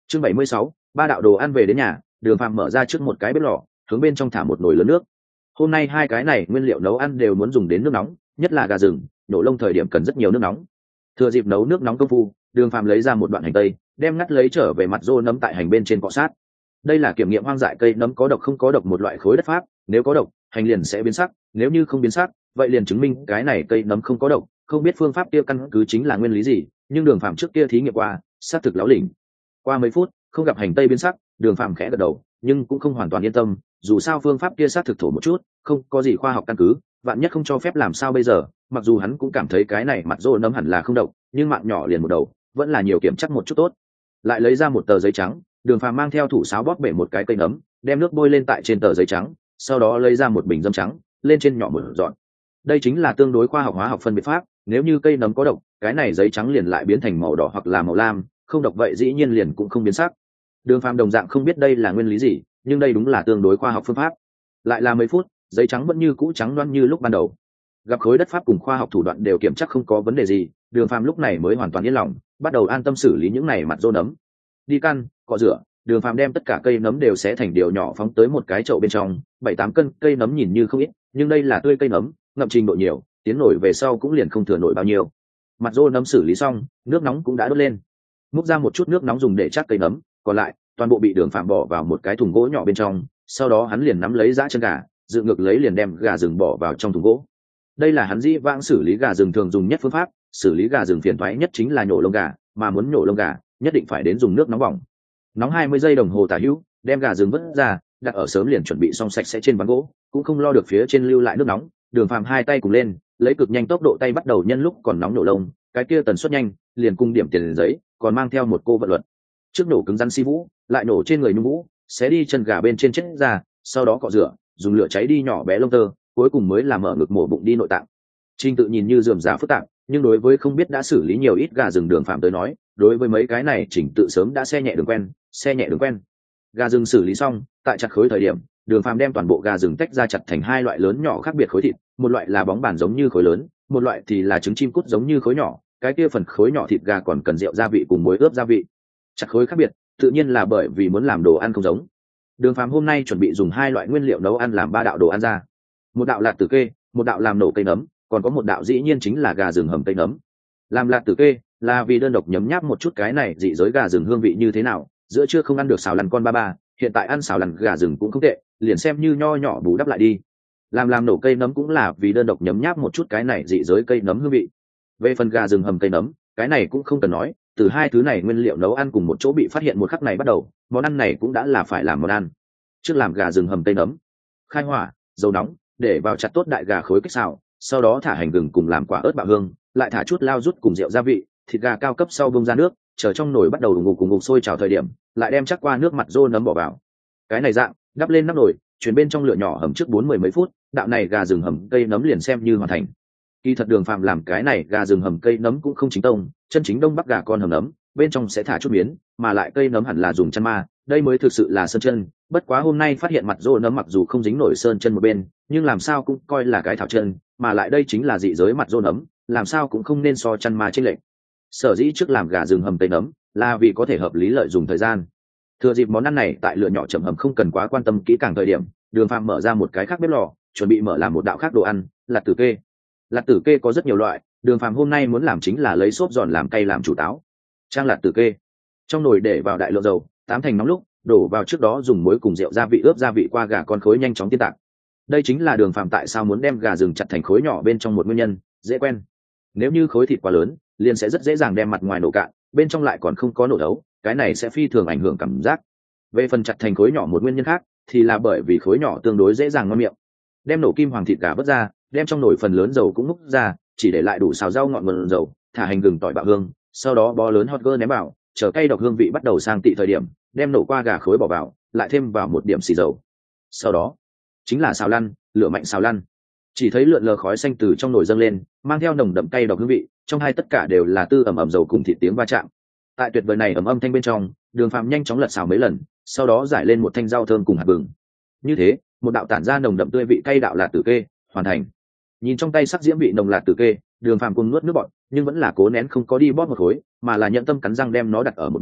Chương 76, ba đạo đồ ăn về đến nhà. Đường Phàm mở ra trước một cái bếp lò, hướng bên trong thả một nồi lớn nước. Hôm nay hai cái này nguyên liệu nấu ăn đều muốn dùng đến nước nóng, nhất là gà rừng, nổ lông thời điểm cần rất nhiều nước nóng. Thừa dịp nấu nước nóng công phu, Đường Phàm lấy ra một đoạn hành tây, đem ngắt lấy trở về mặt rô nấm tại hành bên trên cọ sát. Đây là kiểm nghiệm hoang dại cây nấm có độc không có độc một loại khối đất pháp, nếu có độc, hành liền sẽ biến sắc, nếu như không biến sắc, vậy liền chứng minh cái này cây nấm không có độc. Không biết phương pháp kia căn cứ chính là nguyên lý gì, nhưng Đường Phàm trước kia thí nghiệm qua, xác thực láo lỉnh. Qua mấy phút, không gặp hành tây biến sắc, Đường Phàm khẽ gật đầu, nhưng cũng không hoàn toàn yên tâm, dù sao phương pháp kia xác thực thổ một chút, không có gì khoa học căn cứ, vạn nhất không cho phép làm sao bây giờ. Mặc dù hắn cũng cảm thấy cái này mặt rô nấm hẳn là không độc, nhưng mạng nhỏ liền một đầu, vẫn là nhiều kiểm chắc một chút tốt. Lại lấy ra một tờ giấy trắng, Đường Phàm mang theo thủ sáo bóp bể một cái cây nấm, đem nước bôi lên tại trên tờ giấy trắng, sau đó lấy ra một bình dâm trắng, lên trên nhỏ một dọn. Đây chính là tương đối khoa học hóa học phân biệt pháp, nếu như cây nấm có độc, cái này giấy trắng liền lại biến thành màu đỏ hoặc là màu lam, không độc vậy dĩ nhiên liền cũng không biến sắc. Đường Phàm đồng dạng không biết đây là nguyên lý gì, nhưng đây đúng là tương đối khoa học phương pháp. Lại là mấy phút, giấy trắng vẫn như cũ trắng loáng như lúc ban đầu. Gặp khối đất pháp cùng khoa học thủ đoạn đều kiểm chắc không có vấn đề gì, Đường Phàm lúc này mới hoàn toàn yên lòng, bắt đầu an tâm xử lý những này mặt rô nấm. Đi căn, cọ rửa, Đường Phàm đem tất cả cây nấm đều xé thành điều nhỏ phóng tới một cái chậu bên trong, 7-8 cân cây nấm nhìn như không ít, nhưng đây là tươi cây nấm, ngậm trình độ nhiều, tiến nổi về sau cũng liền không thừa nổi bao nhiêu. Mặt rô nấm xử lý xong, nước nóng cũng đã đốt lên. Múc ra một chút nước nóng dùng để chắc cây nấm, còn lại toàn bộ bị Đường Phàm bỏ vào một cái thùng gỗ nhỏ bên trong, sau đó hắn liền nắm lấy giã chân gà, dựng ngược lấy liền đem gà rừng bỏ vào trong thùng gỗ. Đây là hắn dĩ vãng xử lý gà rừng thường dùng nhất phương pháp, xử lý gà rừng phiền toái nhất chính là nhổ lông gà, mà muốn nhổ lông gà, nhất định phải đến dùng nước nóng bỏng. Nóng 20 giây đồng hồ tả hữu, đem gà rừng vớt ra, đặt ở sớm liền chuẩn bị xong sạch sẽ trên ván gỗ, cũng không lo được phía trên lưu lại nước nóng. Đường Phàm hai tay cùng lên, lấy cực nhanh tốc độ tay bắt đầu nhân lúc còn nóng nổ lông, cái kia tần suất nhanh, liền cung điểm tiền giấy, còn mang theo một cô vận luật. Trước nổ cứng rắn si vũ, lại nổ trên người nhung vũ, xé đi chân gà bên trên chết ra, sau đó cọ rửa, dùng lửa cháy đi nhỏ bé lông tơ, cuối cùng mới làm mở ngực mổ bụng đi nội tạng. Trình tự nhìn như rườm rà phức tạp, nhưng đối với không biết đã xử lý nhiều ít gà rừng Đường Phàm tới nói, đối với mấy cái này chỉnh tự sớm đã xe nhẹ đường quen. Gà rừng xử lý xong, tại chặt khối thời điểm, Đường Phàm đem toàn bộ gà rừng tách ra chặt thành hai loại lớn nhỏ khác biệt khối thịt, một loại là bóng bàn giống như khối lớn, một loại thì là trứng chim cút giống như khối nhỏ, cái kia phần khối nhỏ thịt gà còn cần rượu gia vị cùng muối ướp gia vị. Chặt khối khác biệt, tự nhiên là bởi vì muốn làm đồ ăn không giống. Đường Phàm hôm nay chuẩn bị dùng hai loại nguyên liệu nấu ăn làm ba đạo đồ ăn ra. Một đạo lạt tử kê, một đạo làm nổ cây nấm, còn có một đạo dĩ nhiên chính là gà rừng hầm cây nấm. Làm lạt tử kê là vì đơn độc nhấm nháp một chút cái này dị giới gà rừng hương vị như thế nào, giữa trưa không ăn được xào lằn con ba ba, hiện tại ăn xào lằn gà rừng cũng không tệ, liền xem như nho nhỏ bù đắp lại đi. Làm nổ cây nấm cũng là vì đơn độc nhấm nháp một chút cái này dị giới cây nấm hương vị. Về phần gà rừng hầm cây nấm, cái này cũng không cần nói, từ hai thứ này nguyên liệu nấu ăn cùng một chỗ bị phát hiện một khắc này bắt đầu, món ăn này cũng đã là phải làm món ăn. Trước làm gà rừng hầm cây nấm, khai hỏa, dầu nóng, để vào chặt tốt đại gà khối cách xào, sau đó thả hành gừng cùng làm quả ớt bạo hương, lại thả chút lao rút cùng rượu gia vị, thịt gà cao cấp sau bông ra nước, chờ trong nồi bắt đầu cùng ngục sôi trào thời điểm, lại đem chắc qua nước mặt rô nấm bỏ vào. Cái này dạng, đắp lên nắp nồi, chuyển bên trong lửa nhỏ hầm trước 40 mấy phút, đạo này gà rừng hầm cây nấm liền xem như hoàn thành. Kỳ thật Đường Phàm làm cái này gà rừng hầm cây nấm cũng không chính tông, chân chính đông bắc gà con hầm nấm, bên trong sẽ thả chút miến, mà lại cây nấm hẳn là dùng chăn ma, đây mới thực sự là sơn chân. Bất quá hôm nay phát hiện mặt rô nấm mặc dù không dính nổi sơn chân một bên, nhưng làm sao cũng coi là cái thảo chân, mà lại đây chính là dị giới mặt rô nấm, làm sao cũng không nên so chăn ma chênh lệch. Sở dĩ trước làm gà rừng hầm cây nấm là vì có thể hợp lý lợi dụng thời gian. Thừa dịp món ăn này tại lửa nhỏ chậm hầm không cần quá quan tâm kỹ càng thời điểm, Đường Phàm mở ra một cái khác bếp lò, chuẩn bị mở làm một đạo khác đồ ăn, lạt tử kê. Lạt tử kê có rất nhiều loại, Đường Phàm hôm nay muốn làm chính là lấy xốp giòn làm cay làm chủ táo. Trang lạt tử kê, trong nồi để vào đại lượng dầu, tám thành nóng lúc, đổ vào trước đó dùng muối cùng rượu gia vị ướp gia vị qua gà con khối nhanh chóng tiên tạc. Đây chính là Đường Phàm tại sao muốn đem gà rừng chặt thành khối nhỏ bên trong một nguyên nhân, dễ quen. Nếu như khối thịt quá lớn, liền sẽ rất dễ dàng đem mặt ngoài nổ cạn, bên trong lại còn không có nổ đấu, cái này sẽ phi thường ảnh hưởng cảm giác. Về phần chặt thành khối nhỏ một nguyên nhân khác, thì là bởi vì khối nhỏ tương đối dễ dàng ngon miệng. Đem nổ kim hoàng thịt gà vớt ra, đem trong nồi phần lớn dầu cũng múc ra, chỉ để lại đủ xào rau ngọn nguồn dầu, thả hành gừng tỏi bạo hương, sau đó bó lớn hot girl ném vào, chờ cay độc hương vị bắt đầu sang tị thời điểm, đem nổ qua gà khối bỏ vào, lại thêm vào một điểm xì dầu. Sau đó chính là xào lăn, lửa mạnh xào lăn. Chỉ thấy lượn lờ khói xanh từ trong nồi dâng lên, mang theo nồng đậm cay độc hương vị, trong hai tất cả đều là tư ẩm ẩm dầu cùng thịt tiếng va chạm. Tại tuyệt vời này ẩm âm thanh bên trong, Đường Phàm nhanh chóng lật xào mấy lần, sau đó giải lên một thanh rau thơm cùng hạt bừng. Như thế, một đạo tản ra nồng đậm tươi vị cay đạo lạt tử kê hoàn thành. Nhìn trong tay sắc diễm vị nồng lạt tử kê, Đường Phàm cùng nuốt nước bọt, nhưng vẫn là cố nén không có đi bóp một khối, mà là nhận tâm cắn răng đem nó đặt ở một bên,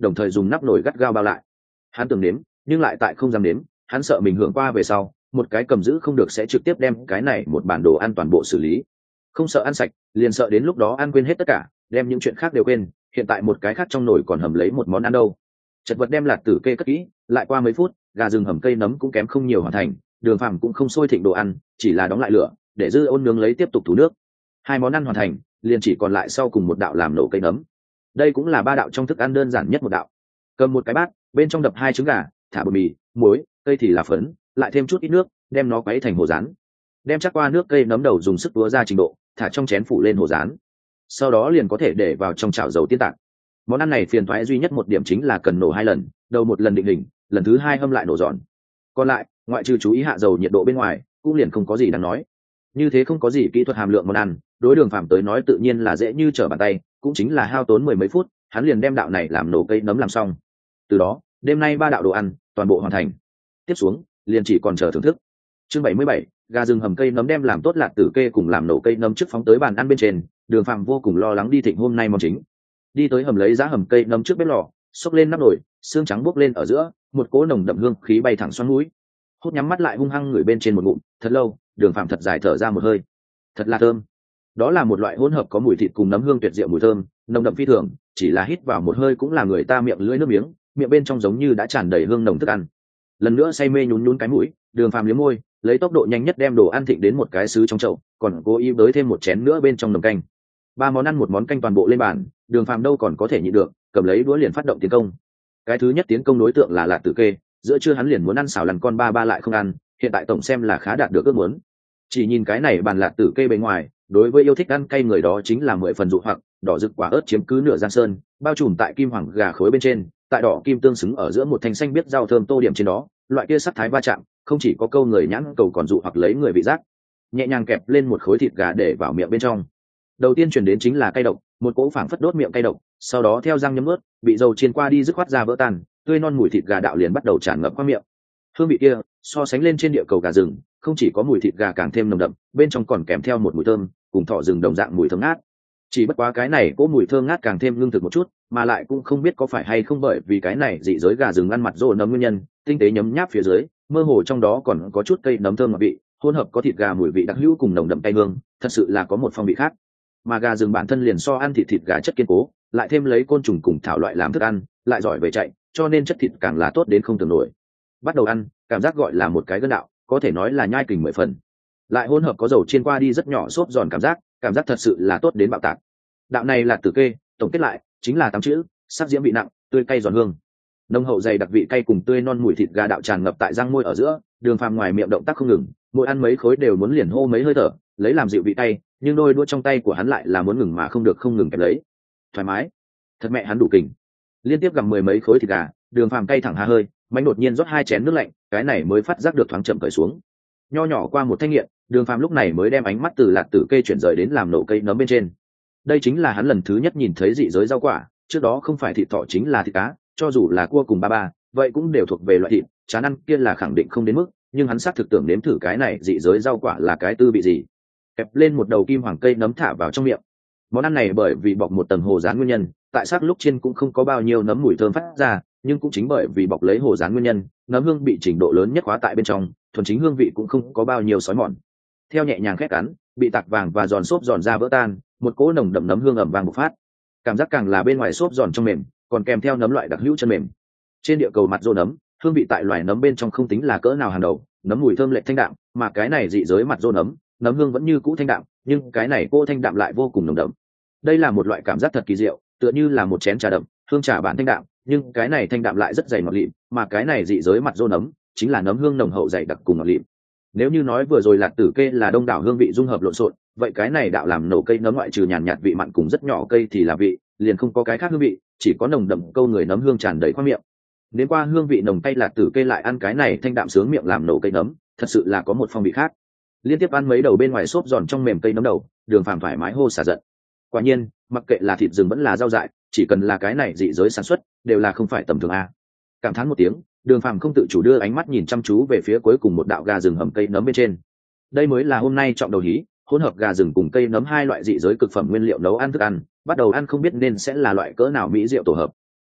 đồng thời dùng nắp nồi gắt gao bao lại. Hắn tưởng nếm nhưng lại tại không dám nếm, hắn sợ mình hưởng qua về sau một cái cầm giữ không được sẽ trực tiếp đem cái này một bản đồ ăn toàn bộ xử lý. Không sợ ăn sạch, liền sợ đến lúc đó ăn quên hết tất cả, đem những chuyện khác đều quên. Hiện tại một cái khác trong nồi còn hầm lấy một món ăn đâu. Chật vật đem lạt tử kê cất kỹ, lại qua mấy phút gà rừng hầm cây nấm cũng kém không nhiều hoàn thành. Đường Phàm cũng không sôi thịnh đồ ăn, chỉ là đóng lại lửa để dư ôn nướng lấy tiếp tục thủ nước. Hai món ăn hoàn thành, liền chỉ còn lại sau cùng một đạo làm nổ cây nấm. Đây cũng là ba đạo trong thức ăn đơn giản nhất một đạo. Cầm một cái bát, bên trong đập 2 trứng gà, thả bột mì, muối, cây thì là phấn, lại thêm chút ít nước, đem nó quấy thành hồ rán. Đem chắc qua nước cây nấm đầu dùng sức túa ra trình độ, thả trong chén phủ lên hồ rán. Sau đó liền có thể để vào trong chảo dầu tiên tạc. Món ăn này phiền toái duy nhất một điểm chính là cần nổ 2 lần, đầu một lần định hình, lần thứ 2 hâm lại nổ giòn. Còn lại, ngoại trừ chú ý hạ dầu nhiệt độ bên ngoài, cũng liền không có gì đáng nói. Như thế không có gì kỹ thuật hàm lượng món ăn, đối Đường Phàm tới nói tự nhiên là dễ như trở bàn tay, cũng chính là hao tốn 10 mấy phút, hắn liền đem đạo này làm nổ cây nấm làm xong. Từ đó, đêm nay 3 đạo đồ ăn toàn bộ hoàn thành. Tiếp xuống, liền chỉ còn chờ thưởng thức. Chương 77, gà rừng hầm cây nấm đem làm tốt lạt tử kê cùng làm nổ cây nấm trước phóng tới bàn ăn bên trên. Đường Phàm vô cùng lo lắng đi thịnh hôm nay món chính. Đi tới hầm lấy giá hầm cây nấm trước bếp lò, xốc lên nắp nồi, xương trắng bốc lên ở giữa, một cỗ nồng đậm hương khí bay thẳng xoắn mũi. Hốt nhắm mắt lại hung hăng ngửi bên trên một ngụm, thật lâu, Đường Phàm thật dài thở ra một hơi. Thật là thơm. Đó là một loại hỗn hợp có mùi thịt cùng nấm hương tuyệt diệu mùi thơm, nồng đậm phi thường, chỉ là hít vào một hơi cũng là người ta miệng lưỡi nước miếng, miệng bên trong giống như đã tràn đầy hương nồng thức ăn. Lần nữa say mê nhún nhún cái mũi, Đường Phàm liếm môi, lấy tốc độ nhanh nhất đem đồ ăn thịnh đến một cái sứ trong chậu, còn cố ý bới thêm một chén nữa bên trong nồi canh. 3 món ăn một món canh toàn bộ lên bàn, Đường Phàm đâu còn có thể nhịn được, cầm lấy đũa liền phát động tiến công. Cái thứ nhất tiến công đối tượng là Lạt Tử Kê, giữa trưa hắn liền muốn ăn xào lằn con ba ba lại không ăn, hiện tại tổng xem là khá đạt được ước muốn. Chỉ nhìn cái này bàn Lạt Tử Kê bề ngoài, đối với yêu thích ăn cay người đó chính là 10 phần dụ hoặc, đỏ rực quả ớt chiếm cứ nửa giang sơn, bao trùm tại kim hoàng gà khối bên trên, tại đỏ kim tương xứng ở giữa một thanh xanh biết rau thơm tô điểm trên đó, loại kia sắc thái va chạm, không chỉ có câu người nhãn cầu còn dụ hoặc lấy người vị giác. Nhẹ nhàng kẹp lên một khối thịt gà để vào miệng bên trong. Đầu tiên truyền đến chính là cay độc, một cỗ phảng phất đốt miệng cay độc, sau đó theo răng nhấm nuốt, bị dầu chiên qua đi dứt khoát ra vỡ tan, tươi non mùi thịt gà đạo liền bắt đầu tràn ngập qua miệng. Hương vị kia, so sánh lên trên địa cầu gà rừng, không chỉ có mùi thịt gà càng thêm nồng đậm, bên trong còn kèm theo một mùi thơm, cùng thỏ rừng đồng dạng mùi thơm ngát. Chỉ bất quá cái này cỗ mùi thơm ngát càng thêm lương thực một chút, mà lại cũng không biết có phải hay không bởi vì cái này dị giới gà rừng ăn mặt rô nấm nguyên nhân, tinh tế nhấm nháp phía dưới, mơ hồ trong đó còn có chút cây nấm thơm ngọt vị, hỗn hợp có thịt gà mùi vị đặc hữu cùng nồng đậm cay hương, thật sự là có một phong vị khác. Mà gà rừng bản thân liền so ăn thịt gà chất kiên cố, lại thêm lấy côn trùng cùng thảo loại làm thức ăn, lại giỏi về chạy, cho nên chất thịt càng là tốt đến không tưởng nổi. Bắt đầu ăn, cảm giác gọi là một cái gân đạo, có thể nói là nhai kình 10 phần. Lại hỗn hợp có dầu chiên qua đi rất nhỏ xốp giòn cảm giác thật sự là tốt đến bạo tạc. Đạo này là Tử Kê, tổng kết lại chính là 8 chữ: sắc diễm vị nặng, tươi cay giòn hương. Nồng hậu dày đặc vị cay cùng tươi non mùi thịt gà đạo tràn ngập tại răng môi ở giữa, Đường Phàm ngoài miệng động tác không ngừng, mỗi ăn mấy khối đều muốn liền hô mấy hơi thở, lấy làm dịu vị cay, nhưng đôi đũa trong tay của hắn lại là muốn ngừng mà không được không ngừng kẹp lấy. Thoải mái, thật mẹ hắn đủ kình. Liên tiếp gặm 10 mấy khối thịt gà, Đường Phàm cay thẳng ha hơi, mạnh đột nhiên rót 2 chén nước lạnh, cái này mới phát giác được thoáng chậm cởi xuống. Nho nhỏ qua một thanh nghiện, Đường Phàm lúc này mới đem ánh mắt từ Lạt Tử Kê chuyển rời đến làm nổ cây nấm bên trên. Đây chính là hắn lần thứ nhất nhìn thấy dị giới rau quả, trước đó không phải thịt thỏ chính là thịt cá, cho dù là cua cùng ba ba, vậy cũng đều thuộc về loại thịt, chán ăn kia là khẳng định không đến mức, nhưng hắn xác thực tưởng nếm thử cái này dị giới rau quả là cái tư vị gì. Kẹp lên một đầu kim hoàng cây nấm thả vào trong miệng. Món ăn này bởi vì bọc một tầng hồ rán nguyên nhân, tại xác lúc chiên cũng không có bao nhiêu nấm mùi thơm phát ra, nhưng cũng chính bởi vì bọc lấy hồ rán nguyên nhân, nấm hương bị trình độ lớn nhất khóa tại bên trong, thuần chính hương vị cũng không có bao nhiêu sói mòn. Theo nhẹ nhàng khét cắn, bị tạc vàng và giòn xốp giòn ra vỡ tan, một cỗ nồng đậm nấm hương ẩm vàng bộc phát. Cảm giác càng là bên ngoài xốp giòn trong mềm, còn kèm theo nấm loại đặc hữu chân mềm. Trên địa cầu mặt rô nấm, hương vị tại loài nấm bên trong không tính là cỡ nào hàng đầu, nấm mùi thơm lệ thanh đạm, mà cái này dị giới mặt rô nấm, nấm hương vẫn như cũ thanh đạm, nhưng cái này cô thanh đạm lại vô cùng nồng đậm. Đây là một loại cảm giác thật kỳ diệu, tựa như là một chén trà đậm, hương trà bản thanh đạm, nhưng cái này thanh đạm lại rất dày ngọt lịm, mà cái này dị giới mặt rô nấm chính là nấm hương nồng hậu dày đặc cùng ngọt lịm. Nếu như nói vừa rồi Lạt Tử Kê là đông đảo hương vị dung hợp lộn xộn, vậy cái này đạo làm nổ cây nấm ngoại trừ nhàn nhạt vị mặn cùng rất nhỏ cây thì là vị, liền không có cái khác hương vị, chỉ có nồng đậm câu người nấm hương tràn đầy khoang miệng. Đến qua hương vị nồng cay Lạt Tử Kê lại ăn cái này thanh đạm sướng miệng làm nổ cây nấm, thật sự là có một phong vị khác. Liên tiếp ăn mấy đầu bên ngoài xốp giòn trong mềm cây nấm đầu, Đường Phàm thoải mái hô xả giận. Quả nhiên, mặc kệ là thịt rừng vẫn là rau dại, chỉ cần là cái này dị giới sản xuất, đều là không phải tầm thường a. Cảm thán một tiếng, Đường Phàm không tự chủ đưa ánh mắt nhìn chăm chú về phía cuối cùng một đạo gà rừng hầm cây nấm bên trên. Đây mới là hôm nay trọng đầu hí, hỗn hợp gà rừng cùng cây nấm hai loại dị giới cực phẩm nguyên liệu nấu ăn thức ăn, bắt đầu ăn không biết nên sẽ là loại cỡ nào mỹ diệu tổ hợp.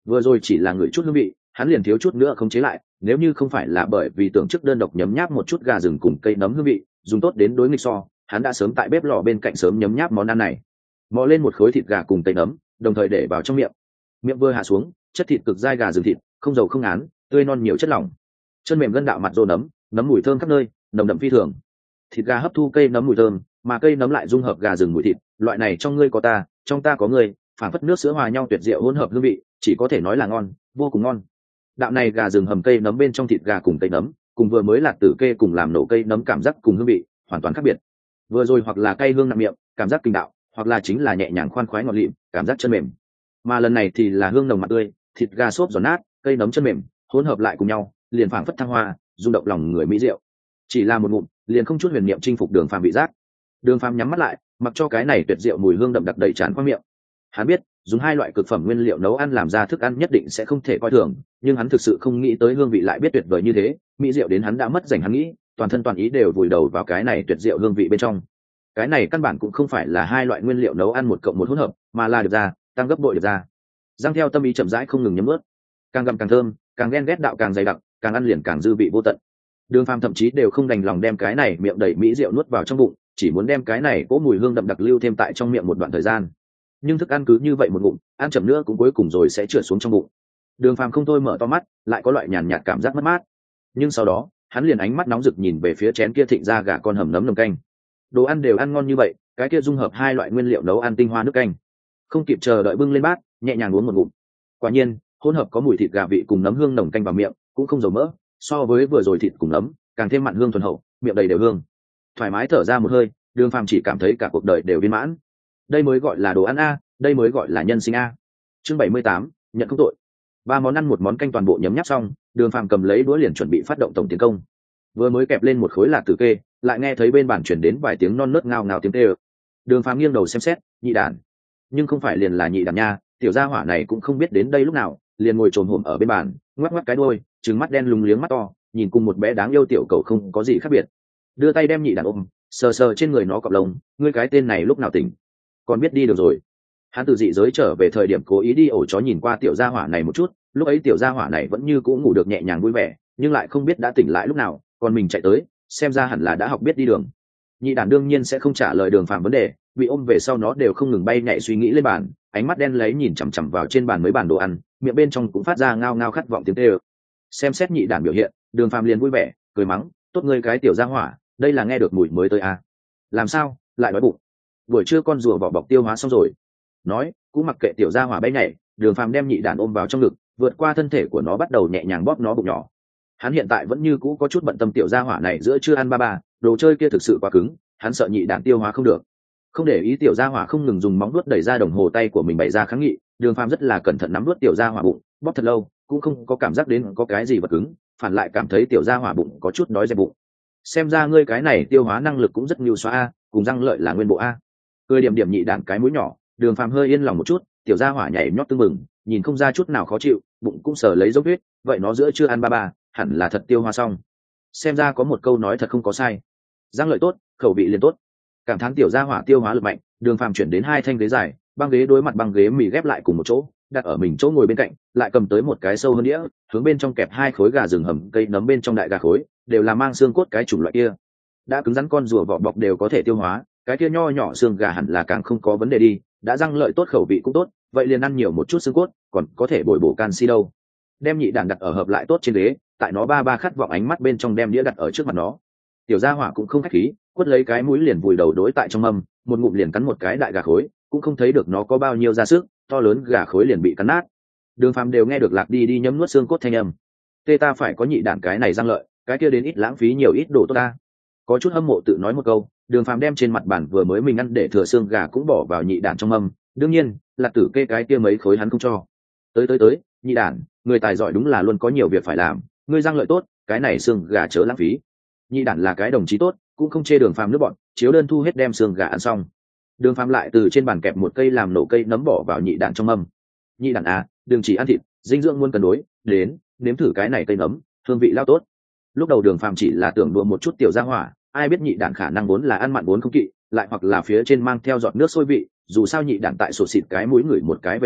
vừa rồi chỉ là ngửi chút hương vị hắn liền thiếu chút nữa không chế lại, nếu như không phải là bởi vì tưởng trước đơn độc nhấm nháp một chút gà rừng cùng cây nấm hương vị dùng tốt đến đối nghịch so, hắn đã sớm tại bếp lò bên cạnh sớm nhấm nháp món ăn này. Mò lên một khối thịt gà cùng cây nấm, đồng thời để vào trong miệng. Miệng vừa hạ xuống, chất thịt cực dai gà rừng thịt, không dầu không ngán, tươi non nhiều chất lỏng. Chân mềm gân đạo mặt rô nấm, nấm mùi thơm khắp nơi, nồng đậm phi thường. Thịt gà hấp thu cây nấm mùi thơm, mà cây nấm lại dung hợp gà rừng mùi thịt, loại này trong ngươi có ta, trong ta có ngươi, phảng phất nước sữa hòa nhau tuyệt diệu hỗn hợp hương vị, chỉ có thể nói là ngon, vô cùng ngon. Đạo này gà rừng hầm cây nấm bên trong thịt gà cùng cây nấm, cùng vừa mới là tử kê cùng làm nổ cây nấm cảm giác cùng hương vị hoàn toàn khác biệt. Vừa rồi hoặc là cay hương nặng miệng, cảm giác kinh đạo, hoặc là chính là nhẹ nhàng khoan khoái ngọt lịm, cảm giác chân mềm. Mà lần này thì là hương nồng mặn tươi, thịt gà xốp giòn nát, cây nấm chân mềm, hỗn hợp lại cùng nhau, liền phảng phất thăng hoa, rung động lòng người mỹ diệu. Chỉ là một ngụm, liền không chút huyền niệm chinh phục Đường Phàm vị giác. Đường Phàm nhắm mắt lại, mặc cho cái này tuyệt diệu mùi hương đậm đặc đầy tràn qua miệng. Hắn biết, dùng hai loại cực phẩm nguyên liệu nấu ăn làm ra thức ăn nhất định sẽ không thể coi thường, nhưng hắn thực sự không nghĩ tới hương vị lại biết tuyệt vời như thế, mỹ diệu đến hắn đã mất dành hắn nghĩ, toàn thân toàn ý đều vùi đầu vào cái này tuyệt diệu hương vị bên trong. Cái này căn bản cũng không phải là hai loại nguyên liệu nấu ăn một cộng một hỗn hợp, mà là được ra, tăng gấp bội được ra. Giang theo tâm ý chậm rãi không ngừng nhấm ướt, càng gặm càng thơm, càng ghen ghét đạo càng dày đặc, càng ăn liền càng dư vị vô tận. Đường Phàm thậm chí đều không đành lòng đem cái này miệng đầy mỹ rượu nuốt vào trong bụng, chỉ muốn đem cái này cỗ mùi hương đậm đặc lưu thêm tại trong miệng một đoạn thời gian. Nhưng thức ăn cứ như vậy một ngụm, ăn chậm nữa cũng cuối cùng rồi sẽ trượt xuống trong bụng. Đường Phàm không thôi mở to mắt, lại có loại nhàn nhạt cảm giác mất mát. Nhưng sau đó, hắn liền ánh mắt nóng rực nhìn về phía chén kia thịnh ra gà con hầm nấm nồng canh. Đồ ăn đều ăn ngon như vậy, cái kia dung hợp hai loại nguyên liệu nấu ăn tinh hoa nước canh. Không kịp chờ đợi bưng lên bát, nhẹ nhàng uống một ngụm. Quả nhiên, hỗn hợp có mùi thịt gà vị cùng nấm hương nồng canh vào miệng, cũng không dầu mỡ, so với vừa rồi thịt cùng nấm, càng thêm mặn hương thuần hậu, miệng đầy đều hương. Thoải mái thở ra một hơi, Đường Phàm chỉ cảm thấy cả cuộc đời đều viên mãn. Đây mới gọi là đồ ăn a, đây mới gọi là nhân sinh a. Chương 78, nhận không tội. Ba món ăn một món canh toàn bộ nhấm nháp xong, Đường Phàm cầm lấy đũa liền chuẩn bị phát động tổng tiến công. Vừa mới kẹp lên một khối lạc tử kê, lại nghe thấy bên bàn truyền đến vài tiếng non nớt ngao ngao tiếng kêu. Đường Phàm nghiêng đầu xem xét, nhị đản. Nhưng không phải liền là nhị đản nha, tiểu gia hỏa này cũng không biết đến đây lúc nào, liền ngồi trồm hổm ở bên bàn, ngoắc ngoắc cái đuôi, trừng mắt đen lùng liếng mắt to, nhìn cùng một bé đáng yêu tiểu cậu không có gì khác biệt. Đưa tay đem nhị đản ôm, sờ sờ trên người nó cọp lông, ngươi cái tên này lúc nào tỉnh, còn biết đi được rồi. Hắn từ dị giới trở về thời điểm cố ý đi ổ chó nhìn qua tiểu gia hỏa này một chút, lúc ấy tiểu gia hỏa này vẫn như cũ ngủ được nhẹ nhàng vui vẻ, nhưng lại không biết đã tỉnh lại lúc nào, còn mình chạy tới, xem ra hẳn là đã học biết đi đường. Nhị đản đương nhiên sẽ không trả lời Đường Phàm vấn đề, bị ôm về sau nó đều không ngừng bay nhảy suy nghĩ lên bàn, ánh mắt đen lấy nhìn chằm chằm vào trên bàn mấy bàn đồ ăn, miệng bên trong cũng phát ra ngao ngao khát vọng tiếng kêu. Xem xét nhị đản biểu hiện, Đường Phàm liền vui vẻ, cười mắng, tốt ngươi cái tiểu gia hỏa, đây là nghe được mùi mới tới à? Làm sao, lại đói bụng? Buổi trưa con rùa vỏ bọc tiêu hóa xong rồi. Nói, cũng mặc kệ tiểu gia hỏa bay nhảy, Đường Phàm đem nhị đản ôm vào trong ngực, vượt qua thân thể của nó bắt đầu nhẹ nhàng bóp nó bụng nhỏ. Hắn hiện tại vẫn như cũ có chút bận tâm tiểu gia hỏa này giữa chưa ăn ba, đồ chơi kia thực sự quá cứng, hắn sợ nhị đản tiêu hóa không được. Không để ý tiểu gia hỏa không ngừng dùng móng vuốt đẩy ra đồng hồ tay của mình bày ra kháng nghị, Đường Phàm rất là cẩn thận nắm vuốt tiểu gia hỏa bụng, bóp thật lâu, cũng không có cảm giác đến có cái gì vật cứng, phản lại cảm thấy tiểu gia hỏa bụng có chút đói dẹp bụng. Xem ra ngươi cái này tiêu hóa năng lực cũng rất nhiều xóa a, cùng răng lợi là nguyên bộ a. Cười điểm điểm nhị đản cái mũi nhỏ, Đường Phàm hơi yên lòng một chút, tiểu gia hỏa nhảy nhót tưng mừng, nhìn không ra chút nào khó chịu, bụng cũng sờ lấy dốc huyết, vậy nó giữa chưa ăn ba, hẳn là thật tiêu hóa xong. Xem ra có một câu nói thật không có sai, răng lợi tốt, khẩu vị liền tốt. Cảm thán tiểu gia hỏa tiêu hóa lực mạnh, Đường Phàm chuyển đến hai thanh ghế dài, băng ghế đối mặt băng ghế mì ghép lại cùng một chỗ, đặt ở mình chỗ ngồi bên cạnh, lại cầm tới một cái sâu hơn đĩa, hướng bên trong kẹp hai khối gà rừng hầm cây nấm bên trong đại gà khối, đều là mang xương cốt cái chủng loại kia. Đã cứng rắn con rùa vỏ bọc đều có thể tiêu hóa, cái kia nho nhỏ xương gà hẳn là càng không có vấn đề đi, đã răng lợi tốt khẩu vị cũng tốt, vậy liền ăn nhiều một chút xương cốt, còn có thể bồi bổ canxi đâu. Đem nhị đản đặt ở hợp lại tốt trên ghế, tại nó ba khát vọng ánh mắt bên trong đem đĩa đặt ở trước mặt nó. Tiểu gia hỏa cũng không khách khí, quất lấy cái mũi liền vùi đầu đối tại trong mâm, một ngụm liền cắn một cái đại gà khối, cũng không thấy được nó có bao nhiêu ra sức, to lớn gà khối liền bị cắn nát. Đường Phàm đều nghe được lạc đi nhấm nuốt xương cốt thanh âm. Tê ta phải có nhị đản cái này răng lợi, cái kia đến ít lãng phí nhiều ít đồ tốt ta. Có chút hâm mộ tự nói một câu, Đường Phàm đem trên mặt bàn vừa mới mình ăn để thừa xương gà cũng bỏ vào nhị đản trong mâm, đương nhiên, lạc tử kê cái kia mấy khối hắn không cho. Tới, nhị đản, người tài giỏi đúng là luôn có nhiều việc phải làm, ngươi răng lợi tốt, cái này xương gà chớ lãng phí. Nhị đản là cái đồng chí tốt, cũng không chê Đường Phàm nước bọn, chiếu đơn thu hết đem xương gà ăn xong. Đường Phàm lại từ trên bàn kẹp một cây làm nổ cây nấm bỏ vào nhị đản trong mâm. Nhị đản à, đừng chỉ ăn thịt, dinh dưỡng muôn cân đối, đến, nếm thử cái này cây nấm, hương vị lao tốt. Lúc đầu Đường Phàm chỉ là tưởng đùa một chút tiểu gia hỏa, ai biết nhị đản khả năng vốn là ăn mặn vốn không kỵ, lại hoặc là phía trên mang theo giọt nước sôi vị, dù sao nhị đản tại sổ xịt cái mũi ngửi một cái về sau,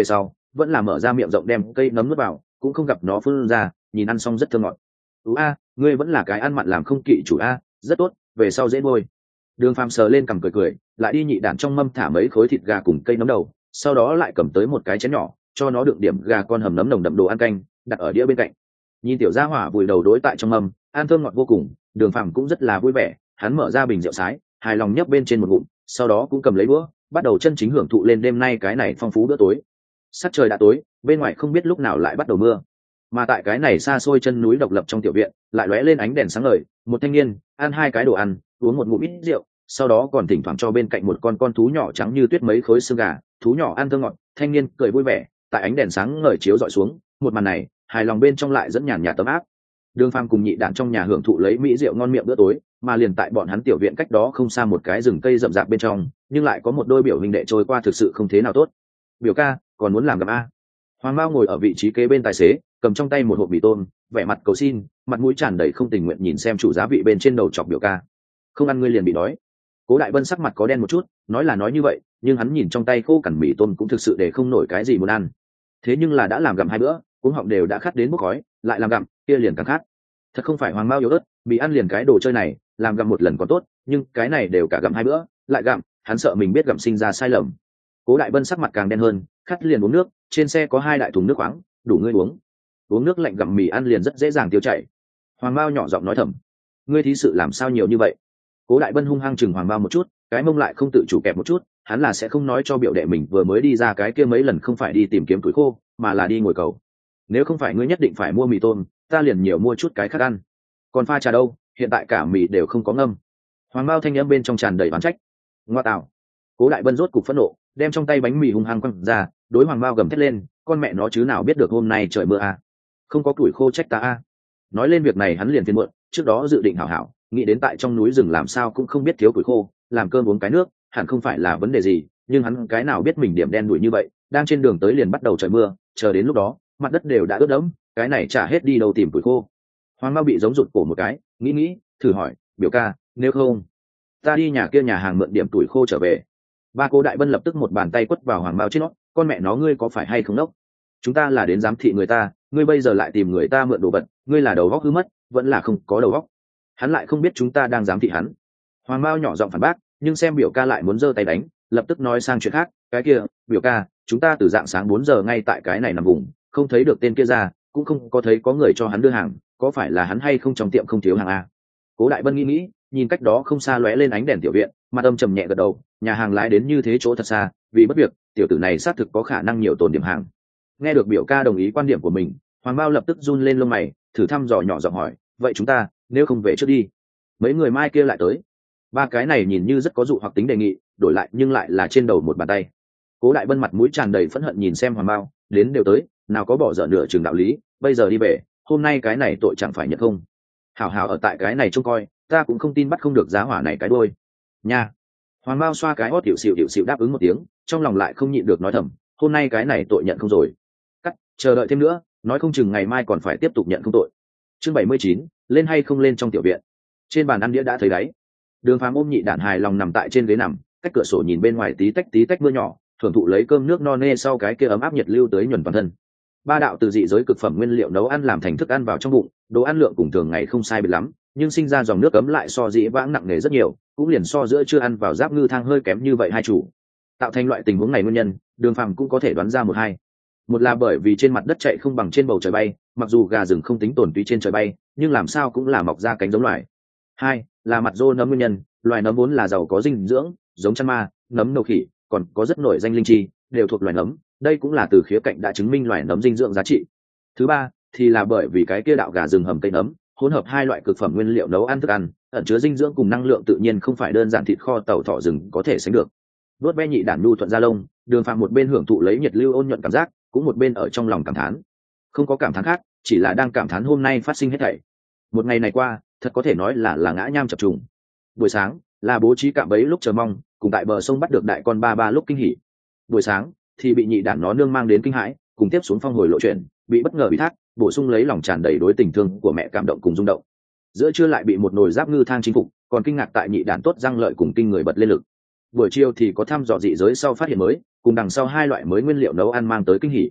vẫn là mở ra miệng rộng đem cây nấm nuốt vào, cũng không gặp nó phun ra, nhìn ăn xong rất thơm ngọt. Ngươi vẫn là cái ăn mặn làm không kỵ chủ a, rất tốt, về sau dễ nuôi. Đường Phàm sờ lên cằm cười cười, lại đi nhị đản trong mâm thả mấy khối thịt gà cùng cây nấm đầu, sau đó lại cầm tới một cái chén nhỏ, cho nó đựng điểm gà con hầm nấm nồng đậm đồ ăn canh, đặt ở đĩa bên cạnh. Nhìn tiểu gia hỏa vùi đầu đối tại trong mâm, ăn thơm ngọt vô cùng, Đường Phàm cũng rất là vui vẻ, hắn mở ra bình rượu sái, hài lòng nhấp bên trên một ngụm, sau đó cũng cầm lấy đũa, bắt đầu chân chính hưởng thụ lên đêm nay cái này phong phú bữa tối. Sắc trời đã tối, bên ngoài không biết lúc nào lại bắt đầu mưa, mà tại cái này xa xôi chân núi độc lập trong tiểu viện, lại lóe lên ánh đèn sáng ngời, một thanh niên ăn hai cái đồ ăn, uống một ngụm ít rượu, sau đó còn thỉnh thoảng cho bên cạnh một con thú nhỏ trắng như tuyết mấy khối xương gà, thú nhỏ ăn thơm ngọt, thanh niên cười vui vẻ, tại ánh đèn sáng ngời chiếu dọi xuống, một màn này, hài lòng bên trong lại dẫn nhàn nhạt tấm áp. Đường Phàm cùng nhị đản trong nhà hưởng thụ lấy mỹ rượu ngon miệng bữa tối, mà liền tại bọn hắn tiểu viện cách đó không xa một cái rừng cây rậm rạp bên trong, nhưng lại có một đôi biểu huynh đệ trôi qua thực sự không thế nào tốt. Biểu ca, còn muốn làm gặp a? Hoàng Mao ngồi ở vị trí kế bên tài xế, cầm trong tay một hộp mì tôm, vẻ mặt cầu xin, mặt mũi tràn đầy không tình nguyện nhìn xem chủ giá vị bên trên đầu chọc biểu ca. Không ăn ngươi liền bị đói. Cố Đại Bân sắc mặt có đen một chút, nói là nói như vậy, nhưng hắn nhìn trong tay khô cằn mì tôm cũng thực sự để không nổi cái gì muốn ăn. Thế nhưng là đã làm gặm hai bữa, cuống họng đều đã khát đến bốc khói, lại làm gặm, kia liền càng khát. Thật không phải Hoàng Mao yếu ớt, bị ăn liền cái đồ chơi này, làm gặm một lần còn tốt, nhưng cái này đều cả gặm hai bữa, lại gặm, hắn sợ mình biết gặm sinh ra sai lầm. Cố Đại Bân sắc mặt càng đen hơn, khát liền uống nước, trên xe có hai đại thùng nước khoáng, đủ ngươi uống nước lạnh gặm mì ăn liền rất dễ dàng tiêu chảy. Hoàng Mao nhỏ giọng nói thầm, ngươi thí sự làm sao nhiều như vậy? Cố Đại Bân hung hăng chừng Hoàng Mao một chút, cái mông lại không tự chủ kẹp một chút, hắn là sẽ không nói cho biểu đệ mình vừa mới đi ra cái kia mấy lần không phải đi tìm kiếm tuổi khô, mà là đi ngồi cầu. Nếu không phải ngươi nhất định phải mua mì tôm, ta liền nhiều mua chút cái khác ăn. Còn pha trà đâu, hiện tại cả mì đều không có ngâm. Hoàng Mao thanh âm bên trong tràn đầy oán trách. Ngoa tạo. Cố Đại Bân rốt cục phẫn nộ, đem trong tay bánh mì hung hăng quăng ra, đối Hoàng Mao gầm thét lên, con mẹ nó chứ nào biết được hôm nay trời mưa à? Không có tuổi khô trách ta à? Nói lên việc này hắn liền phiền muộn, trước đó dự định hảo hảo, nghĩ đến tại trong núi rừng làm sao cũng không biết thiếu tuổi khô, làm cơm uống cái nước, hẳn không phải là vấn đề gì, nhưng hắn cái nào biết mình điểm đen đuổi như vậy, đang trên đường tới liền bắt đầu trời mưa, chờ đến lúc đó, mặt đất đều đã ướt đẫm, cái này chả hết đi đâu tìm tuổi khô. Hoàng Mao bị giống rụt cổ một cái, nghĩ, thử hỏi, biểu ca, nếu không, ta đi nhà kia nhà hàng mượn điểm tuổi khô trở về. Ba Cố Đại Bân lập tức một bàn tay quất vào Hoàng Mao trên nó, con mẹ nó ngươi có phải hay không đốc? Chúng ta là đến giám thị người ta, ngươi bây giờ lại tìm người ta mượn đồ vật, ngươi là đầu óc hư mất, vẫn là không có đầu óc. Hắn lại không biết chúng ta đang giám thị hắn. Hoàng Mao nhỏ giọng phản bác, nhưng xem biểu ca lại muốn giơ tay đánh, lập tức nói sang chuyện khác, cái kia, biểu ca, chúng ta từ dạng sáng 4 giờ ngay tại cái này nằm vùng, không thấy được tên kia ra, cũng không có thấy có người cho hắn đưa hàng, có phải là hắn hay không trong tiệm không thiếu hàng a? Cố Đại Bân nghĩ, nhìn cách đó không xa lóe lên ánh đèn tiểu viện, mặt âm trầm nhẹ gật đầu, nhà hàng lái đến như thế chỗ thật xa, vì bất việc, tiểu tử này xác thực có khả năng nhiều tồn điểm hàng. Nghe được biểu ca đồng ý quan điểm của mình, Hoàng Mao lập tức run lên lông mày, thử thăm dò nhỏ giọng hỏi, vậy chúng ta, nếu không về trước đi, mấy người mai kia lại tới. Ba cái này nhìn như rất có dụ hoặc tính đề nghị, đổi lại nhưng lại là trên đầu một bàn tay. Cố Đại Bân mặt mũi tràn đầy phẫn hận nhìn xem Hoàng Mao, đến đều tới, nào có bỏ dở nửa chừng đạo lý, bây giờ đi về, hôm nay cái này tội chẳng phải nhận không? Hảo hảo ở tại cái này trông coi, ta cũng không tin bắt không được giá hỏa này cái đôi. Nha. Hoàng Mao xoa cái hót tiểu xỉu đáp ứng một tiếng, trong lòng lại không nhịn được nói thầm, hôm nay cái này tội nhận không rồi. Cắt, chờ đợi thêm nữa, nói không chừng ngày mai còn phải tiếp tục nhận không tội. Chương 79, lên hay không lên trong tiểu viện. Trên bàn ăn đĩa đã thấy đáy. Đường Phàm ôm nhị đản hài lòng nằm tại trên ghế nằm, cách cửa sổ nhìn bên ngoài tí tách mưa nhỏ, thưởng thụ lấy cơm nước no nê sau cái kia ấm áp nhiệt lưu tới nhuần toàn thân. Ba đạo từ dị giới cực phẩm nguyên liệu nấu ăn làm thành thức ăn vào trong bụng, đồ ăn lượng cùng thường ngày không sai biệt lắm, nhưng sinh ra dòng nước cấm lại so dĩ vãng nặng nề rất nhiều, cũng liền so giữa chưa ăn vào giáp ngư thang hơi kém như vậy hai chủ. Tạo thành loại tình huống này nguyên nhân, Đường Phàm cũng có thể đoán ra một hai. Một là bởi vì trên mặt đất chạy không bằng trên bầu trời bay, mặc dù gà rừng không tính tồn túy trên trời bay, nhưng làm sao cũng là mọc ra cánh giống loài. Hai là mặt rô nấm nguyên nhân, loài nấm vốn là giàu có dinh dưỡng, giống chăn ma, nấm nâu khỉ, còn có rất nổi danh linh chi, đều thuộc loài nấm, đây cũng là từ khía cạnh đã chứng minh loài nấm dinh dưỡng giá trị. Thứ ba thì là bởi vì cái kia đạo gà rừng hầm cây nấm, hỗn hợp hai loại cực phẩm nguyên liệu nấu ăn thức ăn, ẩn chứa dinh dưỡng cùng năng lượng tự nhiên không phải đơn giản thịt kho tàu thỏ rừng có thể sánh được. Đốt ve nhị đản nu thuận ra lông, Đường Phàm một bên hưởng thụ lấy nhiệt lưu ôn nhuận cảm giác, cũng một bên ở trong lòng cảm thán. Không có cảm thán khác, chỉ là đang cảm thán hôm nay phát sinh hết thảy. Một ngày này qua, thật có thể nói là ngã nham chập trùng. Buổi sáng là bố trí cạm bẫy lúc chờ mong, cùng tại bờ sông bắt được đại con ba lúc kinh hỉ. Buổi sáng thì bị nhị đản nó nương mang đến kinh hãi, cùng tiếp xuống phong hồi lộ chuyện, bị bất ngờ bị thác, bổ sung lấy lòng tràn đầy đối tình thương của mẹ cảm động cùng rung động. Giữa trưa lại bị một nồi giáp ngư thang chinh phục, còn kinh ngạc tại nhị đản tốt răng lợi cùng kinh người bật lên lực. Buổi chiều thì có thăm dò dị giới sau phát hiện mới, cùng đằng sau hai loại mới nguyên liệu nấu ăn mang tới kinh hỉ,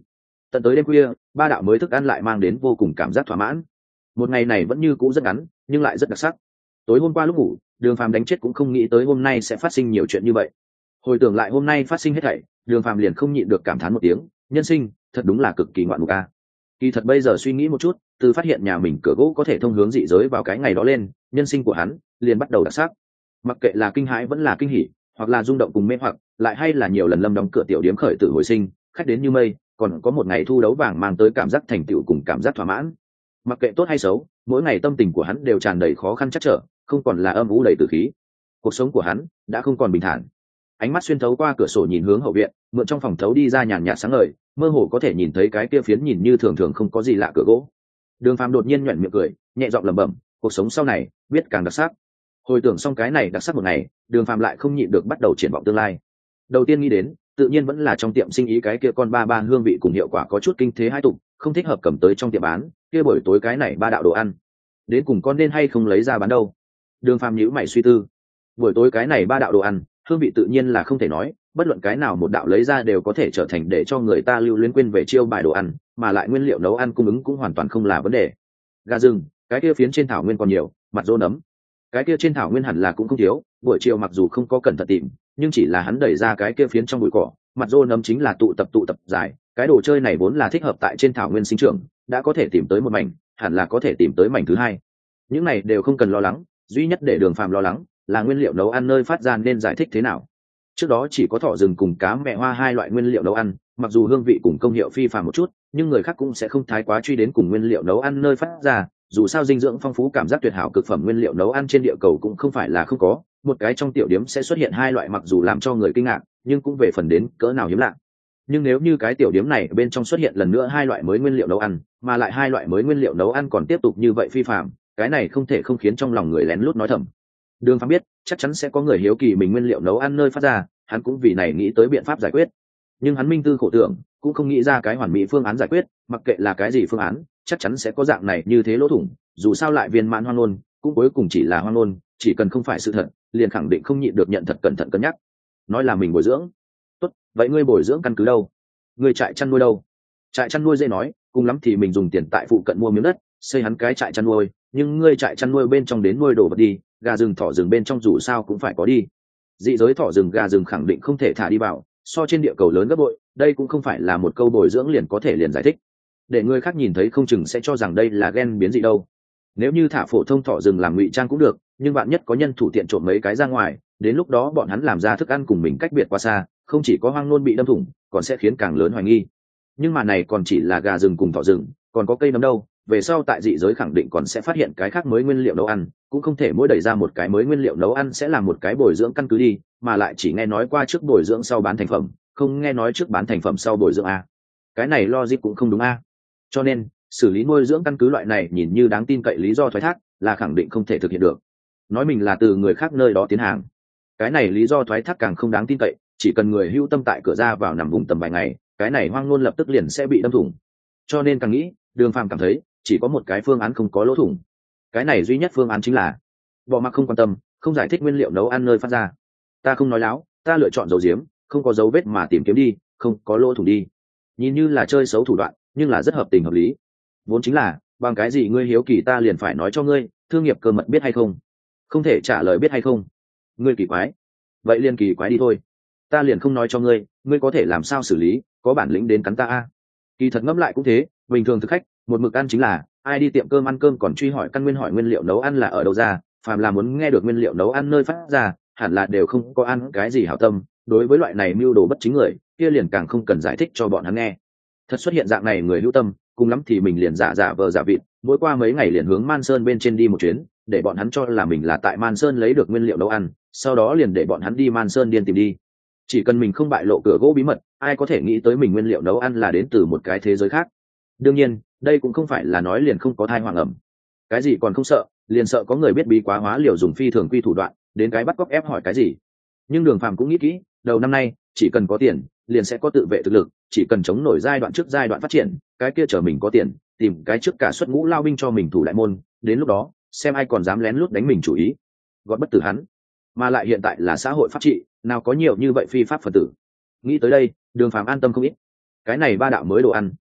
Tận tới đêm khuya, ba đạo mới thức ăn lại mang đến vô cùng cảm giác thỏa mãn. Một ngày này vẫn như cũ rất ngắn nhưng lại rất đặc sắc. Tối hôm qua lúc ngủ, Đường Phàm đánh chết cũng không nghĩ tới hôm nay sẽ phát sinh nhiều chuyện như vậy. Hồi tưởng lại hôm nay phát sinh hết thảy, Đường Phàm liền không nhịn được cảm thán một tiếng, nhân sinh thật đúng là cực kỳ ngoạn mục a. Kỳ thật bây giờ suy nghĩ một chút, từ phát hiện nhà mình cửa gỗ có thể thông hướng dị giới vào cái ngày đó lên, nhân sinh của hắn liền bắt đầu đặc sắc. Mặc kệ là kinh hãi vẫn là kinh hỉ, hoặc là rung động cùng mê hoặc, lại hay là nhiều lần Lâm đóng cửa tiểu điếm khởi tử hồi sinh, khách đến như mây, còn có một ngày thu đấu vàng mang tới cảm giác thành tựu cùng cảm giác thỏa mãn. Mặc kệ tốt hay xấu, mỗi ngày tâm tình của hắn đều tràn đầy khó khăn chắc trở, không còn là âm u đầy tử khí. Cuộc sống của hắn đã không còn bình thản. Ánh mắt xuyên thấu qua cửa sổ nhìn hướng hậu viện, mượn trong phòng thấu đi ra nhàn nhạt sáng ngời, mơ hồ có thể nhìn thấy cái kia phiến nhìn như thường thường không có gì lạ cửa gỗ. Đường Phàm đột nhiên nhuyễn miệng cười, nhẹ giọng lẩm bẩm, cuộc sống sau này biết càng đặc sắc. Hồi tưởng xong cái này đặc sắc một ngày, Đường Phàm lại không nhịn được bắt đầu triển vọng tương lai. Đầu tiên nghĩ đến, tự nhiên vẫn là trong tiệm sinh ý cái kia con ba ba hương vị cùng hiệu quả có chút kinh thế hai tục, không thích hợp cầm tới trong tiệm bán, kia buổi tối cái này ba đạo đồ ăn, đến cùng con nên hay không lấy ra bán đâu. Đường Phàm nhíu mày suy tư. Buổi tối cái này ba đạo đồ ăn, hương vị tự nhiên là không thể nói, bất luận cái nào một đạo lấy ra đều có thể trở thành để cho người ta lưu luyến quên về chiêu bài đồ ăn, mà lại nguyên liệu nấu ăn cung ứng cũng hoàn toàn không là vấn đề. Gà rừng, cái kia phiến trên thảo nguyên còn nhiều, mặt rô nấm, cái kia trên thảo nguyên hẳn là cũng không thiếu. Buổi chiều mặc dù không có cẩn thận tìm, nhưng chỉ là hắn đẩy ra cái kia phiến trong bụi cỏ, mặt rô nấm chính là tụ tập dài. Cái đồ chơi này vốn là thích hợp tại trên thảo nguyên sinh trưởng, đã có thể tìm tới một mảnh, hẳn là có thể tìm tới mảnh thứ hai. Những này đều không cần lo lắng, duy nhất để Đường Phàm lo lắng là nguyên liệu nấu ăn nơi phát ra nên giải thích thế nào. Trước đó chỉ có thỏ rừng cùng cá mẹ hoa hai loại nguyên liệu nấu ăn, mặc dù hương vị cùng công hiệu phi phàm một chút, nhưng người khác cũng sẽ không thái quá truy đến cùng nguyên liệu nấu ăn nơi phát ra. Dù sao dinh dưỡng phong phú cảm giác tuyệt hảo cực phẩm nguyên liệu nấu ăn trên địa cầu cũng không phải là không có, một cái trong tiểu điểm sẽ xuất hiện hai loại mặc dù làm cho người kinh ngạc, nhưng cũng về phần đến cỡ nào hiếm lạ. Nhưng nếu như cái tiểu điểm này bên trong xuất hiện lần nữa hai loại mới nguyên liệu nấu ăn, mà lại hai loại mới nguyên liệu nấu ăn còn tiếp tục như vậy phi phàm, cái này không thể không khiến trong lòng người lén lút nói thầm. Đường Phàm biết chắc chắn sẽ có người hiếu kỳ mình nguyên liệu nấu ăn nơi phát ra, hắn cũng vì này nghĩ tới biện pháp giải quyết. Nhưng hắn minh tư khổ tưởng, cũng không nghĩ ra cái hoàn mỹ phương án giải quyết, mặc kệ là cái gì phương án, chắc chắn sẽ có dạng này như thế lỗ thủng, dù sao lại viên mãn hoang ngôn, cũng cuối cùng chỉ là hoang ngôn, chỉ cần không phải sự thật, liền khẳng định không nhịn được nhận thật cẩn thận cân nhắc. Nói là mình bồi dưỡng. Tốt, vậy ngươi bồi dưỡng căn cứ đâu? Ngươi trại chăn nuôi đâu? Trại chăn nuôi dễ nói, cùng lắm thì mình dùng tiền tại phụ cận mua miếng đất, xây hắn cái trại chăn nuôi, nhưng ngươi trại chăn nuôi bên trong đến nuôi đồ vật đi, gà rừng thỏ rừng bên trong dù sao cũng phải có đi. Dị giới thỏ rừng gà rừng khẳng định không thể thả đi vào, so trên địa cầu lớn gấp bội, đây cũng không phải là một câu bồi dưỡng liền có thể liền giải thích. Để người khác nhìn thấy không chừng sẽ cho rằng đây là gen biến dị đâu. Nếu như thả phổ thông thỏ rừng làm ngụy trang cũng được, nhưng bạn nhất có nhân thủ tiện trộm mấy cái ra ngoài, đến lúc đó bọn hắn làm ra thức ăn cùng mình cách biệt quá xa, không chỉ có hoang nôn bị đâm thủng, còn sẽ khiến càng lớn hoài nghi. Nhưng mà này còn chỉ là gà rừng cùng thỏ rừng, còn có cây nấm đâu, về sau tại dị giới khẳng định còn sẽ phát hiện cái khác mới nguyên liệu nấu ăn, cũng không thể mỗi đẩy ra một cái mới nguyên liệu nấu ăn sẽ là một cái bồi dưỡng căn cứ đi, mà lại chỉ nghe nói qua trước bồi dưỡng sau bán thành phẩm, không nghe nói trước bán thành phẩm sau bồi dưỡng a. Cái này logic cũng không đúng a. Cho nên xử lý nuôi dưỡng căn cứ loại này nhìn như đáng tin cậy lý do thoái thác là khẳng định không thể thực hiện được. Nói mình là từ người khác nơi đó tiến hàng, cái này lý do thoái thác càng không đáng tin cậy, chỉ cần người hưu tâm tại cửa ra vào nằm vùng tầm vài ngày, cái này hoang ngôn lập tức liền sẽ bị đâm thủng. Cho nên càng nghĩ, Đường Phàm cảm thấy chỉ có một cái phương án không có lỗ thủng. Cái này duy nhất phương án chính là bỏ mặc không quan tâm, không giải thích nguyên liệu nấu ăn nơi phát ra. Ta không nói láo, ta lựa chọn dấu diếm, không có dấu vết mà tìm kiếm đi, không có lỗ thủng đi. Nhìn như là chơi xấu thủ đoạn, nhưng là rất hợp tình hợp lý. Vốn chính là bằng cái gì ngươi hiếu kỳ ta liền phải nói cho ngươi, thương nghiệp cơ mật biết hay không? Không thể trả lời biết hay không? Ngươi kỳ quái, vậy liền kỳ quái đi thôi. Ta liền không nói cho ngươi, ngươi có thể làm sao xử lý, có bản lĩnh đến cắn ta a. Kỳ thật ngẫm lại cũng thế, bình thường thực khách một mực ăn chính là ai đi tiệm cơm ăn cơm còn truy hỏi căn nguyên, hỏi nguyên liệu nấu ăn là ở đâu ra, phàm là muốn nghe được nguyên liệu nấu ăn nơi phát ra, hẳn là đều không có ăn cái gì hảo tâm. Đối với loại này mưu đồ bất chính người, kia liền càng không cần giải thích cho bọn hắn nghe. Thật xuất hiện dạng này người hữu tâm, cùng lắm thì mình liền giả vờ giả vịt, mỗi qua mấy ngày liền hướng Man Sơn bên trên đi một chuyến, để bọn hắn cho là mình là tại Man Sơn lấy được nguyên liệu nấu ăn, sau đó liền để bọn hắn đi Man Sơn điên tìm đi. Chỉ cần mình không bại lộ cửa gỗ bí mật, ai có thể nghĩ tới mình nguyên liệu nấu ăn là đến từ một cái thế giới khác. Đương nhiên đây cũng không phải là nói liền không có thai hoàng ẩm, cái gì còn không sợ, liền sợ có người biết bí quá hóa liều dùng phi thường quy thủ đoạn đến cái bắt cóc ép hỏi cái gì. Nhưng Đường Phàm cũng nghĩ kỹ, đầu năm nay chỉ cần có tiền liền sẽ có tự vệ thực lực, chỉ cần chống nổi giai đoạn trước giai đoạn phát triển, cái kia chờ mình có tiền tìm cái trước cả xuất ngũ lao binh cho mình thủ đại môn, đến lúc đó xem ai còn dám lén lút đánh mình chủ ý, gọt bất tử hắn. Mà lại hiện tại là xã hội pháp trị, nào có nhiều như vậy phi pháp phần tử. Nghĩ tới đây, Đường Phàm an tâm không ít. Cái này ba đạo mới đồ ăn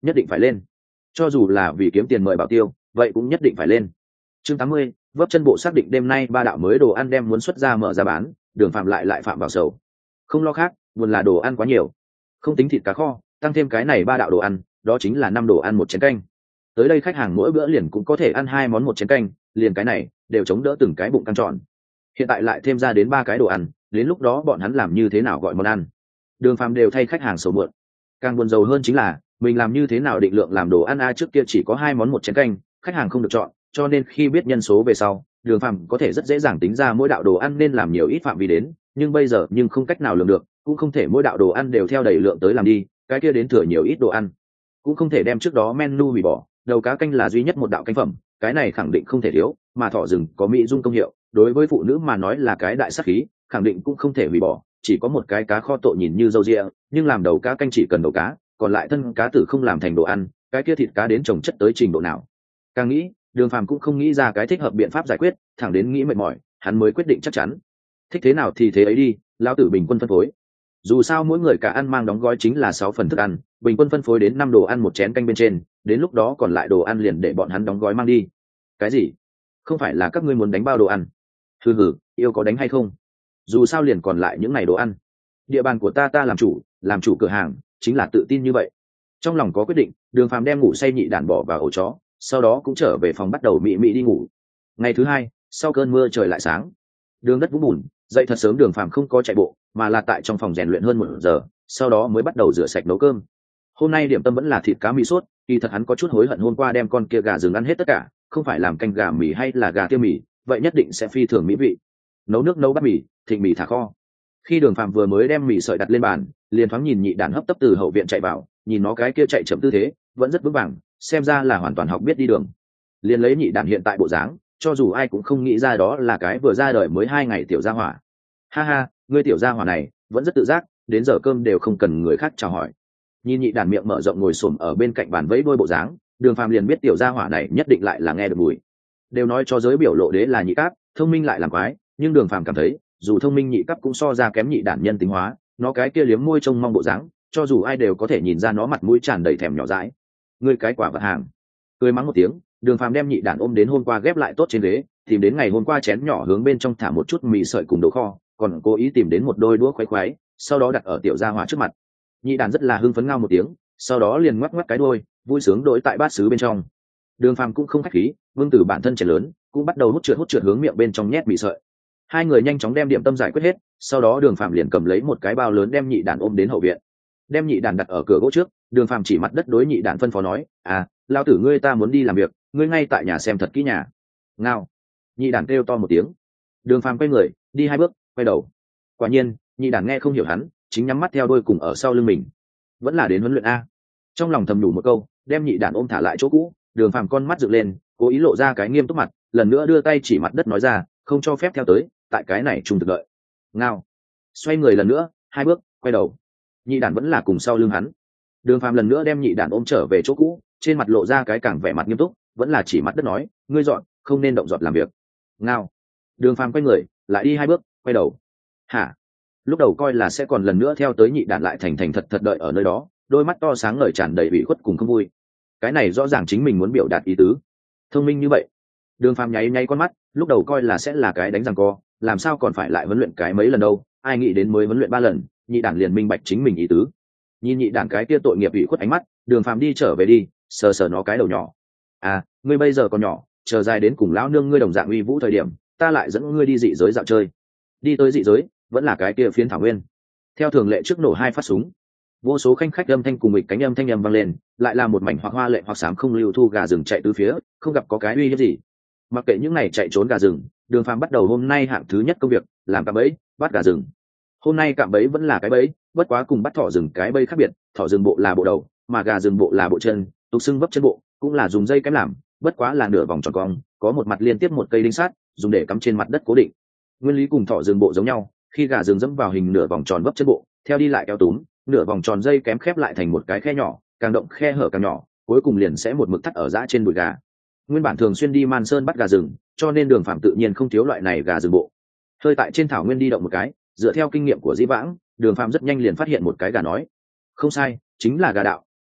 nhất định phải lên, cho dù là vì kiếm tiền mời bảo tiêu vậy cũng nhất định phải lên. Chương 80, vấp chân bộ xác định đêm nay ba đạo mới đồ ăn đem muốn xuất ra mở ra bán, Đường Phạm lại phạm vào sầu. Không lo khác, buồn là đồ ăn quá nhiều, không tính thịt cá kho, tăng thêm cái này ba đạo đồ ăn, đó chính là 5 đồ ăn một chén canh. Tới đây khách hàng mỗi bữa liền cũng có thể ăn 2 món một chén canh, liền cái này đều chống đỡ từng cái bụng căng tròn. Hiện tại lại thêm ra đến 3 cái đồ ăn, đến lúc đó bọn hắn làm như thế nào gọi món ăn? Đường Phạm đều thay khách hàng sầu muộn. Càng buồn rầu hơn chính là mình làm như thế nào định lượng làm đồ ăn trước kia chỉ có 2 món một chén canh, khách hàng không được chọn, cho nên khi biết nhân số về sau, Đường Phạm có thể rất dễ dàng tính ra mỗi đạo đồ ăn nên làm nhiều ít phạm vi đến, nhưng bây giờ nhưng không cách nào lường được, cũng không thể mỗi đạo đồ ăn đều theo đầy lượng tới làm đi, cái kia đến thừa nhiều ít đồ ăn, cũng không thể đem trước đó menu hủy bỏ. Đầu cá canh là duy nhất một đạo canh phẩm, cái này khẳng định không thể thiếu, mà thỏ rừng có mỹ dung công hiệu, đối với phụ nữ mà nói là cái đại sát khí, khẳng định cũng không thể hủy bỏ. Chỉ có một cái cá kho tội nhìn như dâu ria, nhưng làm đầu cá canh chỉ cần đầu cá, còn lại thân cá tử không làm thành đồ ăn, cái kia thịt cá đến trồng chất tới trình độ nào? Càng nghĩ, Đường Phàm cũng không nghĩ ra cái thích hợp biện pháp giải quyết, thẳng đến nghĩ mệt mỏi, hắn mới quyết định chắc chắn. Thích thế nào thì thế ấy đi, lão tử bình quân phân phối. Dù sao mỗi người cả ăn mang đóng gói chính là 6 phần thức ăn, bình quân phân phối đến 5 đồ ăn một chén canh bên trên, đến lúc đó còn lại đồ ăn liền để bọn hắn đóng gói mang đi. Cái gì? Không phải là các ngươi muốn đánh bao đồ ăn? Hừ, yêu có đánh hay không? Dù sao liền còn lại những ngày đồ ăn. Địa bàn của ta làm chủ cửa hàng, chính là tự tin như vậy. Trong lòng có quyết định, Đường Phàm đem ngủ say nhị đản bỏ vào ổ chó, sau đó cũng trở về phòng bắt đầu mị đi ngủ. Ngày thứ hai, sau cơn mưa trời lại sáng. Đường đất vũng bùn, dậy thật sớm Đường Phàm không có chạy bộ, mà là tại trong phòng rèn luyện hơn 1 giờ, sau đó mới bắt đầu rửa sạch nấu cơm. Hôm nay điểm tâm vẫn là thịt cá mì sốt, kỳ thật hắn có chút hối hận hôm qua đem con kia gà rừng ăn hết tất cả, không phải làm canh gà mì hay là gà tiêu mì, vậy nhất định sẽ phi thường mỹ vị. Nấu nước nấu bát mì, thịnh mì thả kho. Khi Đường Phàm vừa mới đem mì sợi đặt lên bàn, liền thoáng nhìn nhị đản hấp tấp từ hậu viện chạy vào, nhìn nó cái kia chạy chậm tư thế, vẫn rất vững vàng, xem ra là hoàn toàn học biết đi đường. Liền lấy nhị đản hiện tại bộ dáng, cho dù ai cũng không nghĩ ra đó là cái vừa ra đời mới 2 ngày tiểu gia hỏa. Ha ha, ngươi tiểu gia hỏa này vẫn rất tự giác, đến giờ cơm đều không cần người khác chào hỏi. Nhìn nhị đản miệng mở rộng ngồi xổm ở bên cạnh bàn vẫy đôi bộ dáng, Đường Phàm liền biết tiểu gia hỏa này nhất định lại là nghe được mùi. Đều nói cho giới biểu lộ đế là nhị cáp, thông minh lại làm quái, nhưng Đường Phàm cảm thấy, dù thông minh nhị cấp cũng so ra kém nhị đản nhân tính hóa, nó cái kia liếm môi trông mong bộ dáng, cho dù ai đều có thể nhìn ra nó mặt mũi tràn đầy thèm nhỏ dãi. Ngươi cái quả vật hàng. Cười mắng một tiếng, Đường Phàm đem nhị đản ôm đến hôm qua ghép lại tốt trên ghế, tìm đến ngày hôm qua chén nhỏ hướng bên trong thả một chút mì sợi cùng đồ kho, còn cố ý tìm đến một đôi đũa khoái khoái, sau đó đặt ở tiểu gia hỏa trước mặt. Nhị đản rất là hưng phấn ngao một tiếng, sau đó liền ngoắc ngoắc cái đuôi, vui sướng đối tại bát sứ bên trong. Đường Phàm cũng không khách khí, vương tử bản thân trẻ lớn, cũng bắt đầu hút trượt hướng miệng bên trong nhét mì sợi. Hai người nhanh chóng đem điểm tâm giải quyết hết, sau đó Đường Phàm liền cầm lấy một cái bao lớn đem nhị đản ôm đến hậu viện. Đem nhị đản đặt ở cửa gỗ trước, Đường Phàm chỉ mặt đất đối nhị đản phân phó nói, lao tử ngươi ta muốn đi làm việc, ngươi ngay tại nhà xem thật kỹ nhà. Ngao. Nhị đản kêu to một tiếng. Đường Phàm quay người, đi 2 bước, quay đầu. Quả nhiên, nhị đản nghe không hiểu hắn, chính nhắm mắt theo đôi cùng ở sau lưng mình. Vẫn là đến huấn luyện a. Trong lòng thầm đủ một câu, đem nhị đản ôm thả lại chỗ cũ, Đường Phàm con mắt dựng lên, cố ý lộ ra cái nghiêm túc mặt, lần nữa đưa tay chỉ mặt đất nói ra, không cho phép theo tới, tại cái này trùng thực đợi. Ngao. Xoay người lần nữa, 2 bước, quay đầu. Nhị đản vẫn là cùng sau lưng hắn. Đường Phàm lần nữa đem nhị đản ôm trở về chỗ cũ, trên mặt lộ ra cái càng vẻ mặt nghiêm túc, vẫn là chỉ mặt đất nói, ngươi dọn, không nên động giọt làm việc. Ngao. Đường Phàm quay người, lại đi 2 bước, quay đầu. Hả? Lúc đầu coi là sẽ còn lần nữa theo tới nhị đản lại thành thật đợi ở nơi đó, đôi mắt to sáng ngời tràn đầy ủy khuất cùng không vui. Cái này rõ ràng chính mình muốn biểu đạt ý tứ. Thông minh như vậy. Đường Phàm nháy con mắt, lúc đầu coi là sẽ là cái đánh giằng co, làm sao còn phải lại huấn luyện cái mấy lần đâu, ai nghĩ đến mới huấn luyện 3 lần, nhị đản liền minh bạch chính mình ý tứ. Nhìn nhị đản cái kia tội nghiệp ủy khuất ánh mắt, Đường Phàm đi trở về đi, sờ nó cái đầu nhỏ. Ngươi bây giờ còn nhỏ, chờ dài đến cùng lão nương ngươi đồng dạng uy vũ thời điểm, ta lại dẫn ngươi đi dị giới dạo chơi. Đi tới dị giới, vẫn là cái kia phiến thảo nguyên. Theo thường lệ trước nổ 2 phát súng, vô số khanh khách âm thanh cùng nghịch cánh âm thanh vang lên, lại là một mảnh hoặc hoa lệ hoặc xám không lưu thu gà rừng chạy tứ phía, không gặp có cái uy hiếp gì. Mặc kệ những này chạy trốn gà rừng, Đường Phàm bắt đầu hôm nay hạng thứ nhất công việc, làm cạm bẫy, bắt gà rừng. Hôm nay cạm bẫy vẫn là cái bẫy, bất quá cùng bắt thỏ rừng cái bẫy khác biệt, thỏ rừng bộ là bộ đầu, mà gà rừng bộ là bộ chân, tục xưng vấp chân bộ, cũng là dùng dây kém làm, bất quá là nửa vòng tròn cong, có một mặt liên tiếp một cây đinh sắt, dùng để cắm trên mặt đất cố định. Nguyên lý cùng thỏ rừng bộ giống nhau, khi gà rừng dẫm vào hình nửa vòng tròn vấp chân bộ, theo đi lại kéo túm, nửa vòng tròn dây kém khép lại thành một cái khe nhỏ, càng động khe hở càng nhỏ, cuối cùng liền sẽ một mực thắt ở dã trên đùi gà. Nguyên bản thường xuyên đi Man Sơn bắt gà rừng, cho nên Đường Phàm tự nhiên không thiếu loại này gà rừng bộ. Hơi tại trên thảo nguyên đi động một cái, dựa theo kinh nghiệm của Dĩ Vãng, Đường Phàm rất nhanh liền phát hiện một cái gà nói. Không sai, chính là gà đạo,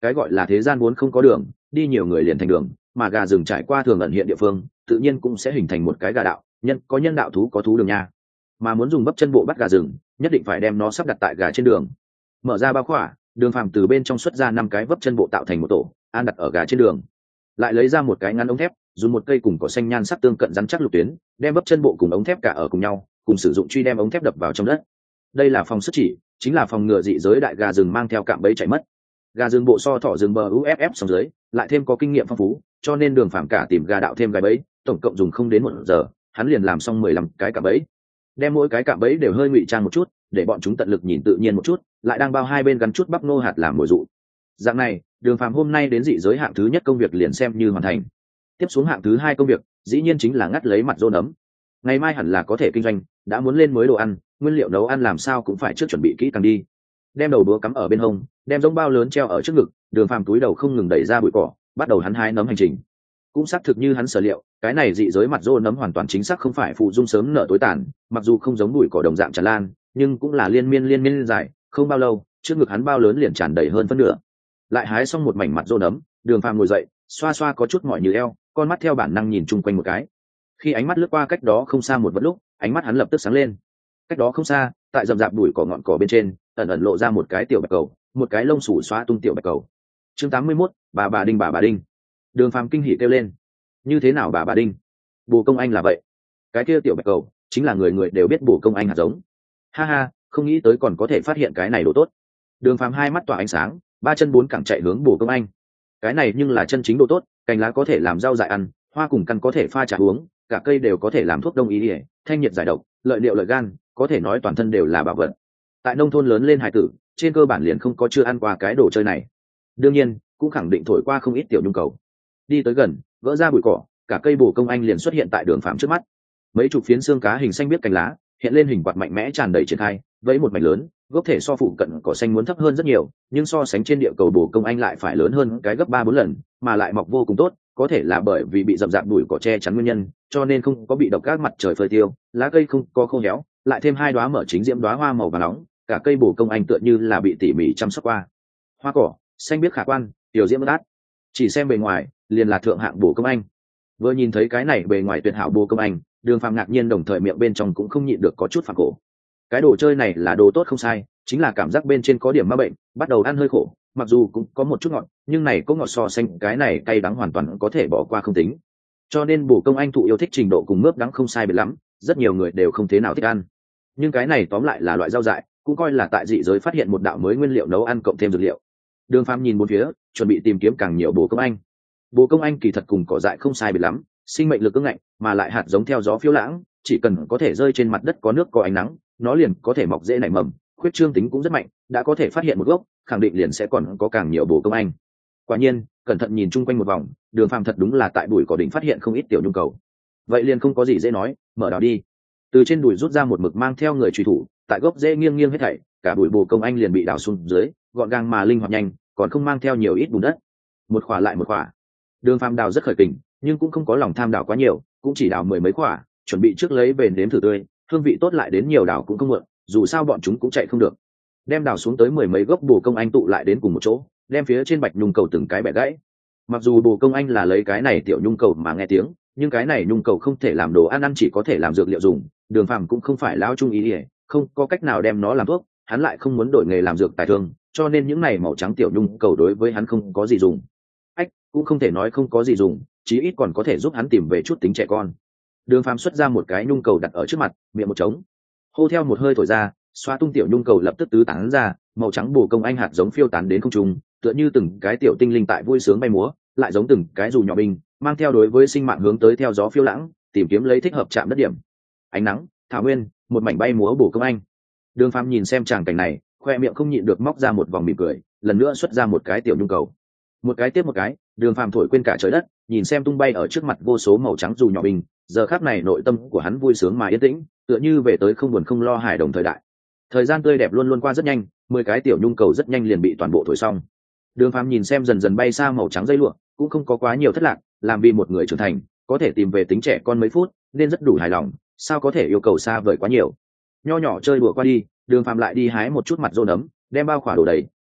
cái gọi là thế gian vốn không có đường, đi nhiều người liền thành đường, mà gà rừng trải qua thường ẩn hiện địa phương tự nhiên cũng sẽ hình thành một cái gà đạo, nhân có nhân đạo, thú có thú đường nha. Mà muốn dùng bắp chân bộ bắt gà rừng, nhất định phải đem nó sắp đặt tại gà trên đường. Mở ra bao khỏa, Đường Phàm từ bên trong xuất ra 5 cái vấp chân bộ tạo thành một tổ, an đặt ở gà trên đường. Lại lấy ra một cái ngắn ống thép, dùng một cây cùng cỏ xanh nhan sắc tương cận rắn chắc lục tuyến, đem vấp chân bộ cùng ống thép cả ở cùng nhau, cùng sử dụng truy đem ống thép đập vào trong đất. Đây là phòng sức chỉ, chính là phòng ngừa dị giới đại gà rừng mang theo cạm bẫy chạy mất. Gà rừng bộ so thỏ rừng bờ uff xuống dưới, lại thêm có kinh nghiệm phong phú, cho nên Đường Phàm cả tìm gà đạo thêm gà bẫy, tổng cộng dùng không đến 1 giờ, hắn liền làm xong 15 cái cạm bẫy. Đem mỗi cái cạm bẫy đều hơi ngụy trang một chút, để bọn chúng tận lực nhìn tự nhiên một chút, lại đang bao hai bên gắn chút bắp nô hạt làm mồi dụ. Dạng này, Đường Phàm hôm nay đến dị giới hạng thứ nhất công việc liền xem như hoàn thành. Tiếp xuống hạng thứ 2 công việc, dĩ nhiên chính là ngắt lấy mặt rô nấm. Ngày mai hẳn là có thể kinh doanh, đã muốn lên mới đồ ăn, nguyên liệu nấu ăn làm sao cũng phải trước chuẩn bị kỹ càng đi. Đem đầu đũa cắm ở bên hông, đem giống bao lớn treo ở trước ngực, Đường Phàm túi đầu không ngừng đẩy ra bụi cỏ, bắt đầu hắn hái nấm hành trình. Cũng xác thực như hắn sở liệu, cái này dị giới mặt rô nấm hoàn toàn chính xác không phải phụ dung sớm nở tối tàn, mặc dù không giống bụi cỏ đồng dạng tràn lan, nhưng cũng là liên miên dài, không bao lâu, trước ngực hắn bao lớn liền tràn đầy hơn phân nửa. Lại hái xong một mảnh mặt rô nấm, Đường Phàm ngồi dậy, xoa xoa có chút mỏi như eo, con mắt theo bản năng nhìn chung quanh một cái. Khi ánh mắt lướt qua cách đó không xa một vật lúc, ánh mắt hắn lập tức sáng lên. Cách đó không xa, tại rậm rạp bụi cỏ ngọn cỏ bên trên, ẩn ẩn lộ ra một cái tiểu bạch cầu, một cái lông sủ xóa tung tiểu bạch cầu. Chương 81, bà đinh. Đường Phàm kinh hỉ kêu lên. Như thế nào bà đinh? Bồ Công Anh là vậy. Cái kia tiểu bạch cầu chính là người người đều biết Bồ Công Anh hạt giống. Ha ha, không nghĩ tới còn có thể phát hiện cái này đồ tốt. Đường Phàm hai mắt tỏa ánh sáng, 3 chân 4 cẳng chạy hướng Bồ Công Anh. Cái này nhưng là chân chính đồ tốt, cành lá có thể làm rau dại ăn, hoa cùng căn có thể pha trà uống, cả cây đều có thể làm thuốc đông y, thanh nhiệt giải độc, lợi niệu lợi gan, có thể nói toàn thân đều là bảo vật. Tại nông thôn lớn lên hải tử, trên cơ bản liền không có chưa ăn qua cái đồ chơi này. Đương nhiên, cũng khẳng định thổi qua không ít tiểu nhu cầu. Đi tới gần, gỡ ra bụi cỏ, cả cây Bồ Công Anh liền xuất hiện tại Đường Phàm trước mắt. Mấy chục phiến xương cá hình xanh biết cành lá hiện lên hình quạt mạnh mẽ tràn đầy triển khai, vẫy một mảnh lớn, gốc thể so phụ cận cỏ xanh muốn thấp hơn rất nhiều, nhưng so sánh trên địa cầu Bồ Công Anh lại phải lớn hơn cái gấp 3-4 lần, mà lại mọc vô cùng tốt, có thể là bởi vì bị rậm rạp bụi cỏ che chắn nguyên nhân, cho nên không có bị độc các mặt trời phơi tiêu, lá cây không có khô héo, lại thêm 2 đóa mở chính diễm đóa hoa màu vàng nóng, cả cây Bồ Công Anh tựa như là bị tỉ mỉ chăm sóc qua. Hoa cỏ xanh biếc khả quan, tiểu diễm đát. Chỉ xem bề ngoài, liền là thượng hạng Bồ Công Anh. Vừa nhìn thấy cái này bề ngoài tuyệt hảo Bồ Công Anh, Đường Phàm ngạc nhiên đồng thời miệng bên trong cũng không nhịn được có chút phản cổ. Cái đồ chơi này là đồ tốt không sai, chính là cảm giác bên trên có điểm ma bệnh, bắt đầu ăn hơi khổ, mặc dù cũng có một chút ngọt, nhưng này có ngọt so xanh cái này cay đắng hoàn toàn có thể bỏ qua không tính. Cho nên Bồ Công Anh thụ yêu thích trình độ cùng mướp đắng không sai biệt lắm, rất nhiều người đều không thế nào thích ăn. Nhưng cái này tóm lại là loại rau dại, cũng coi là tại dị giới phát hiện một đạo mới nguyên liệu nấu ăn cộng thêm dược liệu. Đường Phàm nhìn bốn phía, chuẩn bị tìm kiếm càng nhiều Bồ Công Anh. Bồ Công Anh kỳ thật cùng cỏ dại không sai biệt lắm, sinh mệnh lực ương ngạnh, mà lại hạt giống theo gió phiêu lãng, chỉ cần có thể rơi trên mặt đất có nước có ánh nắng, nó liền có thể mọc dễ nảy mầm, khuyết trương tính cũng rất mạnh, đã có thể phát hiện một gốc, khẳng định liền sẽ còn có càng nhiều Bồ Công Anh. Quả nhiên, cẩn thận nhìn chung quanh một vòng, Đường Phàm thật đúng là tại bụi cỏ đỉnh phát hiện không ít tiểu nhu cầu. Vậy liền không có gì dễ nói, mở đào đi. Từ trên đùi rút ra một mực mang theo người truy thủ, tại gốc dễ nghiêng nghiêng hết thảy, cả bụi Bồ Công Anh liền bị đào xuống dưới, gọn gàng mà linh hoạt nhanh, còn không mang theo nhiều ít bùn đất. Một khỏa lại một khỏa. Đường Phàm đào rất khởi kình, nhưng cũng không có lòng tham đào quá nhiều, cũng chỉ đào 10 mấy khỏa, chuẩn bị trước lấy về nếm thử tươi, hương vị tốt lại đến nhiều đào cũng không muộn, dù sao bọn chúng cũng chạy không được. Đem đào xuống tới 10 mấy gốc Bồ Công Anh tụ lại đến cùng một chỗ, đem phía trên bạch nhung cầu từng cái bẻ gãy. Mặc dù Bồ Công Anh là lấy cái này tiểu nhung cầu mà nghe tiếng, nhưng cái này nhung cầu không thể làm đồ ăn, chỉ có thể làm dược liệu dùng. Đường Phàm cũng không phải lão trung ý ỉa, không có cách nào đem nó làm thuốc, hắn lại không muốn đổi nghề làm dược tài thương, cho nên những này màu trắng tiểu nhung cầu đối với hắn không có gì dùng. Cũng không thể nói không có gì dùng, chí ít còn có thể giúp hắn tìm về chút tính trẻ con. Đường Phàm xuất ra một cái nhung cầu đặt ở trước mặt, miệng một trống, hô theo một hơi thổi ra, xoa tung tiểu nhung cầu lập tức tứ tán ra, màu trắng Bồ Công Anh hạt giống phiêu tán đến không trung, tựa như từng cái tiểu tinh linh tại vui sướng bay múa, lại giống từng cái dù nhỏ binh, mang theo đối với sinh mạng hướng tới theo gió phiêu lãng, tìm kiếm lấy thích hợp chạm đất điểm. Ánh nắng, thảo nguyên, một mảnh bay múa Bồ Công Anh. Đường Phàm nhìn xem tràng cảnh này, khoe miệng không nhịn được móc ra một vòng mỉm cười, lần nữa xuất ra một cái tiểu nhung cầu. Một cái tiếp một cái, Đường Phàm thổi quên cả trời đất, nhìn xem tung bay ở trước mặt vô số màu trắng dù nhỏ binh, giờ khắc này nội tâm của hắn vui sướng mà yên tĩnh, tựa như về tới không buồn không lo hài đồng thời đại. Thời gian tươi đẹp luôn luôn qua rất nhanh, 10 cái tiểu nhung cầu rất nhanh liền bị toàn bộ thổi xong. Đường Phàm nhìn xem dần dần bay xa màu trắng dây lụa, cũng không có quá nhiều thất lạc, làm vì một người trưởng thành, có thể tìm về tính trẻ con mấy phút, nên rất đủ hài lòng, sao có thể yêu cầu xa vời quá nhiều. Nho nhỏ chơi đùa qua đi, Đường Phàm lại đi hái một chút mặt rô nấm, đem bao khỏa đổ đầy,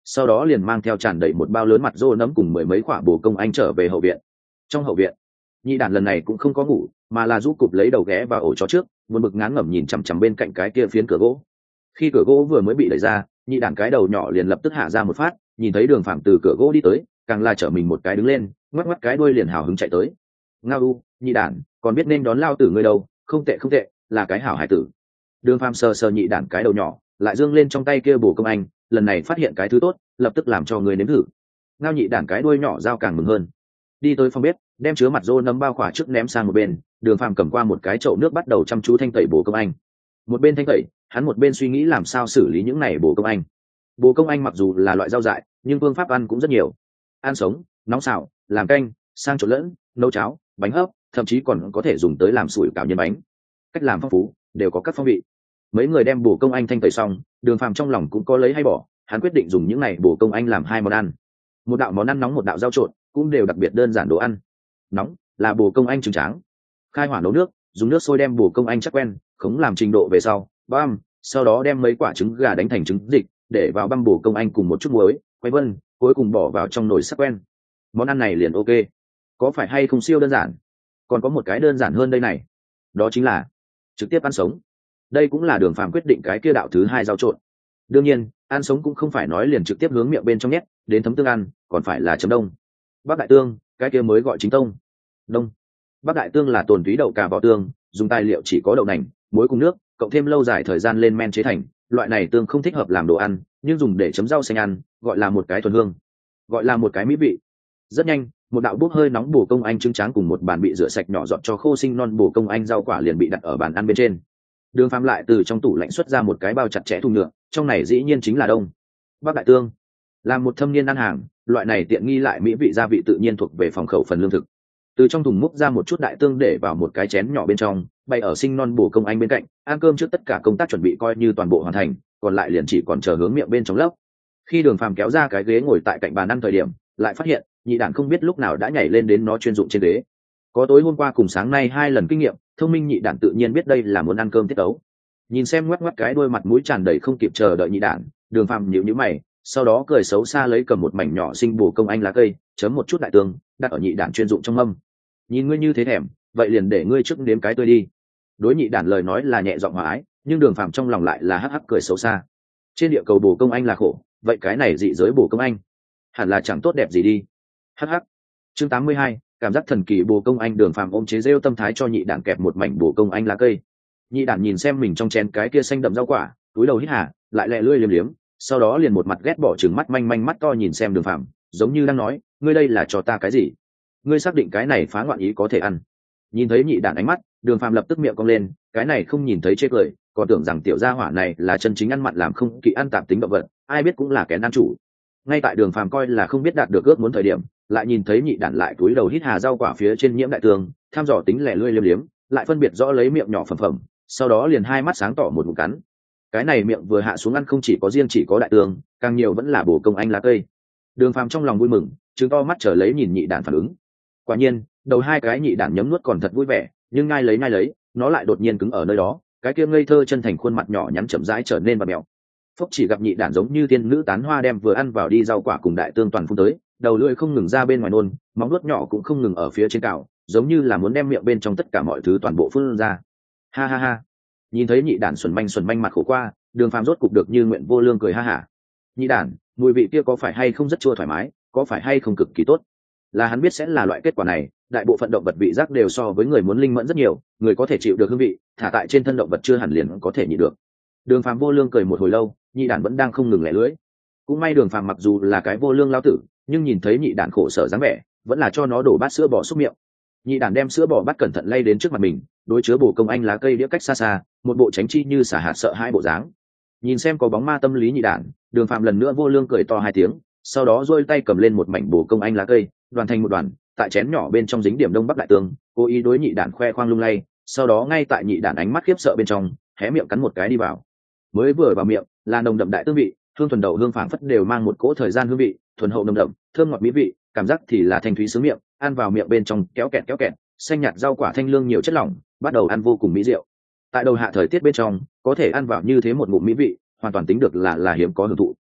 sau đó liền mang theo tràn đầy một bao lớn mặt rô nấm cùng mười mấy quả bồ công anh trở về hậu viện. Trong hậu viện, nhị đản lần này cũng không có ngủ, mà là rũ cụp lấy đầu ghé vào ổ chó trước, buồn bực ngán ngẩm nhìn chằm chằm bên cạnh cái kia phiến cửa gỗ. Khi cửa gỗ vừa mới bị đẩy ra, nhị đản cái đầu nhỏ liền lập tức hạ ra một phát, nhìn thấy Đường Phàm từ cửa gỗ đi tới, càng là trở mình một cái đứng lên, ngoắc ngoắc cái đuôi liền hào hứng chạy tới. Ngao u, nhị đản, còn biết nên đón lao tử ngươi đâu, không tệ không tệ, là cái hảo hải tử. Đường Phàm sờ sờ nhị đản cái đầu nhỏ, lại dương lên trong tay kia bổ công anh, lần này phát hiện cái thứ tốt, lập tức làm cho người nếm thử. Ngao nhị đản cái đuôi nhỏ dao càng mừng hơn. Đi tới phòng bếp, đem chứa mặt rô nấm bao khỏa trước ném sang một bên, Đường Phàm cầm qua một cái chậu nước bắt đầu chăm chú thanh tẩy bổ công anh. Một bên thanh tẩy, hắn một bên suy nghĩ làm sao xử lý những này bổ công anh. Bồ công anh mặc dù là loại rau dại, nhưng phương pháp ăn cũng rất nhiều. Ăn sống, nóng xào, làm canh, sang trộn lẫn, nấu cháo, bánh hấp, thậm chí còn có thể dùng tới làm sủi cảo nhân bánh. Cách làm phong phú, đều có các phong vị. Mấy người đem bồ công anh thanh tẩy xong, Đường Phàm trong lòng cũng có lấy hay bỏ, hắn quyết định dùng những này bồ công anh làm hai món ăn. Một đạo món ăn nóng, một đạo rau trộn, cũng đều đặc biệt đơn giản đồ ăn. Nóng là bồ công anh trứng tráng. Khai hỏa nấu nước, dùng nước sôi đem bồ công anh chắc quen, khống làm trình độ về sau, băm, sau đó đem mấy quả trứng gà đánh thành trứng dịch, để vào băm bồ công anh cùng một chút muối, quay vân, cuối cùng bỏ vào trong nồi sắc quen. Món ăn này liền ok. Có phải hay không siêu đơn giản? Còn có một cái đơn giản hơn đây này, đó chính là trực tiếp ăn sống. Đây cũng là Đường Phàm quyết định cái kia đạo thứ hai rau trộn. Đương nhiên, ăn sống cũng không phải nói liền trực tiếp hướng miệng bên trong nhét, đến thấm tương ăn, còn phải là chấm đông. Bắc đại tương, cái kia mới gọi chính tông. Đông. Bắc đại tương là tồn túy đậu cà vỏ tương, dùng tài liệu chỉ có đậu nành, muối cùng nước, cộng thêm lâu dài thời gian lên men chế thành. Loại này tương không thích hợp làm đồ ăn, nhưng dùng để chấm rau xanh ăn, gọi là một cái thuần hương, gọi là một cái mỹ vị. Rất nhanh, một đạo bốc hơi nóng bồ công anh trứng tráng cùng một bàn bị rửa sạch nhỏ giọt cho khô sinh non bồ công anh rau quả liền bị đặt ở bàn ăn bên trên. Đường Phàm lại từ trong tủ lạnh xuất ra một cái bao chặt chẽ thùng nhựa, trong này dĩ nhiên chính là đông bắc đại tương. Là một thâm niên ăn hàng, loại này tiện nghi lại mỹ vị gia vị tự nhiên thuộc về phòng khẩu phần lương thực. Từ trong thùng múc ra một chút đại tương để vào một cái chén nhỏ bên trong, bày ở sinh non bồ công anh bên cạnh. Ăn cơm trước tất cả công tác chuẩn bị coi như toàn bộ hoàn thành, còn lại liền chỉ còn chờ hướng miệng bên trong lớp. Khi Đường Phàm kéo ra cái ghế ngồi tại cạnh bàn ăn thời điểm, lại phát hiện nhị đản không biết lúc nào đã nhảy lên đến nó chuyên dụng trên ghế. Có tối hôm qua cùng sáng nay hai lần kinh nghiệm, thông minh nhị đản tự nhiên biết đây là muốn ăn cơm tiết tấu. Nhìn xem ngoắc ngoắc cái đuôi mặt mũi tràn đầy không kịp chờ đợi nhị đản, Đường Phàm nhíu nhíu mày, sau đó cười xấu xa lấy cầm một mảnh nhỏ xinh bồ công anh lá cây, chấm một chút đại tương, đặt ở nhị đản chuyên dụng trong mâm. Nhìn ngươi như thế thèm, vậy liền để ngươi trước nếm cái tươi đi. Đối nhị đản lời nói là nhẹ giọng hòa ái, nhưng Đường Phàm trong lòng lại là hắc hắc cười xấu xa. Trên địa cầu bồ công anh là khổ, vậy cái này dị giới bồ công anh hẳn là chẳng tốt đẹp gì đi. Hắc hắc. Chương 82, cảm giác thần kỳ bồ công anh. Đường Phàm ôm chế rêu tâm thái cho nhị đản kẹp một mảnh bồ công anh lá cây. Nhị đản nhìn xem mình trong chén cái kia xanh đậm rau quả, túi đầu hít hà, lại lẹ lưỡi liếm liếm, sau đó liền một mặt ghét bỏ trừng mắt manh manh mắt to nhìn xem Đường Phàm, giống như đang nói, ngươi đây là cho ta cái gì? Ngươi xác định cái này phá loạn ý có thể ăn? Nhìn thấy nhị đản ánh mắt, Đường Phàm lập tức miệng cong lên, cái này không nhìn thấy chê cười, còn tưởng rằng tiểu gia hỏa này là chân chính ăn mặn làm không kỵ ăn tạp tính động vật, ai biết cũng là kẻ ăn chủ. Ngay tại Đường Phàm coi là không biết đạt được ước muốn thời điểm, lại nhìn thấy nhị đản lại túi đầu hít hà rau quả phía trên nhiễm đại tường, tham dò tính lẻ lươi liếm liếm, lại phân biệt rõ lấy miệng nhỏ phẩm phẩm, sau đó liền hai mắt sáng tỏ một ngụm cắn. Cái này miệng vừa hạ xuống ăn không chỉ có riêng chỉ có đại tường, càng nhiều vẫn là bồ công anh lá cây. Đường Phàm trong lòng vui mừng, trừng to mắt chờ lấy nhìn nhị đản phản ứng. Quả nhiên, đầu hai cái nhị đản nhấm nuốt còn thật vui vẻ, nhưng ngay lấy, nó lại đột nhiên cứng ở nơi đó, cái kia ngây thơ chân thành khuôn mặt nhỏ nhắn chậm rãi trở nên bặm mèo. Phúc chỉ gặp nhị đản giống như tiên nữ tán hoa đem vừa ăn vào đi rau quả cùng đại tương toàn phun tới, đầu lưỡi không ngừng ra bên ngoài nôn, móng nuốt nhỏ cũng không ngừng ở phía trên cào, giống như là muốn đem miệng bên trong tất cả mọi thứ toàn bộ phun ra. Ha ha ha. Nhìn thấy nhị đản xuẩn manh mặt khổ qua, Đường Phàm rốt cục được như nguyện vô lương cười ha hả. Nhị đản, mùi vị kia có phải hay không rất chua thoải mái, có phải hay không cực kỳ tốt? Là hắn biết sẽ là loại kết quả này, đại bộ phận động vật vị giác đều so với người muốn linh mẫn rất nhiều, người có thể chịu được hương vị, thả tại trên thân động vật chưa hẳn liền có thể nhịn được. Đường Phàm vô lương cười một hồi lâu, nhị đản vẫn đang không ngừng lẻ lưỡi. Cũng may Đường Phàm mặc dù là cái vô lương lao tử, nhưng nhìn thấy nhị đản khổ sở dáng vẻ, vẫn là cho nó đổ bát sữa bò xúc miệng. Nhị đản đem sữa bò bát cẩn thận lay đến trước mặt mình, đối chứa bồ công anh lá cây đĩa cách xa xa, một bộ tránh chi như xả hạt sợ hai bộ dáng. Nhìn xem có bóng ma tâm lý nhị đản, Đường Phàm lần nữa vô lương cười to hai tiếng, sau đó duỗi tay cầm lên một mảnh bồ công anh lá cây, đoàn thành một đoàn, tại chén nhỏ bên trong dính điểm đông bắc đại tương, cố ý đối nhị đản khoe khoang lung lay, sau đó ngay tại nhị đản ánh mắt khiếp sợ bên trong, hé miệng cắn một cái đi vào. Mới vừa vào miệng, là nồng đậm đại tương vị, hương thuần đậu hương phảng phất đều mang một cỗ thời gian hương vị, thuần hậu nồng đậm, thơm ngọt mỹ vị, cảm giác thì là thanh thúy sướng miệng, ăn vào miệng bên trong kéo kẹt, xanh nhạt rau quả thanh lương nhiều chất lỏng, bắt đầu ăn vô cùng mỹ diệu. Tại đầu hạ thời tiết bên trong, có thể ăn vào như thế một ngụm mỹ vị, hoàn toàn tính được là hiếm có hưởng thụ.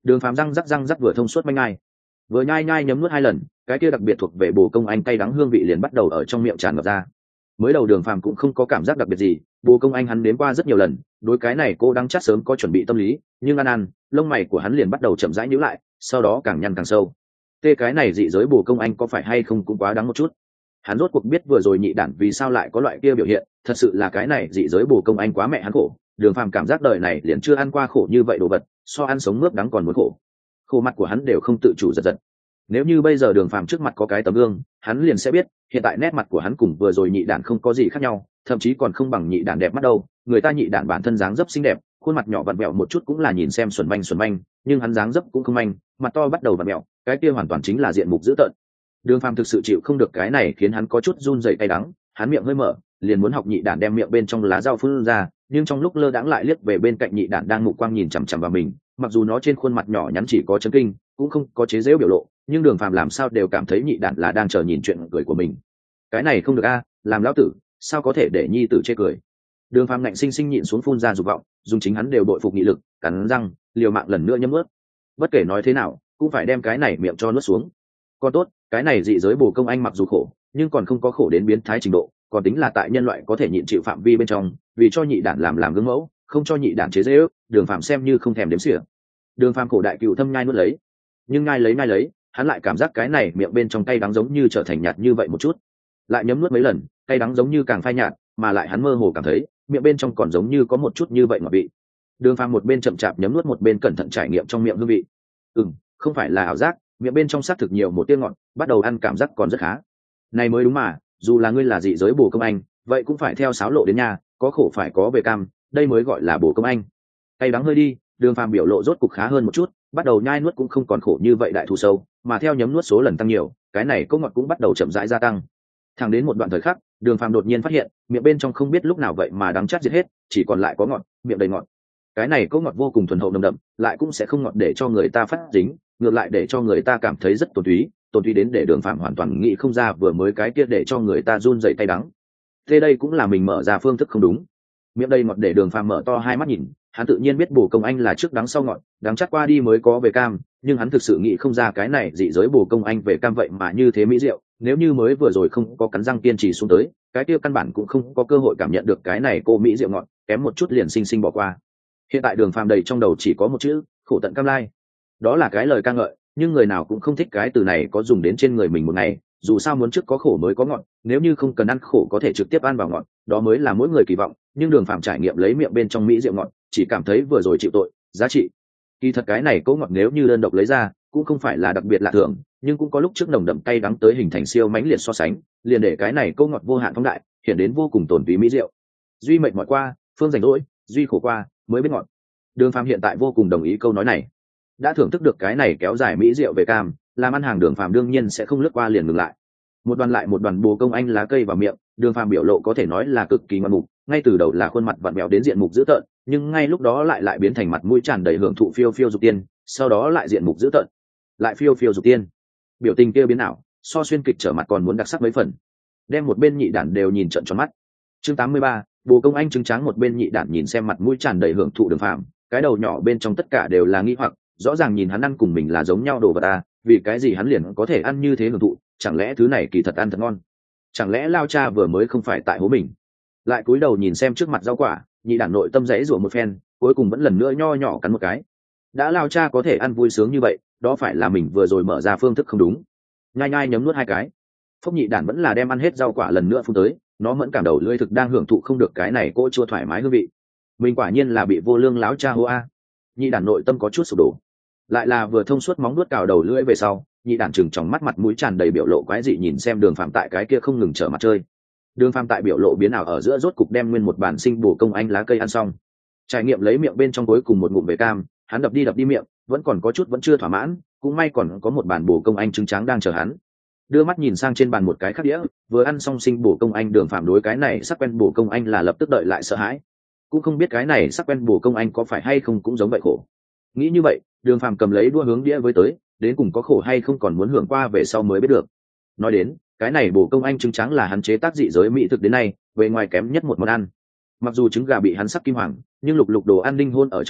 Đường Phàm răng rắc vừa thông suốt manh ai, vừa nhai nhai nhấm nuốt 2 lần, cái kia đặc biệt thuộc về bồ công anh cay đắng hương vị liền bắt đầu ở trong miệng tràn ngập ra. Mới đầu Đường Phàm cũng không có cảm giác đặc biệt gì, bồ công anh hắn nếm qua rất nhiều lần, đối cái này cô đang chắc sớm có chuẩn bị tâm lý, nhưng ăn lông mày của hắn liền bắt đầu chậm rãi nhíu lại, sau đó càng nhăn càng sâu. Tê, cái này dị giới bồ công anh có phải hay không cũng quá đáng một chút. Hắn rốt cuộc biết vừa rồi nhị đản vì sao lại có loại kia biểu hiện, thật sự là cái này dị giới bồ công anh quá mẹ hắn khổ. Đường Phàm cảm giác đời này liền chưa ăn qua khổ như vậy đồ vật, so ăn sống mướp đắng còn muốn khổ. Khổ mặt của hắn đều không tự chủ giật giật. Nếu như bây giờ Đường Phàm trước mặt có cái tấm gương, hắn liền sẽ biết, hiện tại nét mặt của hắn cùng vừa rồi nhị đản không có gì khác nhau, thậm chí còn không bằng nhị đản đẹp mắt đâu. Người ta nhị đản bản thân dáng dấp xinh đẹp, khuôn mặt nhỏ vặn vẹo một chút cũng là nhìn xem xuẩn manh, nhưng hắn dáng dấp cũng không manh, mặt to bắt đầu vặn vẹo, cái kia hoàn toàn chính là diện mục dữ tợn. Đường Phàm thực sự chịu không được cái này, khiến hắn có chút run rẩy cay đắng, hắn miệng hơi mở, liền muốn học nhị đản đem miệng bên trong lá dao phun ra, nhưng trong lúc lơ đãng lại liếc về bên cạnh nhị đản đang mục quang nhìn chằm chằm vào mình, mặc dù nó trên khuôn mặt nhỏ nhắn chỉ có chấn kinh, cũng không có chế giễu biểu lộ, nhưng Đường Phàm làm sao đều cảm thấy nhị đản là đang chờ nhìn chuyện cười của mình. Cái này không được a, làm lão tử, sao có thể để nhi tử chê cười. Đường Phàm ngạnh sinh sinh nhịn xuống phun ra dục vọng, dùng chính hắn đều đội phục nghị lực, cắn răng, liều mạng lần nữa nhấm nuốt. Bất kể nói thế nào, cũng phải đem cái này miệng cho nuốt xuống. Còn tốt, cái này dị giới bồ công anh mặc dù khổ, nhưng còn không có khổ đến biến thái trình độ, còn tính là tại nhân loại có thể nhịn chịu phạm vi bên trong, vì cho nhị đản làm gương mẫu, không cho nhị đản chế giễu, Đường Phàm xem như không thèm đếm xỉa. Đường Phàm khổ đại cựu thâm nhai nuốt lấy, nhưng nhai lấy, hắn lại cảm giác cái này miệng bên trong cay đắng giống như trở thành nhạt như vậy một chút. Lại nhấm nuốt mấy lần, cay đắng giống như càng phai nhạt, mà lại hắn mơ hồ cảm thấy, miệng bên trong còn giống như có một chút như vậy ngọt vị. Đường Phàm một bên chậm chạp nhấm nuốt một bên cẩn thận trải nghiệm trong miệng hương vị. Không phải là ảo giác, miệng bên trong xác thực nhiều một tia ngọt, bắt đầu ăn cảm giác còn rất khá. Này mới đúng mà, dù là ngươi là dị giới bồ công anh, vậy cũng phải theo sáo lộ đến nhà, có khổ phải có về cam, đây mới gọi là bồ công anh. Cay đắng hơi đi, Đường Phàm biểu lộ rốt cục khá hơn một chút, bắt đầu nhai nuốt cũng không còn khổ như vậy đại thù sâu, mà theo nhấm nuốt số lần tăng nhiều, cái này cốc ngọt cũng bắt đầu chậm rãi gia tăng. Thẳng đến một đoạn thời khắc, Đường Phàm đột nhiên phát hiện, miệng bên trong không biết lúc nào vậy mà đắng chát diệt hết, chỉ còn lại có ngọt, miệng đầy ngọt. Cái này cốc ngọt vô cùng thuần hậu nồng đậm, lại cũng sẽ không ngọt để cho người ta phát dính, ngược lại để cho người ta cảm thấy rất tồn túy đến để Đường Phàm hoàn toàn nghĩ không ra vừa mới cái kia để cho người ta run rẩy tay đắng. Thế đây cũng là mình mở ra phương thức không đúng. Miệng đầy ngọt để Đường Phàm mở to hai mắt nhìn, hắn tự nhiên biết bồ công anh là trước đắng sau ngọt, đắng chắc qua đi mới có về cam, nhưng hắn thực sự nghĩ không ra cái này dị giới bồ công anh về cam vậy mà như thế mỹ diệu, nếu như mới vừa rồi không có cắn răng kiên trì xuống tới, cái kia căn bản cũng không có cơ hội cảm nhận được cái này cô mỹ diệu ngọt, kém một chút liền sinh bỏ qua. Hiện tại Đường Phàm đầy trong đầu chỉ có một chữ, khổ tận cam lai. Đó là cái lời ca ngợi, nhưng người nào cũng không thích cái từ này có dùng đến trên người mình một ngày, dù sao muốn trước có khổ mới có ngọt, nếu như không cần ăn khổ có thể trực tiếp ăn vào ngọt, đó mới là mỗi người kỳ vọng, nhưng Đường Phàm trải nghiệm lấy miệng bên trong mỹ diệu ngọt, chỉ cảm thấy vừa rồi chịu tội, giá trị. Kỳ thật cái này cỗ ngọt nếu như đơn độc lấy ra, cũng không phải là đặc biệt lạ thường, nhưng cũng có lúc trước nồng đậm cay đắng tới hình thành siêu mãnh liệt so sánh, liền để cái này cỗ ngọt vô hạn phóng đại, hiện đến vô cùng tổn túy mỹ diệu. Duy mệnh mỏi qua, phương rảnh rỗi, duy khổ qua, mới biết ngọt. Đường Phàm hiện tại vô cùng đồng ý câu nói này. Đã thưởng thức được cái này kéo dài mỹ diệu về cam, làm ăn hàng Đường Phàm đương nhiên sẽ không lướt qua liền ngừng lại. Một đoàn lại một đoàn bồ công anh lá cây vào miệng, Đường Phàm biểu lộ có thể nói là cực kỳ ngoan mục, ngay từ đầu là khuôn mặt vặn vẹo đến diện mục dữ tợn, nhưng ngay lúc đó lại biến thành mặt mũi tràn đầy hưởng thụ phiêu phiêu dục tiên, sau đó lại diện mục dữ tợn, lại phiêu phiêu dục tiên. Biểu tình kia biến ảo, so xuyên kịch trở mặt còn muốn đặc sắc mấy phần. Đem một bên nhị đản đều nhìn trợn tròn mắt. Chương 83, bồ công anh trứng trắng một bên nhị đản nhìn xem mặt mũi tràn đầy hưởng thụ Đường Phàm, cái đầu nhỏ bên trong tất cả đều là nghi hoặc, rõ ràng nhìn hắn ăn cùng mình là giống nhau đồ vật ta, vì cái gì hắn liền có thể ăn như thế hưởng thụ, chẳng lẽ thứ này kỳ thật ăn thật ngon, chẳng lẽ lao cha vừa mới không phải tại hố mình. Lại cúi đầu nhìn xem trước mặt rau quả, nhị đản nội tâm rẽ rủa một phen, cuối cùng vẫn lần nữa nho nhỏ cắn một cái. Đã lao cha có thể ăn vui sướng như vậy, đó phải là mình vừa rồi mở ra phương thức không đúng. Nhai nhai nhấm nuốt 2 cái, phúc nhị đản vẫn là đem ăn hết rau quả lần nữa phun tới, nó mẫn cảm đầu lưỡi thực đang hưởng thụ không được cái này cỗ chua thoải mái hương vị. Mình quả nhiên là bị vô lương láo cha hô a. Nhị đản nội tâm có chút sụp đổ. Lại là vừa thông suốt móng nuốt cào đầu lưỡi về sau, nhị đản chừng trong mắt mũi tràn đầy biểu lộ quái dị nhìn xem Đường Phàm tại cái kia không ngừng trở mặt chơi. Đường Phàm tại biểu lộ biến ảo ở giữa rốt cục đem nguyên một bản sinh bồ công anh lá cây ăn xong, trải nghiệm lấy miệng bên trong cuối cùng một ngụm về cam, hắn đập đi miệng, vẫn còn có chút vẫn chưa thỏa mãn, cũng may còn có một bản bồ công anh trứng trắng đang chờ hắn. Đưa mắt nhìn sang trên bàn một cái khác đĩa, vừa ăn xong sinh bồ công anh, Đường Phàm đối cái này sắc quen bồ công anh là lập tức đợi lại sợ hãi, cũng không biết cái này sắc quen bồ công anh có phải hay không cũng giống vậy khổ. Nghĩ như vậy, Đường Phàm cầm lấy đũa hướng đĩa với tới, đến cùng có khổ hay không còn muốn hưởng qua về sau mới biết được. Nói đến, cái này bồ công anh trứng trắng là hắn chế tác dị giới mỹ thực đến nay về ngoài kém nhất một món ăn. Mặc dù trứng gà bị hắn sắc kim hoàng, nhưng lục lục đồ ăn linh hôn ở trong đó,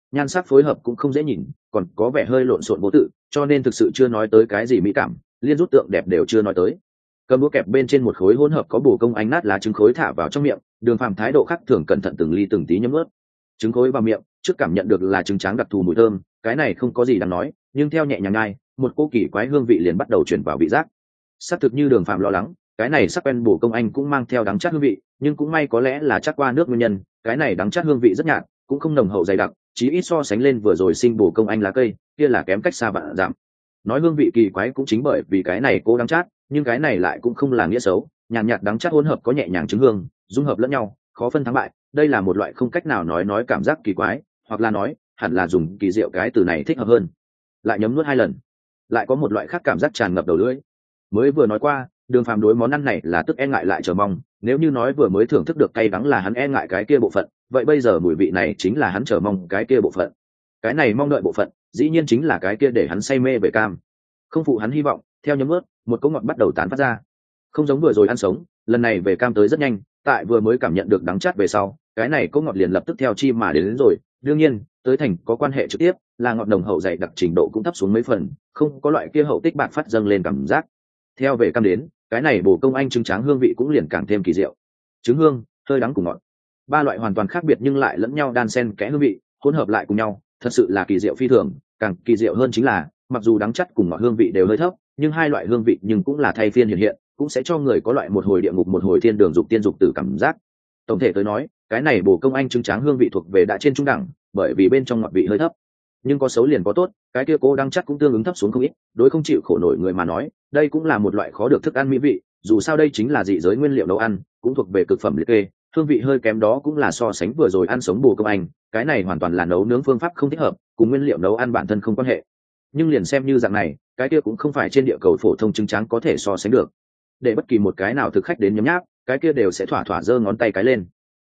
nhan sắc phối hợp cũng không dễ nhìn, còn có vẻ hơi lộn xộn vô tự, cho nên thực sự chưa nói tới cái gì mỹ cảm, liên rút tượng đẹp đều chưa nói tới. Cầm đũa kẹp bên trên một khối hỗn hợp có bổ công ánh nát lá trứng khối thả vào trong miệng, Đường Phàm thái độ khác thường cẩn thận từng ly từng tí nhấm nuốt. Trứng khối vào miệng, trước cảm nhận được là trứng tráng đặc thù mùi thơm, cái này không có gì đáng nói, nhưng theo nhẹ nhàng nhai, một cô kỳ quái hương vị liền bắt đầu chuyển vào vị giác. Xác thực như Đường Phàm lo lắng, cái này sắc quen bổ công anh cũng mang theo đắng chát hương vị, nhưng cũng may có lẽ là chắc qua nước nguyên nhân, cái này đắng chát hương vị rất nhạt, cũng không nồng hậu dày đặc, chí ít so sánh lên vừa rồi sinh bổ công anh lá cây, kia là kém cách xa vạn giảm. Nói hương vị kỳ quái cũng chính bởi vì cái này cô đắng chát, nhưng cái này lại cũng không là nghĩa xấu, nhàn nhạt đắng chát hỗn hợp có nhẹ nhàng trứng hương, dung hợp lẫn nhau, khó phân thắng bại, đây là một loại không cách nào nói cảm giác kỳ quái, hoặc là nói, hẳn là dùng kỳ diệu cái từ này thích hợp hơn. Lại nhấm nuốt 2 lần, lại có một loại khác cảm giác tràn ngập đầu lưỡi. Mới vừa nói qua, Đường Phàm đối món ăn này là tức e ngại lại chờ mong, nếu như nói vừa mới thưởng thức được cay đắng là hắn e ngại cái kia bộ phận, vậy bây giờ mùi vị này chính là hắn chờ mong cái kia bộ phận. Cái này mong đợi bộ phận, dĩ nhiên chính là cái kia để hắn say mê về cam. Không phụ hắn hy vọng, theo nhấm nuốt, một cỗ ngọt bắt đầu tán phát ra. Không giống vừa rồi ăn sống, lần này về cam tới rất nhanh, tại vừa mới cảm nhận được đắng chát về sau, cái này cỗ ngọt liền lập tức theo chi mà đến rồi, đương nhiên, tới thành có quan hệ trực tiếp, là ngọt nồng hậu dày đặc trình độ cũng thấp xuống mấy phần, không có loại kia hậu tích bạc phát dâng lên cảm giác. Theo về cam đến, cái này bổ công anh trứng tráng hương vị cũng liền càng thêm kỳ diệu. Trứng hương, hơi đắng cùng ngọt, ba loại hoàn toàn khác biệt nhưng lại lẫn nhau đan xen kẽ hương vị, hỗn hợp lại cùng nhau, thật sự là kỳ diệu phi thường. Càng kỳ diệu hơn chính là, mặc dù đắng chát cùng ngọt hương vị đều hơi thấp, nhưng hai loại hương vị nhưng cũng là thay phiên hiện hiện, cũng sẽ cho người có loại một hồi địa ngục một hồi thiên đường dục tiên dục tử cảm giác. Tổng thể tới nói, cái này bổ công anh trứng tráng hương vị thuộc về đã trên trung đẳng, bởi vì bên trong ngọt vị hơi thấp. Nhưng có xấu liền có tốt, cái kia cô đang chắc cũng tương ứng thấp xuống không ít, đối không chịu khổ nổi người mà nói, đây cũng là một loại khó được thức ăn mỹ vị, dù sao đây chính là dị giới nguyên liệu nấu ăn, cũng thuộc về cực phẩm liệt kê, hương vị hơi kém đó cũng là so sánh vừa rồi ăn sống bổ công anh, cái này hoàn toàn là nấu nướng phương pháp không thích hợp, cùng nguyên liệu nấu ăn bản thân không quan hệ. Nhưng liền xem như dạng này, cái kia cũng không phải trên địa cầu phổ thông trứng tráng có thể so sánh được. Để bất kỳ một cái nào thực khách đến nhấm nháp, cái kia đều sẽ thỏa thỏa giơ ngón tay cái lên.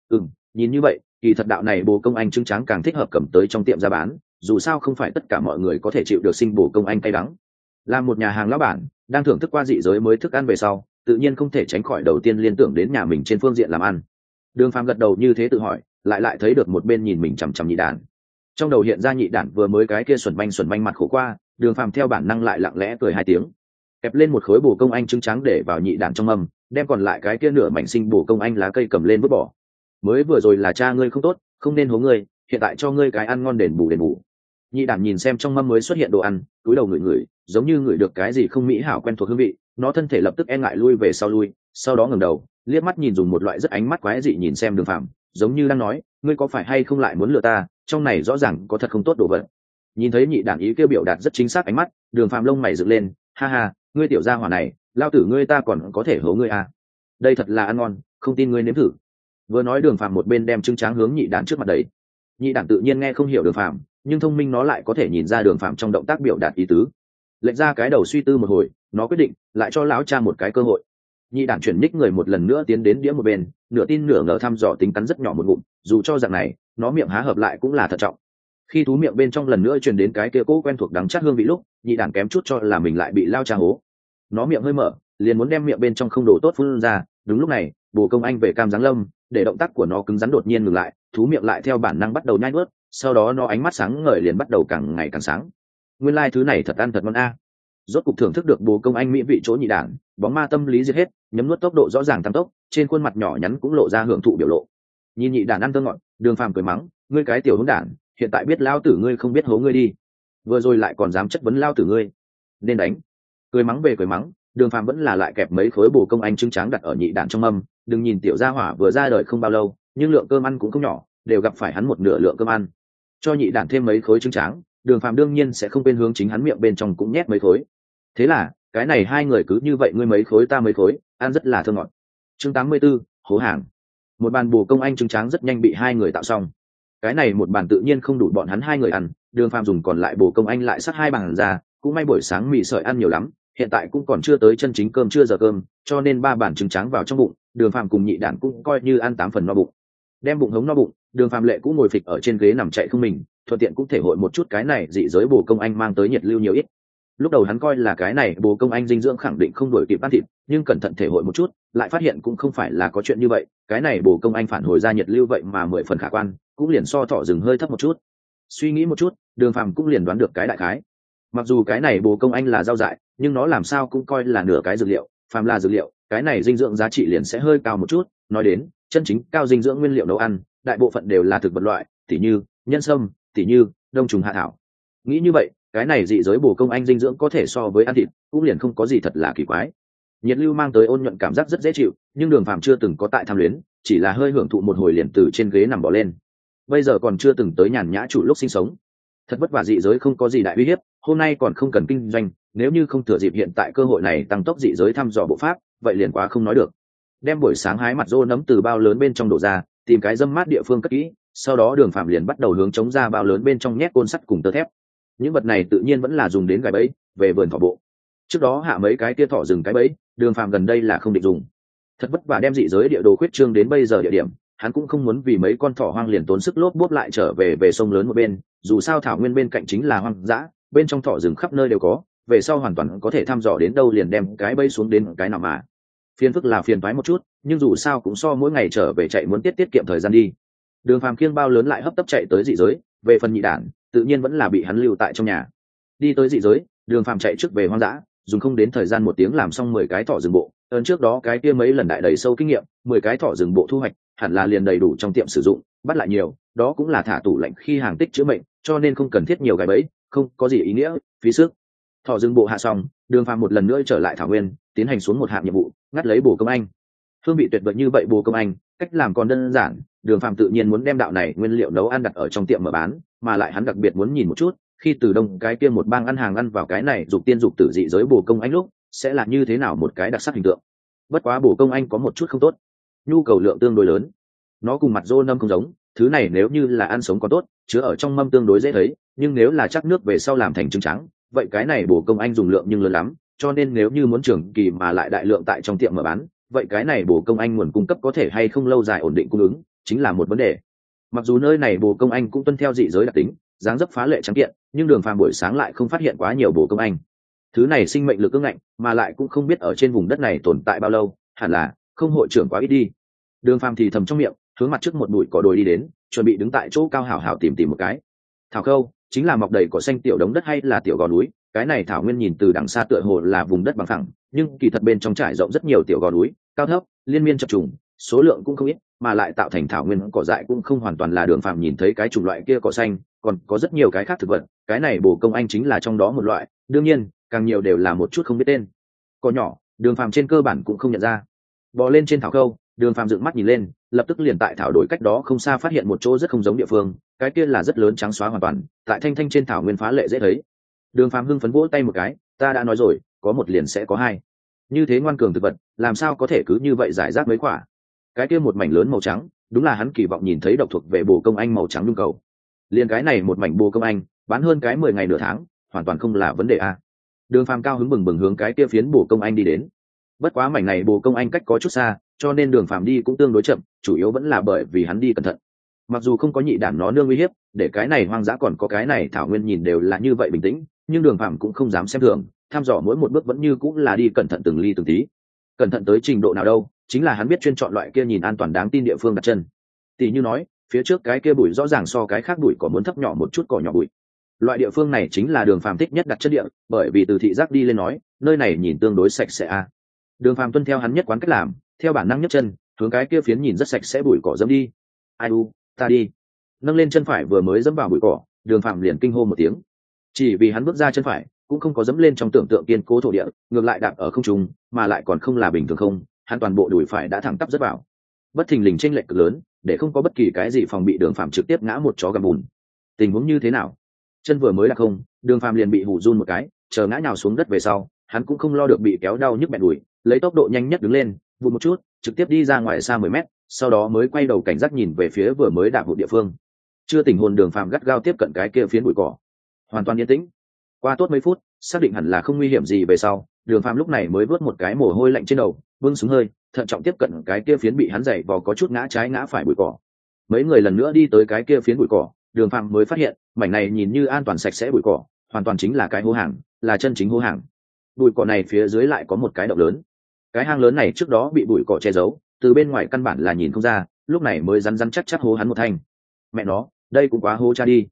Nhìn như vậy, kỳ thật đạo này bổ công anh trứng tráng càng thích hợp cầm tới trong tiệm ra bán, dù sao không phải tất cả mọi người có thể chịu được sinh bổ công anh cay đắng. Làm một nhà hàng lão bản, đang thưởng thức qua dị giới mới thức ăn về sau, tự nhiên không thể tránh khỏi đầu tiên liên tưởng đến nhà mình trên phương diện làm ăn. Đường Phàm gật đầu như thế tự hỏi, lại thấy được một bên nhìn mình chằm chằm Nhị Đản. Trong đầu hiện ra Nhị Đản vừa mới cái kia xuẩn manh mặt khổ qua, Đường Phàm theo bản năng lại lặng lẽ cười 2 tiếng, kẹp lên một khối bổ công anh trứng trắng để vào Nhị Đản trong mâm, đem còn lại cái kia nửa mảnh sinh bổ công anh lá cây cầm lên vứt bỏ. Mới vừa rồi là cha ngươi không tốt, không nên hố ngươi, hiện tại cho ngươi cái ăn ngon đền bù. Nhị Đản nhìn xem trong mâm mới xuất hiện đồ ăn, cúi đầu ngửi, giống như ngửi được cái gì không mỹ hảo quen thuộc hương vị, nó thân thể lập tức e ngại lui về sau đó ngẩng đầu, liếc mắt nhìn dùng một loại rất ánh mắt quái dị nhìn xem Đường Phàm, giống như đang nói, ngươi có phải hay không lại muốn lừa ta, trong này rõ ràng có thật không tốt đồ vật. Nhìn thấy Nhị Đản ý kêu biểu đạt rất chính xác ánh mắt, Đường Phàm lông mày dựng lên, ha ha, ngươi tiểu gia hỏa này, lao tử ngươi ta còn có thể hố ngươi à? Đây thật là ăn ngon, không tin ngươi nếm thử. Vừa nói, Đường Phàm một bên đem trứng tráng hướng Nhị Đản trước mặt đấy. Nhị Đản tự nhiên nghe không hiểu Đường Phàm, nhưng thông minh nó lại có thể nhìn ra Đường Phàm trong động tác biểu đạt ý tứ. Lệch ra cái đầu suy tư một hồi, nó quyết định lại cho lão cha một cái cơ hội. Nhị Đản chuyển ních người một lần nữa tiến đến đĩa một bên, nửa tin nửa ngờ thăm dò tính cắn rất nhỏ một ngụm, dù cho dạng này, nó miệng há hợp lại cũng là thận trọng. Khi thú miệng bên trong lần nữa truyền đến cái kia cố quen thuộc đắng chát hương vị lúc, Nhị Đản kém chút cho là mình lại bị lao cha hố. Nó miệng hơi mở, liền muốn đem miệng bên trong không đồ tốt phun ra, đúng lúc này, bồ công anh về cam giáng lâm, để động tác của nó cứng rắn đột nhiên ngừng lại, thú miệng lại theo bản năng bắt đầu nhai nuốt, sau đó nó ánh mắt sáng ngời liền bắt đầu càng ngày càng sáng. Nguyên lai thứ này thật ăn thật ngon a. Rốt cục thưởng thức được bồ công anh mỹ vị chỗ Nhị Đản, bóng ma tâm lý giết hết, nhấm nuốt tốc độ rõ ràng tăng tốc, trên khuôn mặt nhỏ nhắn cũng lộ ra hưởng thụ biểu lộ. Nhìn Nhị Đản ăn thơ ngọt, Đường Phàm cười mắng, ngươi cái tiểu hỗn đản, hiện tại biết lao tử ngươi không biết hố ngươi đi, vừa rồi lại còn dám chất vấn lao tử ngươi, nên đánh. Cười mắng về cười mắng, Đường Phàm vẫn là lại kẹp mấy khối bồ công anh trứng tráng đặt ở Nhị Đản trong mâm. Đừng nhìn tiểu gia hỏa vừa ra đời không bao lâu, nhưng lượng cơm ăn cũng không nhỏ, đều gặp phải hắn một nửa lượng cơm ăn. Cho Nhị Đản thêm mấy khối trứng tráng, Đường Phàm đương nhiên sẽ không quên hướng chính hắn miệng bên trong cũng nhét mấy khối. Thế là cái này hai người cứ như vậy, ngươi mấy khối ta mấy khối, ăn rất là thơm ngọt. Chương 84, hố hàng. Một bàn bồ công anh trứng tráng rất nhanh bị hai người tạo xong. Cái này một bàn tự nhiên không đủ bọn hắn hai người ăn, Đường Phàm dùng còn lại bồ công anh lại sắt hai bàn ra, cũng may buổi sáng mì sợi ăn nhiều lắm, hiện tại cũng còn chưa tới chân chính cơm trưa giờ cơm, cho nên 3 bàn trứng tráng vào trong bụng, Đường Phàm cùng Nhị Đản cũng coi như ăn 8 phần no bụng. Đem bụng hống no bụng, Đường Phàm lệ cũng ngồi phịch ở trên ghế nằm chạy không mình, thuận tiện cũng thể hội một chút cái này dị giới bồ công anh mang tới nhiệt lưu nhiều ít. Lúc đầu hắn coi là cái này bồ công anh dinh dưỡng khẳng định không đổi kịp ăn thịt, nhưng cẩn thận thể hội một chút, lại phát hiện cũng không phải là có chuyện như vậy, cái này bồ công anh phản hồi ra nhiệt lưu vậy mà 10 phần khả quan, cũng liền so thọ rừng hơi thấp một chút. Suy nghĩ một chút, đường phàm cũng liền đoán được cái đại khái. Mặc dù cái này bồ công anh là rau dại, nhưng nó làm sao cũng coi là nửa cái dược liệu, phàm là dược liệu, cái này dinh dưỡng giá trị liền sẽ hơi cao một chút. Nói đến chân chính cao dinh dưỡng nguyên liệu nấu ăn, đại bộ phận đều là thực vật loại, tỉ như nhân sâm, tỉ như đông trùng hạ thảo. Nghĩ như vậy, cái này dị giới bồ công anh dinh dưỡng có thể so với ăn thịt, cũng liền không có gì thật là kỳ quái. Nhiệt lưu mang tới ôn nhuận cảm giác rất dễ chịu, nhưng đường phàm chưa từng có tại tham luyến, chỉ là hơi hưởng thụ một hồi liền từ trên ghế nằm bỏ lên. Bây giờ còn chưa từng tới nhàn nhã chủ lúc sinh sống, thật vất vả dị giới không có gì đại uy hiếp, hôm nay còn không cần kinh doanh, nếu như không thừa dịp hiện tại cơ hội này tăng tốc dị giới thăm dò bộ pháp, vậy liền quá không nói được. Đem buổi sáng hái mặt rô nấm từ bao lớn bên trong đổ ra, tìm cái dâm mát địa phương cất kỹ, sau đó đường phạm liền bắt đầu hướng chống ra bao lớn bên trong nhét côn sắt cùng tơ thép. Những vật này tự nhiên vẫn là dùng đến gài bẫy, về vườn thỏ bộ. Trước đó hạ mấy cái kia thỏ rừng cái bẫy, đường phạm gần đây là không định dùng. Thật vất vả đem dị giới địa đồ khuyết trương đến bây giờ địa điểm, hắn cũng không muốn vì mấy con thỏ hoang liền tốn sức lốp bốp lại trở về sông lớn một bên, dù sao thảo nguyên bên cạnh chính là hoang dã, bên trong thỏ rừng khắp nơi đều có, về sau hoàn toàn có thể thăm dò đến đâu liền đem cái bẫy xuống đến cái nào mà. Phiền phức là phiền toái một chút, nhưng dù sao cũng so mỗi ngày trở về chạy muốn tiết kiệm thời gian đi. Đường phàm khiêng bao lớn lại hấp tấp chạy tới dị giới, về phần nhị đản tự nhiên vẫn là bị hắn lưu tại trong nhà. Đi tới dị giới, đường phàm chạy trước về hoang dã, dùng không đến thời gian 1 tiếng làm xong 10 cái thỏ rừng bộ. Ơn trước đó cái kia mấy lần đại đầy sâu kinh nghiệm, 10 cái thỏ rừng bộ thu hoạch hẳn là liền đầy đủ trong tiệm sử dụng, bắt lại nhiều đó cũng là thả tủ lạnh khi hàng tích chữa bệnh, cho nên không cần thiết nhiều gài bẫy, không có gì ý nghĩa phí sức. Thỏ rừng bộ hạ xong, đường phàm một lần nữa trở lại thảo nguyên, tiến hành xuống một hạng nhiệm vụ, ngắt lấy bồ công anh. Hương vị tuyệt vời như vậy bồ công anh, cách làm còn đơn giản, đường phàm tự nhiên muốn đem đạo này nguyên liệu nấu ăn đặt ở trong tiệm mở bán, mà lại hắn đặc biệt muốn nhìn một chút, khi từ đông cái kia một bang ăn hàng ăn vào cái này dục tiên dục tử dị giới bồ công anh lúc sẽ là như thế nào một cái đặc sắc hình tượng. Bất quá bồ công anh có một chút không tốt, nhu cầu lượng tương đối lớn. Nó cùng mặt rô nâm không giống, thứ này nếu như là ăn sống có tốt, chứa ở trong mâm tương đối dễ thấy, nhưng nếu là chắc nước về sau làm thành trứng trắng, vậy cái này bồ công anh dùng lượng nhưng lớn lắm, cho nên nếu như muốn trường kỳ mà lại đại lượng tại trong tiệm mở bán, vậy cái này bồ công anh nguồn cung cấp có thể hay không lâu dài ổn định cung ứng chính là một vấn đề. Mặc dù nơi này bồ công anh cũng tuân theo dị giới đặc tính, dáng dấp phá lệ trắng kiện, nhưng đường phàm buổi sáng lại không phát hiện quá nhiều bồ công anh. Thứ này sinh mệnh lực ương ngạnh, mà lại cũng không biết ở trên vùng đất này tồn tại bao lâu, hẳn là không hội trưởng quá ít đi. Đường phàm thì thầm trong miệng, hướng mặt trước một bụi cỏ đồi đi đến, chuẩn bị đứng tại chỗ cao hảo hảo tìm một cái thảo khâu, chính là mọc đầy cỏ xanh tiểu đống đất hay là tiểu gò núi. Cái này thảo nguyên nhìn từ đằng xa tựa hồ là vùng đất bằng phẳng, nhưng kỳ thật bên trong trải rộng rất nhiều tiểu gò núi, cao thấp liên miên chập trùng, số lượng cũng không ít, mà lại tạo thành thảo nguyên cỏ dại cũng không hoàn toàn là đường phàm nhìn thấy cái chủng loại kia cỏ xanh, còn có rất nhiều cái khác thực vật, cái này bồ công anh chính là trong đó một loại, đương nhiên càng nhiều đều là một chút không biết tên cỏ nhỏ, đường phàm trên cơ bản cũng không nhận ra. Bò lên trên thảo khâu, đường phàm dựng mắt nhìn lên, lập tức liền tại thảo đồi cách đó không xa phát hiện một chỗ rất không giống địa phương, cái kia là rất lớn trắng xóa hoàn toàn, tại thanh thanh trên thảo nguyên phá lệ dễ thấy. Đường phàm hưng phấn vỗ tay một cái, ta đã nói rồi, có một liền sẽ có hai. Như thế ngoan cường thực vật, làm sao có thể cứ như vậy giải rác mấy quả. Cái kia một mảnh lớn màu trắng, đúng là hắn kỳ vọng nhìn thấy độc thuộc về bồ công anh màu trắng nhung cầu. Liền cái này một mảnh bồ công anh, bán hơn cái 10 ngày nửa tháng, hoàn toàn không là vấn đề a. Đường phàm cao hứng bừng bừng hướng cái kia phiến bồ công anh đi đến. Bất quá mảnh này bồ công anh cách có chút xa, cho nên đường phàm đi cũng tương đối chậm, chủ yếu vẫn là bởi vì hắn đi cẩn thận. Mặc dù không có nhị đản nó nương uy hiếp, để cái này hoang dã còn có cái này thảo nguyên nhìn đều là như vậy bình tĩnh, nhưng đường phàm cũng không dám xem thường, tham dò mỗi một bước vẫn như cũng là đi cẩn thận từng ly từng tí. Cẩn thận tới trình độ nào đâu, chính là hắn biết chuyên chọn loại kia nhìn an toàn đáng tin địa phương đặt chân. Tỷ như nói, phía trước cái kia bụi rõ ràng so cái khác bụi cỏ muốn thấp nhỏ một chút cỏ nhỏ bụi. Loại địa phương này chính là đường phàm thích nhất đặt chân địa, bởi vì từ thị giác đi lên nói, nơi này nhìn tương đối sạch sẽ a. Đường phàm tuân theo hắn nhất quán cách làm, theo bản năng nhấc chân hướng cái kia phiến nhìn rất sạch sẽ bụi cỏ dẫm đi. Ai u, ta đi. Nâng lên chân phải vừa mới dẫm vào bụi cỏ, đường phàm liền kinh hô một tiếng. Chỉ vì hắn bước ra chân phải cũng không có dẫm lên trong tưởng tượng kiên cố thổ địa, ngược lại đạp ở không trung, mà lại còn không là bình thường không, hắn toàn bộ đùi phải đã thẳng tắp rất vào. Bất thình lình chênh lệch cực lớn, để không có bất kỳ cái gì phòng bị đường phàm trực tiếp ngã một chó gầm bùn. Tình huống như thế nào? Chân vừa mới là không, đường phàm liền bị hù run một cái, chờ ngã nhào xuống đất về sau, hắn cũng không lo được bị kéo đau nhức bẹn đùi, lấy tốc độ nhanh nhất đứng lên, vụt một chút, trực tiếp đi ra ngoài xa 10 mét, sau đó mới quay đầu cảnh giác nhìn về phía vừa mới đạp vụ địa phương. Chưa tỉnh hồn đường phàm gắt gao tiếp cận cái kia phiến bụi cỏ, hoàn toàn yên tĩnh. Qua tốt mấy phút, xác định hẳn là không nguy hiểm gì về sau, đường phàm lúc này mới vớt một cái mồ hôi lạnh trên đầu, vươn xuống hơi, thận trọng tiếp cận cái kia phiến bị hắn giày vò có chút ngã trái ngã phải bụi cỏ. Mấy người lần nữa đi tới cái kia phiến bụi cỏ, đường phàm mới phát hiện mảnh này nhìn như an toàn sạch sẽ bụi cỏ, hoàn toàn chính là cái hố hàng, là chân chính hố hàng. Bụi cỏ này phía dưới lại có một cái động lớn. Cái hang lớn này trước đó bị bụi cỏ che giấu, từ bên ngoài căn bản là nhìn không ra, lúc này mới rắn rắn chắc chắc hố hắn một thanh. Mẹ nó, đây cũng quá hố cha đi.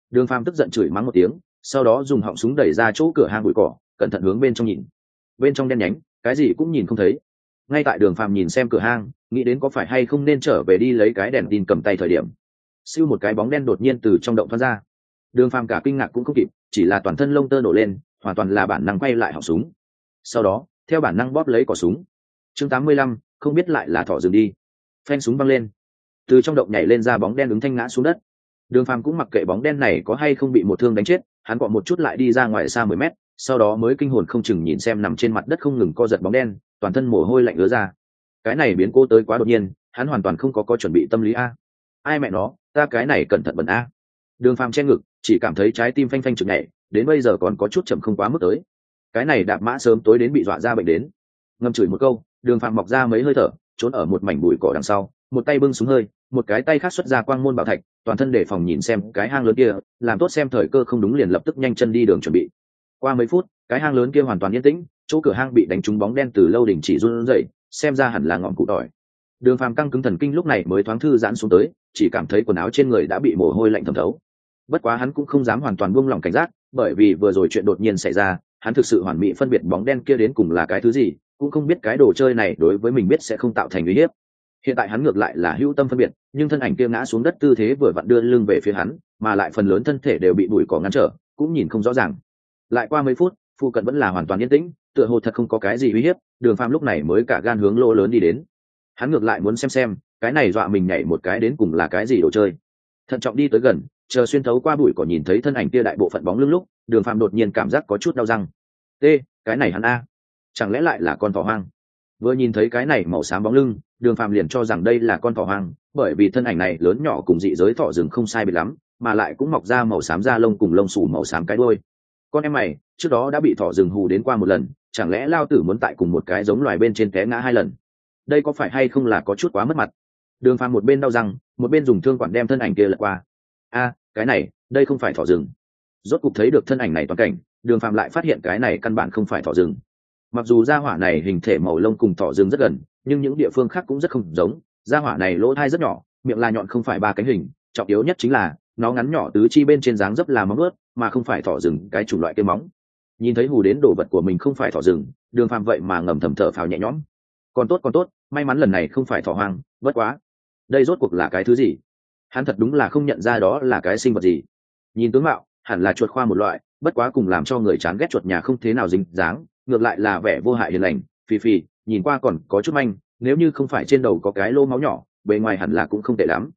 Đường Phàm tức giận chửi mắng một tiếng, sau đó dùng họng súng đẩy ra chỗ cửa hang bụi cỏ, cẩn thận hướng bên trong nhìn. Bên trong đen nhánh, cái gì cũng nhìn không thấy. Ngay tại Đường Phàm nhìn xem cửa hang, nghĩ đến có phải hay không nên trở về đi lấy cái đèn tin cầm tay thời điểm, siêu một cái bóng đen đột nhiên từ trong động thoát ra. Đường Phàm cả kinh ngạc cũng không kịp, chỉ là toàn thân lông tơ nổ lên, hoàn toàn là bản năng quay lại họng súng. Sau đó, theo bản năng bóp lấy cò súng. Chương 85, không biết lại là thỏ rừng đi. Phanh súng văng lên, từ trong động nhảy lên ra bóng đen ứng thanh ngã xuống đất. Đường Phàm cũng mặc kệ bóng đen này có hay không bị một thương đánh chết, hắn quọ một chút lại đi ra ngoài xa 10 mét, sau đó mới kinh hồn không chừng nhìn xem nằm trên mặt đất không ngừng co giật bóng đen, toàn thân mồ hôi lạnh ứa ra. Cái này biến cố tới quá đột nhiên, hắn hoàn toàn không có chuẩn bị tâm lý a. Ai mẹ nó, ta cái này cẩn thận bẩn a. Đường Phàm che ngực, chỉ cảm thấy trái tim phanh phanh chực nhảy, đến bây giờ còn có chút chậm không quá mức tới. Cái này đạp mã sớm tối đến bị dọa ra bệnh đến. Ngâm chửi một câu, Đường Phàm mọc ra mấy hơi thở, trốn ở một mảnh bụi cỏ đằng sau, một tay bưng súng hơi, một cái tay khác xuất ra quang môn bảo thạch, toàn thân để phòng nhìn xem cái hang lớn kia, làm tốt xem thời cơ không đúng liền lập tức nhanh chân đi đường chuẩn bị. Qua mấy phút, cái hang lớn kia hoàn toàn yên tĩnh, chỗ cửa hang bị đánh trúng bóng đen từ lâu đình chỉ run rẩy, xem ra hẳn là ngọn cụ tỏi. Đường Phàm căng cứng thần kinh lúc này mới thoáng thư giãn xuống tới, chỉ cảm thấy quần áo trên người đã bị mồ hôi lạnh thấm thấu. Bất quá hắn cũng không dám hoàn toàn buông lỏng cảnh giác, bởi vì vừa rồi chuyện đột nhiên xảy ra, hắn thực sự hoàn mỹ phân biệt bóng đen kia đến cùng là cái thứ gì, cũng không biết cái đồ chơi này đối với mình biết sẽ không tạo thành uy hiếp. Hiện tại hắn ngược lại là hữu tâm phân biệt, nhưng thân ảnh kia ngã xuống đất tư thế vừa vặn đưa lưng về phía hắn, mà lại phần lớn thân thể đều bị bụi cỏ ngăn trở, cũng nhìn không rõ ràng. Lại qua mấy phút, phụ cận vẫn là hoàn toàn yên tĩnh, tựa hồ thật không có cái gì uy hiếp. Đường Phàm lúc này mới cả gan hướng lỗ lớn đi đến. Hắn ngược lại muốn xem cái này dọa mình nhảy một cái đến cùng là cái gì đồ chơi. Thận trọng đi tới gần, chờ xuyên thấu qua bụi cỏ nhìn thấy thân ảnh kia đại bộ phận bóng lưng lúc, Đường Phàm đột nhiên cảm giác có chút đau răng. Cái này hắn a, chẳng lẽ lại là con thỏ hoang? Vừa nhìn thấy cái này màu xám bóng lưng, Đường Phàm liền cho rằng đây là con thỏ hoang, bởi vì thân ảnh này lớn nhỏ cùng dị giới thỏ rừng không sai biệt lắm, mà lại cũng mọc ra màu xám da lông cùng lông xù màu xám cái đuôi. Con em mày, trước đó đã bị thỏ rừng hù đến qua một lần, chẳng lẽ lao tử muốn tại cùng một cái giống loài bên trên té ngã 2 lần? Đây có phải hay không là có chút quá mất mặt? Đường Phàm một bên đau răng, một bên dùng thương quản đem thân ảnh kia lật qua. Cái này, đây không phải thỏ rừng. Rốt cục thấy được thân ảnh này toàn cảnh, Đường Phàm lại phát hiện cái này căn bản không phải thỏ rừng. Mặc dù gia hỏa này hình thể màu lông cùng thỏ rừng rất gần, nhưng những địa phương khác cũng rất không giống. Gia hỏa này lỗ thai rất nhỏ, miệng là nhọn không phải 3 cánh hình, trọng yếu nhất chính là nó ngắn nhỏ tứ chi bên trên dáng dấp là móng ướt, mà không phải thỏ rừng cái chủng loại kia móng. Nhìn thấy hù đến đồ vật của mình không phải thỏ rừng, Đường Phàm vậy mà ngầm thầm thở phào nhẹ nhõm. Còn tốt, may mắn lần này không phải thỏ hoang, bất quá. Đây rốt cuộc là cái thứ gì? Hắn thật đúng là không nhận ra đó là cái sinh vật gì. Nhìn tướng mạo, hẳn là chuột khoa một loại, bất quá cùng làm cho người chán ghét chuột nhà không thế nào dính dáng, ngược lại là vẻ vô hại hiền lành, phì, nhìn qua còn có chút manh, nếu như không phải trên đầu có cái lỗ máu nhỏ, bề ngoài hẳn là cũng không tệ lắm.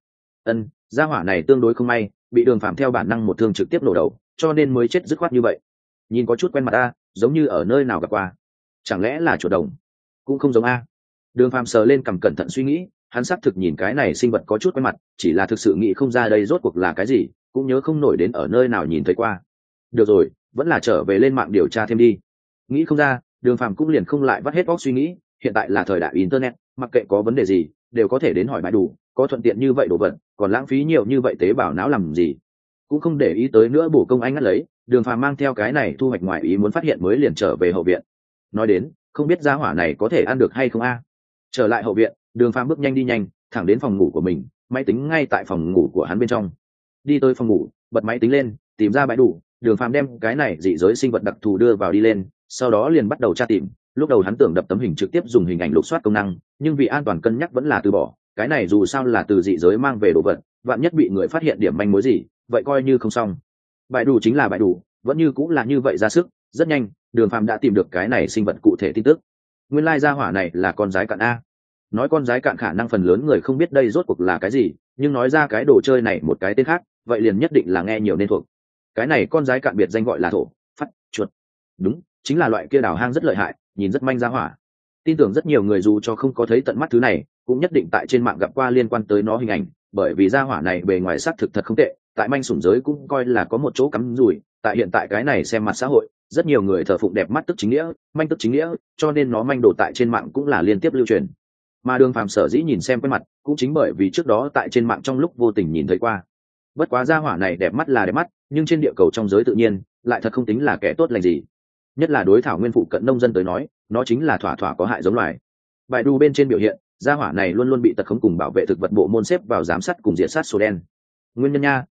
Gia hỏa này tương đối không may, bị Đường Phàm theo bản năng một thương trực tiếp nổ đầu, cho nên mới chết dứt khoát như vậy. Nhìn có chút quen mặt ta, giống như ở nơi nào gặp qua. Chẳng lẽ là chuột đồng? Cũng không giống a. Đường Phàm sờ lên cằm cẩn thận suy nghĩ, hắn xác thực nhìn cái này sinh vật có chút quen mặt, chỉ là thực sự nghĩ không ra đây rốt cuộc là cái gì, cũng nhớ không nổi đến ở nơi nào nhìn thấy qua. Được rồi, vẫn là trở về lên mạng điều tra thêm đi. Nghĩ không ra, Đường Phàm cũng liền không lại vắt hết óc suy nghĩ, hiện tại là thời đại internet, mặc kệ có vấn đề gì đều có thể đến hỏi Baidu, có thuận tiện như vậy đồ vật, còn lãng phí nhiều như vậy tế bào não làm gì. Cũng không để ý tới nữa bổ công anh ngắt lấy, Đường Phàm mang theo cái này thu hoạch ngoài ý muốn phát hiện mới liền trở về hậu viện. Nói đến, không biết gia hỏa này có thể ăn được hay không a. Trở lại hậu viện, Đường Phàm bước nhanh đi nhanh, thẳng đến phòng ngủ của mình, máy tính ngay tại phòng ngủ của hắn bên trong. Đi tới phòng ngủ, bật máy tính lên, tìm ra Baidu, Đường Phàm đem cái này dị giới sinh vật đặc thù đưa vào đi lên, sau đó liền bắt đầu tra tìm. Lúc đầu hắn tưởng đập tấm hình trực tiếp dùng hình ảnh lục soát công năng, nhưng vì an toàn cân nhắc vẫn là từ bỏ. Cái này dù sao là từ dị giới mang về đồ vật, vạn nhất bị người phát hiện điểm manh mối gì, vậy coi như không xong. Baidu chính là Baidu, vẫn như cũng là như vậy ra sức. Rất nhanh, Đường Phàm đã tìm được cái này sinh vật cụ thể tin tức. Nguyên lai gia hỏa này là con giái cạn a. Nói con giái cạn khả năng phần lớn người không biết đây rốt cuộc là cái gì, nhưng nói ra cái đồ chơi này một cái tên khác, vậy liền nhất định là nghe nhiều nên thuộc. Cái này con giái cạn biệt danh gọi là thổ phát chuột. Đúng, chính là loại kia đào hang rất lợi hại, nhìn rất manh gia hỏa. Tin tưởng rất nhiều người dù cho không có thấy tận mắt thứ này, cũng nhất định tại trên mạng gặp qua liên quan tới nó hình ảnh, bởi vì gia hỏa này bề ngoài xác thực thật không tệ, tại manh sủng giới cũng coi là có một chỗ cắm rủi. Tại hiện tại cái này xem mặt xã hội, rất nhiều người thờ phụng đẹp mắt tức chính nghĩa, manh tức chính nghĩa, cho nên nó manh đồ tại trên mạng cũng là liên tiếp lưu truyền. Mà Đường Phàm sở dĩ nhìn xem quen mặt, cũng chính bởi vì trước đó tại trên mạng trong lúc vô tình nhìn thấy qua. Bất quá gia hỏa này đẹp mắt là đẹp mắt, nhưng trên địa cầu trong giới tự nhiên lại thật không tính là kẻ tốt lành gì. Nhất là đối thảo nguyên phụ cận nông dân tới nói, nó chính là thỏa thỏa có hại giống loài. Baidu bên trên biểu hiện, gia hỏa này luôn luôn bị tật khống cùng bảo vệ thực vật bộ môn xếp vào giám sát cùng diệt sát số đen. Nguyên nhân nha,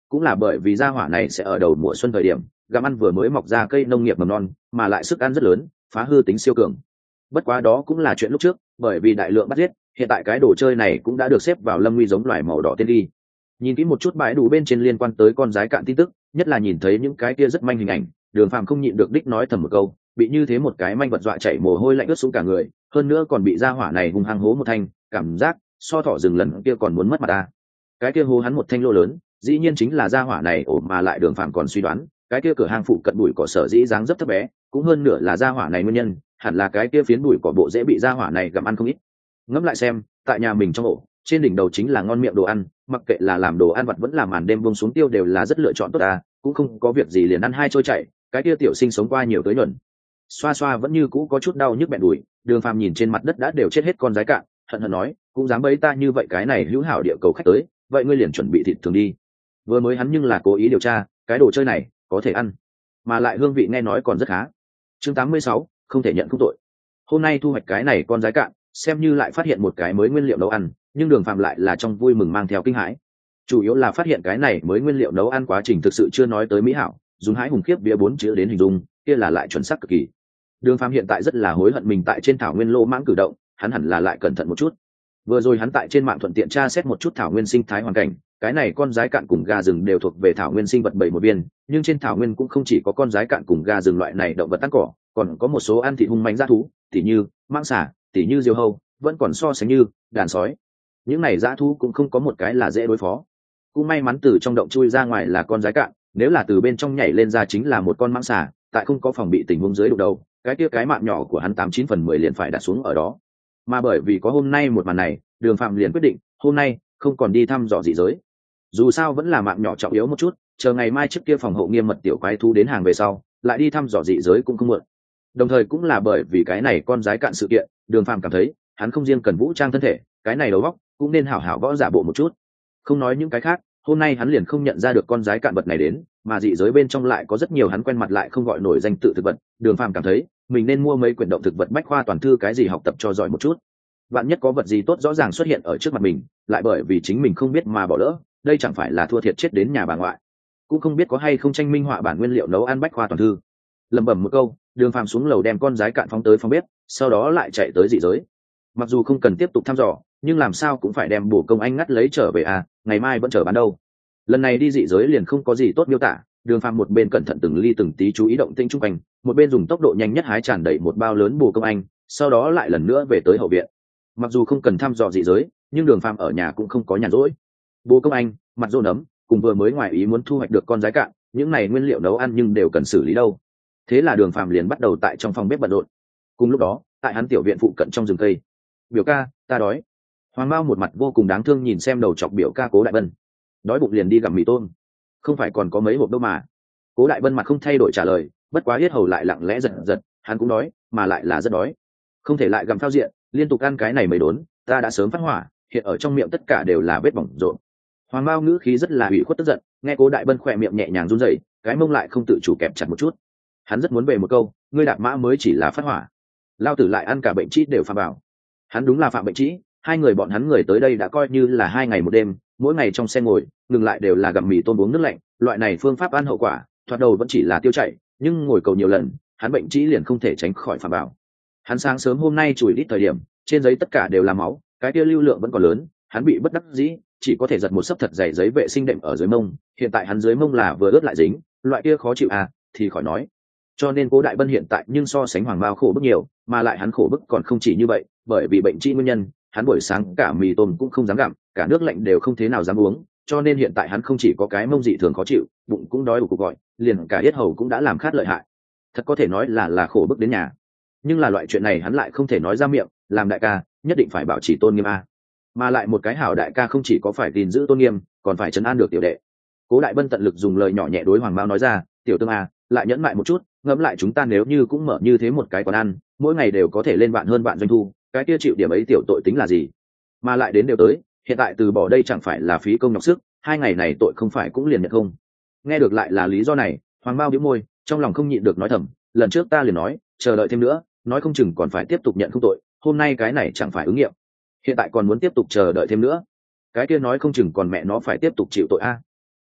cũng là bởi vì gia hỏa này sẽ ở đầu mùa xuân thời điểm gặm ăn vừa mới mọc ra cây nông nghiệp mầm non, mà lại sức ăn rất lớn, phá hư tính siêu cường. Bất quá đó cũng là chuyện lúc trước, bởi vì đại lượng bắt giết, hiện tại cái đồ chơi này cũng đã được xếp vào lâm nguy giống loài màu đỏ tiên đi. Nhìn kỹ một chút bãi đủ bên trên liên quan tới con rái cạn tin tức, nhất là nhìn thấy những cái kia rất manh hình ảnh, Đường Phàm không nhịn được đích nói thầm một câu, bị như thế một cái manh vật dọa chảy mồ hôi lạnh ướt xuống cả người, hơn nữa còn bị gia hỏa này hung hăng hố một thanh, cảm giác so thỏ rừng lần kia còn muốn mất mặt ta. Cái kia hố hắn một thanh lô lớn, dĩ nhiên chính là gia hỏa này ổ, mà lại Đường Phàm còn suy đoán, cái kia cửa hàng phụ cận bụi cỏ sở dĩ dáng rất thấp bé, cũng hơn nửa là gia hỏa này nguyên nhân, hẳn là cái kia phiến bụi cỏ bộ dễ bị gia hỏa này gặm ăn không ít. Ngẫm lại xem, tại nhà mình trong ổ, trên đỉnh đầu chính là ngon miệng đồ ăn, mặc kệ là làm đồ ăn vặt vẫn là màn đêm buông xuống tiêu đều là rất lựa chọn tốt à, cũng không có việc gì liền ăn hai trôi chảy, cái kia tiểu sinh sống qua nhiều tới nhuận. Xoa xoa vẫn như cũ có chút đau nhức bẹn đùi, Đường Phàm nhìn trên mặt đất đã đều chết hết con rái cạn, hận hận nói, cũng dám bấy ta như vậy cái này hữu hảo địa cầu khách tới, vậy ngươi liền chuẩn bị thịt thường đi. Vừa mới hắn nhưng là cố ý điều tra, cái đồ chơi này có thể ăn, mà lại hương vị nghe nói còn rất khá. Chương 86, không thể nhận không tội. Hôm nay thu hoạch cái này con rái cạn, xem như lại phát hiện một cái mới nguyên liệu nấu ăn, nhưng Đường Phàm lại là trong vui mừng mang theo kinh hãi. Chủ yếu là phát hiện cái này mới nguyên liệu nấu ăn quá trình thực sự chưa nói tới mỹ hảo, dùng hãi hùng khiếp bia 4 chữ đến hình dung, kia là lại chuẩn xác cực kỳ. Đường Phàm hiện tại rất là hối hận mình tại trên thảo nguyên lô mãng cử động, hắn hẳn là lại cẩn thận một chút. Vừa rồi hắn tại trên mạng thuận tiện tra xét một chút thảo nguyên sinh thái hoàn cảnh, cái này con rái cạn cùng gà rừng đều thuộc về thảo nguyên sinh vật bảy một viên, nhưng trên thảo nguyên cũng không chỉ có con rái cạn cùng gà rừng loại này động vật ăn cỏ, còn có một số ăn thịt hung mãnh dã thú, tỉ như mãng xà, tỉ như diều hâu, vẫn còn so sánh như đàn sói. Những này dã thú cũng không có một cái là dễ đối phó. Cũng may mắn từ trong động chui ra ngoài là con rái cạn, nếu là từ bên trong nhảy lên ra chính là một con mãng xà, tại không có phòng bị tình huống dưới đụng đầu, cái kia cái mạng nhỏ của hắn 89/10 liền phải đặt xuống ở đó. Mà bởi vì có hôm nay một màn này, Đường Phạm liền quyết định hôm nay không còn đi thăm dò dị giới. Dù sao vẫn là mạng nhỏ trọng yếu một chút, chờ ngày mai trước kia phòng hộ nghiêm mật tiểu quái thú đến hàng về sau, lại đi thăm dò dị giới cũng không muộn. Đồng thời cũng là bởi vì cái này con rái cạn sự kiện, Đường Phạm cảm thấy hắn không riêng cần vũ trang thân thể, cái này đầu óc cũng nên hảo hảo võ giả bộ một chút. Không nói những cái khác, hôm nay hắn liền không nhận ra được con rái cạn vật này đến, mà dị giới bên trong lại có rất nhiều hắn quen mặt lại không gọi nổi danh tự thực vật. Đường Phàm cảm thấy mình nên mua mấy quyển động thực vật bách khoa toàn thư cái gì học tập cho giỏi một chút. Vạn nhất có vật gì tốt rõ ràng xuất hiện ở trước mặt mình, lại bởi vì chính mình không biết mà bỏ lỡ, đây chẳng phải là thua thiệt chết đến nhà bà ngoại. Cũng không biết có hay không tranh minh họa bản nguyên liệu nấu ăn bách khoa toàn thư. Lẩm bẩm một câu, Đường Phàm xuống lầu đem con rái cạn phóng tới phòng bếp, sau đó lại chạy tới dị giới. Mặc dù không cần tiếp tục thăm dò, nhưng làm sao cũng phải đem bổ công anh ngắt lấy trở về à, ngày mai vẫn chờ bán đâu. Lần này đi dị giới liền không có gì tốt miêu tả, Đường Phàm một bên cẩn thận từng ly từng tí chú ý động tĩnh chung quanh, một bên dùng tốc độ nhanh nhất hái tràn đầy một bao lớn bổ công anh, sau đó lại lần nữa về tới hậu viện. Mặc dù không cần thăm dò dị giới, nhưng Đường Phàm ở nhà cũng không có nhàn rỗi. Bổ công anh, mặt rô nấm, cùng vừa mới ngoài ý muốn thu hoạch được con rái cạn, những này nguyên liệu nấu ăn nhưng đều cần xử lý đâu. Thế là Đường Phàm liền bắt đầu tại trong phòng bếp bận rộn. Cùng lúc đó, tại hắn tiểu viện phụ cận trong rừng cây, biểu ca, ta đói. Hoàng Mao một mặt vô cùng đáng thương nhìn xem đầu chọc biểu ca Cố Đại Bân. Đói bụng liền đi gặm mì tôm, không phải còn có mấy hộp đâu mà. Cố Đại Bân mặt không thay đổi trả lời, bất quá yết hầu lại lặng lẽ giật giật, hắn cũng đói, mà lại là rất đói. Không thể lại gặm phao diện, liên tục ăn cái này mấy đốn, ta đã sớm phát hỏa, hiện ở trong miệng tất cả đều là vết bỏng rộn. Hoàng Mao ngữ khí rất là ủy khuất tức giận, nghe Cố Đại Bân khỏe miệng nhẹ nhàng run rẩy, cái mông lại không tự chủ kẹp chặt một chút. Hắn rất muốn về một câu, ngươi đạp mã mới chỉ là phát hỏa, lao tử lại ăn cả bệnh trĩ đều phạm vào. Hắn đúng là phạm bệnh trĩ, hai người bọn hắn người tới đây đã coi như là 2 ngày một đêm, mỗi ngày trong xe ngồi ngừng lại đều là gặm mì tôm uống nước lạnh, loại này phương pháp ăn hậu quả thoạt đầu vẫn chỉ là tiêu chảy, nhưng ngồi cầu nhiều lần hắn bệnh trĩ liền không thể tránh khỏi phạm vào. Hắn sáng sớm hôm nay chùi ít thời điểm trên giấy tất cả đều là máu, cái kia lưu lượng vẫn còn lớn, hắn bị bất đắc dĩ chỉ có thể giật một xấp thật dày giấy vệ sinh đệm ở dưới mông, hiện tại hắn dưới mông là vừa ướt lại dính, loại kia khó chịu à thì khỏi nói. Cho nên Cố Đại Bân hiện tại nhưng so sánh Hoàng Mao khổ bức nhiều, mà lại hắn khổ bức còn không chỉ như vậy, bởi vì bệnh trĩ nguyên nhân, hắn buổi sáng cả mì tôm cũng không dám gặm, cả nước lạnh đều không thế nào dám uống, cho nên hiện tại hắn không chỉ có cái mông dị thường khó chịu, bụng cũng đói ù cục gọi, liền cả yết hầu cũng đã làm khát lợi hại. Thật có thể nói là khổ bức đến nhà. Nhưng là loại chuyện này hắn lại không thể nói ra miệng, làm đại ca nhất định phải bảo trì tôn nghiêm a. Mà lại một cái hảo đại ca không chỉ có phải gìn giữ tôn nghiêm, còn phải trấn an được tiểu đệ. Cố Đại Bân tận lực dùng lời nhỏ nhẹ đối Hoàng Mao nói ra, tiểu tương a, lại nhẫn mại một chút, ngẫm lại chúng ta nếu như cũng mở như thế một cái quán ăn, mỗi ngày đều có thể lên vạn hơn vạn doanh thu, cái kia chịu điểm ấy tiểu tội tính là gì? Mà lại đến đều tới, hiện tại từ bỏ đây chẳng phải là phí công nhọc sức, 2 ngày này tội không phải cũng liền nhận không? Nghe được lại là lý do này, Hoàng Mao bĩu môi, trong lòng không nhịn được nói thầm, lần trước ta liền nói, chờ đợi thêm nữa, nói không chừng còn phải tiếp tục nhận không tội, hôm nay cái này chẳng phải ứng nghiệm. Hiện tại còn muốn tiếp tục chờ đợi thêm nữa, cái kia nói không chừng còn mẹ nó phải tiếp tục chịu tội a.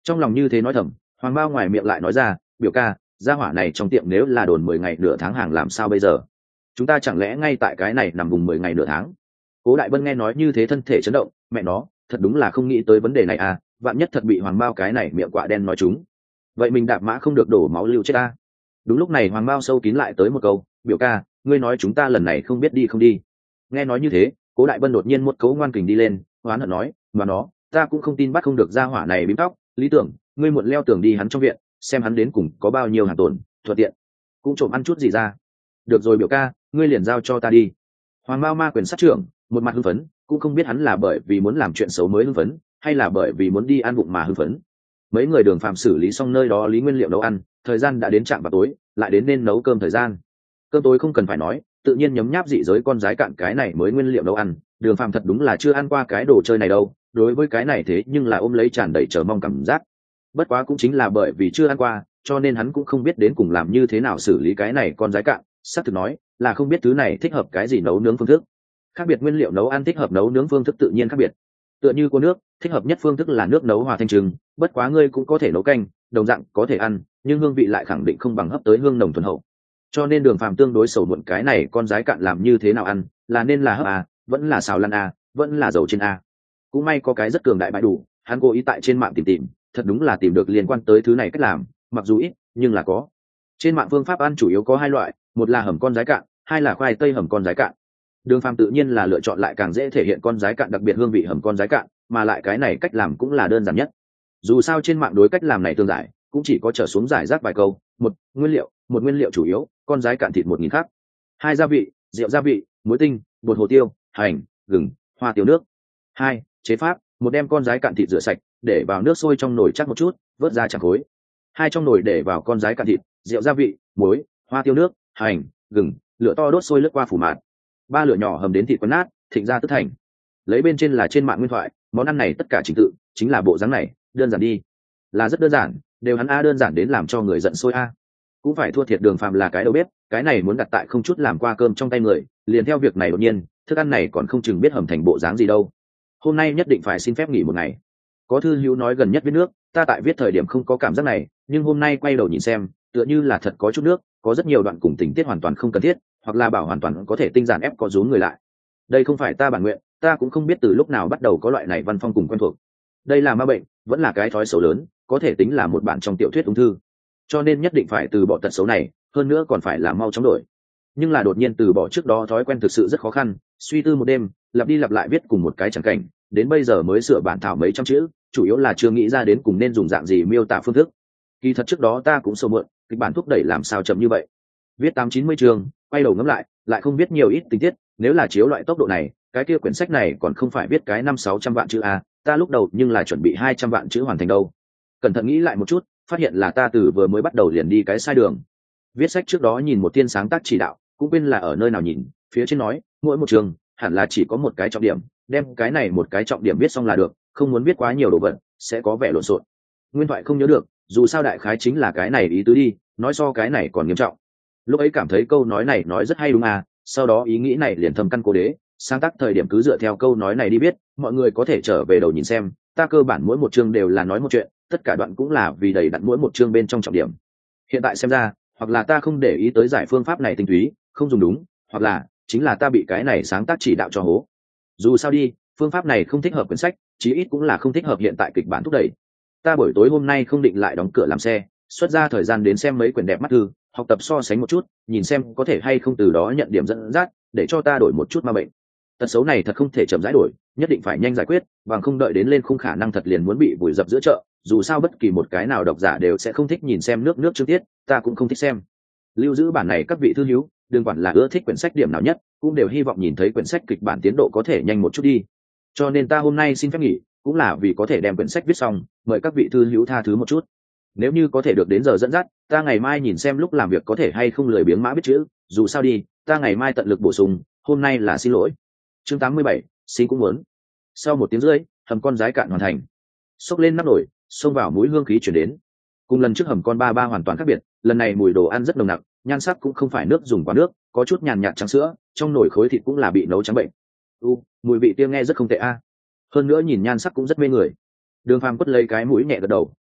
Trong lòng như thế nói thầm, Hoàng Bao ngoài miệng lại nói ra, biểu ca, gia hỏa này trong tiệm nếu là đồn 10 ngày nửa tháng hàng làm sao bây giờ? Chúng ta chẳng lẽ ngay tại cái này nằm vùng 10 ngày nửa tháng? Cố Đại Bân nghe nói như thế thân thể chấn động, mẹ nó, thật đúng là không nghĩ tới vấn đề này à, vạn nhất thật bị Hoàng Bao cái này miệng quạ đen nói chúng. Vậy mình đạp mã không được đổ máu lưu chết ta. Đúng lúc này Hoàng Bao sâu kín lại tới một câu, biểu ca, ngươi nói chúng ta lần này không biết đi không đi. Nghe nói như thế, Cố Đại Bân đột nhiên một cấu ngoan kình đi lên, hoán hận nói, mà nó, ta cũng không tin bắt không được gia hỏa này bím tóc, lý tưởng, ngươi muộn leo tường đi hắn trong viện, xem hắn đến cùng có bao nhiêu hàng tồn, thuận tiện, cũng trộm ăn chút gì ra. Được rồi biểu ca, ngươi liền giao cho ta đi. Hoàng Bao ma quyền sát trưởng, một mặt hưng phấn, cũng không biết hắn là bởi vì muốn làm chuyện xấu mới hưng phấn, hay là bởi vì muốn đi ăn vụng mà hưng phấn. Mấy người Đường Phạm xử lý xong nơi đó lý nguyên liệu nấu ăn, thời gian đã đến trạm vào tối, lại đến nên nấu cơm thời gian. Cơm tối không cần phải nói, tự nhiên nhấm nháp dị giới con rái cạn cái này mới nguyên liệu nấu ăn. Đường Phạm thật đúng là chưa ăn qua cái đồ chơi này đâu, đối với cái này thế nhưng là ôm lấy tràn đầy chờ mong cảm giác. Bất quá cũng chính là bởi vì chưa ăn qua, cho nên hắn cũng không biết đến cùng làm như thế nào xử lý cái này con rái cạn. Xác thực nói là không biết thứ này thích hợp cái gì nấu nướng phương thức. Khác biệt nguyên liệu nấu ăn thích hợp nấu nướng phương thức tự nhiên khác biệt. Tựa như cua nước, thích hợp nhất phương thức là nước nấu hòa thanh trừng, bất quá ngươi cũng có thể nấu canh, đồng dạng có thể ăn, nhưng hương vị lại khẳng định không bằng hấp tới hương nồng thuần hậu. Cho nên Đường Phàm tương đối sầu muộn cái này con rái cạn làm như thế nào ăn, là nên là hấp à, vẫn là xào lăn à, vẫn là dầu trên à. Cũng may có cái rất cường đại bãi đủ, hắn cố ý tại trên mạng tìm, thật đúng là tìm được liên quan tới thứ này cách làm, mặc dù ít, nhưng là có. Trên mạng phương pháp ăn chủ yếu có hai loại, một là hầm con rái cạn, hai là khoai tây hầm con rái cạn. Đường Phàm tự nhiên là lựa chọn lại càng dễ thể hiện con rái cạn đặc biệt hương vị hầm con rái cạn, mà lại cái này cách làm cũng là đơn giản nhất. Dù sao trên mạng đối cách làm này tương giải, cũng chỉ có trở xuống giải rác vài câu, một nguyên liệu chủ yếu, con rái cạn thịt 1000 khắc. Hai gia vị, rượu gia vị, muối tinh, bột hồ tiêu, hành, gừng, hoa tiêu nước. Hai, chế pháp, một đem con rái cạn thịt rửa sạch, để vào nước sôi trong nồi chắc một chút, vớt ra chặt khối. Hai, trong nồi để vào con rái cạn thịt, rượu gia vị, muối, hoa tiêu nước, hành, gừng, lửa to đốt sôi lướt qua phủ mạt. Ba, lửa nhỏ hầm đến thịt quấn nát, thịnh ra tức thành. Lấy bên trên là trên mạng nguyên thoại, món ăn này tất cả trình tự chính là bộ dáng này, đơn giản đi, là rất đơn giản, đều hắn đơn giản đến làm cho người giận sôi cũng phải thua thiệt Đường Phàm là cái đầu bếp, cái này muốn đặt tại không chút làm qua cơm trong tay người, liền theo việc này đột nhiên, thức ăn này còn không chừng biết hầm thành bộ dáng gì đâu. Hôm nay nhất định phải xin phép nghỉ một ngày. Có thư hữu nói gần nhất viết nước, ta tại viết thời điểm không có cảm giác này, nhưng hôm nay quay đầu nhìn xem, tựa như là thật có chút nước, có rất nhiều đoạn cùng tình tiết hoàn toàn không cần thiết, hoặc là bảo hoàn toàn có thể tinh giản ép có rúm người lại. Đây không phải ta bản nguyện, ta cũng không biết từ lúc nào bắt đầu có loại này văn phong cùng quen thuộc. Đây là ma bệnh, vẫn là cái thói xấu lớn, có thể tính là một bản trong tiểu thuyết ung thư, cho nên nhất định phải từ bỏ tật xấu này, hơn nữa còn phải là mau chóng đổi. Nhưng là đột nhiên từ bỏ trước đó thói quen thực sự rất khó khăn, suy tư một đêm, lặp đi lặp lại viết cùng một cái chẳng cảnh, đến bây giờ mới sửa bản thảo mấy trăm chữ, chủ yếu là chưa nghĩ ra đến cùng nên dùng dạng gì miêu tả phương thức. Kỳ thật trước đó ta cũng sâu mượn, kịch bản thúc đẩy làm sao chậm như vậy. Viết 890 chương, quay đầu ngẫm lại không biết nhiều ít tình tiết, nếu là chiếu loại tốc độ này, cái kia quyển sách này còn không phải viết cái 500-600 vạn chữ a, ta lúc đầu nhưng là chuẩn bị 200 vạn chữ hoàn thành đâu. Cẩn thận nghĩ lại một chút, phát hiện là ta từ vừa mới bắt đầu liền đi cái sai đường. Viết sách trước đó nhìn một tiên sáng tác chỉ đạo, cũng quên là ở nơi nào nhìn, phía trên nói mỗi một chương hẳn là chỉ có một cái trọng điểm, đem cái này một cái trọng điểm viết xong là được, không muốn viết quá nhiều đồ vật sẽ có vẻ lộn xộn. Nguyên thoại không nhớ được, dù sao đại khái chính là cái này ý tứ đi, nói so cái này còn nghiêm trọng. Lúc ấy cảm thấy câu nói này nói rất hay đúng à, sau đó ý nghĩ này liền thâm căn cố đế, sáng tác thời điểm cứ dựa theo câu nói này đi viết, mọi người có thể trở về đầu nhìn xem, ta cơ bản mỗi một chương đều là nói một chuyện, tất cả đoạn cũng là vì đầy đặn mỗi một chương bên trong trọng điểm. Hiện tại xem ra, hoặc là ta không để ý tới giải phương pháp này tinh túy, không dùng đúng, hoặc là chính là ta bị cái này sáng tác chỉ đạo cho hố. Dù sao đi, phương pháp này không thích hợp quyển sách, chí ít cũng là không thích hợp hiện tại kịch bản thúc đẩy. Ta buổi tối hôm nay không định lại đóng cửa làm xe, xuất ra thời gian đến xem mấy quyển đẹp mắt thư, học tập so sánh một chút, nhìn xem có thể hay không từ đó nhận điểm dẫn dắt, để cho ta đổi một chút ma bệnh. Tật xấu này thật không thể chậm rãi đổi, nhất định phải nhanh giải quyết, bằng không đợi đến lên khung khả năng thật liền muốn bị vùi dập giữa chợ. Dù sao bất kỳ một cái nào độc giả đều sẽ không thích nhìn xem nước chương tiết, ta cũng không thích xem. Lưu giữ bản này các vị thư hữu, đừng quản là ưa thích quyển sách điểm nào nhất, cũng đều hy vọng nhìn thấy quyển sách kịch bản tiến độ có thể nhanh một chút đi. Cho nên ta hôm nay xin phép nghỉ, cũng là vì có thể đem quyển sách viết xong, mời các vị thư hữu tha thứ một chút. Nếu như có thể được đến giờ dẫn dắt, ta ngày mai nhìn xem lúc làm việc có thể hay không lười biếng mã biết chữ, dù sao đi, ta ngày mai tận lực bổ sung, hôm nay là xin lỗi. Chương 87, xin cũng muốn. Sau 1 tiếng rưỡi, hầm con rái cạn hoàn thành. Xốc lên nắp nồi, xông vào mũi hương khí chuyển đến. Cùng lần trước hầm con ba ba hoàn toàn khác biệt, lần này mùi đồ ăn rất nồng nặc, nhan sắc cũng không phải nước dùng quá nước, có chút nhàn nhạt trắng sữa, trong nồi khối thịt cũng là bị nấu trắng bệnh. Mùi vị kia nghe rất không tệ a. Hơn nữa nhìn nhan sắc cũng rất mê người. Đường Phàm quất lấy cái mũi nhẹ gật đầu,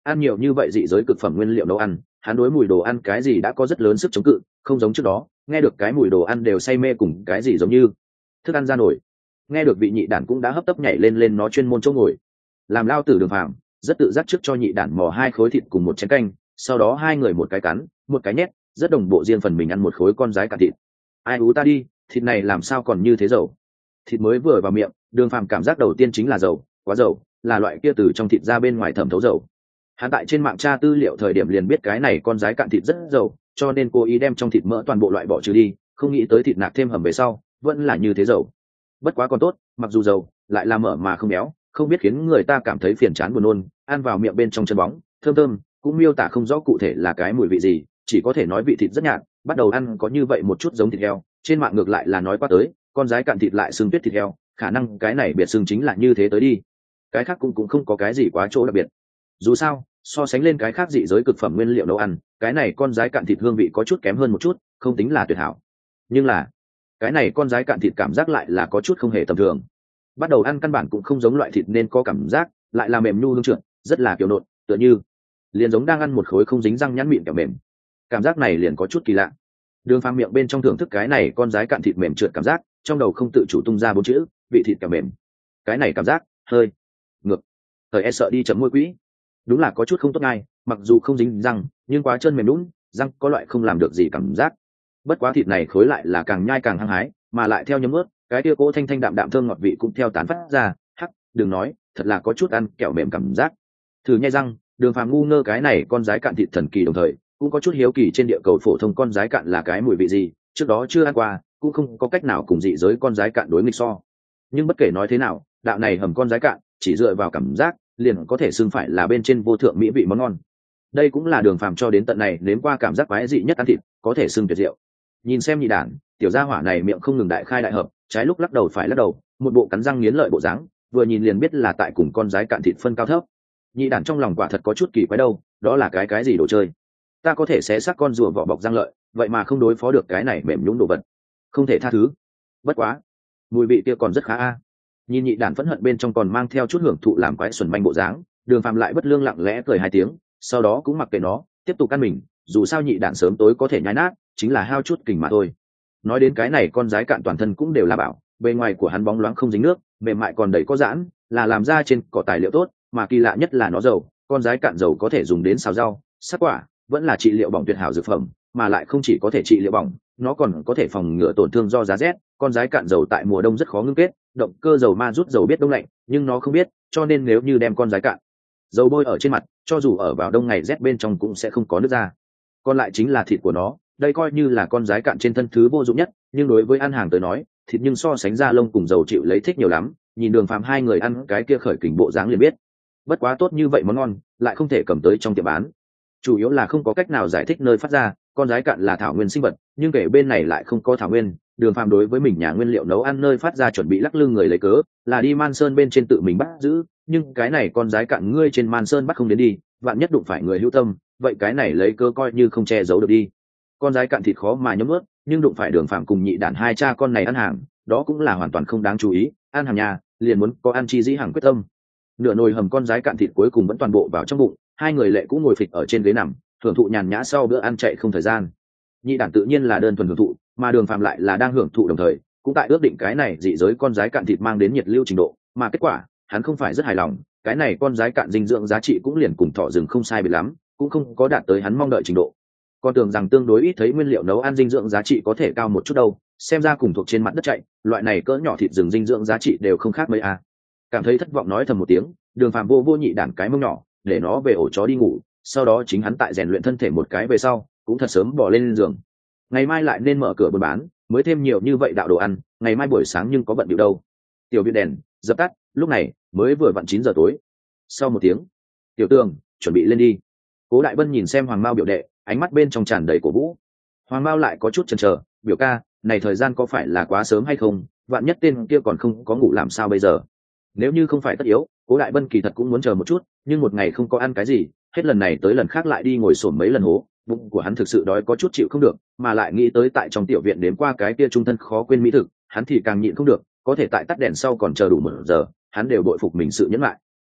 ăn nhiều như vậy dị giới cực phẩm nguyên liệu nấu ăn, hắn đối mùi đồ ăn cái gì đã có rất lớn sức chống cự, không giống trước đó nghe được cái mùi đồ ăn đều say mê cùng cái gì giống như thức ăn ra nổi. Nghe được vị nhị đản cũng đã hấp tấp nhảy lên nó chuyên môn chỗ ngồi. Làm lao tử Đường Phàm rất tự giác trước cho nhị đản mò 2 khối thịt cùng một chén canh, sau đó hai người một cái cắn một cái nhét, rất đồng bộ riêng phần mình ăn một khối con rái cạn thịt. Ai ú ta đi, thịt này làm sao còn như thế dầu. Thịt mới vừa vào miệng, Đường Phàm cảm giác đầu tiên chính là dầu, quá dầu, là loại kia từ trong thịt ra bên ngoài thẩm thấu dầu. Hắn tại trên mạng tra tư liệu thời điểm liền biết cái này con rái cạn thịt rất dầu, cho nên cố ý đem trong thịt mỡ toàn bộ loại bỏ trừ đi, không nghĩ tới thịt nạc thêm hầm về sau vẫn là như thế dầu. Bất quá còn tốt, mặc dù dầu lại là mỡ mà không béo, không biết khiến người ta cảm thấy phiền chán buồn nôn, ăn vào miệng bên trong chân bóng thơm thơm, cũng miêu tả không rõ cụ thể là cái mùi vị gì, chỉ có thể nói vị thịt rất nhạt, bắt đầu ăn có như vậy một chút giống thịt heo. Trên mạng ngược lại là nói qua tới con rái cạn thịt lại xương tuyết thịt heo, khả năng cái này biệt xương chính là như thế tới đi, cái khác cũng không có cái gì quá chỗ đặc biệt. Dù sao so sánh lên cái khác dị giới cực phẩm nguyên liệu nấu ăn, cái này con rái cạn thịt hương vị có chút kém hơn một chút, không tính là tuyệt hảo, nhưng là cái này con rái cạn thịt cảm giác lại là có chút không hề tầm thường. Bắt đầu ăn căn bản cũng không giống loại thịt nên có cảm giác, lại là mềm nhu hương trượt, rất là kiểu nộn, tựa như liền giống đang ăn một khối không dính răng nhẵn mịn kẹo mềm. Cảm giác này liền có chút kỳ lạ. Đường Phàm miệng bên trong thưởng thức cái này con rái cạn thịt mềm trượt cảm giác, trong đầu không tự chủ tung ra 4 chữ: vị thịt kẹo mềm. Cái này cảm giác hơi ngược, thời e sợ đi chấm môi quỹ. Đúng là có chút không tốt ngay, mặc dù không dính răng nhưng quá trơn mềm nhũn, răng có loại không làm được gì cảm giác. Bất quá thịt này khối lại là càng nhai càng hăng hái, mà lại theo nhấm ướt, cái kia cỗ thanh thanh đạm đạm thơm ngọt vị cũng theo tán phát ra. Hắc, đừng nói, thật là có chút ăn kẹo mềm cảm giác. Thử nhai răng, Đường Phàm ngu ngơ cái này con rái cạn thịt thần kỳ, đồng thời cũng có chút hiếu kỳ trên địa cầu phổ thông con rái cạn là cái mùi vị gì, trước đó chưa ăn qua, cũng không có cách nào cùng dị giới con rái cạn đối nghịch so. Nhưng bất kể nói thế nào, đạo này hầm con rái cạn chỉ dựa vào cảm giác liền có thể xưng phải là bên trên vô thượng mỹ vị món ngon. Đây cũng là Đường Phàm cho đến tận này nếm qua cảm giác quái dị nhất ăn thịt, có thể xưng tuyệt diệu. Nhìn xem nhị đản, tiểu gia hỏa này miệng không ngừng đại khai đại hợp, trái lúc lắc đầu phải lắc đầu, một bộ cắn răng nghiến lợi bộ dáng, vừa nhìn liền biết là tại cùng con rái cạn thịt phân cao thấp. Nhị đản trong lòng quả thật có chút kỳ quái đâu, đó là cái gì đồ chơi? Ta có thể xé xác con rùa vỏ bọc răng lợi, vậy mà không đối phó được cái này mềm nhũn đồ vật, không thể tha thứ. Bất quá, mùi vị kia còn rất khá a. Nhìn nhị đản phẫn hận bên trong còn mang theo chút hưởng thụ làm quái xuẩn manh bộ dáng, Đường Phàm lại bất lương lặng lẽ cười 2 tiếng, sau đó cũng mặc kệ nó, tiếp tục ăn mình, dù sao nhị đản sớm tối có thể nhai nát, chính là hao chút kình mà thôi. Nói đến cái này con rái cạn toàn thân cũng đều là bảo, bề ngoài của hắn bóng loáng không dính nước, mềm mại còn đầy có giãn, là làm ra trên cỏ tài liệu tốt, mà kỳ lạ nhất là nó dầu, con rái cạn dầu có thể dùng đến xào rau, sắc quả, vẫn là trị liệu bỏng tuyệt hảo dược phẩm, mà lại không chỉ có thể trị liệu bỏng, nó còn có thể phòng ngừa tổn thương do giá rét. Con rái cạn dầu tại mùa đông rất khó ngưng kết, động cơ dầu ma rút dầu biết đông lạnh, nhưng nó không biết, cho nên nếu như đem con rái cạn dầu bôi ở trên mặt, cho dù ở vào đông ngày rét bên trong cũng sẽ không có nước ra. Còn lại chính là thịt của nó, đây coi như là con rái cạn trên thân thứ vô dụng nhất, nhưng đối với ăn hàng tới nói, thịt nhưng so sánh da lông cùng dầu chịu lấy thích nhiều lắm. Nhìn Đường Phàm hai người ăn cái kia khởi kình bộ dáng liền biết, bất quá tốt như vậy món ngon lại không thể cầm tới trong tiệm bán, chủ yếu là không có cách nào giải thích nơi phát ra. Con rái cạn là thảo nguyên sinh vật, nhưng kể bên này lại không có thảo nguyên. Đường Phàm đối với mình nhà nguyên liệu nấu ăn nơi phát ra chuẩn bị lắc lư người lấy cớ là đi Man Sơn bên trên tự mình bắt giữ, nhưng cái này con rái cạn ngươi trên Man Sơn bắt không đến đi, vạn nhất đụng phải người hữu tâm, vậy cái này lấy cớ coi như không che giấu được đi. Con rái cạn thịt khó mà nhấm ướt, nhưng đụng phải Đường Phàm cùng nhị đản hai cha con này ăn hàng, đó cũng là hoàn toàn không đáng chú ý. Ăn hàng nhà liền muốn có ăn chi dĩ hàng quyết tâm. Nửa nồi hầm con rái cạn thịt cuối cùng vẫn toàn bộ vào trong bụng, hai người lệ cũng ngồi phịch ở trên ghế nằm hưởng thụ nhàn nhã sau bữa ăn chạy không thời gian. Nhị đản tự nhiên là đơn thuần hưởng thụ, mà Đường Phàm lại là đang hưởng thụ đồng thời cũng tại ước định cái này dị giới con rái cạn thịt mang đến nhiệt lưu trình độ, mà kết quả hắn không phải rất hài lòng. Cái này con rái cạn dinh dưỡng giá trị cũng liền cùng thỏ rừng không sai biệt lắm, cũng không có đạt tới hắn mong đợi trình độ. Con tưởng rằng tương đối ít thấy nguyên liệu nấu ăn dinh dưỡng giá trị có thể cao một chút đâu, xem ra cùng thuộc trên mặt đất chạy, loại này cỡ nhỏ thịt rừng dinh dưỡng giá trị đều không khác mấy a. Cảm thấy thất vọng nói thầm một tiếng, Đường Phàm vô nhị đản cái mông nhỏ, để nó về ổ chó đi ngủ, sau đó chính hắn tại rèn luyện thân thể một cái về sau, cũng thật sớm bỏ lên giường. Ngày mai lại nên mở cửa buôn bán, mới thêm nhiều như vậy đạo đồ ăn, ngày mai buổi sáng nhưng có bận bịu đâu. Tiểu viện đèn dập tắt, lúc này mới vừa vặn 9 giờ tối. Sau một tiếng, Tiểu Tường, chuẩn bị lên đi. Cố Đại Bân nhìn xem Hoàng Mao biểu đệ, ánh mắt bên trong tràn đầy cổ vũ. Hoàng Mao lại có chút chần chờ, biểu ca, này thời gian có phải là quá sớm hay không, vạn nhất tên kia còn không có ngủ làm sao bây giờ. Nếu như không phải tất yếu, Cố Đại Bân kỳ thật cũng muốn chờ một chút, nhưng một ngày không có ăn cái gì, hết lần này tới lần khác lại đi ngồi xổm mấy lần hố, bụng của hắn thực sự đói có chút chịu không được, mà lại nghĩ tới tại trong tiểu viện đến qua cái kia trung thân khó quên mỹ thực, hắn thì càng nhịn không được, có thể tại tắt đèn sau còn chờ đủ 1 giờ, hắn đều bội phục mình sự nhẫn lại.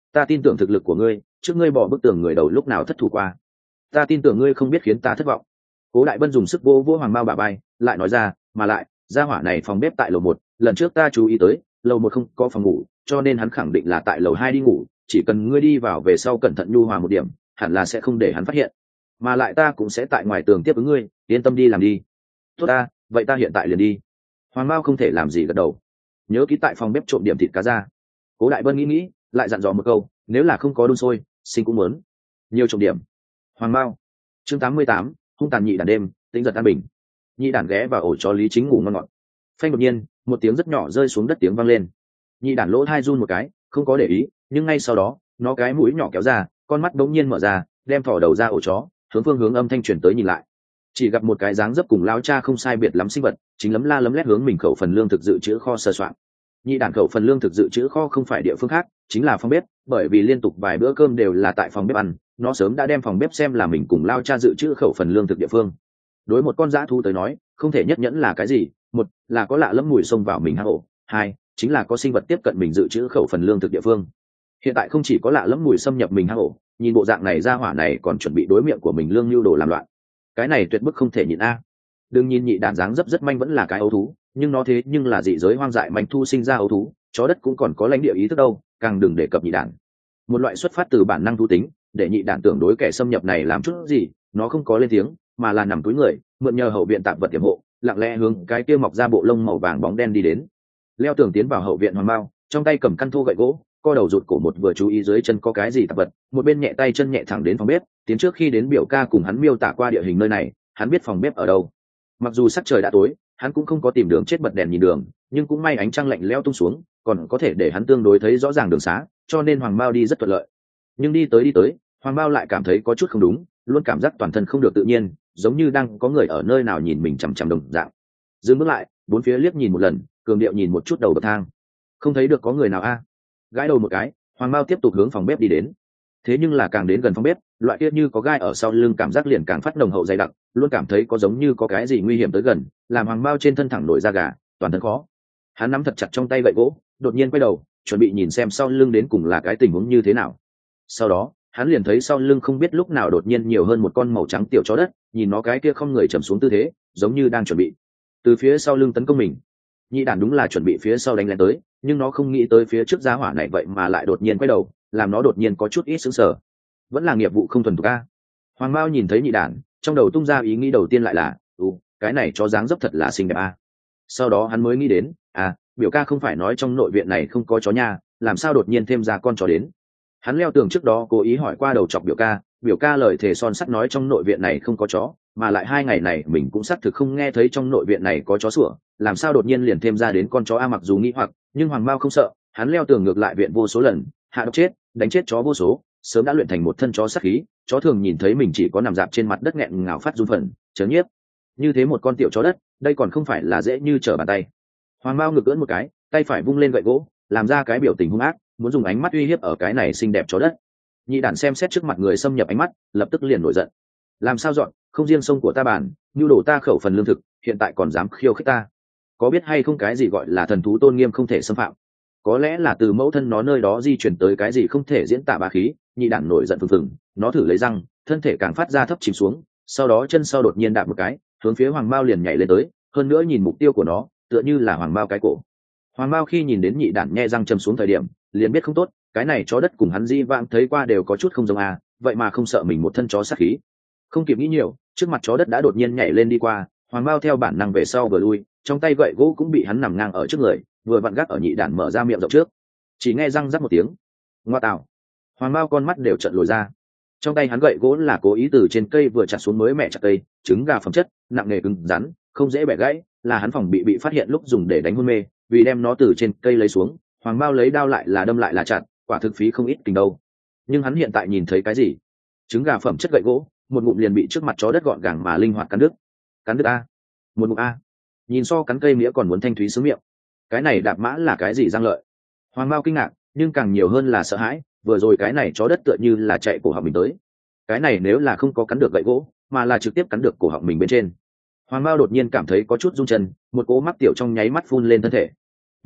Ta tin tưởng thực lực của ngươi, trước ngươi bỏ bức tường người đầu lúc nào thất thủ qua. Ta tin tưởng ngươi không biết khiến ta thất vọng. Cố Đại Bân dùng sức vỗ vỗ Hoàng Mao bả vai, lại nói ra, mà lại, gia hỏa này phòng bếp tại lầu 1, lần trước ta chú ý tới, lầu 1 không có phòng ngủ, cho nên hắn khẳng định là tại lầu 2 đi ngủ, chỉ cần ngươi đi vào về sau cẩn thận nhu hòa một điểm, hẳn là sẽ không để hắn phát hiện. Mà lại ta cũng sẽ tại ngoài tường tiếp ứng ngươi, yên tâm đi làm đi. Tốt ta, vậy ta hiện tại liền đi. Hoàng Mao không thể làm gì gật đầu. Nhớ ký tại phòng bếp trộm điểm thịt cá ra. Cố Đại Bân nghĩ, lại dặn dò một câu, nếu là không có đun sôi, xin cũng muốn. Nhiều trộm điểm. Hoàng Mao. Chương 88, hung tàn nhị đàn đêm, tĩnh giật an bình. Nhị đàn ghé vào ổ chó Lý Chính ngủ ngon ngọt. Phanh đột nhiên, một tiếng rất nhỏ rơi xuống đất tiếng vang lên. Nhị đàn lỗ thai run một cái, không có để ý, nhưng ngay sau đó, nó cái mũi nhỏ kéo ra, con mắt đống nhiên mở ra, đem thỏ đầu ra ổ chó, hướng âm thanh truyền tới nhìn lại. Chỉ gặp một cái dáng dấp cùng lão cha không sai biệt lắm sinh vật, chính lấm la lấm lét hướng mình khẩu phần lương thực dự trữ kho sờ soạn. Nhị đàn khẩu phần lương thực dự trữ kho không phải địa phương khác, chính là phòng bếp, bởi vì liên tục vài bữa cơm đều là tại phòng bếp ăn, nó sớm đã đem phòng bếp xem là mình cùng lao cha dự trữ khẩu phần lương thực địa phương. Đối một con dã thú tới nói, không thể nhất nhẫn là cái gì, một là có lạ lẫm mùi xông vào mình hang ổ, hai chính là có sinh vật tiếp cận mình dự trữ khẩu phần lương thực địa phương. Hiện tại không chỉ có lạ lẫm mùi xâm nhập mình hang ổ, nhìn bộ dạng này ra hỏa này còn chuẩn bị đối miệng của mình lương nhu đồ làm loạn. Cái này tuyệt bức không thể nhịn a. Đừng nhìn nhị đàn dáng dấp rất manh vẫn là cái ấu thú, nhưng nó thế nhưng là dị giới hoang dại manh thu sinh ra ấu thú, chó đất cũng còn có lãnh địa ý thức đâu, càng đừng đề cập nhị đàn. Một loại xuất phát từ bản năng thú tính, để nhị đàn tưởng đối kẻ xâm nhập này làm chút gì, nó không có lên tiếng, mà là nằm túi người, mượn nhờ hậu viện tạp vật tiềm hộ, lặng lẽ hướng cái kia mọc ra bộ lông màu vàng bóng đen đi đến. Leo tường tiến vào hậu viện Hoàng Mao, trong tay cầm căn thô gậy gỗ, co đầu rụt cổ một vừa chú ý dưới chân có cái gì tạp vật, một bên nhẹ tay chân nhẹ thẳng đến phòng bếp, tiến trước khi đến biểu ca cùng hắn miêu tả qua địa hình nơi này, hắn biết phòng bếp ở đâu. Mặc dù sắc trời đã tối, hắn cũng không có tìm đường chết bật đèn nhìn đường, nhưng cũng may ánh trăng lạnh lẽo tung xuống, còn có thể để hắn tương đối thấy rõ ràng đường xá, cho nên Hoàng Mao đi rất thuận lợi. Nhưng đi tới, Hoàng Mao lại cảm thấy có chút không đúng, luôn cảm giác toàn thân không được tự nhiên, giống như đang có người ở nơi nào nhìn mình chằm chằm đồng dạng. Dừng bước lại, bốn phía liếc nhìn một lần, cường điệu nhìn một chút đầu bậc thang, không thấy được có người nào a. Gãi đầu một cái, Hoàng Mao tiếp tục hướng phòng bếp đi đến. Thế nhưng là càng đến gần phòng bếp, loại kia như có gai ở sau lưng cảm giác liền càng phát nồng hậu dày đặc, luôn cảm thấy có giống như có cái gì nguy hiểm tới gần, làm Hoàng Mao trên thân thẳng nổi da gà, toàn thân khó. Hắn nắm thật chặt trong tay gậy gỗ, đột nhiên quay đầu, chuẩn bị nhìn xem sau lưng đến cùng là cái tình huống như thế nào. Sau đó, hắn liền thấy sau lưng không biết lúc nào đột nhiên nhiều hơn một con màu trắng tiểu chó đất, nhìn nó cái kia không người trầm xuống tư thế, giống như đang chuẩn bị từ phía sau lưng tấn công mình. Nhị đàn đúng là chuẩn bị phía sau đánh lên tới, nhưng nó không nghĩ tới phía trước giá hỏa này vậy mà lại đột nhiên quay đầu, làm nó đột nhiên có chút ít sững sờ. Vẫn là nghiệp vụ không thuần thục a. Hoàng Mao nhìn thấy nhị đàn, trong đầu tung ra ý nghĩ đầu tiên lại là, cái này chó dáng dấp thật là xinh đẹp a. Sau đó hắn mới nghĩ đến, biểu ca không phải nói trong nội viện này không có chó nha, làm sao đột nhiên thêm ra con chó đến. Hắn leo tường trước đó cố ý hỏi qua đầu chọc biểu ca lời thề son sắt nói trong nội viện này không có chó, mà lại 2 ngày này mình cũng xác thực không nghe thấy trong nội viện này có chó sủa, làm sao đột nhiên liền thêm ra đến con chó a. Mặc dù nghĩ hoặc, nhưng Hoàng Mao không sợ, hắn leo tường ngược lại viện vô số lần, hạ độc chết, đánh chết chó vô số, sớm đã luyện thành một thân chó sát khí. Chó thường nhìn thấy mình chỉ có nằm dạp trên mặt đất nghẹn ngào phát run phần, chớ nhiếp. Như thế một con tiểu chó đất, đây còn không phải là dễ như trở bàn tay. Hoàng Mao ngực ưỡn một cái, tay phải vung lên gậy gỗ, làm ra cái biểu tình hung ác, muốn dùng ánh mắt uy hiếp ở cái này xinh đẹp chó đất. Nhị đàn xem xét trước mặt người xâm nhập ánh mắt, lập tức liền nổi giận. Làm sao dọn, không riêng sông của ta bàn, nhu đổ ta khẩu phần lương thực, hiện tại còn dám khiêu khích ta. Có biết hay không cái gì gọi là thần thú tôn nghiêm không thể xâm phạm? Có lẽ là từ mẫu thân nó nơi đó di chuyển tới cái gì không thể diễn tả bá khí. Nhị đàn nổi giận phừng phừng, nó thử lấy răng, thân thể càng phát ra thấp chìm xuống, sau đó chân sau đột nhiên đạp một cái, hướng phía Hoàng Mao liền nhảy lên tới, hơn nữa nhìn mục tiêu của nó, tựa như là Hoàng Mao cái cổ. Hoàng Mao khi nhìn đến nhị đản nhe răng châm xuống thời điểm, liền biết không tốt, cái này chó đất cùng hắn di vãng thấy qua đều có chút không giống vậy mà không sợ mình một thân chó sát khí. Không kịp nghĩ nhiều, trước mặt chó đất đã đột nhiên nhảy lên đi qua, Hoàng Mao theo bản năng về sau vừa lui, trong tay gậy gỗ cũng bị hắn nằm ngang ở trước người, vừa vặn gác ở nhị đản mở ra miệng rộng trước. Chỉ nghe răng rắc một tiếng, ngoa tạo! Hoàng Mao con mắt đều trợn lồi ra. Trong tay hắn gậy gỗ là cố ý từ trên cây vừa chặt xuống mới mẹ chặt cây, trứng gà phẩm chất, nặng nề cứng rắn, không dễ bẻ gãy, là hắn phòng bị phát hiện lúc dùng để đánh hôn mê, vì đem nó từ trên cây lấy xuống, Hoàng Mao lấy đao lại là đâm lại là chặt, quả thực phí không ít kình đâu. Nhưng hắn hiện tại nhìn thấy cái gì? Trứng gà phẩm chất gậy gỗ, một ngụm liền bị trước mặt chó đất gọn gàng mà linh hoạt cắn đứt. Cắn đứt a, một ngụm a. Nhìn so cắn cây mía còn muốn thanh thúy sướng miệng. Cái này đạp mã là cái gì răng lợi? Hoàng Mao kinh ngạc, nhưng càng nhiều hơn là sợ hãi, vừa rồi cái này chó đất tựa như là chạy cổ họng mình tới. Cái này nếu là không có cắn được gậy gỗ, mà là trực tiếp cắn được cổ họng mình bên trên. Hoàng Mao đột nhiên cảm thấy có chút run chân, một cỗ mắc tiểu trong nháy mắt phun lên thân thể.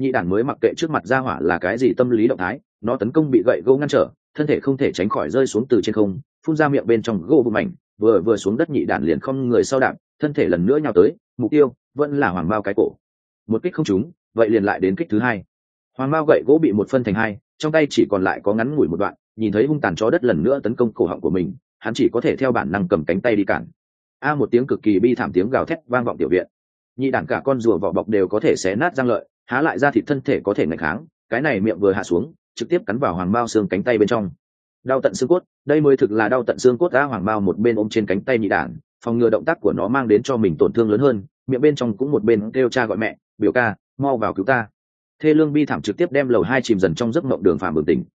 nhị đản mới mặc kệ trước mặt ra hỏa là cái gì tâm lý động thái, nó tấn công bị gậy gỗ ngăn trở, thân thể không thể tránh khỏi rơi xuống từ trên không, phun ra miệng bên trong gỗ vụ mảnh, vừa xuống đất nhị đản liền không người sau đạp, thân thể lần nữa nhào tới, mục tiêu vẫn là hoàng mao cái cổ. Một kích không trúng, vậy liền lại đến kích thứ hai. Hoàng mao gậy gỗ bị một phân thành hai, trong tay chỉ còn lại có ngắn ngủi một đoạn, nhìn thấy hung tàn chó đất lần nữa tấn công cổ họng của mình, hắn chỉ có thể theo bản năng cầm cánh tay đi cản. Một tiếng cực kỳ bi thảm tiếng gào thét vang vọng tiểu viện. Nhị đản cả con rùa vỏ bọc đều có thể xé nát răng lợi, há lại ra thịt thân thể có thể nghịch kháng, cái này miệng vừa hạ xuống, trực tiếp cắn vào hoàng mao xương cánh tay bên trong. Đau tận xương cốt, đây mới thực là đau tận xương cốt. Hoàng mao một bên ôm trên cánh tay nhị đản, phòng ngừa động tác của nó mang đến cho mình tổn thương lớn hơn, miệng bên trong cũng một bên kêu cha gọi mẹ, biểu ca, mau vào cứu ta. Thê lương bi thảm trực tiếp đem lầu 2 chìm dần trong giấc mộng. Đường Phàm bừng tỉnh.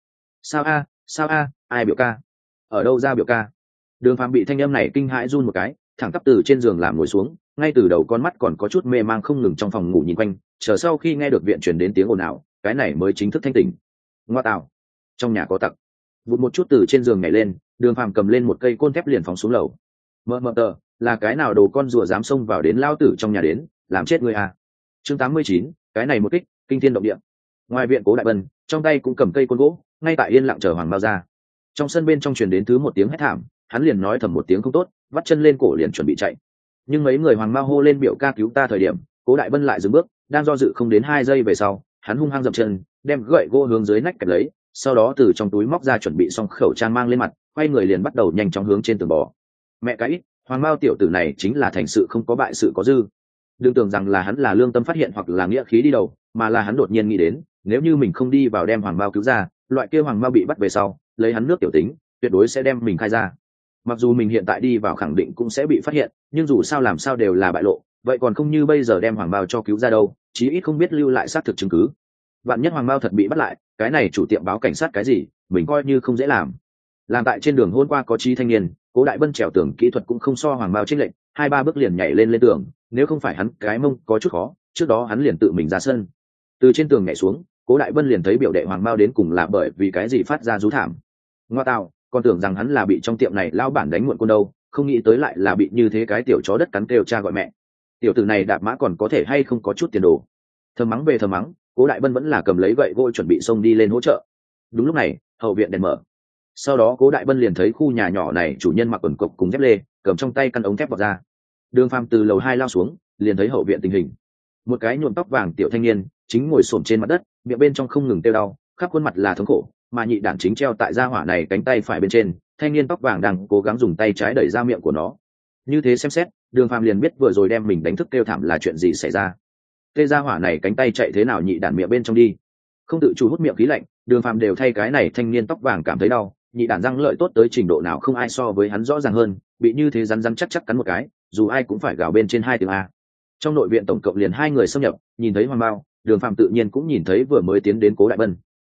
Sao a, ai biểu ca? Ở đâu ra biểu ca? Đường Phàm bị thanh âm này kinh hãi run một cái, thẳng tắp từ trên giường làm ngồi xuống, ngay từ đầu con mắt còn có chút mê mang không ngừng trong phòng ngủ nhìn quanh, chờ sau khi nghe được viện truyền đến tiếng ồn ào, cái này mới chính thức thanh tỉnh. Ngoa tạo, trong nhà có tặc. Vụt một chút từ trên giường nhảy lên, Đường Phàm cầm lên một cây côn thép liền phóng xuống lầu. Mờ tờ, là cái nào đồ con rùa dám xông vào đến lao tử trong nhà đến, làm chết người à? Chương 89, cái này một kích kinh thiên động địa. Ngoài viện Cố Đại Bân trong tay cũng cầm cây côn gỗ, ngay tại yên lặng chờ hoàng bao ra. Trong sân bên trong truyền đến thứ một tiếng hét thảm, hắn liền nói thầm một tiếng không tốt, vắt chân lên cổ liền chuẩn bị chạy. Nhưng mấy người hoàng mao hô lên biểu ca cứu ta thời điểm, Cố Đại Bân lại dừng bước, đang do dự không đến 2 giây về sau, hắn hung hăng dậm chân, đem gậy gỗ hướng dưới nách kẹp lấy, sau đó từ trong túi móc ra chuẩn bị xong khẩu trang mang lên mặt, quay người liền bắt đầu nhanh chóng hướng trên tường bò. Mẹ cái, hoàng mao tiểu tử này chính là thành sự không có bại sự có dư. Đừng tưởng rằng là hắn là lương tâm phát hiện hoặc là nghĩa khí đi đầu, mà là hắn đột nhiên nghĩ đến, nếu như mình không đi vào đem hoàng mao cứu ra, loại kia hoàng mao bị bắt về sau, lấy hắn nước tiểu tính, tuyệt đối sẽ đem mình khai ra. Mặc dù mình hiện tại đi vào khẳng định cũng sẽ bị phát hiện, nhưng dù sao làm sao đều là bại lộ, vậy còn không như bây giờ đem hoàng mao cho cứu ra đâu, chí ít không biết lưu lại xác thực chứng cứ. Vạn nhất hoàng mao thật bị bắt lại, cái này chủ tiệm báo cảnh sát cái gì, mình coi như không dễ làm. Làm tại trên đường hôm qua có trí thanh niên, Cố Đại Bân trèo tường kỹ thuật cũng không so hoàng mao chênh lệnh, 2-3 bước liền nhảy lên tường, nếu không phải hắn cái mông có chút khó, trước đó hắn liền tự mình ra sân. Từ trên tường nhảy xuống, Cố Đại Bân liền thấy biểu đệ hoàng mao đến cùng là bởi vì cái gì phát ra rú thảm. Ngoa tạo, còn tưởng rằng hắn là bị trong tiệm này lao bản đánh muộn côn đâu, không nghĩ tới lại là bị như thế cái tiểu chó đất cắn kêu cha gọi mẹ. Tiểu tử này đạp mã còn có thể hay không có chút tiền đồ. Thầm mắng về thầm mắng, Cố Đại Bân vẫn là cầm lấy gậy gỗ chuẩn bị xông đi lên hỗ trợ. Đúng lúc này, hậu viện đèn mở. Sau đó Cố Đại Bân liền thấy khu nhà nhỏ này chủ nhân mặc quần cộc cùng dép lê, cầm trong tay căn ống thép vọt ra. Đường Phàm từ lầu 2 lao xuống, liền thấy hậu viện tình hình. Một cái nhuộm tóc vàng tiểu thanh niên chính ngồi xổm trên mặt đất, miệng bên trong không ngừng tiêu đau, khắp khuôn mặt là thống khổ, mà nhị đản chính treo tại gia hỏa này cánh tay phải bên trên, thanh niên tóc vàng đang cố gắng dùng tay trái đẩy ra miệng của nó. Như thế xem xét, Đường Phàm liền biết vừa rồi đem mình đánh thức kêu thảm là chuyện gì xảy ra. Tê gia hỏa này cánh tay chạy thế nào nhị đản miệng bên trong đi, không tự chủ hút miệng khí lạnh, Đường Phàm đều thay cái này thanh niên tóc vàng cảm thấy đau, nhị đản răng lợi tốt tới trình độ nào không ai so với hắn rõ ràng hơn, bị như thế rắn chắc cắn một cái, dù ai cũng phải gào bên trên 2 tiếng a. Trong nội viện tổng cộng liền 2 người xâm nhập, nhìn thấy hoàng mao, Đường Phàm tự nhiên cũng nhìn thấy vừa mới tiến đến Cố Đại Bân.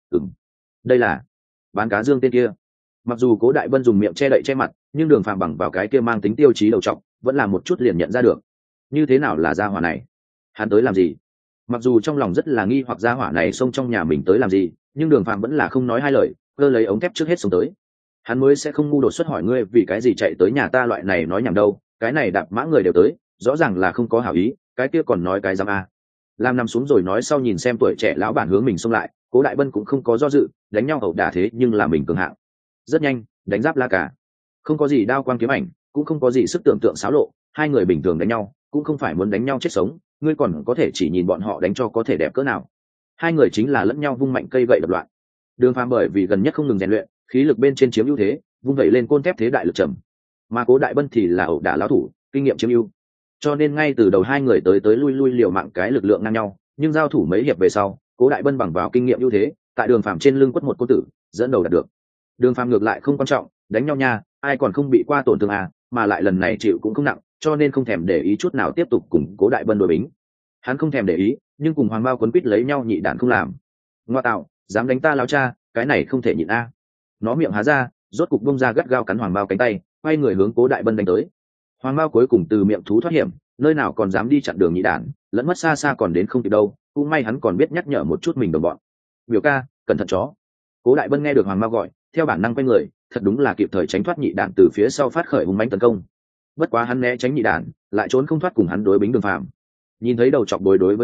Đây là bán cá dương tên kia. Mặc dù Cố Đại Bân dùng miệng che đậy che mặt, nhưng Đường Phàm bằng vào cái kia mang tính tiêu chí đầu trọng, vẫn là một chút liền nhận ra được. Như thế nào là gia hỏa này? Hắn tới làm gì? Mặc dù trong lòng rất là nghi hoặc gia hỏa này xông trong nhà mình tới làm gì, nhưng Đường Phàm vẫn là không nói hai lời, cơ lấy ống thép trước hết xông tới. Hắn mới sẽ không ngu đột xuất hỏi ngươi vì cái gì chạy tới nhà ta loại này nói nhảm đâu, cái này đạp mã người đều tới, rõ ràng là không có hảo ý, cái kia còn nói cái giám a. Lam nằm xuống rồi nói sau nhìn xem tuổi trẻ lão bản hướng mình xông lại, Cố Đại Bân cũng không có do dự, đánh nhau ẩu đả thế nhưng là mình cường hạng. Rất nhanh, đánh giáp la cả. Không có gì đao quang kiếm ảnh, cũng không có gì sức tưởng tượng xáo lộ, 2 người bình thường đánh nhau, cũng không phải muốn đánh nhau chết sống, ngươi còn có thể chỉ nhìn bọn họ đánh cho có thể đẹp cỡ nào. 2 người chính là lẫn nhau vung mạnh cây gậy đập loạn. Đường Phàm bởi vì gần nhất không ngừng rèn luyện, khí lực bên trên chiếm ưu thế, vung vậy lên côn thép thế đại lực trầm. Mà Cố Đại Bân thì là ẩu đả lão thủ, kinh nghiệm chiếm ưu. Cho nên ngay từ đầu 2 người tới lui liều mạng cái lực lượng ngang nhau, nhưng giao thủ mấy hiệp về sau, Cố Đại Bân bằng vào kinh nghiệm ưu thế, tại Đường Phàm trên lưng quất một côn tử, dẫn đầu đạt được. Đường Phàm ngược lại không quan trọng, đánh nhau nha, ai còn không bị qua tổn thương à, mà lại lần này chịu cũng không nặng, cho nên không thèm để ý chút nào tiếp tục cùng Cố Đại Bân đối bính. Hắn không thèm để ý, nhưng cùng Hoàng Bao quấn quýt lấy nhau nhị đản không làm. Ngoa tạo, dám đánh ta lão cha, cái này không thể nhịn a. Nó miệng há ra, rốt cục bung ra gắt gao cắn Hoàng Bao cánh tay, quay người hướng Cố Đại Bân đánh tới. Hoàng Bao cuối cùng từ miệng thú thoát hiểm, nơi nào còn dám đi chặn đường nhị đản, lẫn mất xa còn đến không kịp đâu, cũng may hắn còn biết nhắc nhở một chút mình đồng bọn. Biểu ca, cẩn thận chó. Cố Đại Bân nghe được Hoàng Bao gọi, theo bản năng quay người, thật đúng là kịp thời tránh thoát nhị đản từ phía sau phát khởi hung mãnh tấn công. Bất quá hắn né tránh nhị đản, lại trốn không thoát cùng hắn đối bính Đường Phàm. Nhìn thấy đầu chọc đối với mình,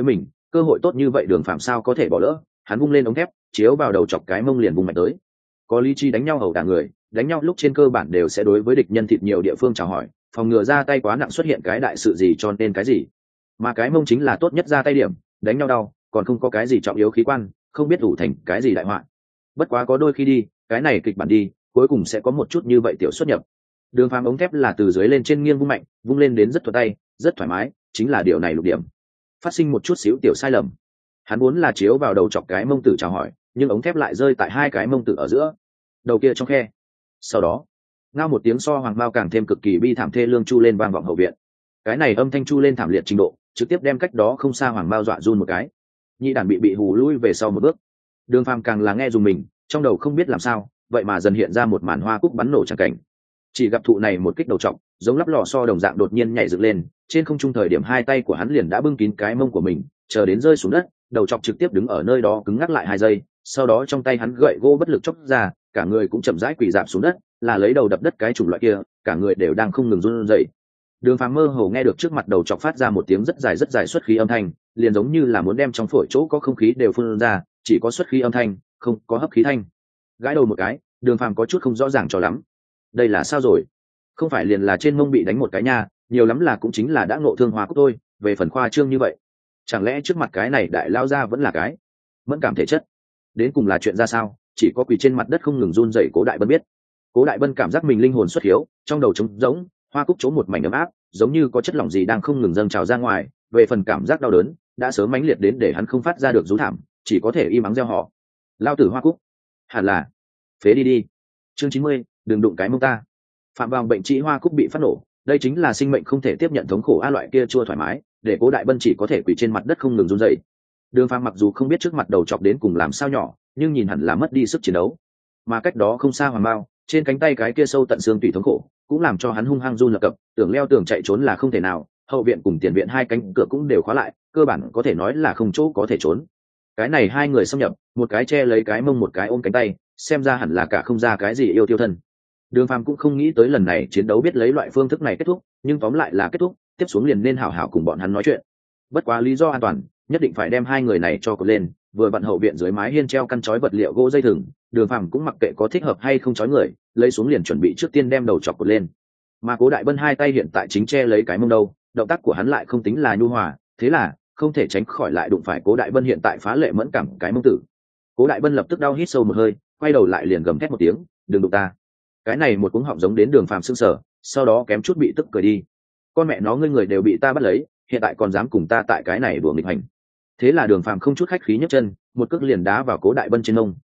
cơ hội tốt như vậy Đường Phạm sao có thể bỏ lỡ. Hắn vung lên ống thép chiếu vào đầu chọc cái mông liền vung mạnh tới. Có lý trí đánh nhau ẩu đả người, đánh nhau lúc trên cơ bản đều sẽ đối với địch nhân thịt nhiều địa phương chào hỏi, phòng ngừa ra tay quá nặng xuất hiện cái đại sự gì cho nên cái gì. Mà cái mông chính là tốt nhất ra tay điểm, đánh nhau đau còn không có cái gì trọng yếu khí quan, không biết ủ thành cái gì đại họa. Bất quá có đôi khi đi cái này kịch bản đi cuối cùng sẽ có một chút như vậy tiểu xuất nhập. Đường Phàm ống thép là từ dưới lên trên nghiêng vung mạnh, vung lên đến rất thuận tay rất thoải mái, chính là điều này lục điểm phát sinh một chút xíu tiểu sai lầm. Hắn muốn là chiếu vào đầu chọc cái mông tử chào hỏi, nhưng ống thép lại rơi tại hai cái mông tử ở giữa đầu kia trong khe. Sau đó ngao một tiếng so hoàng bao càng thêm cực kỳ bi thảm thê lương chu lên vang vọng hậu viện. Cái này âm thanh chu lên thảm liệt trình độ trực tiếp đem cách đó không xa hoàng bao dọa run một cái, nhị đản bị hù lui về sau một bước. Đường Phàm càng là nghe dùng mình, trong đầu không biết làm sao vậy mà dần hiện ra một màn hoa cúc bắn nổ chẳng cảnh. Chỉ gặp thụ này một kích đầu trọng giống lắp lò xo đồng dạng đột nhiên nhảy dựng lên, trên không trung thời điểm hai tay của hắn liền đã bưng kín cái mông của mình, chờ đến rơi xuống đất đầu chọc trực tiếp đứng ở nơi đó cứng ngắc lại 2 giây, sau đó trong tay hắn gậy gỗ bất lực chốc ra, cả người cũng chậm rãi quỳ rạp xuống đất, là lấy đầu đập đất cái chủng loại kia, cả người đều đang không ngừng run rẩy. Đường Phàm mơ hồ nghe được trước mặt đầu chọc phát ra một tiếng rất dài xuất khí âm thanh, liền giống như là muốn đem trong phổi chỗ có không khí đều phun ra, chỉ có xuất khí âm thanh, không có hấp khí thanh. Gãi đầu một cái, Đường Phàm có chút không rõ ràng cho lắm. Đây là sao rồi? Không phải liền là trên mông bị đánh một cái nha, nhiều lắm là cũng chính là đã ngộ thương hoa cúc thôi, về phần khoa trương như vậy. Chẳng lẽ trước mặt cái này đại lao ra vẫn là cái mẫn cảm thể chất? Đến cùng là chuyện ra sao? Chỉ có quỳ trên mặt đất không ngừng run rẩy Cố Đại Bân biết. Cố Đại Bân cảm giác mình linh hồn xuất hiếu, trong đầu trống rỗng, hoa cúc chỗ một mảnh ấm áp, giống như có chất lỏng gì đang không ngừng dâng trào ra ngoài. Về phần cảm giác đau đớn đã sớm mãnh liệt đến để hắn không phát ra được rú thảm, chỉ có thể im ắng reo hò. Lao tử hoa cúc, hẳn là phế đi đi. Chương 90, đừng đụng cái mông ta. Phạm vào bệnh trĩ hoa cúc bị phát nổ, đây chính là sinh mệnh không thể tiếp nhận thống khổ a loại kia chua thoải mái, để Cố Đại Bân chỉ có thể quỳ trên mặt đất không ngừng run rẩy. Đường Phàm mặc dù không biết trước mặt đầu chọc đến cùng làm sao nhỏ, nhưng nhìn hẳn là mất đi sức chiến đấu. Mà cách đó không xa Hoàng Mao, trên cánh tay cái kia sâu tận xương tủy thống khổ, cũng làm cho hắn hung hăng run lập cập, tưởng leo tường chạy trốn là không thể nào, hậu viện cùng tiền viện hai cánh cửa cũng đều khóa lại, cơ bản có thể nói là không chỗ có thể trốn. Cái này hai người xâm nhập, một cái che lấy cái mông một cái ôm cánh tay, xem ra hẳn là cả không ra cái gì yêu tiêu thân. Đường Phàm cũng không nghĩ tới lần này chiến đấu biết lấy loại phương thức này kết thúc, nhưng tóm lại là kết thúc, tiếp xuống liền nên hảo hảo cùng bọn hắn nói chuyện. Bất quá lý do an toàn, nhất định phải đem hai người này cho cột lên, vừa vặn hậu viện dưới mái hiên treo căn chói vật liệu gỗ dây thừng, Đường Phàm cũng mặc kệ có thích hợp hay không chói người, lấy xuống liền chuẩn bị trước tiên đem đầu chọc cột lên. Mà Cố Đại Bân hai tay hiện tại chính che lấy cái mông đâu, động tác của hắn lại không tính là nhu hòa, thế là không thể tránh khỏi lại đụng phải Cố Đại Bân hiện tại phá lệ mẫn cảm cái mông tử. Cố Đại Bân lập tức đau hít sâu một hơi, quay đầu lại liền gầm thét một tiếng, đừng đụng ta. Cái này một cuống họng giống đến Đường Phàm sững sờ, sau đó kém chút bị tức cười đi. Con mẹ nó ngươi người đều bị ta bắt lấy, hiện tại còn dám cùng ta tại cái này đùa nghịch hành. Thế là Đường Phàm không chút khách khí nhấc chân, một cước liền đá vào Cố Đại Bân trên mông.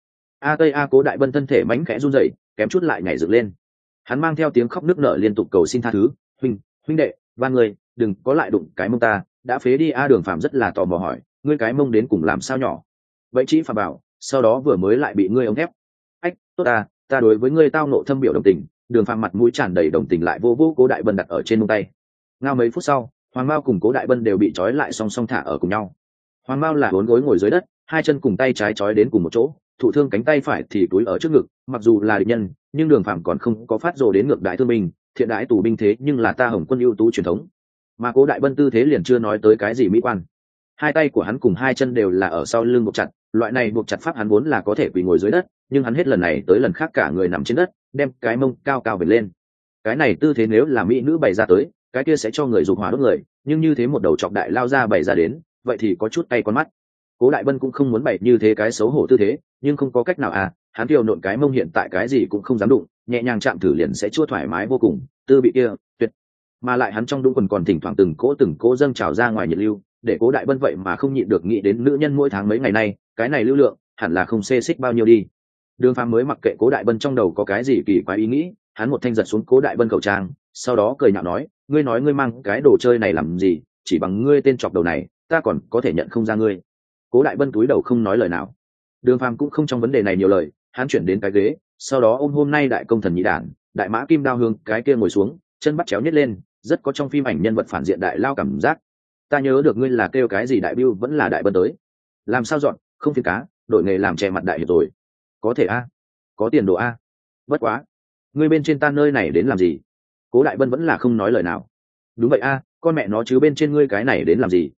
Cố Đại Bân thân thể mánh khẽ run rẩy, kém chút lại nhảy dựng lên. Hắn mang theo tiếng khóc nức nở liên tục cầu xin tha thứ, huynh đệ, van người, đừng có lại đụng cái mông ta, đã phế đi a. Đường Phàm rất là tò mò hỏi, ngươi cái mông đến cùng làm sao nhỏ? Vậy chỉ Phàm bảo, sau đó vừa mới lại bị ngươi ống thép. Ách, tốt ta đối với ngươi tao nộ thâm biểu đồng tình. Đường Phàm mặt mũi tràn đầy đồng tình lại vô vô Cố Đại Bân đặt ở trên mông tay. Ngao mấy phút sau, Hoàng Mao cùng Cố Đại Bân đều bị trói lại song song thả ở cùng nhau. Hoàng Mao là bốn gối ngồi dưới đất, hai chân cùng tay trái trói đến cùng một chỗ, thụ thương cánh tay phải thì túi ở trước ngực. Mặc dù là địch nhân, nhưng Đường Phàm còn không có phát rồ đến ngược đại thương binh, thiện đãi tù binh thế nhưng là ta Hồng Quân ưu tú truyền thống. Mà Cố Đại Bân tư thế liền chưa nói tới cái gì mỹ quan, hai tay của hắn cùng hai chân đều là ở sau lưng buộc chặt, loại này buộc chặt pháp hắn vốn là có thể quỳ ngồi dưới đất, nhưng hắn hết lần này tới lần khác cả người nằm trên đất, đem cái mông cao cao về lên. Cái này tư thế nếu là mỹ nữ bày ra tới, cái kia sẽ cho người dục hỏa đốt người, nhưng như thế một đầu chọc đại lao ra bày ra đến, vậy thì có chút tay con mắt. Cố Đại Bân cũng không muốn bày như thế cái xấu hổ tư thế, nhưng không có cách nào hắn tiêu nộn cái mông hiện tại cái gì cũng không dám đụng, nhẹ nhàng chạm thử liền sẽ chua thoải mái vô cùng, tư bị kia tuyệt. Mà lại hắn trong đũng quần còn thỉnh thoảng từng cỗ dâng trào ra ngoài nhiệt lưu, để Cố Đại Bân vậy mà không nhịn được nghĩ đến nữ nhân mỗi tháng mấy ngày nay, cái này lưu lượng hẳn là không xê xích bao nhiêu đi. Đường Phàm mới mặc kệ Cố Đại Bân trong đầu có cái gì kỳ quái ý nghĩ, hắn một thanh giật xuống Cố Đại Bân khẩu trang, sau đó cười nhạo nói, ngươi nói ngươi mang cái đồ chơi này làm gì, chỉ bằng ngươi tên chọc đầu này, ta còn có thể nhận không ra ngươi. Cố Đại Bân túi đầu không nói lời nào. Đường Phàm cũng không trong vấn đề này nhiều lời, hắn chuyển đến cái ghế, sau đó ôm hôm nay đại công thần nhị đản, đại mã kim đao hương cái kia ngồi xuống, chân bắt chéo nhét lên, rất có trong phim ảnh nhân vật phản diện đại lao cảm giác. Ta nhớ được ngươi là kêu cái gì đại bưu vẫn là đại bân tới, làm sao dọn không phiền cá, đổi nghề làm che mặt đại hiệp rồi. Có thể có tiền đồ bất quá ngươi bên trên ta nơi này đến làm gì? Cố Đại Bân vẫn là không nói lời nào. Đúng vậy con mẹ nó chứ bên trên ngươi cái này đến làm gì?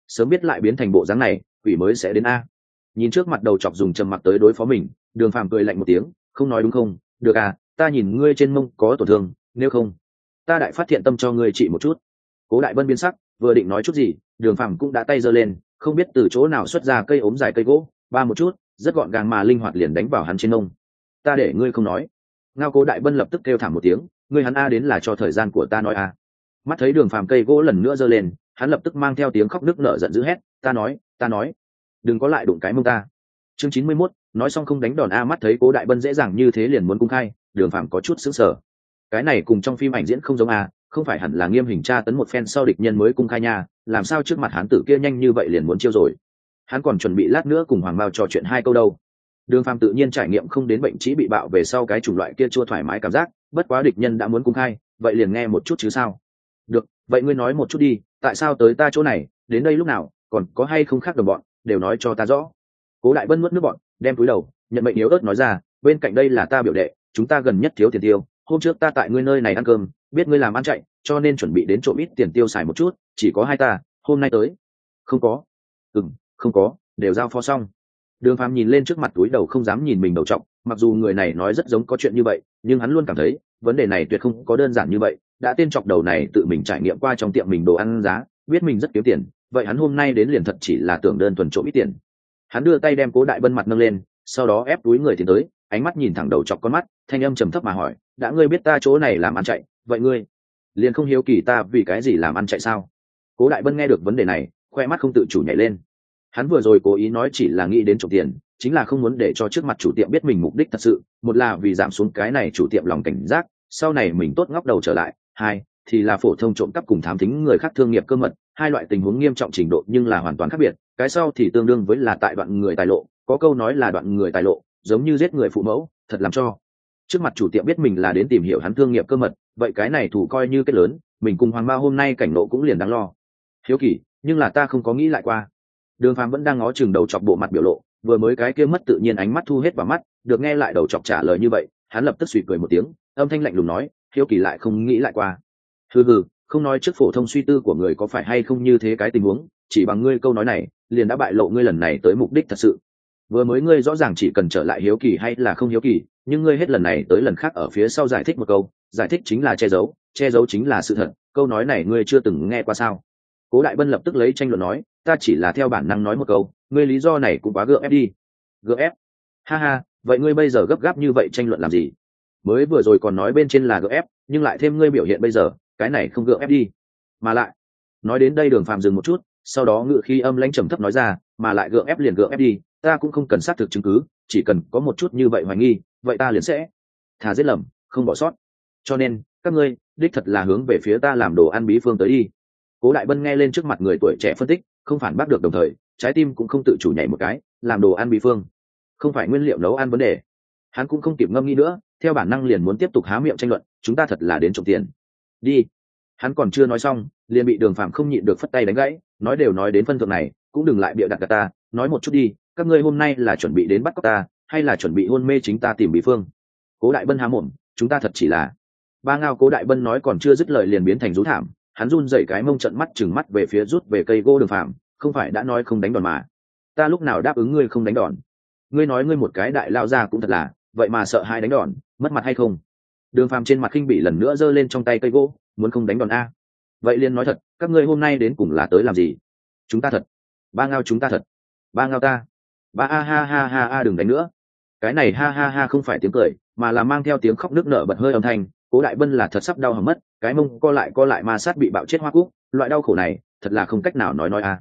sớm biết lại biến thành bộ dáng này, quỷ mới sẽ đến a. Nhìn trước mặt đầu chọc dùng trầm mặc tới đối phó mình, Đường Phàm cười lạnh một tiếng, không nói đúng không? Được à, ta nhìn ngươi trên mông có tổn thương, nếu không ta đại phát thiện tâm cho ngươi trị một chút. Cố Đại Bân biến sắc, vừa định nói chút gì, Đường Phàm cũng đã tay giơ lên, không biết từ chỗ nào xuất ra cây ốm dài cây gỗ, ba một chút, rất gọn gàng mà linh hoạt liền đánh vào hắn trên mông. Ta để ngươi không nói. Ngao Cố Đại Bân lập tức kêu thảm một tiếng, ngươi hắn a đến là cho thời gian của ta nói a. Mắt thấy Đường Phàm cây gỗ lần nữa giơ lên, hắn lập tức mang theo tiếng khóc nức nở giận dữ hét, ta nói, đừng có lại đụng cái mông ta. Chương 91, nói xong không đánh đòn a. Mắt thấy Cố Đại Bân dễ dàng như thế liền muốn cung khai, Đường Phàm có chút sững sờ. Cái này cùng trong phim ảnh diễn không giống a, không phải hẳn là nghiêm hình tra tấn một phen sau địch nhân mới cung khai nha, làm sao trước mặt hắn tử kia nhanh như vậy liền muốn chiêu rồi. Hắn còn chuẩn bị lát nữa cùng Hoàng Mao trò chuyện hai câu đâu. Đường Phàm tự nhiên trải nghiệm không đến bệnh trĩ bị bạo về sau cái chủng loại kia chua thoải mái cảm giác, bất quá địch nhân đã muốn cung khai, vậy liền nghe một chút chứ sao. Được, vậy ngươi nói một chút đi, tại sao tới ta chỗ này, đến đây lúc nào, còn có hay không khác đồng bọn, đều nói cho ta rõ. Cố Đại Bân nuốt nước bọn, đem túi đầu, nhận mệnh yếu ớt nói ra, bên cạnh đây là ta biểu đệ, chúng ta gần nhất thiếu tiền tiêu, hôm trước ta tại ngươi nơi này ăn cơm, biết ngươi làm ăn chạy, cho nên chuẩn bị đến trộm ít tiền tiêu xài một chút, chỉ có hai ta, hôm nay tới. Không có. Không có, đều giao phó xong. Đường Phàm nhìn lên trước mặt túi đầu không dám nhìn mình đầu trọc, mặc dù người này nói rất giống có chuyện như vậy, nhưng hắn luôn cảm thấy vấn đề này tuyệt không có đơn giản như vậy. Đã tên trọc đầu này tự mình trải nghiệm qua trong tiệm mình đồ ăn giá, biết mình rất kiếm tiền, vậy hắn hôm nay đến liền thật chỉ là tưởng đơn thuần trộm ít tiền. Hắn đưa tay đem Cố Đại Bân mặt nâng lên, sau đó ép túi người tiến tới, ánh mắt nhìn thẳng đầu trọc con mắt, thanh âm trầm thấp mà hỏi, đã ngươi biết ta chỗ này làm ăn chạy, vậy ngươi liền không hiếu kỳ ta vì cái gì làm ăn chạy sao? Cố Đại Bân nghe được vấn đề này, khoe mắt không tự chủ nhảy lên. Hắn vừa rồi cố ý nói chỉ là nghĩ đến trộm tiền, chính là không muốn để cho trước mặt chủ tiệm biết mình mục đích thật sự, một là vì giảm xuống cái này chủ tiệm lòng cảnh giác, sau này mình tốt ngóc đầu trở lại, hai thì là phổ thông trộm cắp cùng thám thính người khác thương nghiệp cơ mật, hai loại tình huống nghiêm trọng trình độ nhưng là hoàn toàn khác biệt, cái sau thì tương đương với là tại đoạn người tài lộ, có câu nói là đoạn người tài lộ, giống như giết người phụ mẫu, thật làm cho trước mặt chủ tiệm biết mình là đến tìm hiểu hắn thương nghiệp cơ mật, vậy cái này thủ coi như cái lớn, mình cùng Hoàng Mao hôm nay cảnh nộ cũng liền đáng lo. Hiếu kỳ, nhưng là ta không có nghĩ lại qua. Đường Phàm vẫn đang ngó chừng đầu chọc bộ mặt biểu lộ, vừa mới cái kia mất tự nhiên ánh mắt thu hết vào mắt, được nghe lại đầu chọc trả lời như vậy, hắn lập tức suy cười một tiếng, âm thanh lạnh lùng nói, hiếu kỳ lại không nghĩ lại qua. Hừ, không nói trước phổ thông suy tư của người có phải hay không như thế cái tình huống, chỉ bằng ngươi câu nói này, liền đã bại lộ ngươi lần này tới mục đích thật sự. Vừa mới ngươi rõ ràng chỉ cần trở lại hiếu kỳ hay là không hiếu kỳ, nhưng ngươi hết lần này tới lần khác ở phía sau giải thích một câu, giải thích chính là che giấu chính là sự thật, câu nói này ngươi chưa từng nghe qua sao? Cố Đại Bân lập tức lấy tranh luận nói, ta chỉ là theo bản năng nói một câu, ngươi lý do này cũng quá gượng ép đi. Gượng ép? Ha ha, vậy ngươi bây giờ gấp gáp như vậy tranh luận làm gì? Mới vừa rồi còn nói bên trên là gượng ép, nhưng lại thêm ngươi biểu hiện bây giờ, cái này không gượng ép đi. Mà lại, nói đến đây Đường Phàm dừng một chút, sau đó ngự khí âm lãnh trầm thấp nói ra, mà lại gượng ép liền gượng ép đi, ta cũng không cần xác thực chứng cứ, chỉ cần có một chút như vậy hoài nghi, vậy ta liền sẽ thà giết lầm, không bỏ sót. Cho nên, các ngươi đích thật là hướng về phía ta làm đồ ăn bí phương tới đi. Cố Đại Bân nghe lên trước mặt người tuổi trẻ phân tích, không phản bác được, đồng thời trái tim cũng không tự chủ nhảy một cái, làm đồ ăn bí phương không phải nguyên liệu nấu ăn vấn đề. Hắn cũng không kịp ngâm nghĩ nữa, theo bản năng liền muốn tiếp tục há miệng tranh luận, chúng ta thật là đến trộm tiền đi. Hắn còn chưa nói xong, liền bị Đường Phàm không nhịn được phất tay đánh gãy, nói đều nói đến phân thượng này, cũng đừng lại bịa đặt cả ta, nói một chút đi, các ngươi hôm nay là chuẩn bị đến bắt cóc ta, hay là chuẩn bị hôn mê chính ta tìm bí phương? Cố Đại Bân há mồm, chúng ta thật chỉ là ba ngao. Cố Đại Bân nói còn chưa dứt lời liền biến thành rú thảm, hắn run dậy cái mông, trận mắt chừng mắt về phía rút về cây gỗ Đường Phàm, không phải đã nói không đánh đòn mà, ta lúc nào đáp ứng ngươi không đánh đòn? Ngươi nói ngươi một cái đại lao ra cũng thật là, vậy mà sợ hai đánh đòn, mất mặt hay không? Đường Phàm trên mặt khinh bỉ lần nữa giơ lên trong tay cây gỗ, muốn không đánh đòn a? Vậy liền nói thật, các ngươi hôm nay đến cùng là tới làm gì? Chúng ta thật. Ba ngao chúng ta thật. Ba ngao ta. Ba a ha ha ha ha, đừng đánh nữa. Cái này ha ha ha không phải tiếng cười, mà là mang theo tiếng khóc nức nở bật hơi âm thanh. Cố Đại Bân là thật sắp đau hỏng mất, cái mông co lại ma sát bị bạo chết hoa cúc, loại đau khổ này thật là không cách nào nói a.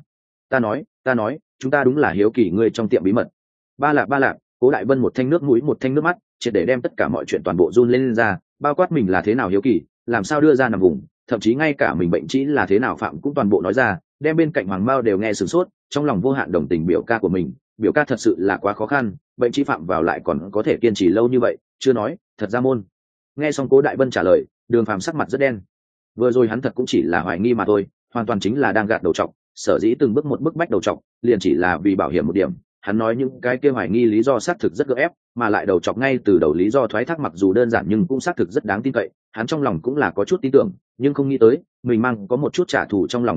Ta nói, chúng ta đúng là hiếu kỳ ngươi trong tiệm bí mật. Ba lạc, Cố Đại Bân một thanh nước mũi một thanh nước mắt, triệt để đem tất cả mọi chuyện toàn bộ run lên ra, bao quát mình là thế nào hiếu kỳ, làm sao đưa ra nằm vùng, thậm chí ngay cả mình bệnh trĩ là thế nào phạm cũng toàn bộ nói ra, đem bên cạnh Hoàng Mao đều nghe sửng sốt, trong lòng vô hạn đồng tình biểu ca của mình, biểu ca thật sự là quá khó khăn, bệnh trĩ phạm vào lại còn có thể kiên trì lâu như vậy, chưa nói, thật ra môn. Nghe xong Cố Đại Bân trả lời, Đường Phàm sắc mặt rất đen. Vừa rồi hắn thật cũng chỉ là hoài nghi mà thôi, hoàn toàn chính là đang gạt đầu trọc, sở dĩ từng bước một bức bách đầu trọc, liền chỉ là vì bảo hiểm một điểm. Hắn nói những cái kia hoài nghi lý do xác thực rất gượng ép, mà lại đầu chọc ngay từ đầu lý do thoái thác mặc dù đơn giản nhưng cũng xác thực rất đáng tin cậy, hắn trong lòng cũng là có chút tin tưởng, nhưng không nghĩ tới mình mang có một chút trả thù trong lòng cử động,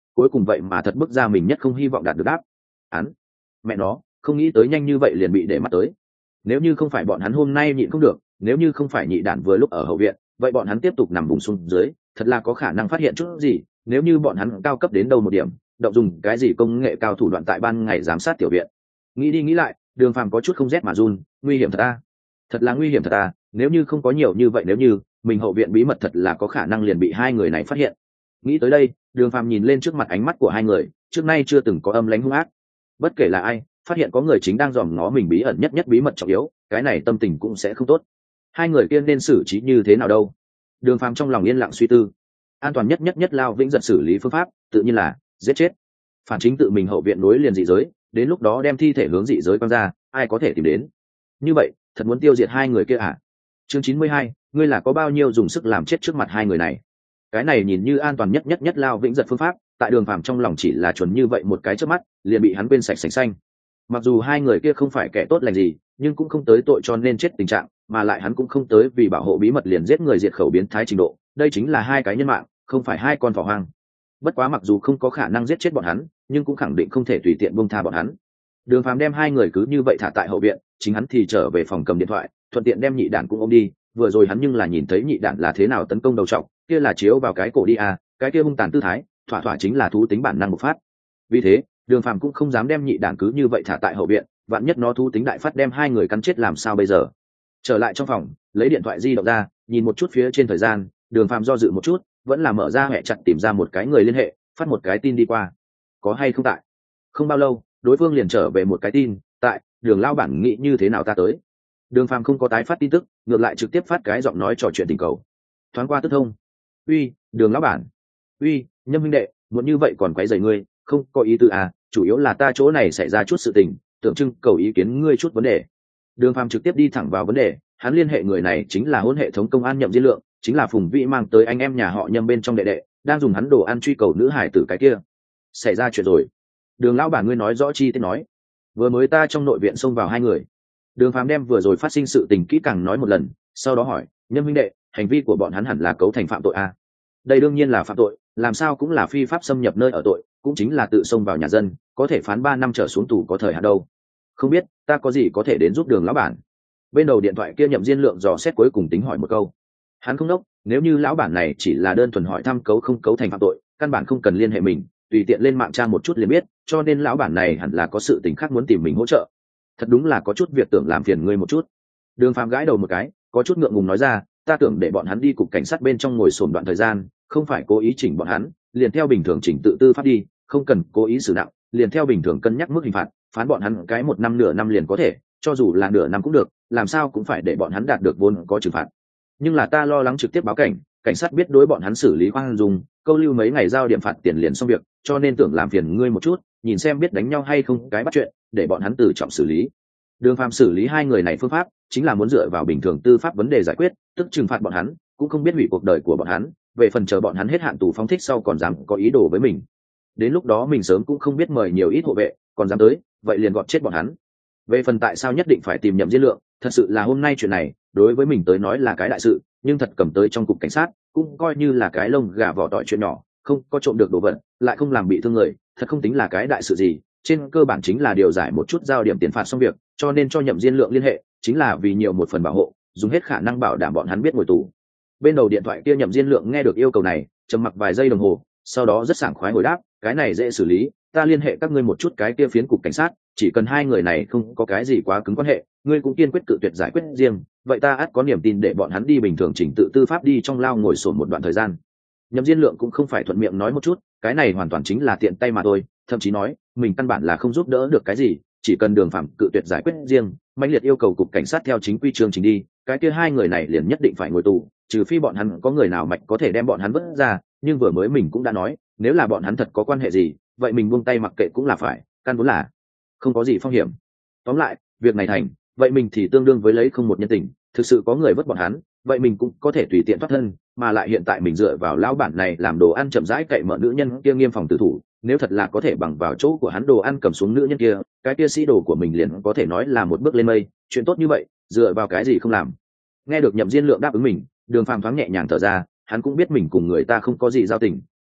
cuối cùng vậy mà thật bức ra mình nhất không hy vọng đạt được đáp án. Mẹ nó, không nghĩ tới nhanh như vậy liền bị để mắt tới. Nếu như không phải bọn hắn hôm nay nhịn không được, nếu như không phải nhị đản vừa lúc ở hậu viện, vậy bọn hắn tiếp tục nằm vùng xuống dưới, thật là có khả năng phát hiện chút gì. Nếu như bọn hắn cao cấp đến đâu một điểm, động dùng cái gì công nghệ cao thủ đoạn tại ban ngày giám sát tiểu viện. Nghĩ đi nghĩ lại, Đường Phàm có chút không rét mà run, nguy hiểm thật à? Thật là nguy hiểm thật à? Nếu như không có nhiều như vậy, nếu như mình hậu viện bí mật thật là có khả năng liền bị hai người này phát hiện. Nghĩ tới đây, Đường Phàm nhìn lên trước mặt ánh mắt của hai người, trước nay chưa từng có âm lãnh hung ác. Bất kể là ai, phát hiện có người chính đang dòm ngó mình bí ẩn nhất bí mật trọng yếu, cái này tâm tình cũng sẽ không tốt. Hai người kia nên xử trí như thế nào đâu? Đường Phàm trong lòng yên lặng suy tư. An toàn nhất Lao Vĩnh giật xử lý phương pháp, tự nhiên là giết chết. Phản chính tự mình hậu viện nối liền dị giới, đến lúc đó đem thi thể hướng dị giới quăng ra, ai có thể tìm đến. Như vậy, thật muốn tiêu diệt hai người kia à? Chương 92, ngươi là có bao nhiêu dùng sức làm chết trước mặt hai người này? Cái này nhìn như an toàn nhất Lao Vĩnh giật phương pháp, tại Đường Phàm trong lòng chỉ là chuẩn như vậy một cái chớp mắt, liền bị hắn quên sạch sành xanh. Mặc dù hai người kia không phải kẻ tốt lành gì, nhưng cũng không tới tội cho nên chết tình trạng, mà lại hắn cũng không tới vì bảo hộ bí mật liền giết người diệt khẩu biến thái trình độ. Đây chính là hai cái nhân mạng, không phải hai con thỏ hoang. Bất quá mặc dù không có khả năng giết chết bọn hắn, nhưng cũng khẳng định không thể tùy tiện buông tha bọn hắn. Đường Phàm đem hai người cứ như vậy thả tại hậu viện, chính hắn thì trở về phòng cầm điện thoại, thuận tiện đem nhị đản cũng ôm đi. Vừa rồi hắn nhưng là nhìn thấy nhị đản là thế nào tấn công đầu trọc, kia là chiếu vào cái cổ đi à, cái kia hung tàn tư thái, thỏa chính là thú tính bản năng bộc phát. Vì thế, Đường Phàm cũng không dám đem nhị đản cứ như vậy thả tại hậu viện, vạn nhất nó thú tính đại phát đem hai người cắn chết làm sao bây giờ. Trở lại trong phòng, lấy điện thoại di động ra, nhìn một chút phía trên thời gian, Đường Phàm do dự một chút, vẫn là mở ra hệ chặt tìm ra một cái người liên hệ, phát một cái tin đi qua. Có hay không tại? Không bao lâu, đối phương liền trở về một cái tin, tại, Đường lao bản nghĩ như thế nào ta tới. Đường Phàm không có tái phát tin tức, ngược lại trực tiếp phát cái giọng nói trò chuyện tình cầu. Thoáng qua tức thông. Uy, Đường lão bản. Uy, Nhâm huynh đệ, muốn như vậy còn quấy rầy ngươi, không có ý tư à, chủ yếu là ta chỗ này xảy ra chút sự tình, tượng trưng cầu ý kiến ngươi chút vấn đề. Đường Phàm trực tiếp đi thẳng vào vấn đề, hắn liên hệ người này chính là hôn hệ thống công an Nhậm Diên Lượng, chính là Phùng Vĩ mang tới anh em nhà họ Nhâm bên trong đệ đệ, đang dùng hắn đồ ăn truy cầu nữ hải tử cái kia. Xảy ra chuyện rồi. Đường lão bản ngươi nói rõ chi tiết nói. Vừa mới ta trong nội viện xông vào hai người. Đường Phàm đem vừa rồi phát sinh sự tình kỹ càng nói một lần, sau đó hỏi, Nhâm huynh đệ, hành vi của bọn hắn hẳn là cấu thành phạm tội à? Đây đương nhiên là phạm tội, làm sao cũng là phi pháp xâm nhập nơi ở tội, cũng chính là tự xông vào nhà dân, có thể phán 3 năm trở xuống tù có thời hạn đâu. Không biết, ta có gì có thể đến giúp Đường lão bản. Bên đầu điện thoại kia Nhậm Diên Lượng dò xét cuối cùng tính hỏi một câu. Hắn không đốc, nếu như lão bản này chỉ là đơn thuần hỏi thăm cấu không cấu thành phạm tội, căn bản không cần liên hệ mình, tùy tiện lên mạng tra một chút liền biết, cho nên lão bản này hẳn là có sự tình khác muốn tìm mình hỗ trợ. Thật đúng là có chút việc tưởng làm phiền ngươi một chút. Đường Phàm gãi đầu một cái, có chút ngượng ngùng nói ra, ta tưởng để bọn hắn đi cục cảnh sát bên trong ngồi xổm đoạn thời gian, không phải cố ý chỉnh bọn hắn, liền theo bình thường chỉnh tự tư pháp đi, không cần cố ý xử nặng, liền theo bình thường cân nhắc mức hình phạt, phán bọn hắn cái 1 năm nửa năm liền có thể, cho dù là nửa năm cũng được, làm sao cũng phải để bọn hắn đạt được vốn có trừng phạt. Nhưng là ta lo lắng trực tiếp báo cảnh, cảnh sát biết đối bọn hắn xử lý khoan dung, câu lưu mấy ngày giao điểm phạt tiền liền xong việc, cho nên tưởng làm phiền ngươi một chút, nhìn xem biết đánh nhau hay không cái bắt chuyện, để bọn hắn từ trọng xử lý. Đường Phàm xử lý hai người này phương pháp chính là muốn dựa vào bình thường tư pháp vấn đề giải quyết, tức trừng phạt bọn hắn, cũng không biết hủy cuộc đời của bọn hắn, về phần chờ bọn hắn hết hạn tù phóng thích sau còn dám có ý đồ với mình. Đến lúc đó mình sớm cũng không biết mời nhiều ít hộ vệ, còn dám tới, vậy liền gọt chết bọn hắn. Về phần tại sao nhất định phải tìm Nhậm Diên Lượng, thật sự là hôm nay chuyện này đối với mình tới nói là cái đại sự, nhưng thật cầm tới trong cục cảnh sát cũng coi như là cái lông gà vỏ tỏi chuyện nhỏ, không có trộm được đồ vật, lại không làm bị thương người, thật không tính là cái đại sự gì. Trên cơ bản chính là điều giải một chút giao điểm tiền phạt xong việc, cho nên cho Nhậm Diên Lượng liên hệ chính là vì nhiều một phần bảo hộ, dùng hết khả năng bảo đảm bọn hắn biết ngồi tù. Bên đầu điện thoại kia Nhậm Diên Lượng nghe được yêu cầu này, trầm mặc vài giây đồng hồ, sau đó rất sảng khoái hồi đáp, cái này dễ xử lý, ta liên hệ các ngươi một chút cái kia phiến cục cảnh sát, chỉ cần hai người này không có cái gì quá cứng quan hệ, ngươi cũng kiên quyết cự tuyệt giải quyết riêng, vậy ta ắt có niềm tin để bọn hắn đi bình thường chỉnh tự tư pháp đi trong lao ngồi sổn một đoạn thời gian. Nhậm Diên Lượng cũng không phải thuận miệng nói một chút, cái này hoàn toàn chính là tiện tay mà thôi, thậm chí nói mình căn bản là không giúp đỡ được cái gì, chỉ cần Đường Phàm cự tuyệt giải quyết riêng, mãnh liệt yêu cầu cục cảnh sát theo chính quy chương trình đi, cái kia hai người này liền nhất định phải ngồi tù, trừ phi bọn hắn có người nào mạnh có thể đem bọn hắn vứt ra, nhưng vừa mới mình cũng đã nói, nếu là bọn hắn thật có quan hệ gì, vậy mình buông tay mặc kệ cũng là phải, căn vốn là không có gì phong hiểm. Tóm lại, việc này thành, vậy mình thì tương đương với lấy không một nhân tình, thực sự có người vứt bọn hắn, vậy mình cũng có thể tùy tiện thoát thân, mà lại hiện tại mình dựa vào lão bản này làm đồ ăn chậm rãi cậy mở nữ nhân kia nghiêm phòng tử thủ, nếu thật là có thể bằng vào chỗ của hắn đồ ăn cầm xuống nữ nhân kia, cái kia sĩ đồ của mình liền có thể nói là một bước lên mây, chuyện tốt như vậy, dựa vào cái gì không làm. Nghe được Nhậm Diên Lượng đáp ứng mình, Đường Phàm thoáng nhẹ nhàng thở ra, hắn cũng biết mình cùng người ta không có gì giao tình,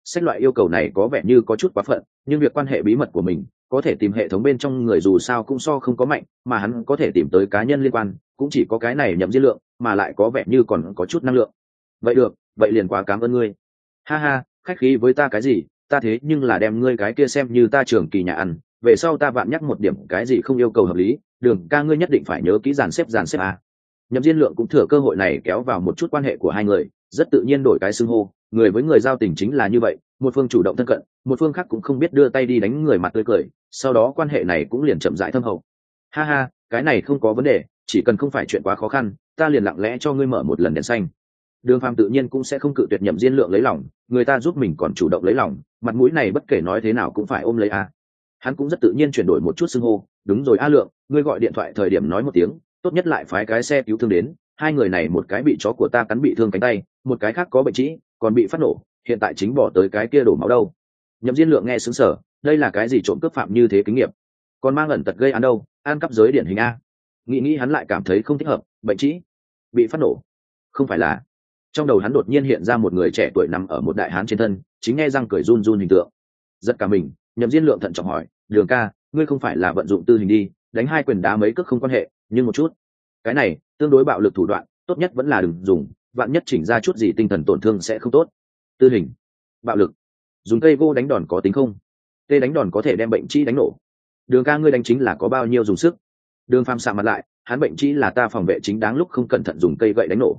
Xét loại yêu cầu này có vẻ như có chút quá phận, nhưng việc quan hệ bí mật của mình có thể tìm hệ thống bên trong người dù sao cũng so không có mạnh, mà hắn có thể tìm tới cá nhân liên quan cũng chỉ có cái này Nhậm Diên Lượng, mà lại có vẻ như còn có chút năng lượng. Vậy được, vậy liền quá cảm ơn ngươi. Ha ha, khách khí với ta cái gì, ta thế nhưng là đem ngươi cái kia xem như ta trưởng kỳ nhà ăn, về sau ta vạn nhắc một điểm cái gì không yêu cầu hợp lý, Đường ca ngươi nhất định phải nhớ kỹ dàn xếp à. Nhậm Diên Lượng cũng thừa cơ hội này kéo vào một chút quan hệ của hai người, rất tự nhiên đổi cái xưng hô, người với người giao tình chính là như vậy, một phương chủ động thân cận, một phương khác cũng không biết đưa tay đi đánh người mặt tươi cười, sau đó quan hệ này cũng liền chậm rãi thâm hậu. Ha ha, cái này không có vấn đề, chỉ cần không phải chuyện quá khó khăn, ta liền lặng lẽ cho ngươi mở một lần đèn xanh. Đường Phàm tự nhiên cũng sẽ không cự tuyệt Nhậm Diên Lượng lấy lòng, người ta giúp mình còn chủ động lấy lòng, mặt mũi này bất kể nói thế nào cũng phải ôm lấy a. Hắn cũng rất tự nhiên chuyển đổi một chút xưng hô, đúng rồi A Lượng, ngươi gọi điện thoại thời điểm nói một tiếng, tốt nhất lại phái cái xe cứu thương đến, hai người này một cái bị chó của ta cắn bị thương cánh tay, một cái khác có bệnh trĩ, còn bị phát nổ, hiện tại chính bỏ tới cái kia đổ máu đâu. Nhậm Diên Lượng nghe sững sờ, đây là cái gì trộm cướp phạm như thế kinh nghiệm, còn mang ẩn tật gây án đâu, an cắp giới điển hình a. Nghĩ hắn lại cảm thấy không thích hợp, bệnh trĩ, bị phát nổ, không phải là. Trong đầu hắn đột nhiên hiện ra một người trẻ tuổi nằm ở một đại hán trên thân, chính nghe răng cười run run hình tượng. Giật cả mình, Nhậm Diên Lượng thận trọng hỏi, Đường ca, ngươi không phải là vận dụng tư hình đi, đánh hai quyền đá mấy cước không quan hệ, nhưng một chút, cái này tương đối bạo lực thủ đoạn, tốt nhất vẫn là đừng dùng, vạn nhất chỉnh ra chút gì tinh thần tổn thương sẽ không tốt. Tư hình, bạo lực, dùng cây gỗ đánh đòn có tính không? Cây đánh đòn có thể đem bệnh trĩ đánh nổ. Đường ca ngươi đánh chính là có bao nhiêu dùng sức? Đường Phàm sạm mặt lại, hắn bệnh trĩ là ta phòng vệ chính đáng lúc không cẩn thận dùng cây gậy đánh nổ.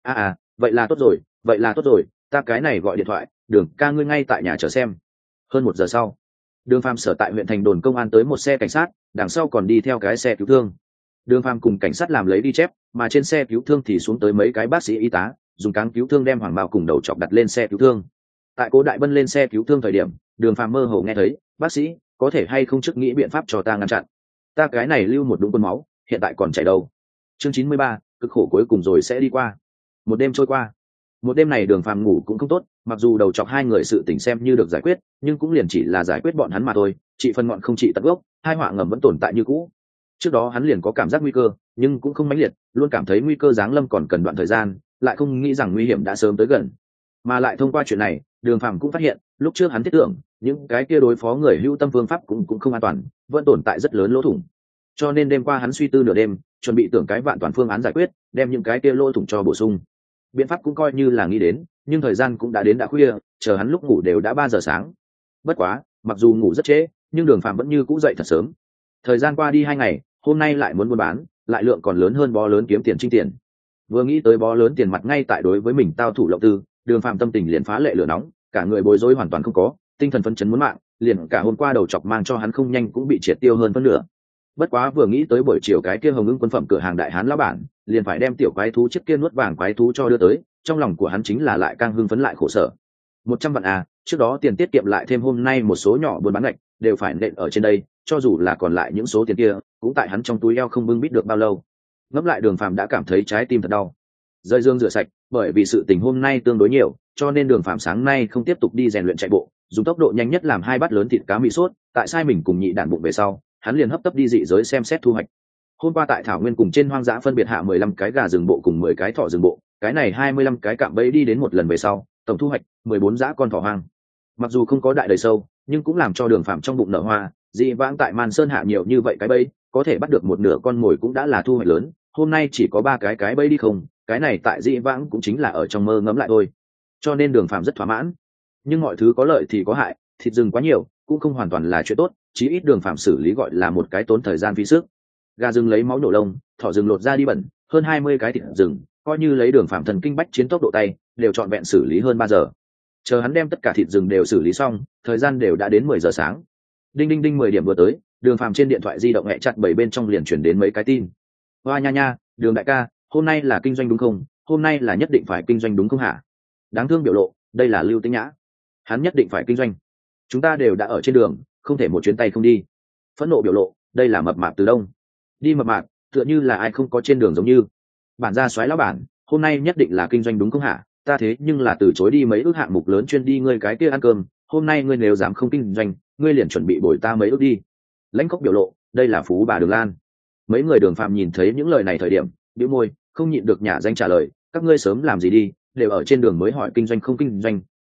Vậy là tốt rồi, ta cái này gọi điện thoại, Đường ca ngươi ngay tại nhà chờ xem. Hơn 1 giờ sau, Đường Phàm sở tại huyện thành đồn công an tới một xe cảnh sát, đằng sau còn đi theo cái xe cứu thương. Đường Phàm cùng cảnh sát làm lấy đi chép, mà trên xe cứu thương thì xuống tới mấy cái bác sĩ y tá, dùng cáng cứu thương đem Hoàng Mao cùng đầu chọc đặt lên xe cứu thương. Tại Cố Đại Bân lên xe cứu thương thời điểm, Đường Phàm mơ hồ nghe thấy, bác sĩ, có thể hay không trước nghĩ biện pháp cho ta ngăn chặn. Ta cái này lưu một đũng quân máu, hiện tại còn chảy đâu. Chương 93, cực khổ cuối cùng rồi sẽ đi qua. Một đêm trôi qua. Một đêm này Đường Phàm ngủ cũng không tốt, mặc dù đầu chọc hai người sự tình xem như được giải quyết, nhưng cũng liền chỉ là giải quyết bọn hắn mà thôi, trị phần ngọn không trị tận gốc, hai họa ngầm vẫn tồn tại như cũ. Trước đó hắn liền có cảm giác nguy cơ, nhưng cũng không mãnh liệt, luôn cảm thấy nguy cơ giáng lâm còn cần đoạn thời gian, lại không nghĩ rằng nguy hiểm đã sớm tới gần. Mà lại thông qua chuyện này, Đường Phàm cũng phát hiện, lúc trước hắn thiết tưởng, những cái kia đối phó người hữu tâm phương pháp cũng không an toàn, vẫn tồn tại rất lớn lỗ thủng. Cho nên đêm qua hắn suy tư nửa đêm, chuẩn bị tưởng cái vạn toàn phương án giải quyết, đem những cái kia lỗ thủng cho bổ sung. Biện pháp cũng coi như là nghĩ đến, nhưng thời gian cũng đã đến đã khuya, chờ hắn lúc ngủ đều đã 3 giờ sáng. Bất quá, mặc dù ngủ rất trễ, nhưng Đường Phàm vẫn như cũ dậy thật sớm. Thời gian qua đi 2 ngày, hôm nay lại muốn buôn bán, lại lượng còn lớn hơn bó lớn kiếm tiền trinh tiền. Vừa nghĩ tới bó lớn tiền mặt ngay tại đối với mình tao thủ lộng tư, Đường Phàm tâm tình liền phá lệ lửa nóng, cả người bối rối hoàn toàn không có, tinh thần phấn chấn muốn mạng, liền cả hôm qua đầu chọc mang cho hắn không nhanh cũng bị triệt tiêu hơn phân nửa. Bất quá vừa nghĩ tới buổi chiều cái kia Hồng Ưng quân phẩm cửa hàng đại hán lão bản, liền phải đem tiểu quái thú chiếc kia nuốt vàng quái thú cho đưa tới, trong lòng của hắn chính là lại càng hưng phấn lại khổ sở. 100 vạn à, trước đó tiền tiết kiệm lại thêm hôm nay một số nhỏ buôn bán ngạch, đều phải nện ở trên đây, cho dù là còn lại những số tiền kia, cũng tại hắn trong túi eo không bưng bít được bao lâu. Ngẫm lại Đường Phàm đã cảm thấy trái tim thật đau. Rơi dương rửa sạch, bởi vì sự tình hôm nay tương đối nhiều, cho nên Đường Phàm sáng nay không tiếp tục đi rèn luyện chạy bộ, dùng tốc độ nhanh nhất làm 2 bát lớn thịt cá mì sốt, tại sai mình cùng nhị đản bụng về sau, hắn liền hấp tấp đi dị giới xem xét thu hoạch. Hôm qua tại thảo nguyên cùng trên hoang dã phân biệt hạ 15 cái gà rừng bộ cùng 10 cái thỏ rừng bộ, cái này 25 cái cạm bẫy đi đến một lần về sau, tổng thu hoạch 14 dã con thỏ hoang. Mặc dù không có đại đầy sâu, nhưng cũng làm cho Đường Phàm trong bụng nở hoa, dị vãng tại Man Sơn hạ nhiều như vậy cái bẫy, có thể bắt được một nửa con mồi cũng đã là thu hoạch lớn, hôm nay chỉ có 3 cái bẫy đi không, cái này tại dị vãng cũng chính là ở trong mơ ngẫm lại thôi. Cho nên Đường Phàm rất thỏa mãn. Nhưng mọi thứ có lợi thì có hại, thịt rừng quá nhiều cũng không hoàn toàn là chuyện tốt, chí ít Đường Phàm xử lý gọi là một cái tốn thời gian phí sức. Gà rừng lấy máu nổ lông, thỏ rừng lột ra đi bẩn, hơn 20 cái thịt rừng, coi như lấy Đường Phàm thần kinh bách chiến tốc độ tay, đều trọn vẹn xử lý hơn 3 giờ. Chờ hắn đem tất cả thịt rừng đều xử lý xong, thời gian đều đã đến 10 giờ sáng. Đinh đinh đinh 10 điểm vừa tới, Đường Phàm trên điện thoại di động hẹ chặt 7 bên trong liền chuyển đến mấy cái tin. Hoa nha nha, Đường đại ca, hôm nay là kinh doanh đúng không? Hôm nay là nhất định phải kinh doanh đúng không hả? Đáng thương biểu lộ, đây là Lưu Tĩnh Nhã. Hắn nhất định phải kinh doanh. Chúng ta đều đã ở trên đường, không thể một chuyến tay không đi. Phẫn nộ biểu lộ, đây là mập mạp từ đông. Đi mập mạp, tựa như là ai không có trên đường giống như. Bản gia soái lão bản, hôm nay nhất định là kinh doanh đúng không hả? Ta thế nhưng là từ chối đi mấy ước hạng mục lớn chuyên đi ngươi cái kia ăn cơm, hôm nay ngươi nếu dám không kinh doanh, ngươi liền chuẩn bị bồi ta mấy ước đi. Lãnh Khốc biểu lộ, đây là phú bà Đường Lan. Mấy người Đường Phàm nhìn thấy những lời này thời điểm, bĩu môi, không nhịn được nhả danh trả lời, các ngươi sớm làm gì đi, đều ở trên đường mới hỏi kinh doanh không kinh doanh,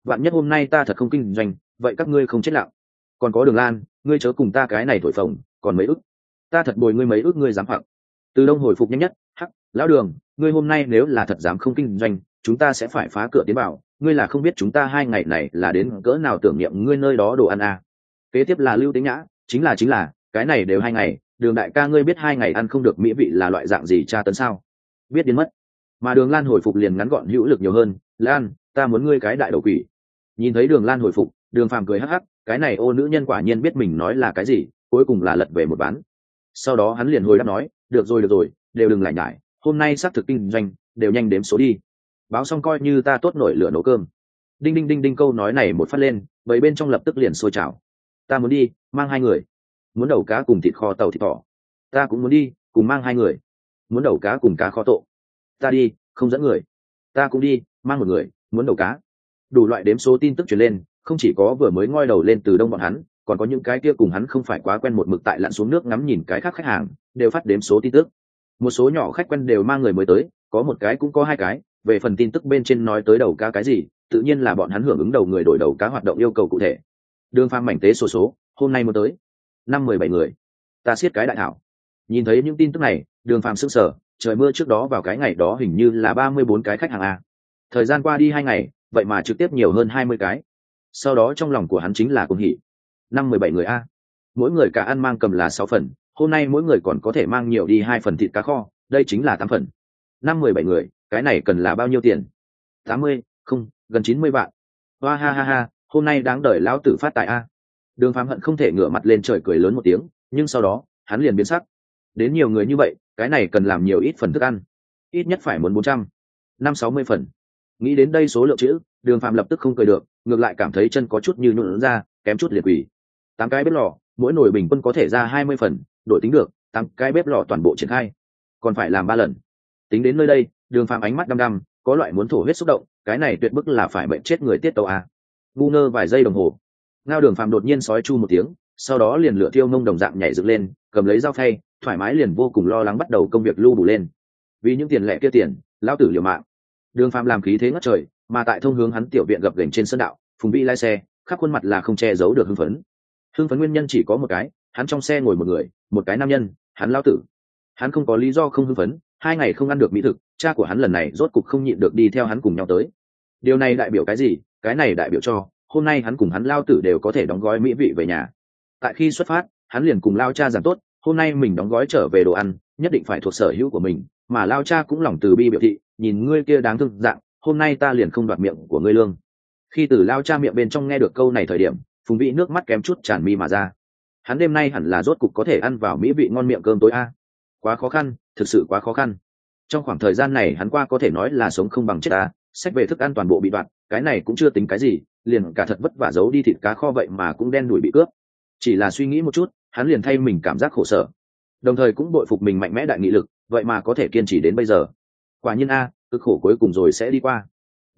vạn nhất hôm nay ta thật không kinh doanh, vậy các ngươi không chết lặng. Còn có Đường Lan, ngươi chớ cùng ta cái này thổi phồng, còn mấy ức, ta thật bồi ngươi mấy ức ngươi dám hoặc. Từ Đông hồi phục nhanh nhất, hắc, lão Đường, ngươi hôm nay nếu là thật dám không kinh doanh, chúng ta sẽ phải phá cửa tiến vào, ngươi là không biết chúng ta 2 ngày này là đến cỡ nào tưởng niệm ngươi nơi đó đồ ăn à. Kế tiếp là Lưu Tĩnh Nhã, chính là, cái này đều 2 ngày, Đường đại ca ngươi biết 2 ngày ăn không được mỹ vị là loại dạng gì tra tấn sao? Biết đến mất. Mà Đường Lan hồi phục liền ngắn gọn hữu lực nhiều hơn, Lan, ta muốn ngươi cái đại đầu quỷ. Nhìn thấy Đường Lan hồi phục, Đường Phàm cười hắc hắc, cái này ô nữ nhân quả nhiên biết mình nói là cái gì, cuối cùng là lật về một ván. Sau đó hắn liền hồi đáp nói, được rồi, đều đừng lại nhải, hôm nay xác thực kinh doanh, đều nhanh đếm số đi. Báo xong coi như ta tốt nổi lửa nấu cơm. Đinh đinh đinh đinh, câu nói này một phát lên, bầy bên trong lập tức liền sôi trào. Ta muốn đi, mang 2 người. Muốn đầu cá cùng thịt kho tàu thịt thỏ. Ta cũng muốn đi, cùng mang 2 người. Muốn đầu cá cùng cá kho tộ. Ta đi, không dẫn người. Ta cũng đi, mang 1 người, muốn đầu cá. Đủ loại đếm số tin tức truyền lên, không chỉ có vừa mới ngoi đầu lên Từ Đông bọn hắn, còn có những cái kia cùng hắn không phải quá quen một mực tại lặn xuống nước ngắm nhìn cái khác khách hàng, đều phát đếm số tin tức. Một số nhỏ khách quen đều mang người mới tới, có 1 cái cũng có 2 cái. Về phần tin tức bên trên nói tới đầu cá cái gì, tự nhiên là bọn hắn hưởng ứng đầu người đổi đầu cá hoạt động yêu cầu cụ thể. Đường Phàm mảnh tế số, hôm nay muốn tới 5-17 người, ta siết cái đại thảo. Nhìn thấy những tin tức này, Đường Phàm sững sờ, trời mưa trước đó vào cái ngày đó hình như là 34 cái khách hàng a. Thời gian qua đi 2 ngày, vậy mà trực tiếp nhiều hơn 20 cái. Sau đó trong lòng của hắn chính là cuồng hỉ. 5-17 người a, mỗi người cả ăn mang cầm là 6 phần, hôm nay mỗi người còn có thể mang nhiều đi 2 phần thịt cá kho, đây chính là 8 phần. 5-17 người, cái này cần là bao nhiêu tiền? 80, không, gần 90 vạn. Hoa ha ha ha, hôm nay đáng đời lão tử phát tài a. Đường Phàm hận không thể ngửa mặt lên trời cười lớn một tiếng, nhưng sau đó, hắn liền biến sắc. Đến nhiều người như vậy, cái này cần làm nhiều ít phần thức ăn. Ít nhất phải muốn 400, 560 phần. Nghĩ đến đây số lượng chữ, Đường Phàm lập tức không cười được, ngược lại cảm thấy chân có chút như nhũn ra, kém chút liệt quỷ. 8 cái bếp lò, mỗi nồi bình quân có thể ra 20 phần, đổi tính được, 8 cái bếp lò toàn bộ triển khai, còn phải làm 3 lần. Tính đến nơi đây, Đường Phàm ánh mắt đăm đăm, có loại muốn thổ huyết xúc động, cái này tuyệt bức là phải bệnh chết người tiết tấu à. Ngu ngơ vài giây đồng hồ, ngao Đường Phàm đột nhiên sói chu một tiếng, sau đó liền lửa thiêu mông đồng dạng nhảy dựng lên, cầm lấy dao phay, thoải mái liền vô cùng lo lắng bắt đầu công việc lưu bù lên. Vì những tiền lẻ kia tiền, lão tử liều mạng. Đường Phàm làm khí thế ngất trời, mà tại thông hướng hắn tiểu viện gập ghềnh trên sân đạo, Phùng Vĩ lái xe, khắp khuôn mặt là không che giấu được hưng phấn. Hưng phấn nguyên nhân chỉ có một cái, hắn trong xe ngồi một người, một cái nam nhân, hắn lão tử. Hắn không có lý do không hưng phấn, 2 ngày không ăn được mỹ thực, cha của hắn lần này rốt cục không nhịn được đi theo hắn cùng nhau tới. Điều này đại biểu cái gì? Cái này đại biểu cho hôm nay hắn cùng hắn lao tử đều có thể đóng gói mỹ vị về nhà. Tại khi xuất phát, hắn liền cùng lao cha giảng tốt, hôm nay mình đóng gói trở về đồ ăn, nhất định phải thuộc sở hữu của mình, mà lao cha cũng lòng từ bi biểu thị, nhìn ngươi kia đáng thương dạng, hôm nay ta liền không đoạt miệng của ngươi lương. Khi từ lao cha miệng bên trong nghe được câu này thời điểm, Phùng Vĩ nước mắt kém chút tràn mi mà ra. Hắn đêm nay hẳn là rốt cục có thể ăn vào mỹ vị ngon miệng cơm tối a. Quá khó khăn, thực sự quá khó khăn. Trong khoảng thời gian này hắn qua có thể nói là sống không bằng chết ta, sách về thức ăn toàn bộ bị đoạn, cái này cũng chưa tính cái gì, liền cả thật vất vả giấu đi thịt cá kho vậy mà cũng đen đủi bị cướp. Chỉ là suy nghĩ một chút, hắn liền thay mình cảm giác khổ sở, đồng thời cũng bội phục mình mạnh mẽ đại nghị lực, vậy mà có thể kiên trì đến bây giờ. Quả nhiên a, cực khổ cuối cùng rồi sẽ đi qua.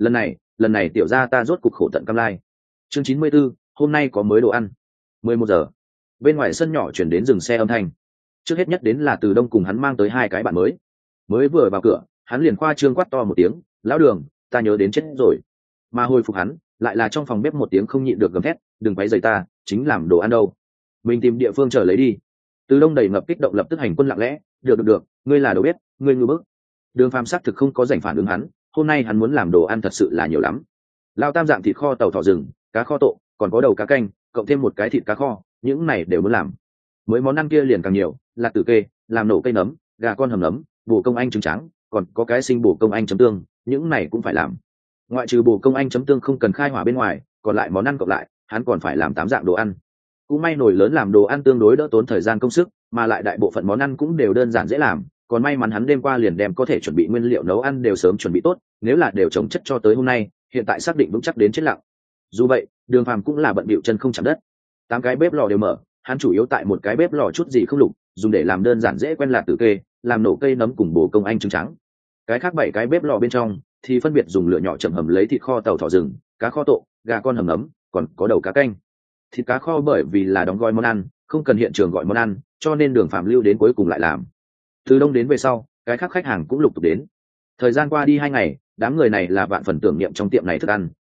Lần này tiểu gia ta rốt cục khổ tận cam lai. Chương 94, hôm nay có mới đồ ăn. 11 giờ, bên ngoài sân nhỏ chuyển đến dừng xe âm thanh. Trước hết nhất đến là Từ Đông cùng hắn mang tới 2 cái bạn mới vừa vào cửa, hắn liền khoa trương quát to một tiếng, lão Đường, ta nhớ đến chết rồi. Mà hồi phục hắn lại là trong phòng bếp một tiếng không nhịn được gầm thét, đừng quấy rầy ta, chính làm đồ ăn đâu, mình tìm địa phương chờ lấy đi. Từ Đông đầy ngập kích động lập tức hành quân lặng lẽ, được, ngươi là đầu bếp, ngươi ngư bức. Đường Phàm xác thực không có rảnh phản ứng hắn, hôm nay hắn muốn làm đồ ăn thật sự là nhiều lắm. Lao tam dạng thịt kho tàu thỏ rừng, cá kho tộ, còn có đầu cá canh, cộng thêm 1 cái thịt cá kho, những này đều muốn làm. Mới món ăn kia liền càng nhiều, lạc tử kê, làm nổ cây nấm, gà con hầm nấm, bổ công anh trứng trắng, còn có cái sinh bổ công anh chấm tương, những này cũng phải làm. Ngoại trừ bổ công anh chấm tương không cần khai hỏa bên ngoài, còn lại món ăn cộng lại, hắn còn phải làm 8 dạng đồ ăn. Cũng may nồi lớn làm đồ ăn tương đối đỡ tốn thời gian công sức, mà lại đại bộ phận món ăn cũng đều đơn giản dễ làm, còn may mắn hắn đêm qua liền đem có thể chuẩn bị nguyên liệu nấu ăn đều sớm chuẩn bị tốt, nếu là đều trồng chất cho tới hôm nay, hiện tại xác định vững chắc đến chết lặng. Dù vậy, Đường Phàm cũng là bận bịu chân không chạm đất. 8 cái bếp lò đều mở, hắn chủ yếu tại 1 cái bếp lò chút gì không lục, dùng để làm đơn giản dễ quen lạc tử kê, làm nổ cây nấm cùng bổ công anh trứng trắng. Cái khác 7 cái bếp lò bên trong thì phân biệt dùng lửa nhỏ chậm hầm lấy thịt kho tàu thỏ rừng, cá kho tộ, gà con hầm nấm, còn có đầu cá canh. Thịt cá kho bởi vì là đóng gói món ăn, không cần hiện trường gọi món ăn, cho nên Đường Phàm lưu đến cuối cùng lại làm. Từ Đông đến về sau, cái khác khách hàng cũng lục tục đến. Thời gian qua đi 2 ngày, đám người này là vạn phần tưởng niệm trong tiệm này thức ăn,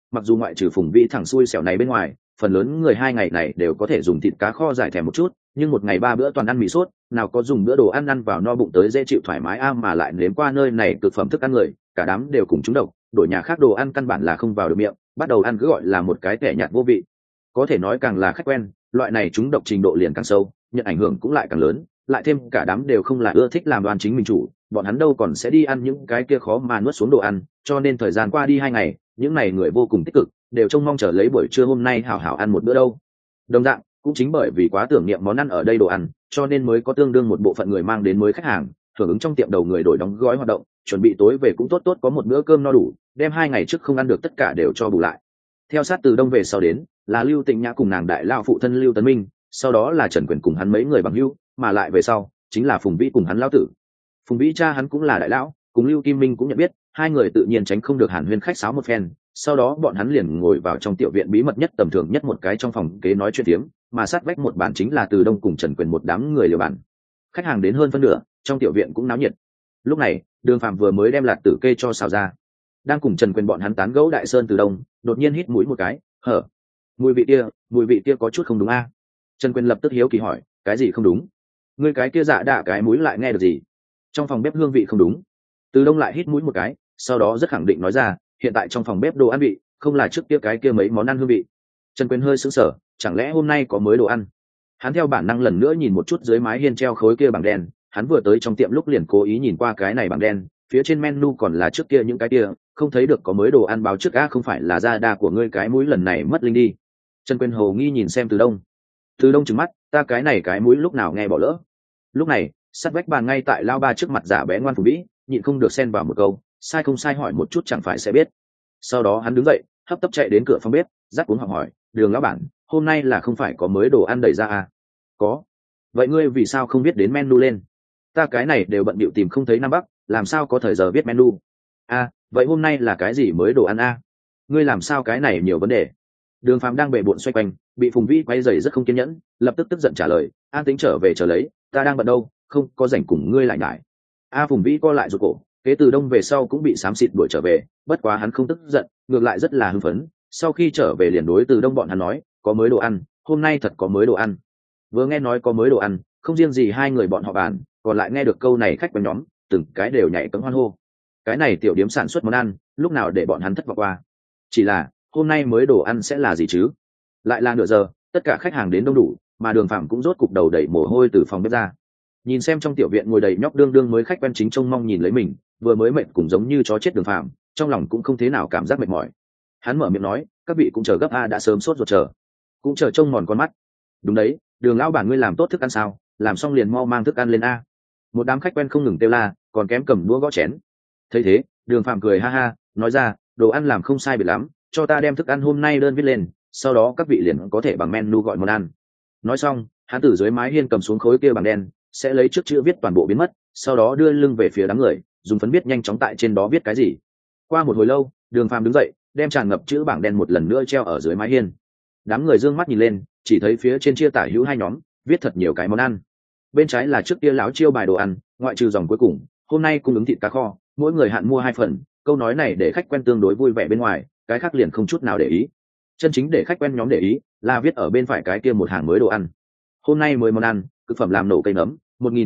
mặc dù ngoại trừ Phùng Vĩ thằng xui xẻo này bên ngoài, phần lớn người 2 ngày này đều có thể dùng thịt cá kho giải thèm một chút, nhưng một ngày 3 bữa toàn ăn mì sốt, nào có dùng bữa đồ ăn ăn vào no bụng tới dễ chịu thoải mái mà lại nếm qua nơi này cực phẩm thức ăn người, cả đám đều cùng trúng độc, đổi nhà khác đồ ăn căn bản là không vào được miệng, bắt đầu ăn cứ gọi là một cái tẻ nhạt vô vị. Có thể nói càng là khách quen, loại này trúng độc trình độ liền càng sâu, nhận ảnh hưởng cũng lại càng lớn, lại thêm cả đám đều không là ưa thích làm đoan chính mình chủ, bọn hắn đâu còn sẽ đi ăn những cái kia khó mà nuốt xuống đồ ăn, cho nên thời gian qua đi 2 ngày, những này người vô cùng tích cực, đều trông mong chờ lấy buổi trưa hôm nay hảo hảo ăn một bữa đâu. Đồng dạng, cũng chính bởi vì quá tưởng niệm món ăn ở đây đồ ăn, cho nên mới có tương đương một bộ phận người mang đến mới khách hàng, hưởng ứng trong tiệm đầu người đổi đóng gói hoạt động, chuẩn bị tối về cũng tốt tốt có một bữa cơm no đủ, đem 2 ngày trước không ăn được tất cả đều cho bù lại. Theo sát từ đông về sau đến, là Lưu Tịnh Nhã cùng nàng đại lao phụ thân Lưu Tấn Minh, sau đó là Trần Quyền cùng hắn mấy người bằng hữu, mà lại về sau chính là Phùng Vĩ cùng hắn lão tử. Phùng Vĩ cha hắn cũng là đại lão, cùng Lưu Kim Minh cũng nhận biết, 2 người tự nhiên tránh không được hàn huyên khách sáo một phen, sau đó bọn hắn liền ngồi vào trong tiểu viện bí mật nhất tầm thường nhất một cái trong phòng kế nói chuyện tiếm, mà sát vách một bàn chính là Từ Đông cùng Trần Quyền một đám người liều bàn. Khách hàng đến hơn phân nửa, trong tiểu viện cũng náo nhiệt. Lúc này, Đường Phạm vừa mới đem lạt tử kê cho xào ra, đang cùng Trần Quyền bọn hắn tán gẫu Đại Sơn Từ Đông, đột nhiên hít mũi một cái, hở, mùi vị kia có chút không đúng a. Trần Quyền lập tức hiếu kỳ hỏi, cái gì không đúng? Ngươi cái kia dạ đạ cái mũi lại nghe được gì? Trong phòng bếp hương vị không đúng. Từ Đông lại hít mũi một cái, sau đó rất khẳng định nói ra, hiện tại trong phòng bếp đồ ăn vị không là trước kia cái kia mấy món ăn hương vị. Trần Quyền hơi sững sờ, chẳng lẽ hôm nay có mới đồ ăn? Hắn theo bản năng lần nữa nhìn một chút dưới mái hiên treo khối kia bảng đen, hắn vừa tới trong tiệm lúc liền cố ý nhìn qua cái này bảng đen, phía trên menu còn là trước kia những cái kia, không thấy được có mới đồ ăn báo trước á, không phải là da đa của ngươi cái mũi lần này mất linh đi. Trần Quyền hồ nghi nhìn xem Từ Đông. Từ Đông trừng mắt, ta cái này cái mũi lúc nào nghe bỏ lỡ. Lúc này, sát vách bàn ngay tại lao ba trước mặt giả bé ngoan Phùng Vĩ, nhịn không được xen vào một câu, sai không sai hỏi một chút chẳng phải sẽ biết. Sau đó hắn đứng dậy, hấp tấp chạy đến cửa phòng bếp, dắt cuống học hỏi, Đường lão bản, hôm nay là không phải có mới đồ ăn đẩy ra à? Có. Vậy ngươi vì sao không biết đến menu lên? Ta cái này đều bận bịu tìm không thấy Nam Bắc, làm sao có thời giờ viết menu? À, vậy hôm nay là cái gì mới đồ ăn à? Ngươi làm sao cái này nhiều vấn đề? Đường Phạm đang bệ bộn xoay quanh, bị Phùng Vĩ quay rầy rất không kiên nhẫn, lập tức tức giận trả lời, an tính trở về chờ lấy, ta đang bận đâu, không có rảnh cùng ngươi lại nhải. Phùng Vĩ co lại rụt cổ, kế Từ Đông về sau cũng bị xám xịt đuổi trở về, bất quá hắn không tức giận, ngược lại rất là hưng phấn, sau khi trở về liền đối Từ Đông bọn hắn nói, có mới đồ ăn, hôm nay thật có mới đồ ăn. Vừa nghe nói có mới đồ ăn, không riêng gì 2 người bọn họ bàn, còn lại nghe được câu này khách quen nhóm, từng cái đều nhảy cẫng hoan hô. Cái này tiểu điếm sản xuất món ăn, lúc nào để bọn hắn thất vọng qua. Chỉ là, hôm nay mới đồ ăn sẽ là gì chứ? Lại là nửa giờ, tất cả khách hàng đến đông đủ, mà Đường Phạm cũng rốt cục đầu đẩy mồ hôi từ phòng bếp ra. Nhìn xem trong tiểu viện ngồi đầy nhóc đương đương mới khách quen chính trông mong nhìn lấy mình, vừa mới mệt cũng giống như chó chết Đường Phạm, trong lòng cũng không thế nào cảm giác mệt mỏi. Hắn mở miệng nói, các vị cũng chờ gấp a, đã sớm sốt ruột chờ, cũng chờ trông mòn con mắt. Đúng đấy, Đường lão bản ngươi làm tốt thức ăn sao? Làm xong liền mau mang thức ăn lên a. Một đám khách quen không ngừng kêu la, còn kém cầm đũa gõ chén. Thấy thế, Đường Phạm cười ha ha, nói ra, đồ ăn làm không sai biệt lắm, cho ta đem thức ăn hôm nay đơn viết lên, sau đó các vị liền có thể bằng menu gọi món ăn. Nói xong, hắn từ dưới mái hiên cầm xuống khối kia bảng đen, sẽ lấy trước chữ viết toàn bộ biến mất, sau đó đưa lưng về phía đám người, dùng phấn viết nhanh chóng tại trên đó viết cái gì. Qua một hồi lâu, Đường Phàm đứng dậy, đem tràn ngập chữ bảng đen một lần nữa treo ở dưới mái hiên. Đám người dương mắt nhìn lên, chỉ thấy phía trên chia tả hữu 2 nhóm, viết thật nhiều cái món ăn. Bên trái là trước kia lão chiêu bài đồ ăn, ngoại trừ dòng cuối cùng, hôm nay cung ứng thịt cá kho, mỗi người hạn mua 2 phần. Câu nói này để khách quen tương đối vui vẻ bên ngoài, cái khác liền không chút nào để ý. Chân chính để khách quen nhóm để ý là viết ở bên phải cái kia một hàng mới đồ ăn. Hôm nay mới món ăn, cực phẩm làm nổ cây nấm,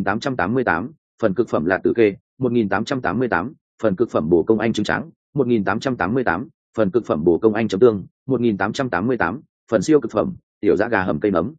1888, phần cực phẩm lạt tử kê, 1888, phần cực phẩm bổ công anh trứng trắng, 1888, phần cực phẩm bổ công anh chấm tương, 1888, phần siêu cực phẩm tiểu dã gà hầm cây nấm,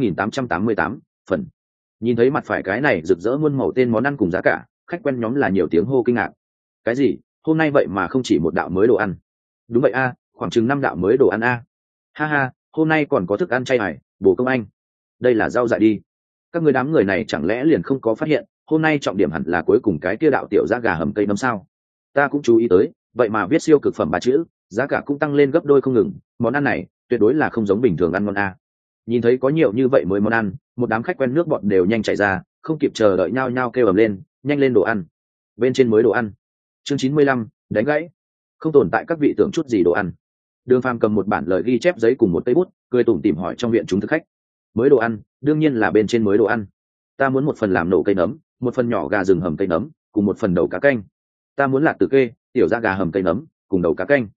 3888, phần. Nhìn thấy mặt phải cái này rực rỡ muôn màu tên món ăn cùng giá cả, khách quen nhóm là nhiều tiếng hô kinh ngạc. Cái gì? Hôm nay vậy mà không chỉ một đạo mới đồ ăn? Đúng vậy a, khoảng chừng 5 đạo mới đồ ăn a. Ha ha, hôm nay còn có thức ăn chay này, bổ công anh. Đây là rau dại đi. Các người đám người này chẳng lẽ liền không có phát hiện, hôm nay trọng điểm hẳn là cuối cùng cái kia đạo tiểu giá gà hầm cây nấm sao? Ta cũng chú ý tới, vậy mà viết siêu cực phẩm 3 chữ, giá cả cũng tăng lên gấp đôi không ngừng, món ăn này tuyệt đối là không giống bình thường ăn ngon a. Nhìn thấy có nhiều như vậy mới món ăn, một đám khách quen nước bọt đều nhanh chạy ra, không kịp chờ đợi nhao nhao kêu ầm lên, nhanh lên đồ ăn. Bên trên mới đồ ăn. Chương 95, đánh gãy. Không tồn tại các vị tưởng chút gì đồ ăn. Đường Phàm cầm một bản lời ghi chép giấy cùng một cây bút, cười tủm tỉm hỏi trong viện chúng thực khách. Mới đồ ăn, đương nhiên là bên trên mới đồ ăn. Ta muốn một phần làm nổ cây nấm, một phần nhỏ gà rừng hầm cây nấm, cùng một phần đầu cá canh. Ta muốn lạt tử kê, tiểu da gà hầm cây nấm, cùng đầu cá canh.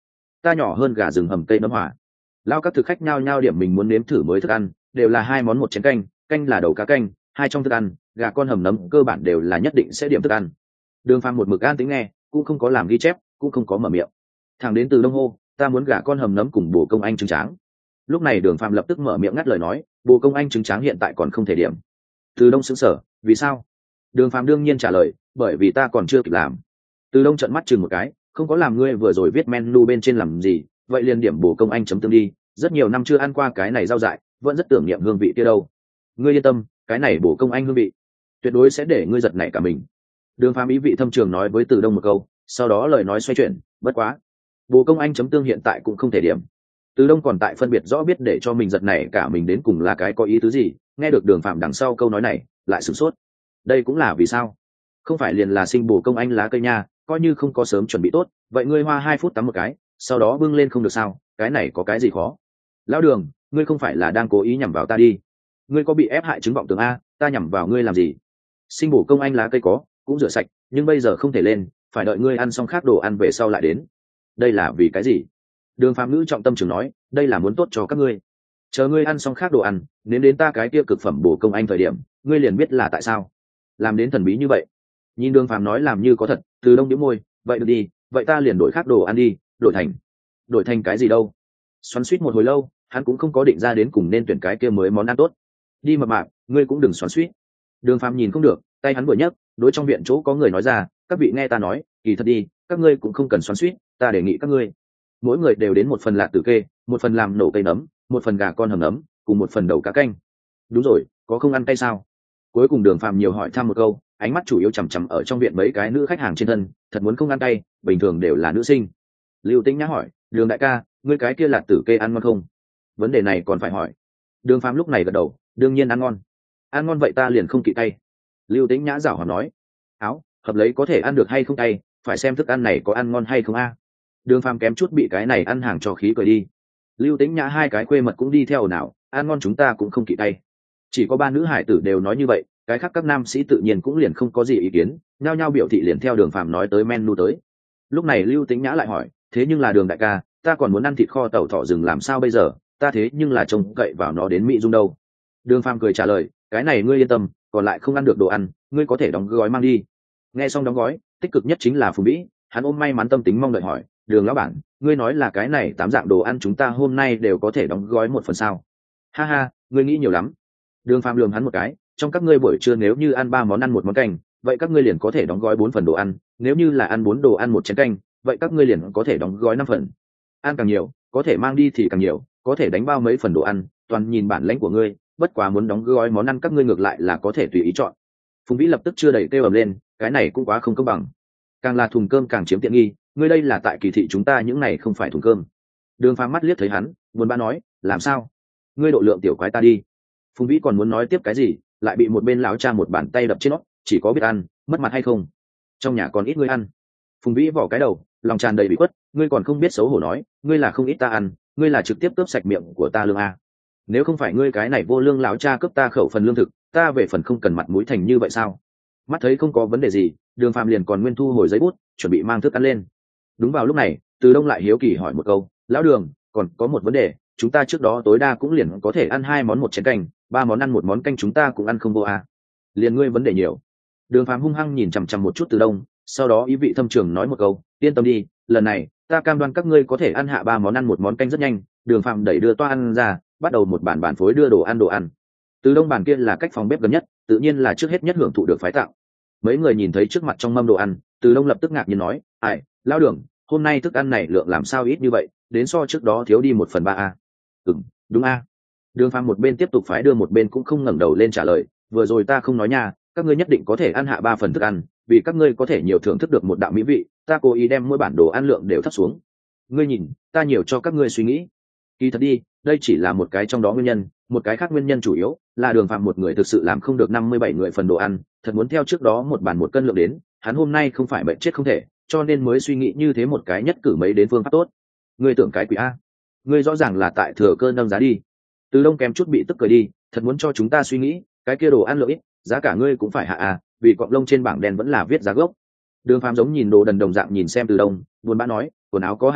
ta nhỏ hơn gà rừng hầm cây nấm hỏa. Lao các thực khách nhao nhao điểm mình muốn nếm thử mới thức ăn, đều là 2 món 1 chén canh, canh là đầu cá canh, 2 trong thức ăn, gà con hầm nấm cơ bản đều là nhất định sẽ điểm thức ăn. Đường Phàm một mực an tĩnh nghe, cũng không có làm ghi chép, cũng không có mở miệng. Thẳng đến Từ Đông hô, ta muốn gà con hầm nấm cùng bồ công anh trứng tráng. Lúc này Đường Phàm lập tức mở miệng ngắt lời nói, bồ công anh trứng tráng hiện tại còn không thể điểm. Từ Đông sững sờ, vì sao? Đường Phàm đương nhiên trả lời, bởi vì ta còn chưa kịp làm. Từ Đông trợn mắt chừng một cái, không có làm ngươi vừa rồi viết menu bên trên làm gì, vậy liền điểm bồ công anh chấm tương đi, rất nhiều năm chưa ăn qua cái này rau dại, vẫn rất tưởng niệm hương vị kia đâu. Ngươi yên tâm, cái này bồ công anh hương vị tuyệt đối sẽ để ngươi giật nảy cả mình. Đường Phàm ý vị thâm trường nói với Từ Đông một câu, sau đó lời nói xoay chuyển, bất quá bồ công anh chấm tương hiện tại cũng không thể điểm. Từ Đông còn tại phân biệt rõ biết để cho mình giật nảy cả mình đến cùng là cái có ý tứ gì, nghe được Đường Phàm đằng sau câu nói này lại sửng sốt. Đây cũng là vì sao? Không phải liền là sinh bồ công anh lá cây nha, coi như không có sớm chuẩn bị tốt, vậy ngươi hoa 2 phút tắm một cái, sau đó bưng lên không được sao? Cái này có cái gì khó? Lão Đường, ngươi không phải là đang cố ý nhằm vào ta đi? Ngươi có bị ép hại chứng vọng tưởng a? Ta nhằm vào ngươi làm gì? Sinh bổ công anh lá cây có, cũng rửa sạch, nhưng bây giờ không thể lên, phải đợi ngươi ăn xong khác đồ ăn về sau lại đến. Đây là vì cái gì? Đường Phàm ngữ trọng tâm trường nói, đây là muốn tốt cho các ngươi. Chờ ngươi ăn xong khác đồ ăn, nếu đến ta cái kia cực phẩm bổ công anh thời điểm, ngươi liền biết là tại sao. Làm đến thần bí như vậy. Nhìn Đường Phàm nói làm như có thật, Từ Đông nhếch môi, vậy được đi, vậy ta liền đổi khác đồ ăn đi, đổi thành cái gì đâu? Xoắn xuýt một hồi lâu, hắn cũng không có định ra đến cùng nên tuyển cái kia mới món ăn tốt. Đi mập mạp, ngươi cũng đừng xoắn xuýt. Đường Phàm nhìn không được, tay hắn vừa nhấc, đối trong viện chỗ có người nói ra, các vị nghe ta nói, kỳ thật đi, các ngươi cũng không cần xoắn xuýt, ta đề nghị các ngươi mỗi người đều đến 1 phần lạc tử kê, 1 phần làm nổ cây nấm, 1 phần gà con hầm nấm, cùng 1 phần đầu cá canh. Đúng rồi, có không ăn cay sao? Cuối cùng Đường Phàm nhiều hỏi thăm một câu, ánh mắt chủ yếu chằm chằm ở trong viện mấy cái nữ khách hàng trên thân, thật muốn không ăn cay, bình thường đều là nữ sinh. Lưu Tĩnh Nhã hỏi, Đường đại ca, ngươi cái kia lạc tử kê ăn ngon không? Vấn đề này còn phải hỏi. Đường Phàm lúc này gật đầu, đương nhiên ăn ngon. Ăn ngon vậy ta liền không kỵ cay. Lưu Tĩnh Nhã giảo hòa nói, áo hợp lấy có thể ăn được hay không cay, phải xem thức ăn này có ăn ngon hay không a. Đường Phàm kém chút bị cái này ăn hàng cho khí cười đi. Lưu Tĩnh Nhã 2 cái khuê mật cũng đi theo nào, ăn ngon chúng ta cũng không kỵ cay. Chỉ có 3 nữ hải tử đều nói như vậy, cái khác các nam sĩ tự nhiên cũng liền không có gì ý kiến, nhao nhao biểu thị liền theo Đường Phàm nói tới menu tới. Lúc này Lưu Tĩnh Nhã lại hỏi, thế nhưng là Đường đại ca, ta còn muốn ăn thịt kho tàu thỏ rừng làm sao bây giờ, ta thế nhưng là trông cậy vào nó đến Mỹ Dung đâu. Đường Phàm cười trả lời, cái này ngươi yên tâm, còn lại không ăn được đồ ăn, ngươi có thể đóng gói mang đi. Nghe xong đóng gói, tích cực nhất chính là Phùng Vĩ, hắn ôm may mắn tâm tính mong đợi hỏi, Đường lão bản, ngươi nói là cái này 8 dạng đồ ăn chúng ta hôm nay đều có thể đóng gói 1 phần sao? Ha ha, ngươi nghĩ nhiều lắm. Đường Phàm lườm hắn một cái, trong các ngươi buổi trưa nếu như ăn 3 món ăn 1 món canh, vậy các ngươi liền có thể đóng gói 4 phần đồ ăn, nếu như là ăn 4 đồ ăn 1 chén canh, vậy các ngươi liền có thể đóng gói 5 phần. Ăn càng nhiều, có thể mang đi thì càng nhiều, có thể đánh bao mấy phần đồ ăn, toàn nhìn bản lãnh của ngươi, bất quá muốn đóng gói món ăn các ngươi ngược lại là có thể tùy ý chọn. Phùng Vĩ lập tức chưa đầy kêu ầm lên, cái này cũng quá không công bằng. Càng là thùng cơm càng chiếm tiện nghi, ngươi đây là tại kỳ thị chúng ta những này không phải thùng cơm. Đường Phàm mắt liếc thấy hắn, buồn bã nói, làm sao? Ngươi độ lượng tiểu quái ta đi. Phùng Vĩ còn muốn nói tiếp cái gì, lại bị một bên lão cha một bàn tay đập trên nó, chỉ có biết ăn, mất mặt hay không? Trong nhà còn ít ngươi ăn. Phùng Vĩ vỏ cái đầu, lòng tràn đầy bị quất, ngươi còn không biết xấu hổ nói, ngươi là không ít ta ăn, ngươi là trực tiếp cướp sạch miệng của ta lương a. Nếu không phải ngươi cái này vô lương lão cha cướp ta khẩu phần lương thực, ta về phần không cần mặt mũi thành như vậy sao? Mắt thấy không có vấn đề gì, Đường Phàm liền còn nguyên thu hồi giấy bút, chuẩn bị mang thức ăn lên. Đúng vào lúc này, Từ Đông lại hiếu kỳ hỏi một câu, lão Đường, còn có một vấn đề, chúng ta trước đó tối đa cũng liền có thể ăn 2 món 1 chén canh, 3 món ăn 1 món canh chúng ta cũng ăn không vô a. Liền ngươi vấn đề nhiều. Đường Phàm hung hăng nhìn chằm chằm một chút Từ Đông, sau đó ý vị thâm trường nói một câu, yên tâm đi, lần này ta cam đoan các ngươi có thể ăn hạ 3 món ăn 1 món canh rất nhanh. Đường Phàm đẩy đưa toa ăn ra, bắt đầu một bản phối đưa đồ ăn. Từ Đông bàn kia là cách phòng bếp gần nhất, tự nhiên là trước hết nhất hưởng thụ được phái tạo. Mấy người nhìn thấy trước mặt trong mâm đồ ăn, Từ Đông lập tức ngạc nhiên nói, ai, lão Đường, hôm nay thức ăn này lượng làm sao ít như vậy, đến so trước đó thiếu đi 1/3 a. Đúng a. Đường Phàm một bên tiếp tục phái đưa một bên cũng không ngẩng đầu lên trả lời, vừa rồi ta không nói nha, các ngươi nhất định có thể ăn hạ 3 phần thức ăn, vì các ngươi có thể nhiều thưởng thức được một đạo mỹ vị, ta cố ý đem mỗi bản đồ ăn lượng đều thấp xuống. Ngươi nhìn, ta nhiều cho các ngươi suy nghĩ. Kỳ thật đi, đây chỉ là một cái trong đó nguyên nhân, một cái khác nguyên nhân chủ yếu là Đường Phàm một người thực sự làm không được 57 người phần đồ ăn, thật muốn theo trước đó một bản 1 cân lượng đến, hắn hôm nay không phải bệnh chết không thể, cho nên mới suy nghĩ như thế một cái nhất cử mấy đến phương pháp tốt. Ngươi tưởng cái quỷ a? Ngươi rõ ràng là tại thừa cơ nâng giá đi. Từ Đông kém chút bị tức cười đi, thật muốn cho chúng ta suy nghĩ, cái kia đồ ăn lượng ít, giá cả ngươi cũng phải hạ à, vì cọng lông trên bảng đen vẫn là viết giá gốc. Đường Phàm giống nhìn đồ đần đồng dạng nhìn xem Từ Đông, buồn bã nói, quần áo có hạ giá,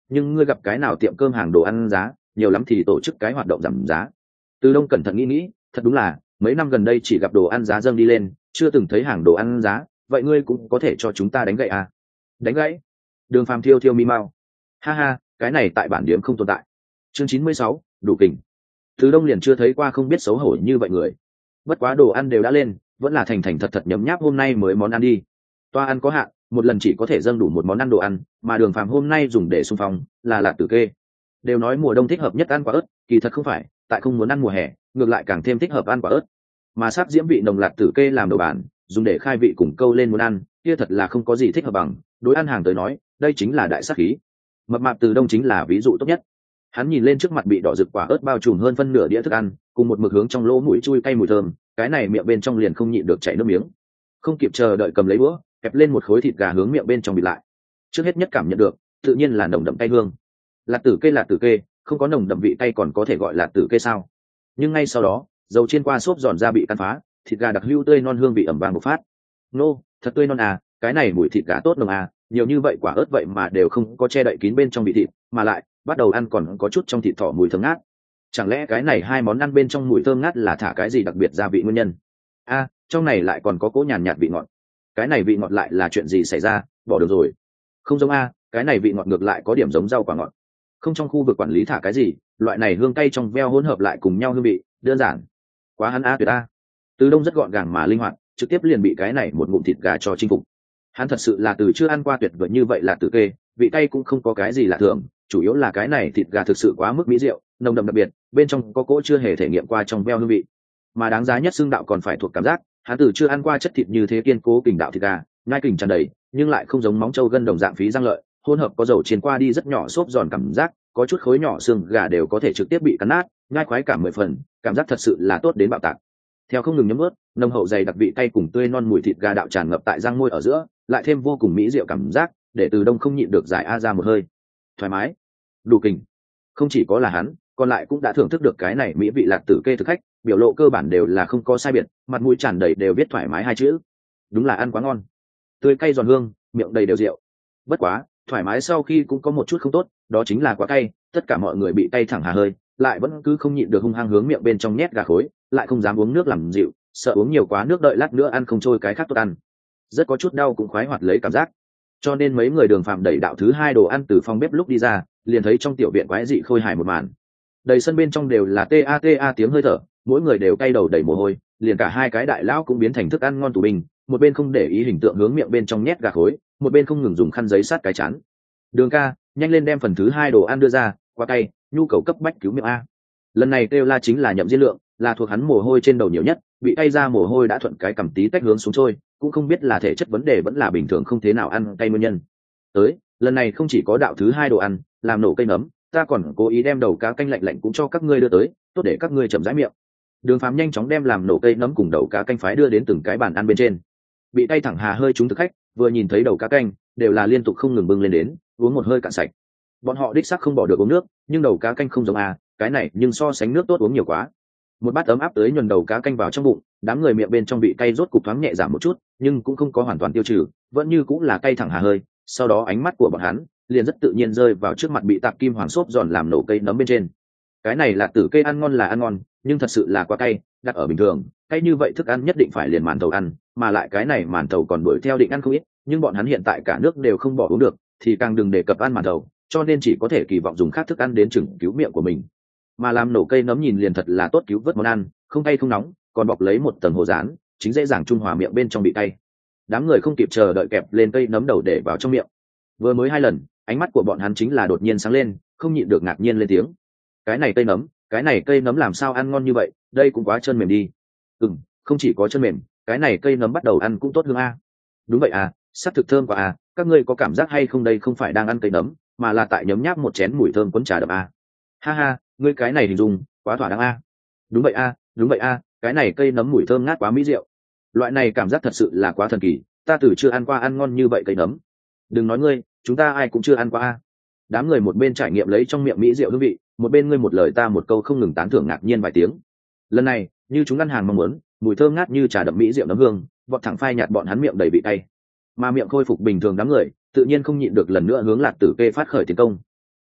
nhưng ngươi gặp cái nào tiệm cơm hàng đồ ăn giá, nhiều lắm thì tổ chức cái hoạt động giảm giá. Từ Đông cẩn thận nghĩ, thật đúng là mấy năm gần đây chỉ gặp đồ ăn giá dâng đi lên, chưa từng thấy hàng đồ ăn giá, vậy ngươi cũng có thể cho chúng ta đánh gậy à? Đánh gãy? Đường Phàm thiêu thiêu mi mau. Ha ha, cái này tại bản điểm không tồn tại. Chương 96, đủ kình. Từ Đông liền chưa thấy qua không biết xấu hổ như vậy người. Bất quá đồ ăn đều đã lên, vẫn là thành thành thật thật nhấm nháp hôm nay mới món ăn đi. Toa ăn có hạn, một lần chỉ có thể dâng đủ một món ăn đồ ăn, mà Đường Phàm hôm nay dùng để xung phong là lạt tử kê. Đều nói mùa đông thích hợp nhất ăn quả ớt, kỳ thật không phải, tại không muốn ăn mùa hè, ngược lại càng thêm thích hợp ăn quả ớt. Mà sáp diễm vị nồng lạt tử kê làm đầu bản, dùng để khai vị cùng câu lên muốn ăn, kia thật là không có gì thích hợp bằng. Đối ăn hàng tới nói, đây chính là đại sát khí. Mập mạp Từ Đông chính là ví dụ tốt nhất. Hắn nhìn lên trước mặt bị đỏ rực quả ớt bao trùm hơn phân nửa đĩa thức ăn, cùng một mực hướng trong lỗ mũi chui cay mùi thơm, cái này miệng bên trong liền không nhịn được chảy nước miếng. Không kịp chờ đợi cầm lấy búa, kẹp lên một khối thịt gà hướng miệng bên trong bịt lại. Trước hết nhất cảm nhận được, tự nhiên là nồng đậm cay hương. Lạt tử kê, không có nồng đậm vị cay còn có thể gọi là tử kê sao? Nhưng ngay sau đó, dầu chiên qua xốp giòn ra bị căn phá, thịt gà đặc hữu tươi non hương vị ẩm vàng bộc phát. Nô, thật tươi non à, cái này mùi thịt gà tốt nồng à, nhiều như vậy quả ớt vậy mà đều không có che đậy kín bên trong vị thịt, mà lại bắt đầu ăn còn có chút trong thịt thỏ mùi thơm ngát. Chẳng lẽ cái này hai món ăn bên trong mùi thơm ngát là thả cái gì đặc biệt gia vị nguyên nhân? A, trong này lại còn có cỗ nhàn nhạt vị ngọt. Cái này vị ngọt lại là chuyện gì xảy ra? Bỏ được rồi. Không giống a, cái này vị ngọt ngược lại có điểm giống rau quả ngọt. Không trong khu vực quản lý thả cái gì, loại này hương cay trong veo hỗn hợp lại cùng nhau hương vị, đơn giản. Quá hắn a tuyệt a. Từ Đông rất gọn gàng mà linh hoạt, trực tiếp liền bị cái này một ngụm thịt gà cho chinh phục. Hắn thật sự là từ chưa ăn qua tuyệt vời như vậy là tử kê, vị cay cũng không có cái gì lạ thường, chủ yếu là cái này thịt gà thực sự quá mức mỹ diệu, nồng đậm đặc biệt, bên trong có cỗ chưa hề thể nghiệm qua trong veo hương vị. Mà đáng giá nhất xương đạo còn phải thuộc cảm giác, hắn từ chưa ăn qua chất thịt như thế kiên cố kình đạo thịt gà, nhai kình tràn đầy, nhưng lại không giống móng trâu gân đồng dạng phí răng lợi, hỗn hợp có dầu chiên qua đi rất nhỏ xốp giòn cảm giác, có chút khối nhỏ xương gà đều có thể trực tiếp bị cắn nát, nhai khoái cảm 10 phần, cảm giác thật sự là tốt đến bạo tạc. Theo không ngừng nhấm ướt, nồng hậu dày đặc vị cay cùng tươi non mùi thịt gà đạo tràn ngập tại răng môi ở giữa, lại thêm vô cùng mỹ diệu cảm giác, để Từ Đông không nhịn được giải a ra một hơi. Thoải mái, đủ kình. Không chỉ có là hắn, còn lại cũng đã thưởng thức được cái này mỹ vị lạc tử kê thực khách, biểu lộ cơ bản đều là không có sai biệt, mặt mũi tràn đầy đều viết thoải mái hai chữ. Đúng là ăn quá ngon, tươi cay giòn hương, miệng đầy đều rượu. Bất quá, thoải mái sau khi cũng có một chút không tốt, đó chính là quá cay, tất cả mọi người bị cay thẳng hà hơi, lại vẫn cứ không nhịn được hung hăng hướng miệng bên trong nhét gà khối, lại không dám uống nước làm dịu, sợ uống nhiều quá nước đợi lát nữa ăn không trôi cái khác tốt ăn. Rất có chút đau cũng khoái hoạt lấy cảm giác. Cho nên mấy người Đường Phạm đẩy đạo thứ hai đồ ăn từ phòng bếp lúc đi ra, liền thấy trong tiểu viện quái dị khôi hài một màn. Đầy sân bên trong đều là ta tiếng hơi thở, mỗi người đều cay đầu đầy mồ hôi, liền cả hai cái đại lão cũng biến thành thức ăn ngon tủ bình, một bên không để ý hình tượng hướng miệng bên trong nhét gà khối, một bên không ngừng dùng khăn giấy sát cái chán. Đường ca, nhanh lên đem phần thứ hai đồ ăn đưa ra, quá cay, nhu cầu cấp bách cứu miệng a. Lần này kêu la chính là Nhậm Diên Lượng, là thuộc hắn mồ hôi trên đầu nhiều nhất, bị cay ra mồ hôi đã thuận cái cầm tí tách hướng xuống trôi, cũng không biết là thể chất vấn đề vẫn là bình thường không thế nào ăn cay nguyên nhân. Tới, lần này không chỉ có đạo thứ hai đồ ăn, làm nổ cây nấm, ta còn cố ý đem đầu cá canh lạnh lạnh cũng cho các ngươi đưa tới, tốt để các ngươi chậm rãi miệng. Đường Phàm nhanh chóng đem làm nổ cây nấm cùng đầu cá canh phái đưa đến từng cái bàn ăn bên trên. Bị cay thẳng hà hơi chúng thực khách, vừa nhìn thấy đầu cá canh, đều là liên tục không ngừng bưng lên đến, uống một hơi cạn sạch. Bọn họ đích xác không bỏ được uống nước, nhưng đầu cá canh không giống cái này nhưng so sánh nước tốt uống nhiều quá. Một bát ấm áp tới nhuần đầu cá canh vào trong bụng, đám người miệng bên trong bị cay rốt cục thoáng nhẹ giảm một chút, nhưng cũng không có hoàn toàn tiêu trừ, vẫn như cũng là cay thẳng hà hơi. Sau đó ánh mắt của bọn hắn liền rất tự nhiên rơi vào trước mặt bị tạc kim hoàng xốp giòn làm nổ cây nấm bên trên. Cái này là tử cây ăn ngon là ăn ngon, nhưng thật sự là quá cay, đặt ở bình thường, cay như vậy thức ăn nhất định phải liền màn thầu ăn, mà lại cái này màn thầu còn đuổi theo định ăn không ít, nhưng bọn hắn hiện tại cả nước đều không bỏ uống được, thì càng đừng đề cập ăn màn thầu, cho nên chỉ có thể kỳ vọng dùng khác thức ăn đến chừng cứu miệng của mình. Mà làm nổ cây nấm nhìn liền thật là tốt cứu vớt món ăn, không cay không nóng, còn bọc lấy một tầng hồ rán, chính dễ dàng trung hòa miệng bên trong bị cay. Đám người không kịp chờ đợi kẹp lên cây nấm đầu để vào trong miệng. Vừa mới 2 lần, ánh mắt của bọn hắn chính là đột nhiên sáng lên, không nhịn được ngạc nhiên lên tiếng. Cái này cây nấm làm sao ăn ngon như vậy, đây cũng quá trơn mềm đi. Không chỉ có trơn mềm, cái này cây nấm bắt đầu ăn cũng tốt hương a. Đúng vậy sắc thực thơm quá các ngươi có cảm giác hay không, đây không phải đang ăn cây nấm, mà là tại nhấm nháp một chén mùi thơm cuốn trà đậm ha ha, ngươi cái này hình dung quá thỏa đáng Đúng vậy cái này cây nấm mùi thơm ngát quá mỹ diệu. Loại này cảm giác thật sự là quá thần kỳ, ta từ chưa ăn qua ăn ngon như vậy cây nấm. Đừng nói ngươi, chúng ta ai cũng chưa ăn qua Đám người một bên trải nghiệm lấy trong miệng mỹ diệu hương vị, một bên ngươi một lời ta một câu không ngừng tán thưởng ngạc nhiên vài tiếng. Lần này, như chúng ăn hàng mong muốn, mùi thơm ngát như trà đậm mỹ diệu nấm hương, vọt thẳng phai nhạt bọn hắn miệng đầy bị cay. Mà miệng khôi phục bình thường đám người, tự nhiên không nhịn được lần nữa hướng Lạc Tử Kê phát khởi tiến công.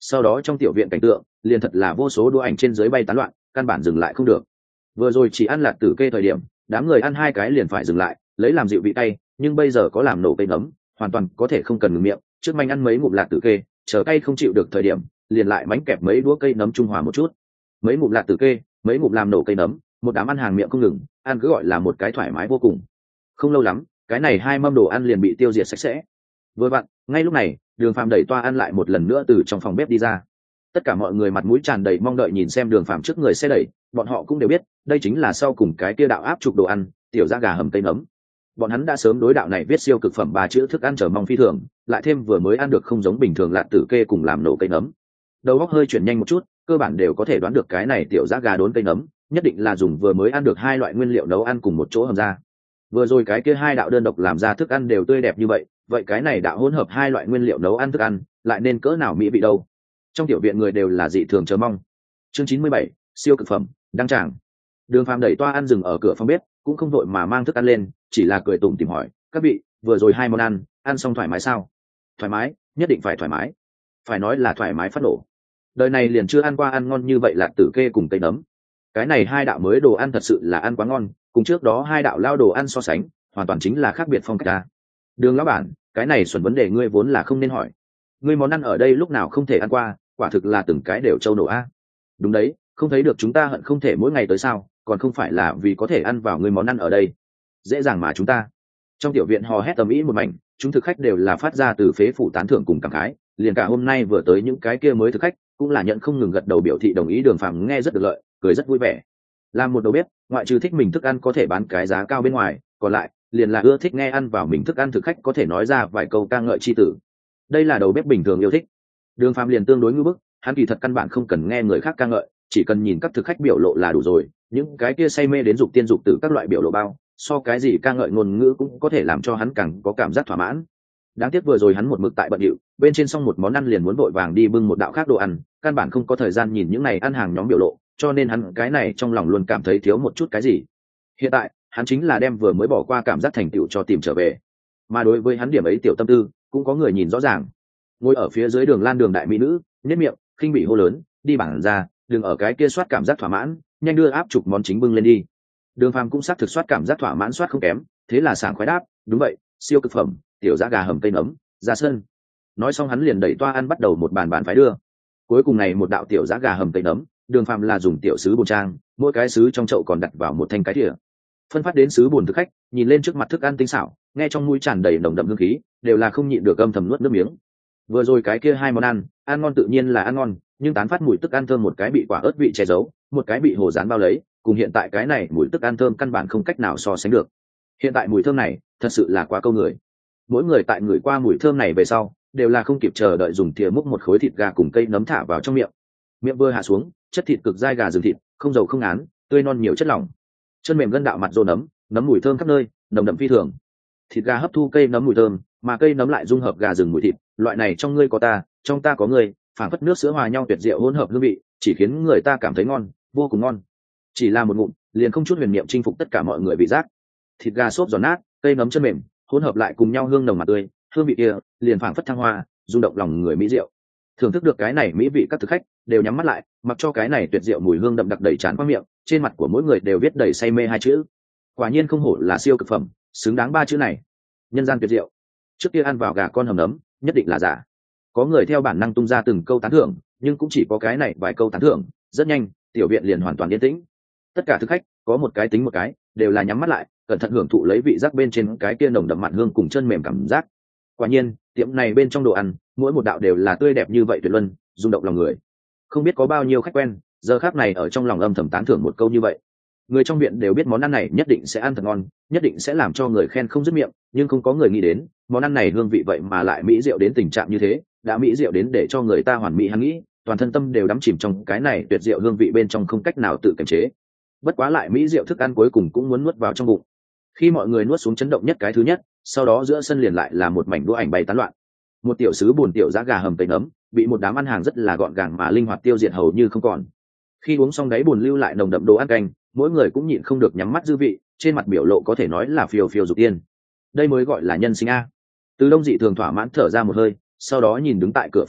sau đó trong tiểu viện cảnh tượng liền thật là vô số đũa ảnh trên dưới bay tán loạn, căn bản dừng lại không được. Vừa rồi chỉ ăn lạt tử kê thời điểm, đám người ăn hai cái liền phải dừng lại lấy làm dịu vị tay, nhưng bây giờ có làm nổ cây nấm, hoàn toàn có thể không cần ngừng miệng, trước manh ăn mấy ngụm lạt tử kê, chờ cay không chịu được thời điểm liền lại mánh kẹp mấy đũa cây nấm trung hòa một chút. Mấy ngụm lạt tử kê, mấy ngụm làm nổ cây nấm, một đám ăn hàng miệng không ngừng, ăn cứ gọi là một cái thoải mái vô cùng. Không lâu lắm, cái này hai mâm đồ ăn liền bị tiêu diệt sạch sẽ. Vừa vặn, ngay lúc này, Đường Phàm đẩy toa ăn lại một lần nữa từ trong phòng bếp đi ra. Tất cả mọi người mặt mũi tràn đầy mong đợi nhìn xem Đường Phàm trước người xe đẩy, bọn họ cũng đều biết, đây chính là sau cùng cái kia đạo áp trục đồ ăn, tiểu da gà hầm cây nấm. Bọn hắn đã sớm đối đạo này viết siêu cực phẩm ba chữ thức ăn chờ mong phi thường, lại thêm vừa mới ăn được không giống bình thường lạt tử kê cùng làm nổ cây nấm. Đầu óc hơi chuyển nhanh một chút, cơ bản đều có thể đoán được cái này tiểu da gà đốn cây nấm, nhất định là dùng vừa mới ăn được hai loại nguyên liệu nấu ăn cùng một chỗ hầm ra. Vừa rồi cái kia hai đạo đơn độc làm ra thức ăn đều tươi đẹp như vậy, vậy cái này đạo hỗn hợp hai loại nguyên liệu nấu ăn thức ăn, lại nên cỡ nào mỹ vị đâu. Trong tiểu viện người đều là dị thường chờ mong. Chương 97, siêu cực phẩm, đăng tràng. Đường Phàm đẩy toa ăn dừng ở cửa phòng bếp, cũng không vội mà mang thức ăn lên, chỉ là cười tủm tỉm hỏi, "Các vị, vừa rồi hai món ăn xong thoải mái sao?" "Thoải mái, nhất định phải thoải mái." Phải nói là thoải mái phát nổ. Đời này liền chưa ăn qua ăn ngon như vậy lạt tử kê cùng cây nấm. Cái này hai đạo mới đồ ăn thật sự là ăn quá ngon, cùng trước đó hai đạo lao đồ ăn so sánh, hoàn toàn chính là khác biệt phong cách ta. Đường lão bản, cái này xuẩn vấn đề ngươi vốn là không nên hỏi. Ngươi món ăn ở đây lúc nào không thể ăn qua, quả thực là từng cái đều trâu nổ a. Đúng đấy, không thấy được chúng ta hận không thể mỗi ngày tới sao, còn không phải là vì có thể ăn vào ngươi món ăn ở đây. Dễ dàng mà chúng ta. Trong tiểu viện hò hét tầm ý một mảnh, chúng thực khách đều là phát ra từ phế phủ tán thưởng cùng cảm khái, liền cả hôm nay vừa tới những cái kia mới thực khách, cũng là nhận không ngừng gật đầu biểu thị đồng ý. Đường Phàm nghe rất được lợi, cười rất vui vẻ. Làm một đầu bếp, ngoại trừ thích mình thức ăn có thể bán cái giá cao bên ngoài, còn lại liền là ưa thích nghe ăn vào mình thức ăn thực khách có thể nói ra vài câu ca ngợi chi tử. Đây là đầu bếp bình thường yêu thích. Đường Phàm liền tương đối ngưỡng bức, hắn kỳ thật căn bản không cần nghe người khác ca ngợi, chỉ cần nhìn các thực khách biểu lộ là đủ rồi, những cái kia say mê đến dục tiên dục tử các loại biểu lộ bao, so cái gì ca ngợi ngôn ngữ cũng có thể làm cho hắn càng có cảm giác thỏa mãn. Đáng tiếc vừa rồi hắn một mực tại bận điệu, bên trên xong một món ăn liền muốn vội vàng đi bưng một đạo khác đồ ăn, căn bản không có thời gian nhìn những này ăn hàng nhóm biểu lộ, cho nên hắn cái này trong lòng luôn cảm thấy thiếu một chút cái gì. Hiện tại hắn chính là đem vừa mới bỏ qua cảm giác thành tựu cho tìm trở về, mà đối với hắn điểm ấy tiểu tâm tư cũng có người nhìn rõ ràng. Ngồi ở phía dưới đường lan đường đại mỹ nữ nhếch miệng khinh bị hô lớn, đi bảng ra, đừng ở cái kia soát cảm giác thỏa mãn, nhanh đưa áp chụp món chính bưng lên đi. Đường Phàm cũng xác thực soát cảm giác thỏa mãn soát không kém, thế là sảng khoái đáp, đúng vậy, siêu cực phẩm, tiểu giá gà hầm cây nấm, ra sân. Nói xong hắn liền đẩy toa ăn bắt đầu một bàn phái đưa. Cuối cùng này một đạo tiểu giá gà hầm cây nấm, Đường Phàm là dùng tiểu sứ bồn trang, mỗi cái sứ trong chậu còn đặt vào một thanh cái thìa. Phân phát đến sứ bồn thực khách, nhìn lên trước mặt thức ăn tinh xảo, nghe trong mũi tràn đầy nồng đậm hương khí, đều là không nhịn được âm thầm nuốt nước miếng. Vừa rồi cái kia hai món ăn ngon tự nhiên là ăn ngon, nhưng tán phát mùi tức ăn thơm một cái bị quả ớt vị che giấu, một cái bị hồ rán bao lấy, cùng hiện tại cái này mùi tức ăn thơm căn bản không cách nào so sánh được. Hiện tại mùi thơm này thật sự là quá câu người. Mỗi người tại người qua mùi thơm này về sau, đều là không kịp chờ đợi dùng thìa múc một khối thịt gà cùng cây nấm thả vào trong miệng. Miệng vừa hạ xuống, chất thịt cực dai gà rừng thịt, không dầu không ngán, tươi non nhiều chất lỏng. Chân mềm gân đạo mặt rô nấm mùi thơm khắp nơi, nồng đậm phi thường. Thịt gà hấp thu cây nấm mùi thơm, mà cây nấm lại dung hợp gà rừng mùi thịt, loại này trong ngươi có ta, trong ta có ngươi, phảng phất nước sữa hòa nhau tuyệt diệu hỗn hợp hương vị, chỉ khiến người ta cảm thấy ngon, vô cùng ngon. Chỉ là một ngụm, liền không chút huyền niệm chinh phục tất cả mọi người vị giác. Thịt gà xốp giòn nát, cây nấm chân mềm, hỗn hợp lại cùng nhau hương nồng mà tươi, hương vị kia liền phảng phất thăng hoa, rung động lòng người mỹ diệu. Thưởng thức được cái này mỹ vị các thực khách đều nhắm mắt lại, mặc cho cái này tuyệt diệu mùi hương đậm đặc đầy tràn qua miệng, trên mặt của mỗi người đều viết đầy say mê hai chữ. Quả nhiên không hổ là siêu cực phẩm, xứng đáng ba chữ này. Nhân gian tuyệt diệu. Trước kia ăn vào gà con hầm nấm, nhất định là giả. Có người theo bản năng tung ra từng câu tán thưởng, nhưng cũng chỉ có cái này vài câu tán thưởng, rất nhanh, tiểu viện liền hoàn toàn yên tĩnh. Tất cả thực khách có một cái tính một cái, đều là nhắm mắt lại, cẩn thận hưởng thụ lấy vị giác bên trên cái kia nồng đậm mặn hương cùng chân mềm cảm giác. Quả nhiên, tiệm này bên trong đồ ăn, mỗi một đạo đều là tươi đẹp như vậy tuyệt luân, rung động lòng người. Không biết có bao nhiêu khách quen, giờ khắc này ở trong lòng âm thầm tán thưởng một câu như vậy. Người trong viện đều biết món ăn này nhất định sẽ ăn thật ngon, nhất định sẽ làm cho người khen không dứt miệng, nhưng không có người nghĩ đến, món ăn này hương vị vậy mà lại mỹ diệu đến tình trạng như thế, đã mỹ diệu đến để cho người ta hoàn mỹ hắn nghĩ, toàn thân tâm đều đắm chìm trong cái này tuyệt diệu hương vị bên trong không cách nào tự kiềm chế. Bất quá lại mỹ diệu thức ăn cuối cùng cũng muốn nuốt vào trong bụng. Khi mọi người nuốt xuống chấn động nhất cái thứ nhất, sau đó giữa sân liền lại là một mảnh đũa ảnh bay tán loạn. Một tiểu sứ buồn tiểu giá gà hầm cây nấm, bị một đám ăn hàng rất là gọn gàng mà linh hoạt tiêu diệt hầu như không còn. Khi uống xong đáy buồn lưu lại nồng đậm đồ ăn canh, mỗi người cũng nhịn không được nhắm mắt dư vị, trên mặt biểu lộ có thể nói là phiêu phiêu dục tiên. Đây mới gọi là nhân sinh a. Từ Đông dị thường thỏa mãn thở ra một hơi, sau đó nhìn đứng tại cửa phòng bếp,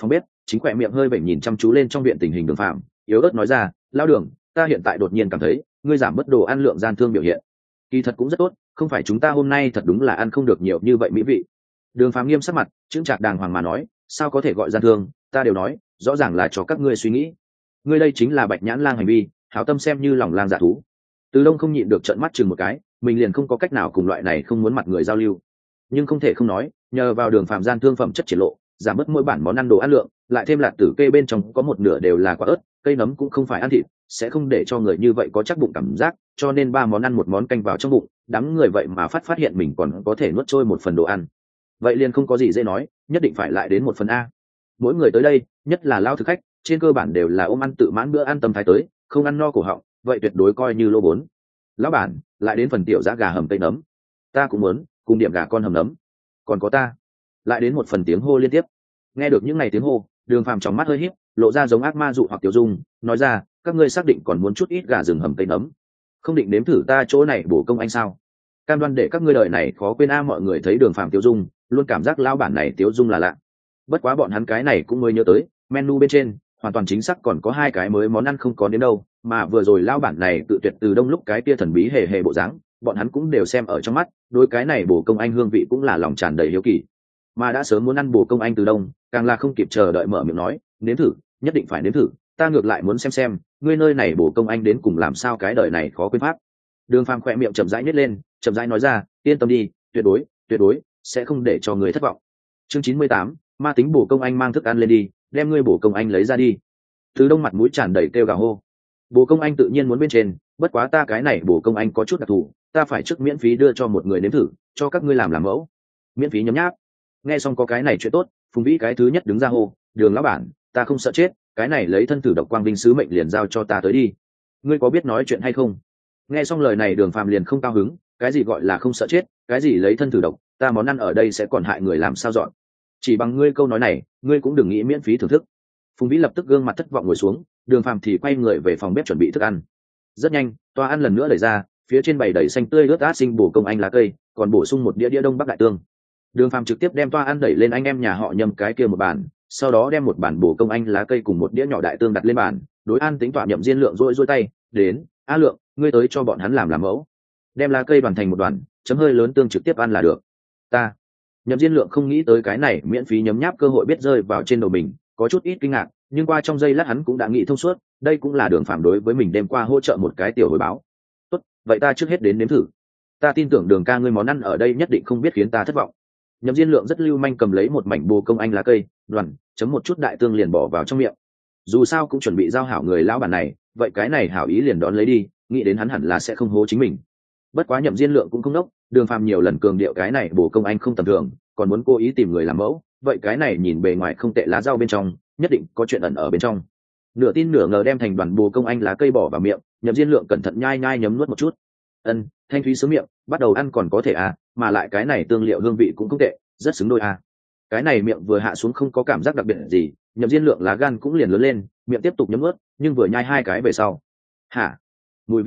chính khỏe miệng hơi vểnh nhìn chăm chú lên trong viện tình hình Đường Phàm, yếu ớt nói ra, lao Đường, ta hiện tại đột nhiên cảm thấy ngươi giảm bớt đồ ăn lượng gian thương biểu hiện kỳ thật cũng rất tốt, không phải chúng ta hôm nay thật đúng là ăn không được nhiều như vậy mỹ vị. Đường Phàm nghiêm sắc mặt, chững chạc đàng hoàng mà nói, sao có thể gọi gian thương, ta đều nói rõ ràng là cho các ngươi suy nghĩ. Ngươi đây chính là bạch nhãn lang hành vi, hảo tâm xem như lòng lang dạ thú. Từ Đông không nhịn được trợn mắt chừng một cái, mình liền không có cách nào cùng loại này không muốn mặt người giao lưu. Nhưng không thể không nói, nhờ vào Đường Phàm gian thương phẩm chất triển lộ, giảm bớt mỗi bản món ăn đồ ăn lượng, lại thêm lạt tử kê bên trong có một nửa đều là quả ớt, cây nấm cũng không phải ăn thịt, sẽ không để cho người như vậy có chắc bụng cảm giác, cho nên 3 món ăn một món canh vào trong bụng, đám người vậy mà phát hiện mình còn có thể nuốt trôi một phần đồ ăn. Vậy liền không có gì dễ nói, nhất định phải lại đến 1 phần a. Mỗi người tới đây, nhất là lao thực khách, trên cơ bản đều là ôm ăn tự mãn bữa ăn tâm thái tới, không ăn no cổ họng, vậy tuyệt đối coi như lô bốn. Lão bản, lại đến phần tiểu giã gà hầm tây nấm. Ta cũng muốn, cùng điểm gà con hầm nấm. Còn có ta. Lại đến 1 phần tiếng hô liên tiếp. Nghe được những ngày tiếng hô, Đường Phàm trong mắt hơi híp, lộ ra giống ác ma dụ hoặc tiểu dung, nói ra, các ngươi xác định còn muốn chút ít gà rừng hầm tây nấm, không định nếm thử ta chỗ này bổ công anh sao? Cam đoan để các ngươi đời này khó quên a. Mọi người thấy Đường Phàm tiêu dung, luôn cảm giác lão bản này tiêu dung là lạ. Bất quá bọn hắn cái này cũng mới nhớ tới, menu bên trên hoàn toàn chính xác còn có 2 cái mới món ăn không có đến đâu, mà vừa rồi lão bản này tự tuyệt từ đông lúc cái kia thần bí hề hề bộ dáng, bọn hắn cũng đều xem ở trong mắt, đối cái này bổ công anh hương vị cũng là lòng tràn đầy hiếu kỳ. Mà đã sớm muốn ăn bổ công anh từ đông, càng là không kịp chờ đợi mở miệng nói, nếm thử, nhất định phải nếm thử, ta ngược lại muốn xem ngươi nơi này bổ công anh đến cùng làm sao cái đời này khó quên pháp. Đường Phàm khỏe miệng chậm rãi nhếch lên, chậm rãi nói ra, yên tâm đi, tuyệt đối sẽ không để cho người thất vọng. Chương 98, ma tính bổ công anh mang thức ăn lên đi, đem ngươi bổ công anh lấy ra đi. Từ đông mặt mũi tràn đầy kêu gào hô. Bổ công anh tự nhiên muốn bên trên, bất quá ta cái này bổ công anh có chút đặc thù, ta phải trước miễn phí đưa cho một người nếm thử, cho các ngươi làm mẫu. Miễn phí nhấm nháp. Nghe xong có cái này chuyện tốt, Phùng Vĩ cái thứ nhất đứng ra hô, Đường lão bản, ta không sợ chết, cái này lấy thân thử độc quang vinh sứ mệnh liền giao cho ta tới đi. Ngươi có biết nói chuyện hay không? Nghe xong lời này Đường Phàm liền không cao hứng, cái gì gọi là không sợ chết, cái gì lấy thân thử độc, ta món ăn ở đây sẽ còn hại người làm sao dọn. Chỉ bằng ngươi câu nói này, ngươi cũng đừng nghĩ miễn phí thưởng thức. Phùng Vĩ lập tức gương mặt thất vọng ngồi xuống, Đường Phàm thì quay người về phòng bếp chuẩn bị thức ăn. Rất nhanh, toa ăn lần nữa đẩy ra, phía trên bày đầy xanh tươi ướt át sinh bổ công anh lá cây, còn bổ sung một đĩa đông bắc đại tương. Đường Phàm trực tiếp đem toa ăn đẩy lên anh em nhà họ Nhâm cái kia một bàn, sau đó đem một bản bổ công anh lá cây cùng một đĩa nhỏ đại tương đặt lên bàn, đối An tính tọa Nhậm Diên Lượng rôi tay, đến, a Lượng, ngươi tới cho bọn hắn làm mẫu. Đem lá cây đoàn thành một đoàn, chấm hơi lớn tương trực tiếp ăn là được. Ta. Nhậm Diên Lượng không nghĩ tới cái này miễn phí nhấm nháp cơ hội biết rơi vào trên đầu mình, có chút ít kinh ngạc, nhưng qua trong giây lát hắn cũng đã nghĩ thông suốt, đây cũng là Đường Phàm đối với mình đêm qua hỗ trợ một cái tiểu hồi báo. Tốt, vậy ta trước hết đến nếm thử. Ta tin tưởng Đường ca ngươi món ăn ở đây nhất định không biết khiến ta thất vọng. Nhậm Diên Lượng rất lưu manh cầm lấy một mảnh bồ công anh lá cây, đoàn chấm một chút đại tương liền bỏ vào trong miệng. Dù sao cũng chuẩn bị giao hảo người lão bản này, vậy cái này hảo ý liền đón lấy đi, nghĩ đến hắn hẳn là sẽ không hố chính mình. Bất quá Nhậm Diên Lượng cũng không nốc, Đường Phàm nhiều lần cường điệu cái này bồ công anh không tầm thường, còn muốn cố ý tìm người làm mẫu, vậy cái này nhìn bề ngoài không tệ lá rau bên trong, nhất định có chuyện ẩn ở bên trong. Nửa tin nửa ngờ đem thành đoàn bồ công anh lá cây bỏ vào miệng, Nhậm Diên Lượng cẩn thận nhai nhấm nuốt một chút. Thanh thúy sướng miệng, bắt đầu ăn còn có thể à, mà lại cái này tương liệu hương vị cũng không tệ, rất xứng đôi à. Cái này miệng vừa hạ xuống không có cảm giác đặc biệt gì, Nhậm Diên Lượng lá gan cũng liền lớn lên, miệng tiếp tục nhấm nuốt, nhưng vừa nhai 2 cái về sau, hả, mùi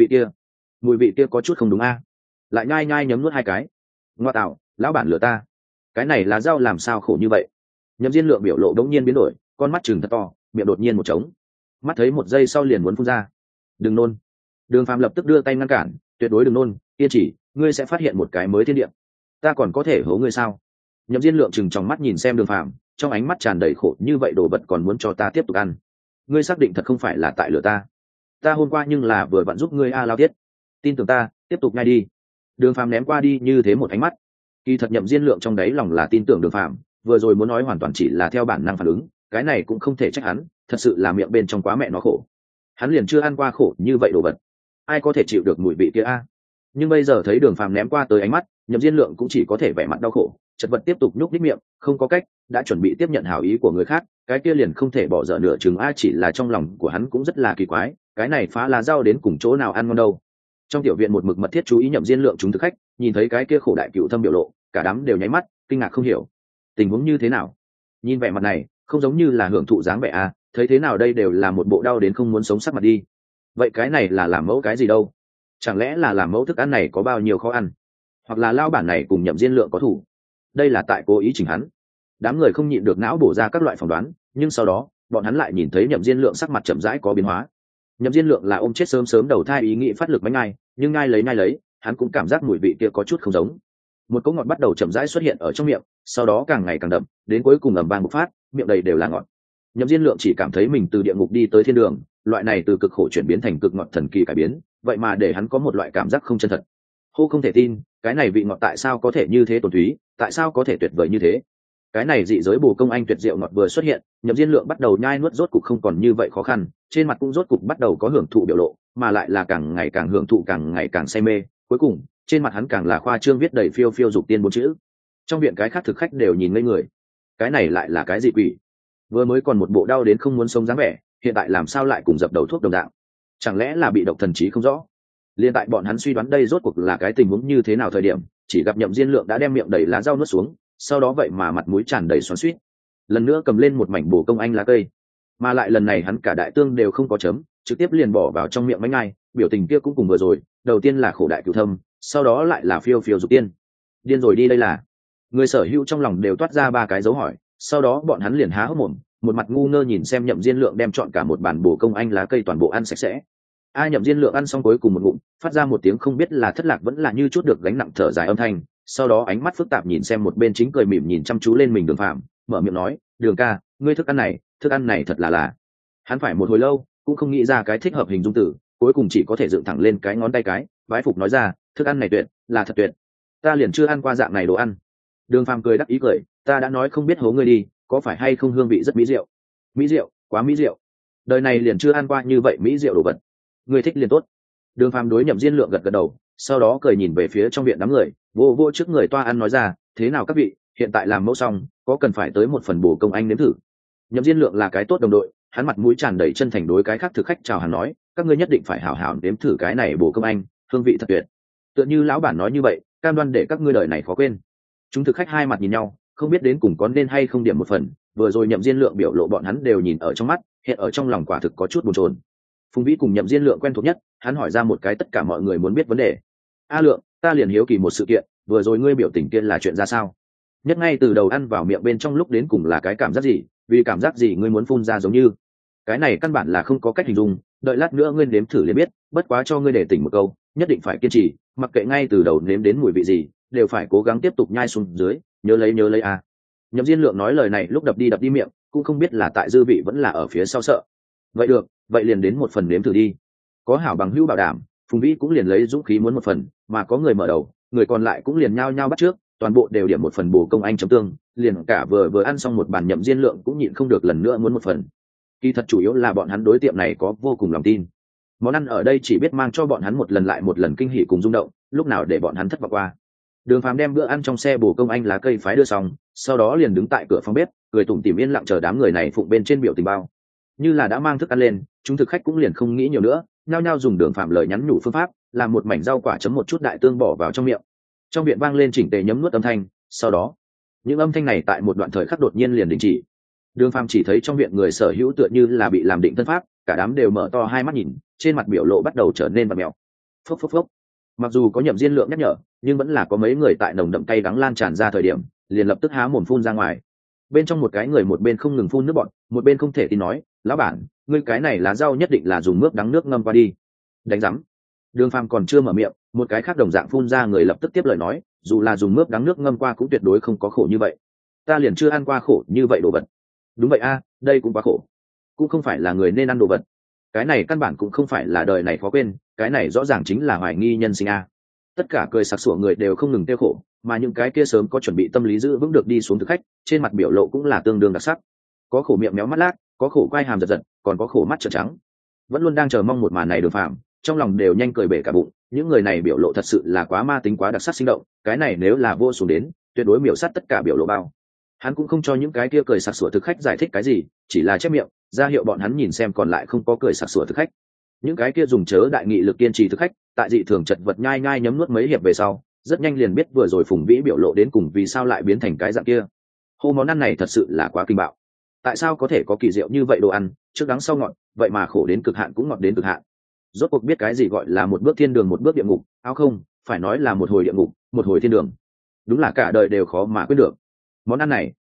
vị kia có chút không đúng a. Lại nhai nhấm nuốt 2 cái, ngoa tạo, lão bản lừa ta, cái này là rau làm sao khổ như vậy. Nhậm Diên Lượng biểu lộ đống nhiên biến đổi, con mắt trừng thật to, miệng đột nhiên một trống, mắt thấy 1 giây sau liền muốn phun ra. Đừng nôn. Đường Phàm lập tức đưa tay ngăn cản, tuyệt đối đừng nôn, kiên trì, ngươi sẽ phát hiện một cái mới thiên địa. Ta còn có thể hố ngươi sao? Nhậm Diên Lượng chừng trong mắt nhìn xem Đường Phàm, trong ánh mắt tràn đầy khổ, như vậy đồ vật còn muốn cho ta tiếp tục ăn? Ngươi xác định thật không phải là tại lửa ta? Ta hôm qua nhưng là vừa vặn giúp ngươi a lao tiết, tin tưởng ta, tiếp tục ngay đi. Đường Phàm ném qua đi như thế một ánh mắt. Kỳ thật Nhậm Diên Lượng trong đấy lòng là tin tưởng Đường Phàm, vừa rồi muốn nói hoàn toàn chỉ là theo bản năng phản ứng, cái này cũng không thể trách hắn, thật sự là miệng bên trong quá mẹ nó khổ. Hắn liền chưa ăn qua khổ như vậy đồ vật, ai có thể chịu được mùi vị kia a? Nhưng bây giờ thấy Đường Phàm ném qua tới ánh mắt, Nhậm Diên Lượng cũng chỉ có thể vẻ mặt đau khổ, chật vật tiếp tục nhúc nhích miệng, không có cách, đã chuẩn bị tiếp nhận hảo ý của người khác, cái kia liền không thể bỏ dở nửa chừng a. Chỉ là trong lòng của hắn cũng rất là kỳ quái, cái này phá lá rau đến cùng chỗ nào ăn ngon đâu. Trong tiểu viện một mực mật thiết chú ý Nhậm Diên Lượng chúng thực khách, nhìn thấy cái kia khổ đại cựu thâm biểu lộ, cả đám đều nháy mắt, kinh ngạc không hiểu tình huống như thế nào. Nhìn vẻ mặt này, không giống như là hưởng thụ dáng vẻ a, thấy thế nào đây đều là một bộ đau đến không muốn sống sắc mặt đi. Vậy cái này là làm mẫu cái gì đâu? Chẳng lẽ là làm mẫu thức ăn này có bao nhiêu khó ăn, hoặc là lao bản này cùng Nhậm Diên Lượng có thủ, đây là tại cố ý chỉnh hắn. đám người không nhịn được não bổ ra các loại phỏng đoán, nhưng sau đó bọn hắn lại nhìn thấy Nhậm Diên Lượng sắc mặt chậm rãi có biến hóa. Nhậm Diên Lượng là ôm chết sớm sớm đầu thai ý nghĩ phát lực bánh ngai, nhưng ngai lấy hắn cũng cảm giác mùi vị kia có chút không giống. Một cỗ ngọt bắt đầu chậm rãi xuất hiện ở trong miệng, sau đó càng ngày càng đậm, đến cuối cùng ầm vang bộc phát, miệng đầy đều là ngọt. Nhậm Diên Lượng chỉ cảm thấy mình từ địa ngục đi tới thiên đường, loại này từ cực khổ chuyển biến thành cực ngọt thần kỳ cải biến, vậy mà để hắn có một loại cảm giác không chân thật. Hô không thể tin, cái này vị ngọt tại sao có thể như thế tồn túy, tại sao có thể tuyệt vời như thế? Cái này dị giới bổ công anh tuyệt diệu ngọt vừa xuất hiện, Nhậm Diên Lượng bắt đầu nhai nuốt rốt cục không còn như vậy khó khăn, trên mặt cũng rốt cục bắt đầu có hưởng thụ biểu lộ, mà lại là càng ngày càng hưởng thụ, càng ngày càng say mê, cuối cùng, trên mặt hắn càng là khoa trương viết đầy phiêu phiêu dục tiên bốn chữ. Trong viện cái khác thực khách đều nhìn ngây người. Cái này lại là cái gì quỷ? Vừa mới còn một bộ đau đến không muốn sống dáng vẻ, hiện tại làm sao lại cùng dập đầu thuốc đồng dạng? Chẳng lẽ là bị độc thần trí không rõ? Liên tại bọn hắn suy đoán đây rốt cuộc là cái tình huống như thế nào thời điểm, chỉ gặp Nhậm Diên Lượng đã đem miệng đầy lá rau nuốt xuống, sau đó vậy mà mặt mũi tràn đầy xoắn xuýt, lần nữa cầm lên một mảnh bổ công anh lá cây, mà lại lần này hắn cả đại tương đều không có chấm, trực tiếp liền bỏ vào trong miệng bánh ngai, biểu tình kia cũng cùng vừa rồi, đầu tiên là khổ đại cửu thâm, sau đó lại là phiêu phiêu dục tiên. Điên rồi đi đây là. Người sở hữu trong lòng đều toát ra ba cái dấu hỏi, sau đó bọn hắn liền há hốc mồm, một mặt ngu ngơ nhìn xem Nhậm Diên Lượng đem chọn cả một bàn bổ công anh lá cây toàn bộ ăn sạch sẽ. Nhậm Diên Lượng ăn xong cuối cùng một ngụm, phát ra một tiếng không biết là thất lạc vẫn là như chút được gánh nặng thở dài âm thanh, sau đó ánh mắt phức tạp nhìn xem một bên chính cười mỉm nhìn chăm chú lên mình Đường Phàm, mở miệng nói, Đường ca, ngươi thức ăn này thật là. Hắn phải một hồi lâu cũng không nghĩ ra cái thích hợp hình dung từ, cuối cùng chỉ có thể dựng thẳng lên cái ngón tay cái, bái phục nói ra, thức ăn này tuyệt, là thật tuyệt, ta liền chưa ăn qua dạng này đồ ăn. Đường Phàm cười đắc ý cười, ta đã nói không biết hố ngươi đi, có phải hay không hương vị rất mỹ diệu? Mỹ diệu, quá mỹ diệu, đời này liền chưa ăn qua như vậy mỹ diệu đồ vật. Ngươi thích liền tốt. Đường Phàm đối Nhậm Diên Lượng gật gật đầu, sau đó cười nhìn về phía trong viện đám người, vô trước người toa ăn nói ra, thế nào các vị, hiện tại làm mẫu xong, có cần phải tới một phần bổ công anh nếm thử? Nhậm Diên Lượng là cái tốt đồng đội, hắn mặt mũi tràn đầy chân thành đối cái khác thực khách chào hàng nói, các ngươi nhất định phải hảo hảo nếm thử cái này bổ công anh, hương vị thật tuyệt. Tựa như lão bản nói như vậy, cam đoan để các ngươi đời này khó quên. Chúng thực khách hai mặt nhìn nhau, không biết đến cùng có nên hay không điểm một phần, vừa rồi Nhậm Diên Lượng biểu lộ bọn hắn đều nhìn ở trong mắt, hiện ở trong lòng quả thực có chút buồn chồn. Phùng Vĩ cùng Nhậm Diên Lượng quen thuộc nhất, hắn hỏi ra một cái tất cả mọi người muốn biết vấn đề. Lượng, ta liền hiếu kỳ một sự kiện, vừa rồi ngươi biểu tình kia là chuyện ra sao? Nhất ngay từ đầu ăn vào miệng bên trong lúc đến cùng là cái cảm giác gì, vì cảm giác gì ngươi muốn phun ra giống như. Cái này căn bản là không có cách hình dung, đợi lát nữa ngươi nếm thử liền biết, bất quá cho ngươi để tỉnh một câu, nhất định phải kiên trì, mặc kệ ngay từ đầu nếm đến mùi vị gì, đều phải cố gắng tiếp tục nhai xuống dưới, nhớ lấy a. Nhậm Diên Lượng nói lời này lúc đập đi miệng, cũng không biết là tại dư vị vẫn là ở phía sau sợ. Vậy được, vậy liền đến một phần nếm thử đi. Có hảo bằng hữu bảo đảm, Phùng Vĩ cũng liền lấy dũng khí muốn một phần, mà có người mở đầu, người còn lại cũng liền nhao nhao bắt trước, toàn bộ đều điểm một phần bổ công anh chấm tương, liền cả vừa ăn xong một bàn Nhậm Diên Lượng cũng nhịn không được lần nữa muốn một phần. Kỳ thật chủ yếu là bọn hắn đối tiệm này có vô cùng lòng tin. Món ăn ở đây chỉ biết mang cho bọn hắn một lần lại một lần kinh hỉ cùng rung động, lúc nào để bọn hắn thất vọng qua. Đường Phàm đem bữa ăn trong xe bổ công anh lá cây phái đưa xong, sau đó liền đứng tại cửa phòng bếp, cười tủm tỉm yên lặng chờ đám người này phụng bên trên biểu tình bao. Như là đã mang thức ăn lên, chúng thực khách cũng liền không nghĩ nhiều nữa, nhao nhao dùng Đường Phàm lời nhắn nhủ phương pháp, làm một mảnh rau quả chấm một chút đại tương bỏ vào trong miệng. Trong viện vang lên chỉnh tề nhấm nuốt âm thanh, sau đó, những âm thanh này tại một đoạn thời khắc đột nhiên liền đình chỉ. Đường Phàm chỉ thấy trong viện người sở hữu tựa như là bị làm định thân pháp, cả đám đều mở to hai mắt nhìn, trên mặt biểu lộ bắt đầu trở nên bặm mèo. Phốc phốc phốc. Mặc dù có Nhậm Diên Lượng nhắc nhở, nhưng vẫn là có mấy người tại nồng đậm cay đắng lan tràn ra thời điểm, liền lập tức há mồm phun ra ngoài. Bên trong một cái người một bên không ngừng phun nước bọt, một bên không thể tin nói, lão bản, ngươi cái này lá rau nhất định là dùng nước đắng nước ngâm qua đi. Đánh rắm. Đường Phàm còn chưa mở miệng, một cái khác đồng dạng phun ra người lập tức tiếp lời nói, dù là dùng nước đắng nước ngâm qua cũng tuyệt đối không có khổ như vậy. Ta liền chưa ăn qua khổ như vậy đồ vật. Đúng vậy a, đây cũng quá khổ, cũng không phải là người nên ăn đồ vật. Cái này căn bản cũng không phải là đời này khó quên, cái này rõ ràng chính là hoài nghi nhân sinh a. Tất cả cười sặc sủa người đều không ngừng tiêu khổ, mà những cái kia sớm có chuẩn bị tâm lý giữ vững được đi xuống thực khách, trên mặt biểu lộ cũng là tương đương đặc sắc. Có khổ miệng méo mắt lác, có khổ quai hàm giật giật, còn có khổ mắt trợn trắng. Vẫn luôn đang chờ mong một màn này Đường Phàm, trong lòng đều nhanh cười bể cả bụng, những người này biểu lộ thật sự là quá ma tính quá đặc sắc sinh động, cái này nếu là vô xuống đến, tuyệt đối miểu sát tất cả biểu lộ bao. Hắn cũng không cho những cái kia cười sặc sủa thực khách giải thích cái gì, chỉ là chép miệng ra hiệu bọn hắn nhìn xem, còn lại không có cười sặc sủa thực khách. Những cái kia dùng chớ đại nghị lực kiên trì thực khách, tại dị thường chật vật nhai nhai nhấm nuốt mấy hiệp về sau, rất nhanh liền biết vừa rồi Phùng Vĩ biểu lộ đến cùng vì sao lại biến thành cái dạng kia. Hô, món ăn này thật sự là quá kinh bạo. Tại sao có thể có kỳ diệu như vậy đồ ăn, trước đắng sau ngọt, vậy mà khổ đến cực hạn cũng ngọt đến cực hạn. Rốt cuộc biết cái gì gọi là một bước thiên đường một bước địa ngục, áo không, phải nói là một hồi địa ngục, một hồi thiên đường. Đúng là cả đời đều khó mà quên được. Món ăn này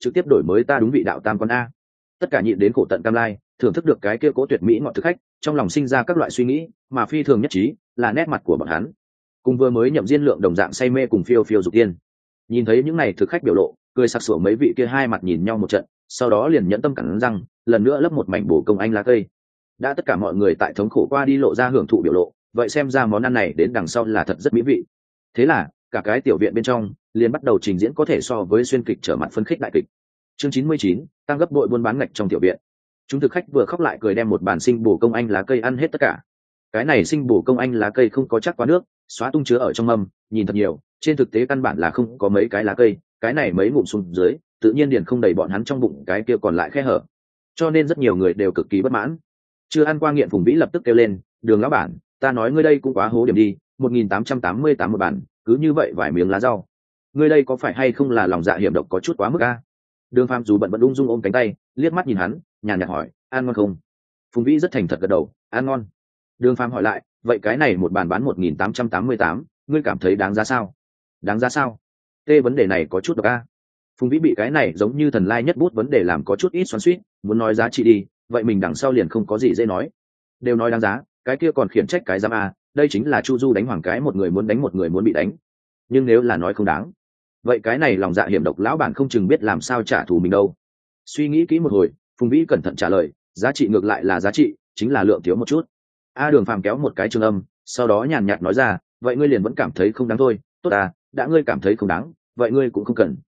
trực tiếp đổi mới ta đúng vị đạo tam quan a. Tất cả nhịn đến khổ tận cam lai, thưởng thức được cái kia cố tuyệt mỹ ngọt thực khách, trong lòng sinh ra các loại suy nghĩ, mà phi thường nhất trí là nét mặt của bọn hắn cùng vừa mới nhậm diên lượng đồng dạng say mê cùng phiêu phiêu dục tiên. Nhìn thấy những này thực khách biểu lộ, cười sặc sủa mấy vị kia hai mặt nhìn nhau một trận, sau đó liền nhẫn tâm cắn răng lần nữa lấp một mảnh bổ công anh lá cây. Đã tất cả mọi người tại thống khổ qua đi lộ ra hưởng thụ biểu lộ, vậy xem ra món ăn này đến đằng sau là thật rất mỹ vị. Thế là cả cái tiểu viện bên trong liền bắt đầu trình diễn có thể so với xuyên kịch trở mặt phân khích đại kịch. Chương 99, tăng gấp bội buôn bán ngạch trong tiểu viện. Chúng thực khách vừa khóc lại cười đem một bàn sinh bổ công anh lá cây ăn hết tất cả. Cái này sinh bổ công anh lá cây không có chắc quá nước, xóa tung chứa ở trong mâm, nhìn thật nhiều, trên thực tế căn bản là không có mấy cái lá cây, cái này mấy ngụm xuống dưới, tự nhiên điền không đầy bọn hắn trong bụng cái kia còn lại khe hở. Cho nên rất nhiều người đều cực kỳ bất mãn. Chưa ăn qua nghiện Phùng Vĩ lập tức kêu lên, "Đường lão bản, ta nói ngươi đây cũng quá hố điểm đi, 1888 một bản, cứ như vậy vài miếng lá rau. Ngươi đây có phải hay không là lòng dạ hiểm độc có chút quá mức a?" Đường Phàm dù bận bận ung dung ôm cánh tay, liếc mắt nhìn hắn, nhàn nhạt hỏi, "Ăn ngon không?" Phùng Vĩ rất thành thật gật đầu, "Ăn ngon." Đường Phàm hỏi lại, "Vậy cái này một bàn bán 1888, ngươi cảm thấy đáng giá sao?" "Đáng giá sao?" Tê vấn đề này có chút độc a. Phùng Vĩ bị cái này giống như thần lai nhất bút vấn đề làm có chút ít xoắn xuýt, muốn nói giá trị đi, vậy mình đằng sau liền không có gì dễ nói. Đều nói đáng giá, cái kia còn khiển trách cái giám a, đây chính là Chu Du đánh hoàng cái, một người muốn đánh một người muốn bị đánh. Nhưng nếu là nói không đáng, vậy cái này lòng dạ hiểm độc lão bản không chừng biết làm sao trả thù mình đâu. Suy nghĩ kỹ một hồi, Phùng Vĩ cẩn thận trả lời, giá trị ngược lại là giá trị, chính là lượng thiếu một chút. Đường Phàm kéo một cái trường âm, sau đó nhàn nhạt nói ra, vậy ngươi liền vẫn cảm thấy không đáng thôi, tốt đã ngươi cảm thấy không đáng, vậy ngươi cũng không cần.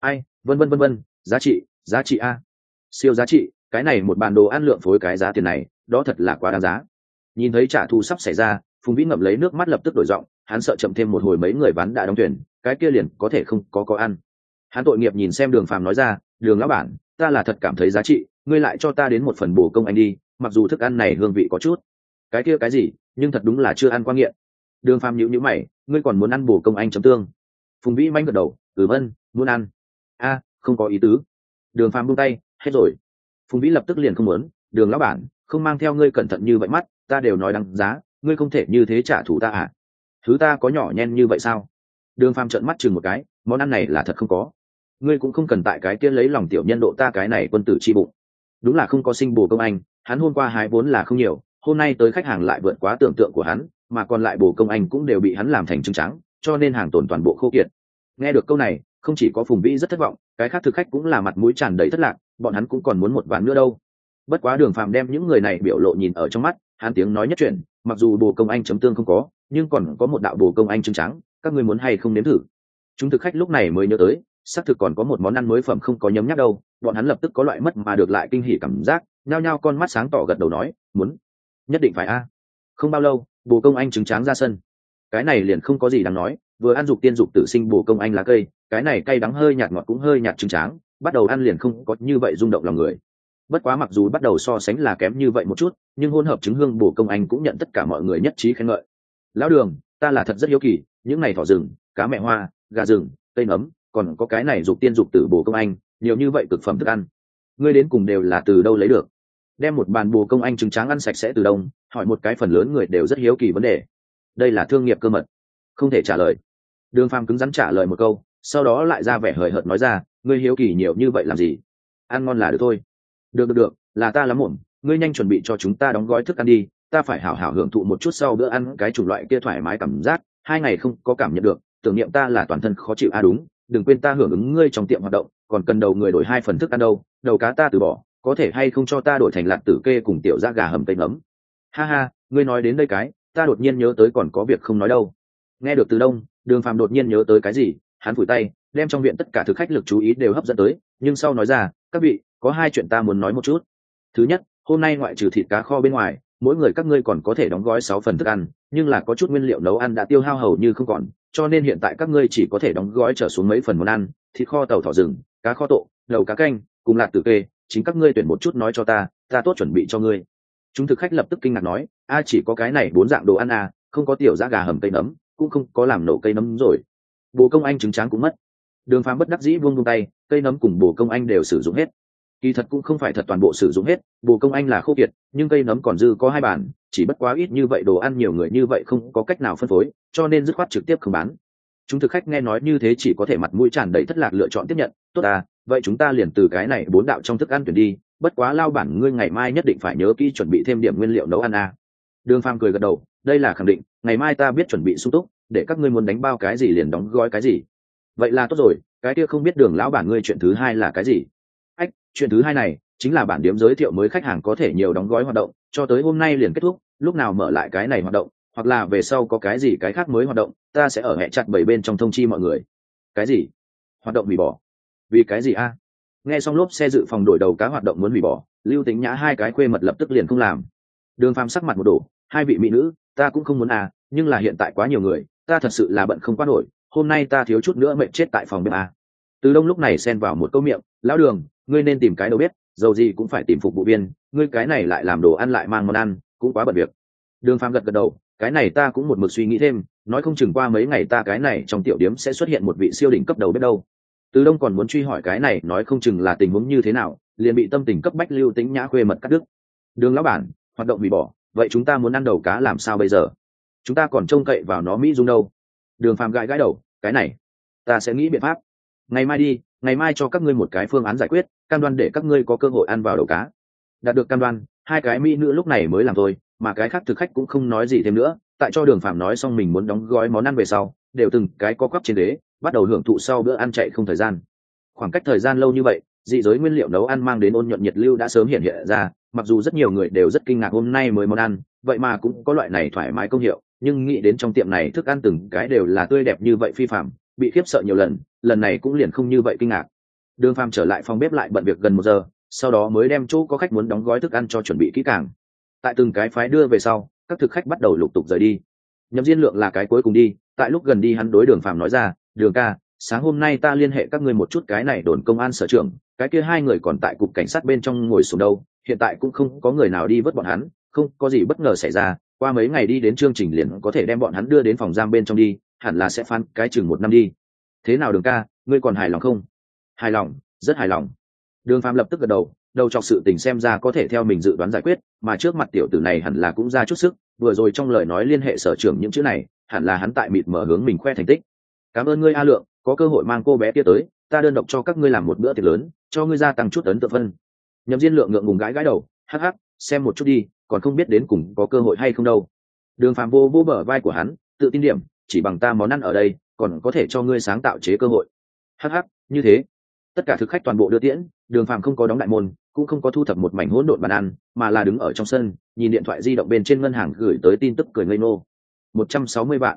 Vân, giá trị a. Siêu giá trị, cái này một bàn đồ ăn lượng phối cái giá tiền này, đó thật là quá đáng giá. Nhìn thấy trả thù sắp xảy ra, Phùng Vĩ ngậm lấy nước mắt lập tức đổi giọng, hắn sợ chậm thêm một hồi mấy người ván đã đóng tuyển, cái kia liền có thể không có ăn. Hắn tội nghiệp nhìn xem Đường Phàm nói ra, "Đường lão bản, ta là thật cảm thấy giá trị, ngươi lại cho ta đến một phần bổ công anh đi, mặc dù thức ăn này hương vị có chút." "Cái kia cái gì, nhưng thật đúng là chưa ăn qua nghiện." Đường Phàm nhíu nhíu mày, "Ngươi còn muốn ăn bổ công anh chấm tương?" Phùng Vĩ manh gật đầu, "Vân, muốn ăn." Không có ý tứ." Đường Phàm buông tay, "Hết rồi." Phùng Vĩ lập tức liền không muốn, "Đường lão bản, không mang theo ngươi cẩn thận như vậy mắt, ta đều nói đáng giá, ngươi không thể như thế trả thù ta à? Thứ ta có nhỏ nhen như vậy sao?" Đường Phàm trợn mắt chừng một cái, "Món ăn này là thật không có. Ngươi cũng không cần tại cái kia lấy lòng tiểu nhân độ ta cái này quân tử chi bụng." Đúng là không có sinh bổ công anh, hắn hôm qua hái vốn là không nhiều, hôm nay tới khách hàng lại vượt quá tưởng tượng của hắn, mà còn lại bổ công anh cũng đều bị hắn làm thành trứng trắng, cho nên hàng tồn toàn bộ khô kiệt. Nghe được câu này, không chỉ có Phùng Vĩ rất thất vọng, cái khác thực khách cũng là mặt mũi tràn đầy thất lạc, bọn hắn cũng còn muốn một ván nữa đâu. Bất quá Đường Phàm đem những người này biểu lộ nhìn ở trong mắt, hắn tiếng nói nhất chuyện, "Mặc dù bồ công anh chấm tương không có, nhưng còn có một đạo bồ công anh trứng trắng, các ngươi muốn hay không nếm thử?" Chúng thực khách lúc này mới nhớ tới, xác thực còn có một món ăn mới phẩm không có nhấm nháp đâu, bọn hắn lập tức có loại mất mà được lại kinh hỉ cảm giác, nhao nhao con mắt sáng tỏ gật đầu nói, "Muốn, nhất định phải a." Không bao lâu, bồ công anh trứng trắng ra sân. Cái này liền không có gì đáng nói, vừa ăn dục tiên dục tử sinh bồ công anh lá cây, cái này cay đắng hơi nhạt ngọt cũng hơi nhạt trứng trắng, bắt đầu ăn liền không có như vậy rung động lòng người. Bất quá mặc dù bắt đầu so sánh là kém như vậy một chút, nhưng hỗn hợp trứng hương bồ công anh cũng nhận tất cả mọi người nhất trí khen ngợi. "Lão Đường, ta là thật rất hiếu kỳ, những này thỏ rừng, cá mẹ hoa, gà rừng, cây nấm, còn có cái này dục tiên dục tử bồ công anh, nhiều như vậy cực phẩm thức ăn, ngươi đến cùng đều là từ đâu lấy được?" Đem một bàn bồ công anh trứng trắng ăn sạch sẽ từ đông, hỏi một cái phần lớn người đều rất hiếu kỳ vấn đề. Đây là thương nghiệp cơ mật, không thể trả lời. Đường Phàm cứng rắn trả lời một câu, sau đó lại ra vẻ hời hợt nói ra, "Ngươi hiếu kỳ nhiều như vậy làm gì? Ăn ngon là được thôi." Được, là ta lắm muộn, ngươi nhanh chuẩn bị cho chúng ta đóng gói thức ăn đi, ta phải hảo hảo hưởng thụ một chút sau bữa ăn cái chủng loại kia thoải mái cảm giác, 2 ngày không có cảm nhận được, tưởng niệm ta là toàn thân khó chịu. Đúng, đừng quên ta hưởng ứng ngươi trong tiệm hoạt động, còn cần đầu người đổi 2 phần thức ăn đâu, đầu cá ta từ bỏ, có thể hay không cho ta đổi thành lạt tử kê cùng tiểu da gà hầm tây ngấm?" Ha, ngươi nói đến đây cái, ta đột nhiên nhớ tới còn có việc không nói đâu. Nghe được Từ Đông, Đường Phàm đột nhiên nhớ tới cái gì, hắn phủi tay, đem trong viện tất cả thực khách lực chú ý đều hấp dẫn tới, nhưng sau nói ra, "Các vị, có 2 chuyện ta muốn nói một chút. Thứ nhất, hôm nay ngoại trừ thịt cá kho bên ngoài, mỗi người các ngươi còn có thể đóng gói 6 phần thức ăn, nhưng là có chút nguyên liệu nấu ăn đã tiêu hao hầu như không còn, cho nên hiện tại các ngươi chỉ có thể đóng gói trở xuống mấy phần món ăn, thịt kho tàu thỏ rừng, cá kho tộ, nấu cá canh, cùng lạt tử kê, chính các ngươi tuyển một chút nói cho ta tốt chuẩn bị cho ngươi." Chúng thực khách lập tức kinh ngạc nói, "Chỉ có cái này 4 dạng đồ ăn à, không có tiểu giã gà hầm cây nấm, cũng không có làm nổ cây nấm rồi. Bồ công anh trứng trắng cũng mất." Đường Phàm bất đắc dĩ buông tay, cây nấm cùng bồ công anh đều sử dụng hết. Kỳ thật cũng không phải thật toàn bộ sử dụng hết, bồ công anh là khô kiệt, nhưng cây nấm còn dư có 2 bản, chỉ bất quá ít như vậy đồ ăn nhiều người như vậy không có cách nào phân phối, cho nên dứt khoát trực tiếp không bán. Chúng thực khách nghe nói như thế chỉ có thể mặt mũi tràn đầy thất lạc lựa chọn tiếp nhận, "Tốt vậy chúng ta liền từ cái này 4 đạo trong thức ăn tuyển đi, bất quá lao bản ngươi ngày mai nhất định phải nhớ kỹ chuẩn bị thêm điểm nguyên liệu nấu ăn à. Đường Phàm cười gật đầu, đây là khẳng định, ngày mai ta biết chuẩn bị sung túc, để các ngươi muốn đánh bao cái gì liền đóng gói cái gì. Vậy là tốt rồi, cái kia không biết Đường lão bản ngươi chuyện thứ hai là cái gì? Ách, chuyện thứ hai này chính là bản điểm giới thiệu mới khách hàng có thể nhiều đóng gói hoạt động, cho tới hôm nay liền kết thúc, lúc nào mở lại cái này hoạt động, hoặc là về sau có cái gì cái khác mới hoạt động, ta sẽ ở hệ chặt 7 bên trong thông chi mọi người. Cái gì? Hoạt động hủy bỏ? Vì cái gì a? Nghe xong lốp xe dự phòng đổi đầu cá hoạt động muốn hủy bỏ, Lưu Tĩnh Nhã hai cái khuê mật lập tức liền không làm. Đường Phàm sắc mặt một đổ, hai vị mỹ nữ, ta cũng không muốn à, nhưng là hiện tại quá nhiều người, ta thật sự là bận không qua nổi, hôm nay ta thiếu chút nữa mệt chết tại phòng bếp à. Từ Đông lúc này xen vào một câu miệng, lão Đường, ngươi nên tìm cái đầu bếp, dầu gì cũng phải tìm phục vụ viên, ngươi cái này lại làm đồ ăn lại mang món ăn, cũng quá bận việc. Đường Phàm gật gật đầu, cái này ta cũng một mực suy nghĩ thêm, nói không chừng qua mấy ngày ta cái này trong tiểu điếm sẽ xuất hiện một vị siêu đỉnh cấp đầu bếp đâu. Từ Đông còn muốn truy hỏi cái này, nói không chừng là tình huống như thế nào, liền bị tâm tình cấp bách Lưu Tĩnh Nhã khuê mật cắt đứt. Đường lão bản, hoạt động hủy bỏ, vậy chúng ta muốn ăn đầu cá làm sao bây giờ? Chúng ta còn trông cậy vào nó Mỹ Dung đâu. Đường Phàm gãi gãi đầu, cái này ta sẽ nghĩ biện pháp. Ngày mai đi, ngày mai cho các ngươi một cái phương án giải quyết, cam đoan để các ngươi có cơ hội ăn vào đầu cá. Đạt được cam đoan, hai cái mỹ nữ lúc này mới làm thôi, mà cái khác thực khách cũng không nói gì thêm nữa, tại cho Đường Phàm nói xong mình muốn đóng gói món ăn về sau, đều từng cái co quắp trên ghế, bắt đầu hưởng thụ sau bữa ăn chạy không thời gian. Khoảng cách thời gian lâu như vậy, dị giới nguyên liệu nấu ăn mang đến ôn nhuận nhiệt lưu đã sớm hiện hiện ra, mặc dù rất nhiều người đều rất kinh ngạc hôm nay mới món ăn, vậy mà cũng có loại này thoải mái công hiệu, nhưng nghĩ đến trong tiệm này thức ăn từng cái đều là tươi đẹp như vậy phi phạm, bị khiếp sợ nhiều lần, lần này cũng liền không như vậy kinh ngạc. Đường Phàm trở lại phòng bếp lại bận việc gần 1 giờ, sau đó mới đem chỗ có khách muốn đóng gói thức ăn cho chuẩn bị kỹ càng. Tại từng cái phái đưa về sau, các thực khách bắt đầu lục tục rời đi. Nhậm Diên Lượng là cái cuối cùng đi, tại lúc gần đi hắn đối Đường Phàm nói ra, Đường ca, sáng hôm nay ta liên hệ các ngươi một chút, cái này đồn công an sở trưởng, cái kia hai người còn tại cục cảnh sát bên trong ngồi xuống đâu, hiện tại cũng không có người nào đi vớt bọn hắn, không có gì bất ngờ xảy ra, qua mấy ngày đi đến chương trình liền có thể đem bọn hắn đưa đến phòng giam bên trong đi, hẳn là sẽ phán cái chừng 1 năm đi. Thế nào Đường ca, ngươi còn hài lòng không? Hài lòng, rất hài lòng. Đường Phàm lập tức gật đầu, đầu chọc sự tình xem ra có thể theo mình dự đoán giải quyết, mà trước mặt tiểu tử này hẳn là cũng ra chút sức, vừa rồi trong lời nói liên hệ sở trưởng những chữ này, hẳn là hắn tại mịt mở hướng mình khoe thành tích. Cảm ơn ngươi A Lượng, có cơ hội mang cô bé kia tới, ta đơn độc cho các ngươi làm một bữa tiệc lớn, cho ngươi gia tăng chút ấn tượng phân. Nhậm Diên Lượng ngượng ngùng gãi gãi đầu, hắc hắc, xem một chút đi, còn không biết đến cùng có cơ hội hay không đâu. Đường Phàm vô vô bờ vai của hắn, tự tin điểm, chỉ bằng ta món ăn ở đây, còn có thể cho ngươi sáng tạo chế cơ hội. Hắc hắc, như thế. Tất cả thực khách toàn bộ đưa tiễn, Đường Phàm không có đóng đại môn, cũng không có thu thập một mảnh hỗn độn bàn ăn, mà là đứng ở trong sân, nhìn điện thoại di động bên trên ngân hàng gửi tới tin tức cười ngây ngô. 160 vạn.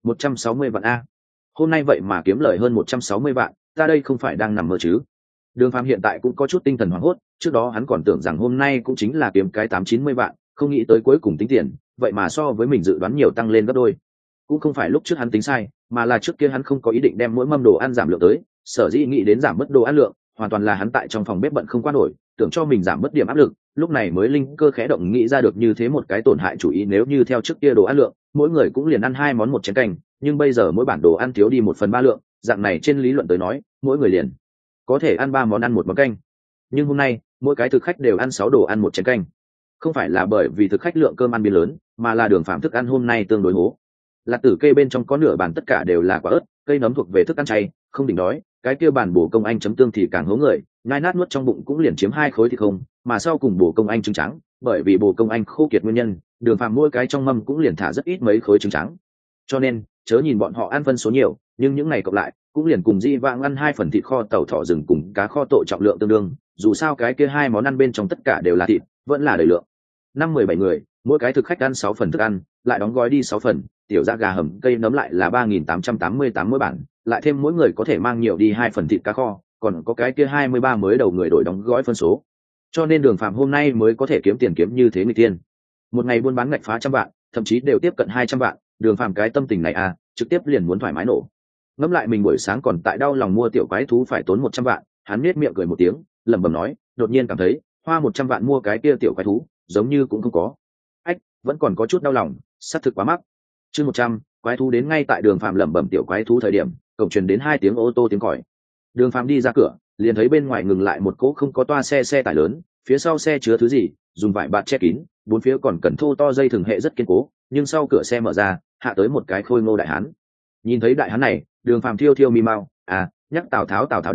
160 vạn a. Hôm nay vậy mà kiếm lời hơn 160 vạn, ta đây không phải đang nằm mơ chứ? Đường Phàm hiện tại cũng có chút tinh thần hoảng hốt, trước đó hắn còn tưởng rằng hôm nay cũng chính là kiếm cái 890 vạn, không nghĩ tới cuối cùng tính tiền, vậy mà so với mình dự đoán nhiều tăng lên gấp đôi. Cũng không phải lúc trước hắn tính sai, mà là trước kia hắn không có ý định đem mỗi mâm đồ ăn giảm lượng tới, sở dĩ nghĩ đến giảm mất đồ ăn lượng, hoàn toàn là hắn tại trong phòng bếp bận không qua nổi, tưởng cho mình giảm mất điểm áp lực, lúc này mới linh cơ khẽ động nghĩ ra được như thế một cái tổn hại chủ ý. Nếu như theo trước kia đồ ăn lượng, mỗi người cũng liền ăn 2 món 1 chén canh, nhưng bây giờ mỗi bản đồ ăn thiếu đi 1/3 lượng, dạng này trên lý luận tới nói, mỗi người liền có thể ăn 3 món ăn 1 món canh. Nhưng hôm nay, mỗi cái thực khách đều ăn 6 đồ ăn 1 chén canh. Không phải là bởi vì thực khách lượng cơm ăn biến lớn, mà là Đường Phàm thức ăn hôm nay tương đối hố. Lạc tử kê bên trong có nửa bàn tất cả đều là quả ớt, cây nấm thuộc về thức ăn chay, không đỉnh đói, cái kia bản bổ công anh chấm tương thì càng hố người, nhai nát nuốt trong bụng cũng liền chiếm 2 khối thì không, mà sau cùng bổ công anh trứng trắng, bởi vì bổ công anh khô kiệt nguyên nhân, Đường Phàm mỗi cái trong mâm cũng liền thả rất ít mấy khối trứng trắng. Cho nên, chớ nhìn bọn họ ăn phân số nhiều, nhưng những ngày cộng lại, cũng liền cùng di vãng ăn 2 phần thịt kho tàu thỏ rừng cùng cá kho tội trọng lượng tương đương, dù sao cái kia 2 món ăn bên trong tất cả đều là thịt, vẫn là đầy lượng. 5-17 người, mỗi cái thực khách ăn 6 phần thức ăn, lại đóng gói đi 6 phần, tiểu da gà hầm cây nấm lại là 3.888 mỗi bản, lại thêm mỗi người có thể mang nhiều đi 2 phần thịt cá kho, còn có cái kia 23 mới đầu người đổi đóng gói phân số. Cho nên Đường Phàm hôm nay mới có thể kiếm tiền kiếm như thế người tiên. Một ngày buôn bán ngạch phá 100 vạn, thậm chí đều tiếp cận 200 vạn, Đường Phàm cái tâm tình này à, trực tiếp liền muốn thoải mái nổ. Ngẫm lại mình buổi sáng còn tại đau lòng mua tiểu quái thú phải tốn 100 vạn, hắn nhếch miệng cười một tiếng, lẩm bẩm nói, đột nhiên cảm thấy, hoa 100 vạn mua cái kia tiểu quái thú, giống như cũng không có. Ách, vẫn còn có chút đau lòng, xác thực quá mắc. Chương 100, quái thú đến. Ngay tại Đường Phàm lẩm bẩm tiểu quái thú thời điểm, cổng truyền đến 2 tiếng ô tô tiếng còi. Đường Phàm đi ra cửa, liền thấy bên ngoài ngừng lại một cỗ không có toa xe tải lớn, phía sau xe chứa thứ gì, dùng vải bạt che kín, bốn phía còn cần thô to dây thừng hệ rất kiên cố, nhưng sau cửa xe mở ra, hạ tới một cái khôi ngô đại hán. Nhìn thấy đại hán này, Đường Phàm thiêu thiêu mi mau, à, nhắc Tào Tháo đến,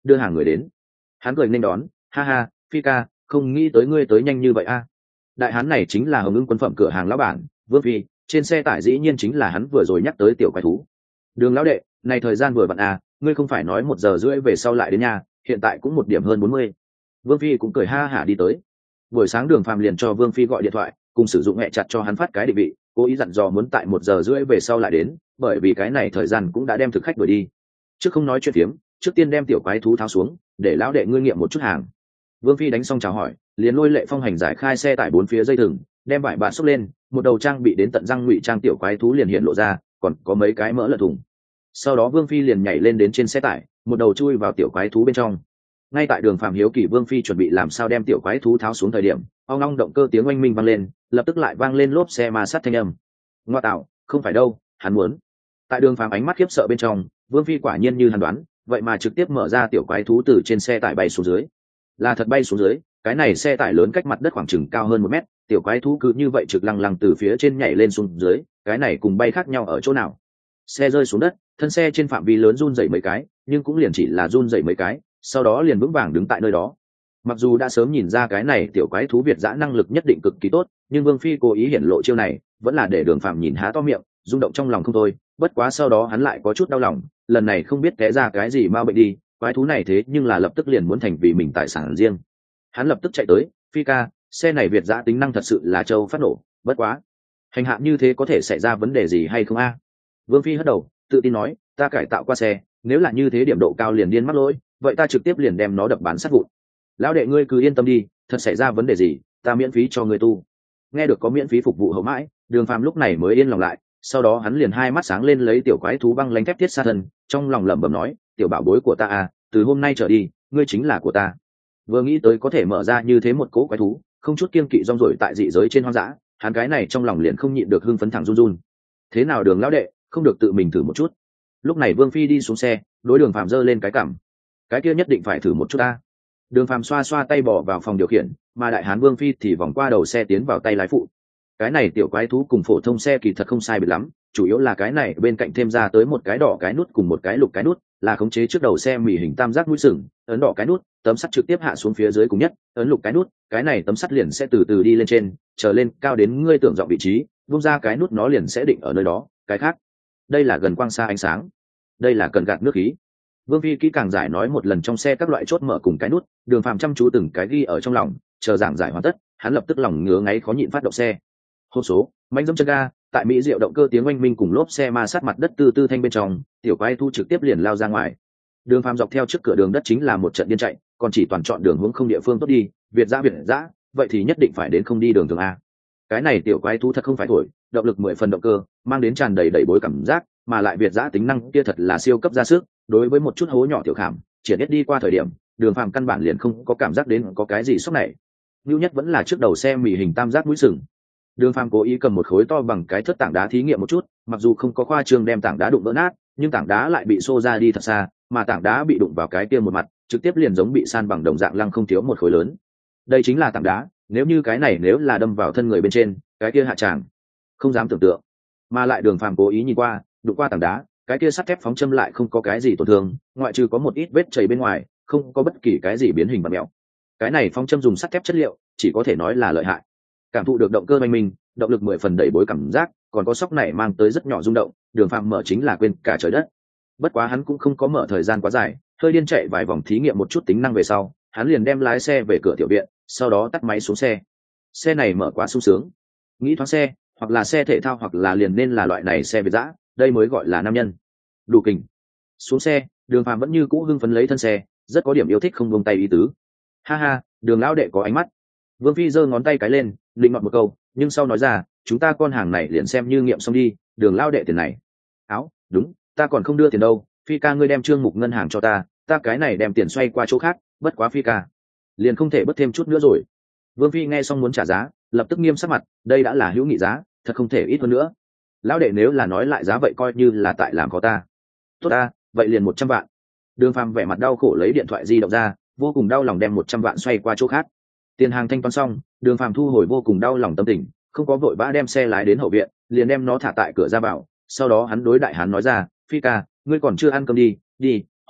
đưa hàng người đến. Hắn cười nên đón, ha ha, Phi ca, không nghĩ tới ngươi tới nhanh như vậy a. Đại hán này chính là Hồng Ưng quân phẩm cửa hàng lão bản Vương Phi, trên xe tải dĩ nhiên chính là hắn vừa rồi nhắc tới tiểu quái thú. Đường lão đệ, này thời gian vừa vặn à, ngươi không phải nói 1 giờ rưỡi về sau lại đến nhà, hiện tại cũng 1 điểm hơn 40. Vương Phi cũng cười ha hả đi tới. Buổi sáng Đường Phàm liền cho Vương Phi gọi điện thoại, cùng sử dụng hẹ chặt cho hắn phát cái định vị, cố ý dặn dò muốn tại 1 giờ rưỡi về sau lại đến, bởi vì cái này thời gian cũng đã đem thực khách đuổi đi. Trước không nói chuyện phiếm, trước tiên đem tiểu quái thú tháo xuống, để lão đệ ngươi nghiệm một chút hàng. Vương Phi đánh xong chào hỏi, liền lôi Lệ Phong hành giải khai xe tải 4 phía dây thừng, đem vải bạt xốc lên, một đầu trang bị đến tận răng ngụy trang tiểu quái thú liền hiện lộ ra, còn có mấy cái mỡ lợn thùng. Sau đó Vương Phi liền nhảy lên đến trên xe tải, một đầu chui vào tiểu quái thú bên trong. Ngay tại Đường Phàm hiếu kỳ Vương Phi chuẩn bị làm sao đem tiểu quái thú tháo xuống thời điểm, ong ong động cơ tiếng oanh minh vang lên, lập tức lại vang lên lốp xe ma sát thanh âm. Ngoa tạo, không phải đâu, hắn muốn. Tại Đường Phàm ánh mắt khiếp sợ bên trong, Vương Phi quả nhiên như hắn đoán, vậy mà trực tiếp mở ra tiểu quái thú từ trên xe tải bay xuống dưới. Là thật bay xuống dưới, cái này xe tải lớn cách mặt đất khoảng chừng cao hơn 1 mét, tiểu quái thú cứ như vậy trực lăng lăng từ phía trên nhảy lên xuống dưới, cái này cùng bay khác nhau ở chỗ nào? Xe rơi xuống đất, thân xe trên phạm vi lớn run rẩy mấy cái, nhưng cũng liền chỉ là run rẩy mấy cái, sau đó liền vững vàng đứng tại nơi đó. Mặc dù đã sớm nhìn ra cái này tiểu quái thú việt dã năng lực nhất định cực kỳ tốt, nhưng Vương Phi cố ý hiển lộ chiêu này, vẫn là để Đường Phàm nhìn há to miệng, rung động trong lòng không thôi. Bất quá sau đó hắn lại có chút đau lòng, lần này không biết té ra cái gì ma bệnh đi, quái thú này thế nhưng là lập tức liền muốn thành vì mình tài sản riêng. Hắn lập tức chạy tới, Phi ca, xe này việt dã tính năng thật sự là châu phát nổ, bất quá, hành hạ như thế có thể xảy ra vấn đề gì hay không a? Vương Phi hất đầu, tự tin nói, ta cải tạo qua xe, nếu là như thế điểm độ cao liền điên mắc lỗi, vậy ta trực tiếp liền đem nó đập bán sát vụn. Lão đệ ngươi cứ yên tâm đi, thật xảy ra vấn đề gì, ta miễn phí cho ngươi tu. Nghe được có miễn phí phục vụ hậu mãi, Đường Phàm lúc này mới yên lòng lại, sau đó hắn liền hai mắt sáng lên lấy tiểu quái thú băng lánh thép thiết xa thân, trong lòng lẩm bẩm nói, tiểu bảo bối của ta à, từ hôm nay trở đi, ngươi chính là của ta. Vừa nghĩ tới có thể mở ra như thế một cỗ quái thú, không chút kiêng kỵ rong ruổi tại dị giới trên hoang dã, hắn cái này trong lòng liền không nhịn được hưng phấn thẳng run run. Thế nào Đường lão đệ, không được tự mình thử một chút? Lúc này Vương Phi đi xuống xe, đối Đường Phàm giơ lên cái cằm, cái kia nhất định phải thử một chút ta. Đường Phàm xoa xoa tay bỏ vào phòng điều khiển, mà đại hán Vương Phi thì vòng qua đầu xe tiến vào tay lái phụ. Cái này tiểu quái thú cùng phổ thông xe kỳ thật không sai biệt lắm, chủ yếu là cái này bên cạnh thêm ra tới một cái đỏ cái nút cùng một cái lục cái nút, là khống chế trước đầu xe mỉ hình tam giác mũi sừng, ấn đỏ cái nút, tấm sắt trực tiếp hạ xuống phía dưới cùng nhất, ấn lục cái nút, cái này tấm sắt liền sẽ từ từ đi lên trên, trở lên cao đến ngươi tưởng dọn vị trí, vung ra cái nút nó liền sẽ định ở nơi đó. Cái khác, đây là gần quang xa ánh sáng, đây là cần gạt nước khí. Vương Phi kỹ càng giải nói một lần trong xe các loại chốt mở cùng cái nút, Đường Phàm chăm chú từng cái ghi ở trong lòng, chờ giảng giải hoàn tất, hắn lập tức lòng ngứa ngáy khó nhịn phát động xe. Hô số, mạnh dẫm chân ga, tại Mỹ diệu động cơ tiếng oanh minh cùng lốp xe ma sát mặt đất tư tư thanh bên trong, tiểu quái thu trực tiếp liền lao ra ngoài. Đường Phàm dọc theo trước cửa đường đất chính là một trận điên chạy, còn chỉ toàn chọn đường hướng không địa phương tốt đi, việt dã, vậy thì nhất định phải đến không đi đường thường a. Cái này tiểu quái thú thật không phải thổi, động lực 10 phần động cơ, mang đến tràn đầy đẩy bối cảm giác, mà lại việt dã tính năng kia thật là siêu cấp ra sức, đối với một chút hố nhỏ tiểu khảm, chỉ biết đi qua thời điểm, Đường Phàm căn bản liền không có cảm giác đến có cái gì sốc này. Nưu nhất vẫn là trước đầu xe mỉ hình tam giác mũi sừng. Đường Phàm cố ý cầm một khối to bằng cái thớt tảng đá thí nghiệm một chút, mặc dù không có khoa trương đem tảng đá đụng vỡ nát, nhưng tảng đá lại bị xô ra đi thật xa, mà tảng đá bị đụng vào cái kia một mặt, trực tiếp liền giống bị san bằng đồng dạng lăng không thiếu một khối lớn. Đây chính là tảng đá, nếu như cái này nếu là đâm vào thân người bên trên, cái kia hạ tràng, không dám tưởng tượng. Mà lại Đường Phàm cố ý nhìn qua, đụng qua tảng đá, cái kia sắt thép phóng châm lại không có cái gì tổn thương, ngoại trừ có một ít vết chảy bên ngoài, không có bất kỳ cái gì biến hình bặm mèo. Cái này phóng châm dùng sắt thép chất liệu, chỉ có thể nói là lợi hại. Cảm thụ được động cơ oanh minh, động lực 10 phần đẩy bối cảm giác, còn có sóc này mang tới rất nhỏ rung động, Đường Phàm mở chính là quên cả trời đất. Bất quá hắn cũng không có mở thời gian quá dài, hơi điên chạy vài vòng thí nghiệm một chút tính năng về sau, hắn liền đem lái xe về cửa tiểu viện, sau đó tắt máy xuống xe. Xe này mở quá sung sướng, nghĩ thoáng xe, hoặc là xe thể thao hoặc là liền nên là loại này xe việt dã, đây mới gọi là nam nhân. Đủ kình. Xuống xe, Đường Phàm vẫn như cũ hưng phấn lấy thân xe, rất có điểm yêu thích không buông tay ý tứ. Ha ha, Đường lão đệ có ánh mắt. Vương Phi giơ ngón tay cái lên, định ngọt một câu, nhưng sau nói ra, chúng ta con hàng này liền xem như nghiệm xong đi, Đường lão đệ tiền này. Áo, đúng, ta còn không đưa tiền đâu, Phi ca ngươi đem trương mục ngân hàng cho ta, ta cái này đem tiền xoay qua chỗ khác, bất quá Phi ca, liền không thể bớt thêm chút nữa rồi. Vương Phi nghe xong muốn trả giá, lập tức nghiêm sắc mặt, đây đã là hữu nghị giá, thật không thể ít hơn nữa. Lão đệ nếu là nói lại giá vậy coi như là tại làm khó ta. Tốt ta, vậy liền 100 vạn. Đường Phàm vẻ mặt đau khổ lấy điện thoại di động ra, vô cùng đau lòng đem 100 vạn xoay qua chỗ khác. Tiền hàng thanh toán xong, Đường Phàm thu hồi vô cùng đau lòng tâm tình, không có vội vã đem xe lái đến hậu viện, liền đem nó thả tại cửa ra vào. Sau đó hắn đối đại hán nói ra, Phi ca, ngươi còn chưa ăn cơm đi, đi,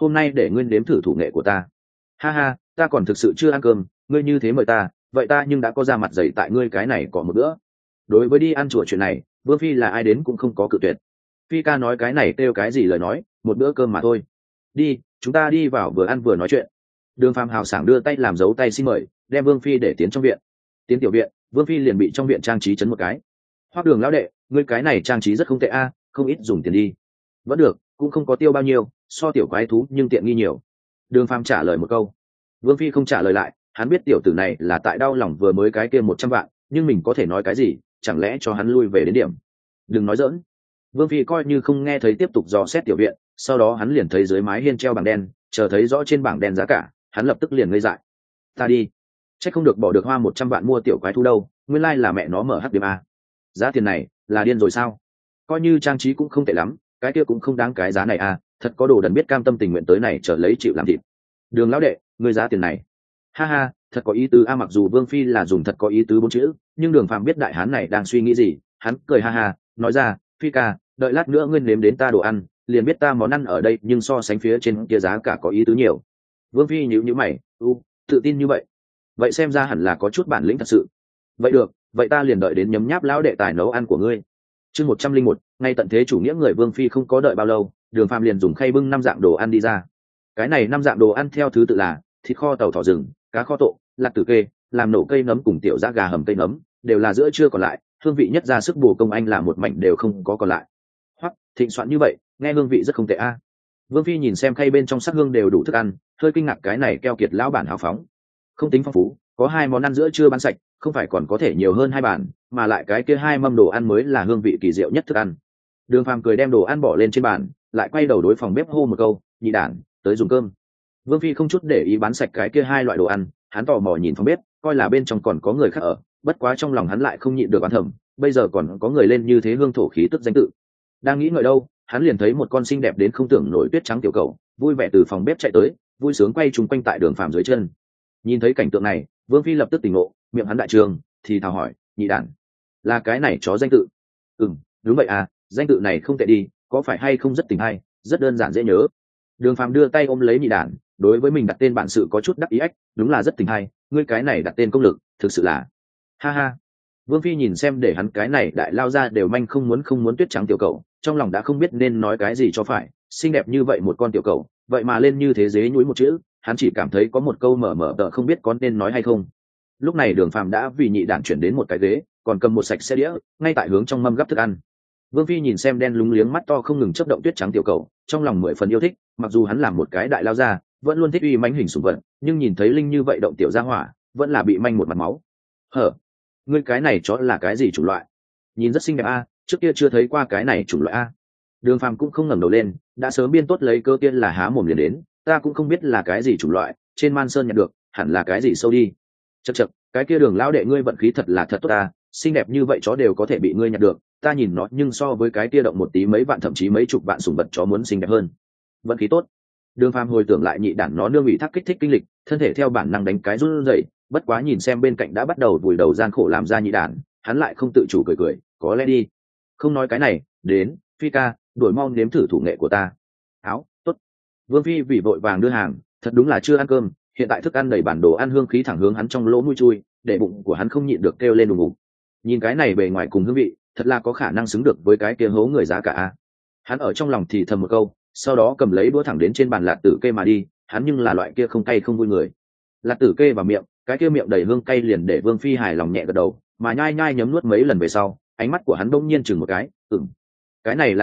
hôm nay để ngươi nếm thử thủ nghệ của ta. Ha ha, ta còn thực sự chưa ăn cơm, ngươi như thế mời ta, vậy ta nhưng đã có ra mặt dày tại ngươi cái này có một bữa. Đối với đi ăn chùa chuyện này, Vương Phi là ai đến cũng không có cự tuyệt. Phi ca nói cái này kêu cái gì lời nói, một bữa cơm mà thôi. Đi, chúng ta đi vào vừa ăn vừa nói chuyện. Đường Phàm hào sảng đưa tay làm dấu tay xin mời, đem Vương Phi để tiến trong viện. Tiến tiểu viện, Vương Phi liền bị trong viện trang trí chấn một cái. Hoắc Đường lão đệ, ngươi cái này trang trí rất không tệ a, không ít dùng tiền đi. Vẫn được, cũng không có tiêu bao nhiêu, so tiểu quái thú nhưng tiện nghi nhiều. Đường Phàm trả lời một câu. Vương Phi không trả lời lại, hắn biết tiểu tử này là tại đau lòng vừa mới cái kia 100 vạn, nhưng mình có thể nói cái gì, chẳng lẽ cho hắn lui về đến điểm. Đừng nói giỡn. Vương Phi coi như không nghe thấy, tiếp tục dò xét tiểu viện, sau đó hắn liền thấy dưới mái hiên treo bảng đen, chờ thấy rõ trên bảng đen giá cả, hắn lập tức liền ngây dại. Ta đi, chắc không được bỏ được hoa 100 vạn mua tiểu quái thú đâu, nguyên lai là mẹ nó mở hắc điểm a. Giá tiền này là điên rồi sao? Coi như trang trí cũng không tệ lắm, cái kia cũng không đáng cái giá này a, thật có đồ đần biết cam tâm tình nguyện tới này trở lấy chịu làm thịt. Đường lão đệ, ngươi giá tiền này, ha ha, thật có ý tứ a. Mặc dù Vương Phi là dùng thật có ý tứ 4 chữ, nhưng Đường Phàm biết đại hán này đang suy nghĩ gì, hắn cười ha ha, nói ra, Phi ca, đợi lát nữa ngươi nếm đến ta đồ ăn, liền biết ta món ăn ở đây nhưng so sánh phía trên kia giá cả có ý tứ nhiều. Vương Phi nhíu mày, tự tin như vậy, vậy xem ra hẳn là có chút bản lĩnh thật sự. Vậy được, vậy ta liền đợi đến nhấm nháp lão đệ tài nấu ăn của ngươi. Chương 101, ngay tận thế chủ nghĩa người Vương Phi không có đợi bao lâu, Đường Phàm liền dùng khay bưng 5 dạng đồ ăn đi ra. Cái này 5 dạng đồ ăn theo thứ tự là thịt kho tàu thỏ rừng, cá kho tộ, lạc tử kê, làm nổ cây nấm cùng tiểu giã gà hầm cây nấm, đều là giữa trưa còn lại, hương vị nhất ra sức bổ công anh là một mảnh đều không có còn lại. Hoặc thịnh soạn như vậy, nghe hương vị rất không tệ a. Vương Phi nhìn xem khay bên trong sắc hương đều đủ thức ăn, hơi kinh ngạc cái này keo kiệt lão bản hào phóng. Không tính phong phú, có 2 món ăn giữa trưa bán sạch, không phải còn có thể nhiều hơn 2 bàn, mà lại cái kia 2 mâm đồ ăn mới là hương vị kỳ diệu nhất thức ăn. Đường Phàm cười đem đồ ăn bỏ lên trên bàn, lại quay đầu đối phòng bếp hô một câu, nhị đản, tới dùng cơm. Vương Phi không chút để ý bán sạch cái kia 2 loại đồ ăn, hắn tò mò nhìn phòng bếp, coi là bên trong còn có người khác ở, bất quá trong lòng hắn lại không nhịn được oán thầm, bây giờ còn có người lên như thế hương thổ khí tức danh tự. Đang nghĩ ngợi đâu, hắn liền thấy một con xinh đẹp đến không tưởng nổi tuyết trắng tiểu cầu, vui vẻ từ phòng bếp chạy tới, vui sướng quay trúng quanh tại Đường Phàm dưới chân. Nhìn thấy cảnh tượng này, Vương Phi lập tức tỉnh ngộ, miệng hắn đại trường, thì thào hỏi, nhị đản, là cái này chó danh tự? Đúng vậy à, danh tự này không tệ đi, có phải hay không rất tình hay, rất đơn giản dễ nhớ. Đường Phàm đưa tay ôm lấy nhị đản, đối với mình đặt tên bản sự có chút đắc ý ếch, đúng là rất tình hay, ngươi cái này đặt tên công lực, thực sự là, ha ha. Vương Phi nhìn xem để hắn cái này đại lao ra đều manh không muốn tuyết trắng tiểu cầu, trong lòng đã không biết nên nói cái gì cho phải, xinh đẹp như vậy một con tiểu cầu, vậy mà lên như thế dế nhúi một chữ, hắn chỉ cảm thấy có một câu mở tờ không biết có nên nói hay không. Lúc này Đường Phàm đã vì nhị đản chuyển đến một cái ghế, còn cầm một sạch xe đĩa, ngay tại hướng trong mâm gắp thức ăn. Vương Phi nhìn xem đen lúng liếng mắt to không ngừng chớp động tuyết trắng tiểu cầu, trong lòng 10 phần yêu thích, mặc dù hắn làm một cái đại lao ra, vẫn luôn thích uy mãnh hình sủng vật, nhưng nhìn thấy linh như vậy động tiểu gia hỏa, vẫn là bị manh một mặt máu. Hở, ngươi cái này chó là cái gì chủng loại? Nhìn rất xinh đẹp a, trước kia chưa thấy qua cái này chủng loại a. Đường Phàm cũng không ngẩng đầu lên, đã sớm biên tốt lấy cơ tiên là há mồm liền đến, ta cũng không biết là cái gì chủng loại, trên Man Sơn nhận được, hẳn là cái gì sâu đi. Chậc, cái kia Đường lão đệ ngươi vận khí thật là thật tốt ta, xinh đẹp như vậy chó đều có thể bị ngươi nhặt được, ta nhìn nó nhưng so với cái kia động một tí mấy vạn thậm chí mấy chục vạn sủng vật chó muốn xinh đẹp hơn. Vận khí tốt. Đường Phàm hồi tưởng lại nhị đản nó nương ủy thác kích thích kinh lịch, thân thể theo bản năng đánh cái run rẩy, bất quá nhìn xem bên cạnh đã bắt đầu vùi đầu gian khổ làm ra nhị đản, hắn lại không tự chủ cười, có lẽ đi. Không nói cái này, đến, Phi ca, đuổi mau nếm thử thủ nghệ của ta. Áo, tốt. Vương Phi vì vội vàng đưa hàng, thật đúng là chưa ăn cơm, hiện tại thức ăn đầy bản đồ ăn hương khí thẳng hướng hắn trong lỗ mũi chui, để bụng của hắn không nhịn được kêu lên đùng đùng. Nhìn cái này bề ngoài cùng hương vị, thật là có khả năng xứng được với cái kia hố người giá cả. Hắn ở trong lòng thì thầm một câu, sau đó cầm lấy đũa thẳng đến trên bàn lạt tử kê mà đi, hắn nhưng là loại kia không cay không vui người. Lạt tử kê vào miệng, cái kia miệng đầy hương cay liền để Vương Phi hài lòng nhẹ gật đầu, mà nhai nhấm nuốt mấy lần về sau, ánh mắt của hắn đông nhiên chừng một cái, cái này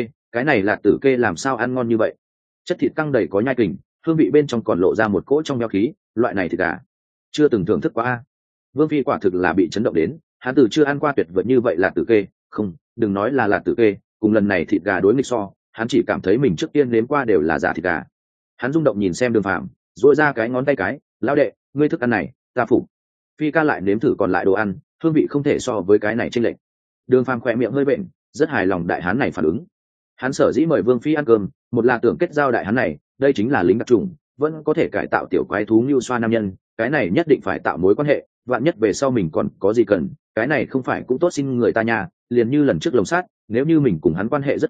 lạt tử kê làm sao ăn ngon như vậy? Chất thịt căng đầy có nhai kình, hương vị bên trong còn lộ ra một cỗ trong béo khí, loại này thịt gà chưa từng thưởng thức qua a. Vương Phi quả thực là bị chấn động đến, hắn từ chưa ăn qua tuyệt vời như vậy lạt tử kê, không, đừng nói là lạt tử kê, cùng lần này thịt gà đối nghịch so, hắn chỉ cảm thấy mình trước tiên nếm qua đều là giả thịt gà. Hắn rung động nhìn xem Đường Phàm, duỗi ra cái ngón tay cái, lão đệ, ngươi thức ăn này, ta phục. Phi ca lại nếm thử còn lại đồ ăn, hương vị không thể so với cái này chênh lệch. Đường Phàm khỏe miệng hơi bệnh, rất hài lòng đại hán này phản ứng. Hắn sở dĩ mời Vương Phi ăn cơm, một là tưởng kết giao đại hán này, đây chính là lính đặc trùng, vẫn có thể cải tạo tiểu quái thú như xoa nam nhân, cái này nhất định phải tạo mối quan hệ, vạn nhất về sau mình còn có gì cần, cái này không phải cũng tốt xin người ta nha, liền như lần trước lồng sát, nếu như mình cùng hắn quan hệ rất cứng,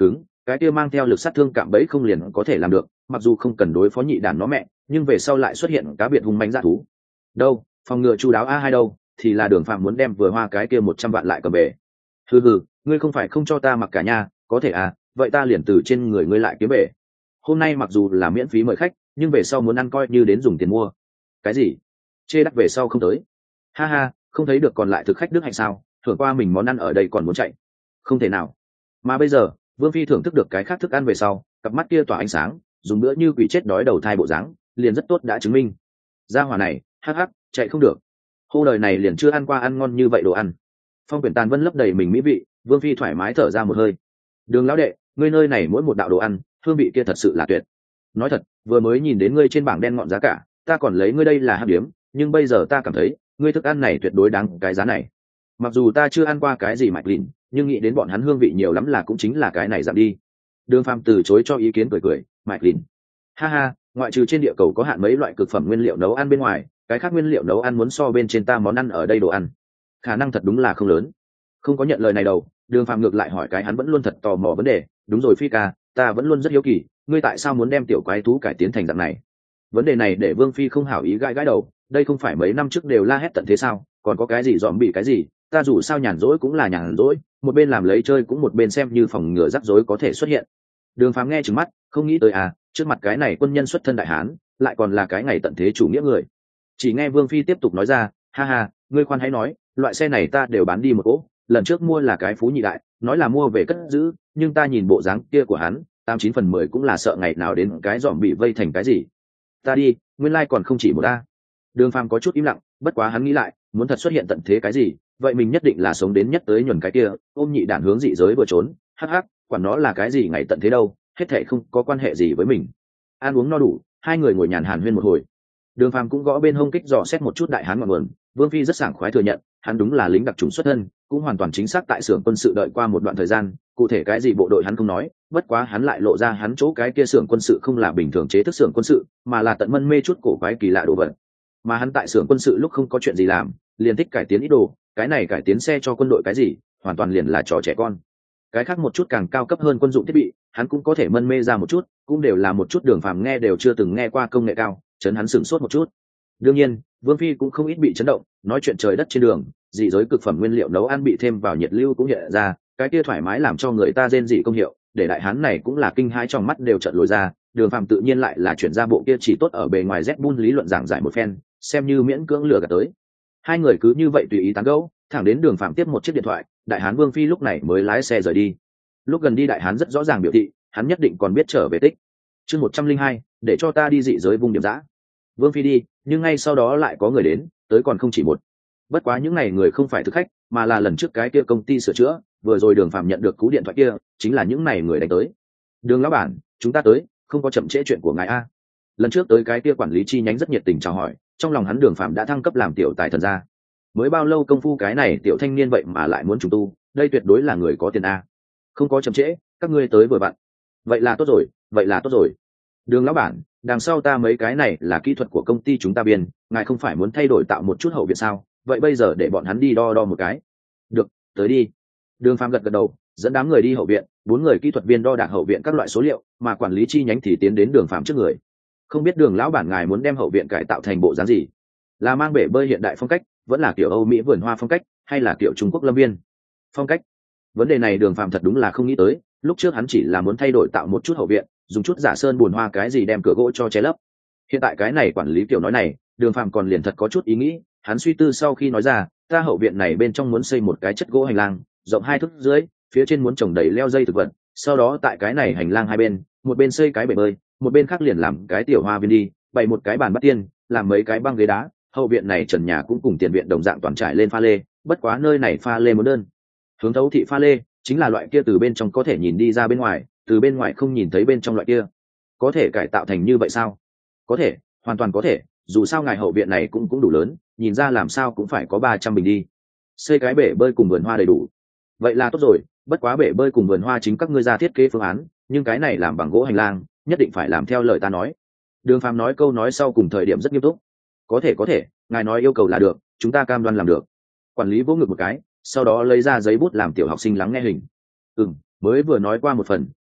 cái kia mang theo lực sát thương cạm bẫy không liền có thể làm được, mặc dù không cần đối phó nhị đàn nó mẹ, nhưng về sau lại xuất hiện cá biệt hung mãnh dã thú. Đâu, phòng ngừa chu đáo a hai đâu, thì là Đường Phạm muốn đem vừa hoa cái kia 100 vạn lại cầm về. Hừ, ngươi không phải không cho ta mặc cả nha, có thể à, vậy ta liền từ trên người ngươi lại kiếm về. Hôm nay mặc dù là miễn phí mời khách, nhưng về sau muốn ăn coi như đến dùng tiền mua. Cái gì? Chê đắt về sau không tới? Ha ha, không thấy được còn lại thực khách đức hạnh sao? Thưởng qua mình món ăn ở đây còn muốn chạy? Không thể nào. Mà bây giờ, Vương Phi thưởng thức được cái khác thức ăn về sau, cặp mắt kia tỏa ánh sáng, dùng bữa như quỷ chết đói đầu thai bộ dáng, liền rất tốt đã chứng minh. Gia hỏa này, hắc hắc, chạy không được. Hô đời này liền chưa ăn qua ăn ngon như vậy đồ ăn. Phong quyển tàn vân lấp đầy mình mỹ vị, Vương Phi thoải mái thở ra một hơi. Đường lão đệ, ngươi nơi này mỗi một đạo đồ ăn, hương vị kia thật sự là tuyệt. Nói thật, vừa mới nhìn đến ngươi trên bảng đen ngọn giá cả, ta còn lấy ngươi đây là hấp điếm, nhưng bây giờ ta cảm thấy, ngươi thức ăn này tuyệt đối đáng cái giá này. Mặc dù ta chưa ăn qua cái gì mạch lìn, nhưng nghĩ đến bọn hắn hương vị nhiều lắm là cũng chính là cái này giảm đi. Đường Phàm từ chối cho ý kiến cười, mạch lìn. Ha ha, ngoại trừ trên địa cầu có hạn mấy loại cực phẩm nguyên liệu nấu ăn bên ngoài, cái khác nguyên liệu nấu ăn muốn so bên trên ta món ăn ở đây đồ ăn, khả năng thật đúng là không lớn. Không có nhận lời này đâu, Đường Phàm ngược lại hỏi cái hắn vẫn luôn thật tò mò vấn đề, đúng rồi Phi ca, ta vẫn luôn rất hiếu kỳ, ngươi tại sao muốn đem tiểu quái thú cải tiến thành dạng này? Vấn đề này để Vương Phi không hảo ý gãi đầu, đây không phải mấy năm trước đều la hét tận thế sao, còn có cái gì dòm bị cái gì, ta dù sao nhàn rỗi cũng là nhàn rỗi, một bên làm lấy chơi cũng một bên xem như phòng ngừa rắc rối có thể xuất hiện. Đường Phàm nghe trừng mắt, không nghĩ tới à, trước mặt cái này quân nhân xuất thân đại hán, lại còn là cái ngày tận thế chủ nghĩa người. Chỉ nghe Vương Phi tiếp tục nói ra, ha ha, ngươi khoan hãy nói, loại xe này ta đều bán đi một cỗ, lần trước mua là cái phú nhị đại, nói là mua về cất giữ, nhưng ta nhìn bộ dáng kia của hắn, 89/10 cũng là sợ ngày nào đến cái dòm bị vây thành cái gì. Ta đi, nguyên lai còn không chỉ một ta. Đường Phàm có chút im lặng, bất quá hắn nghĩ lại, muốn thật xuất hiện tận thế cái gì, vậy mình nhất định là sống đến nhất tới nhuần cái kia, ôm nhị đản hướng dị giới vừa trốn, hắc hắc, quản nó là cái gì ngày tận thế đâu, hết thảy không có quan hệ gì với mình. Ăn uống no đủ, hai người ngồi nhàn hàn huyên một hồi. Đường Phàm cũng gõ bên hông kích dò xét một chút đại hán ngọn nguồn, Vương Phi rất sảng khoái thừa nhận, hắn đúng là lính đặc chủng xuất thân, cũng hoàn toàn chính xác tại xưởng quân sự đợi qua một đoạn thời gian, cụ thể cái gì bộ đội hắn không nói, bất quá hắn lại lộ ra hắn chỗ cái kia xưởng quân sự không là bình thường chế thức xưởng quân sự, mà là tận mân mê chút cổ quái kỳ lạ đồ vật. Mà hắn tại xưởng quân sự lúc không có chuyện gì làm, liền thích cải tiến ít đồ, cái này cải tiến xe cho quân đội cái gì, hoàn toàn liền là trò trẻ con. Cái khác một chút càng cao cấp hơn quân dụng thiết bị, hắn cũng có thể mân mê ra một chút, cũng đều là một chút Đường Phàm nghe đều chưa từng nghe qua công nghệ cao, chấn hắn sửng sốt một chút. Đương nhiên, Vương Phi cũng không ít bị chấn động, nói chuyện trời đất trên đường, dị giới cực phẩm nguyên liệu nấu ăn bị thêm vào nhiệt lưu cũng hiện ra, cái kia thoải mái làm cho người ta rên rỉ công hiệu, để đại hán này cũng là kinh hãi trong mắt đều trợn lồi ra. Đường Phàm tự nhiên lại là chuyển ra bộ kia chỉ tốt ở bề ngoài Zbun lý luận giảng giải một phen, xem như miễn cưỡng lừa gạt tới. Hai người cứ như vậy tùy ý tán gẫu, thẳng đến Đường Phàm tiếp một chiếc điện thoại, đại hán Vương Phi lúc này mới lái xe rời đi. Lúc gần đi đại hán rất rõ ràng biểu thị, hắn nhất định còn biết trở về tích. Chương 102, để cho ta đi dị giới vùng điểm dã. Vương Phi đi, nhưng ngay sau đó lại có người đến, tới còn không chỉ một. Bất quá những ngày người không phải thực khách, mà là lần trước cái kia công ty sửa chữa, vừa rồi Đường Phàm nhận được cú điện thoại kia, chính là những này người đánh tới. Đường lão bản, chúng ta tới, không có chậm trễ chuyện của ngài a. Lần trước tới cái kia quản lý chi nhánh rất nhiệt tình chào hỏi, trong lòng hắn Đường Phàm đã thăng cấp làm tiểu tài thần gia. Mới bao lâu công phu cái này tiểu thanh niên vậy mà lại muốn trùng tu, đây tuyệt đối là người có tiền a. Không có chậm trễ, các ngươi tới vừa vặn. Vậy là tốt rồi, vậy là tốt rồi. Đường lão bản, đằng sau ta mấy cái này là kỹ thuật của công ty chúng ta biên, ngài không phải muốn thay đổi tạo một chút hậu viện sao? Vậy bây giờ để bọn hắn đi đo đo một cái. Được, tới đi. Đường Phàm gật gật đầu, dẫn đám người đi hậu viện, 4 người kỹ thuật viên đo đạc hậu viện các loại số liệu, mà quản lý chi nhánh thì tiến đến Đường Phàm trước người. Không biết Đường lão bản ngài muốn đem hậu viện cải tạo thành bộ dáng gì? Là mang bể bơi hiện đại phong cách, vẫn là kiểu Âu Mỹ vườn hoa phong cách, hay là kiểu Trung Quốc lâm viên phong cách? Vấn đề này Đường Phàm thật đúng là không nghĩ tới, lúc trước hắn chỉ là muốn thay đổi tạo một chút hậu viện, dùng chút giả sơn buồn hoa cái gì đem cửa gỗ cho che lấp. Hiện tại cái này quản lý kiểu nói này, Đường Phàm còn liền thật có chút ý nghĩ, hắn suy tư sau khi nói ra, ta hậu viện này bên trong muốn xây một cái chất gỗ hành lang, rộng 2 thước dưới, phía trên muốn trồng đầy leo dây thực vật, sau đó tại cái này hành lang hai bên, một bên xây cái bể bơi, một bên khác liền làm cái tiểu hoa viên đi, bày một cái bàn bắt tiên, làm mấy cái băng ghế đá, hậu viện này trần nhà cũng cùng tiền viện đồng dạng toàn trải lên pha lê, bất quá nơi này pha lê muốn đơn. Hướng thấu thị pha lê, chính là loại kia từ bên trong có thể nhìn đi ra bên ngoài, từ bên ngoài không nhìn thấy bên trong loại kia. Có thể cải tạo thành như vậy sao? Có thể, hoàn toàn có thể, dù sao ngài hậu viện này cũng đủ lớn, nhìn ra làm sao cũng phải có 300 bình đi. Xây cái bể bơi cùng vườn hoa đầy đủ. Vậy là tốt rồi, bất quá bể bơi cùng vườn hoa chính các ngươi ra thiết kế phương án, nhưng cái này làm bằng gỗ hành lang, nhất định phải làm theo lời ta nói. Đường Phàm nói câu nói sau cùng thời điểm rất nghiêm túc. Có thể, ngài nói yêu cầu là được, chúng ta cam đoan làm được. Quản lý vỗ ngực một cái, sau đó lấy ra giấy bút làm tiểu học sinh lắng nghe hình. Mới vừa nói qua một phần,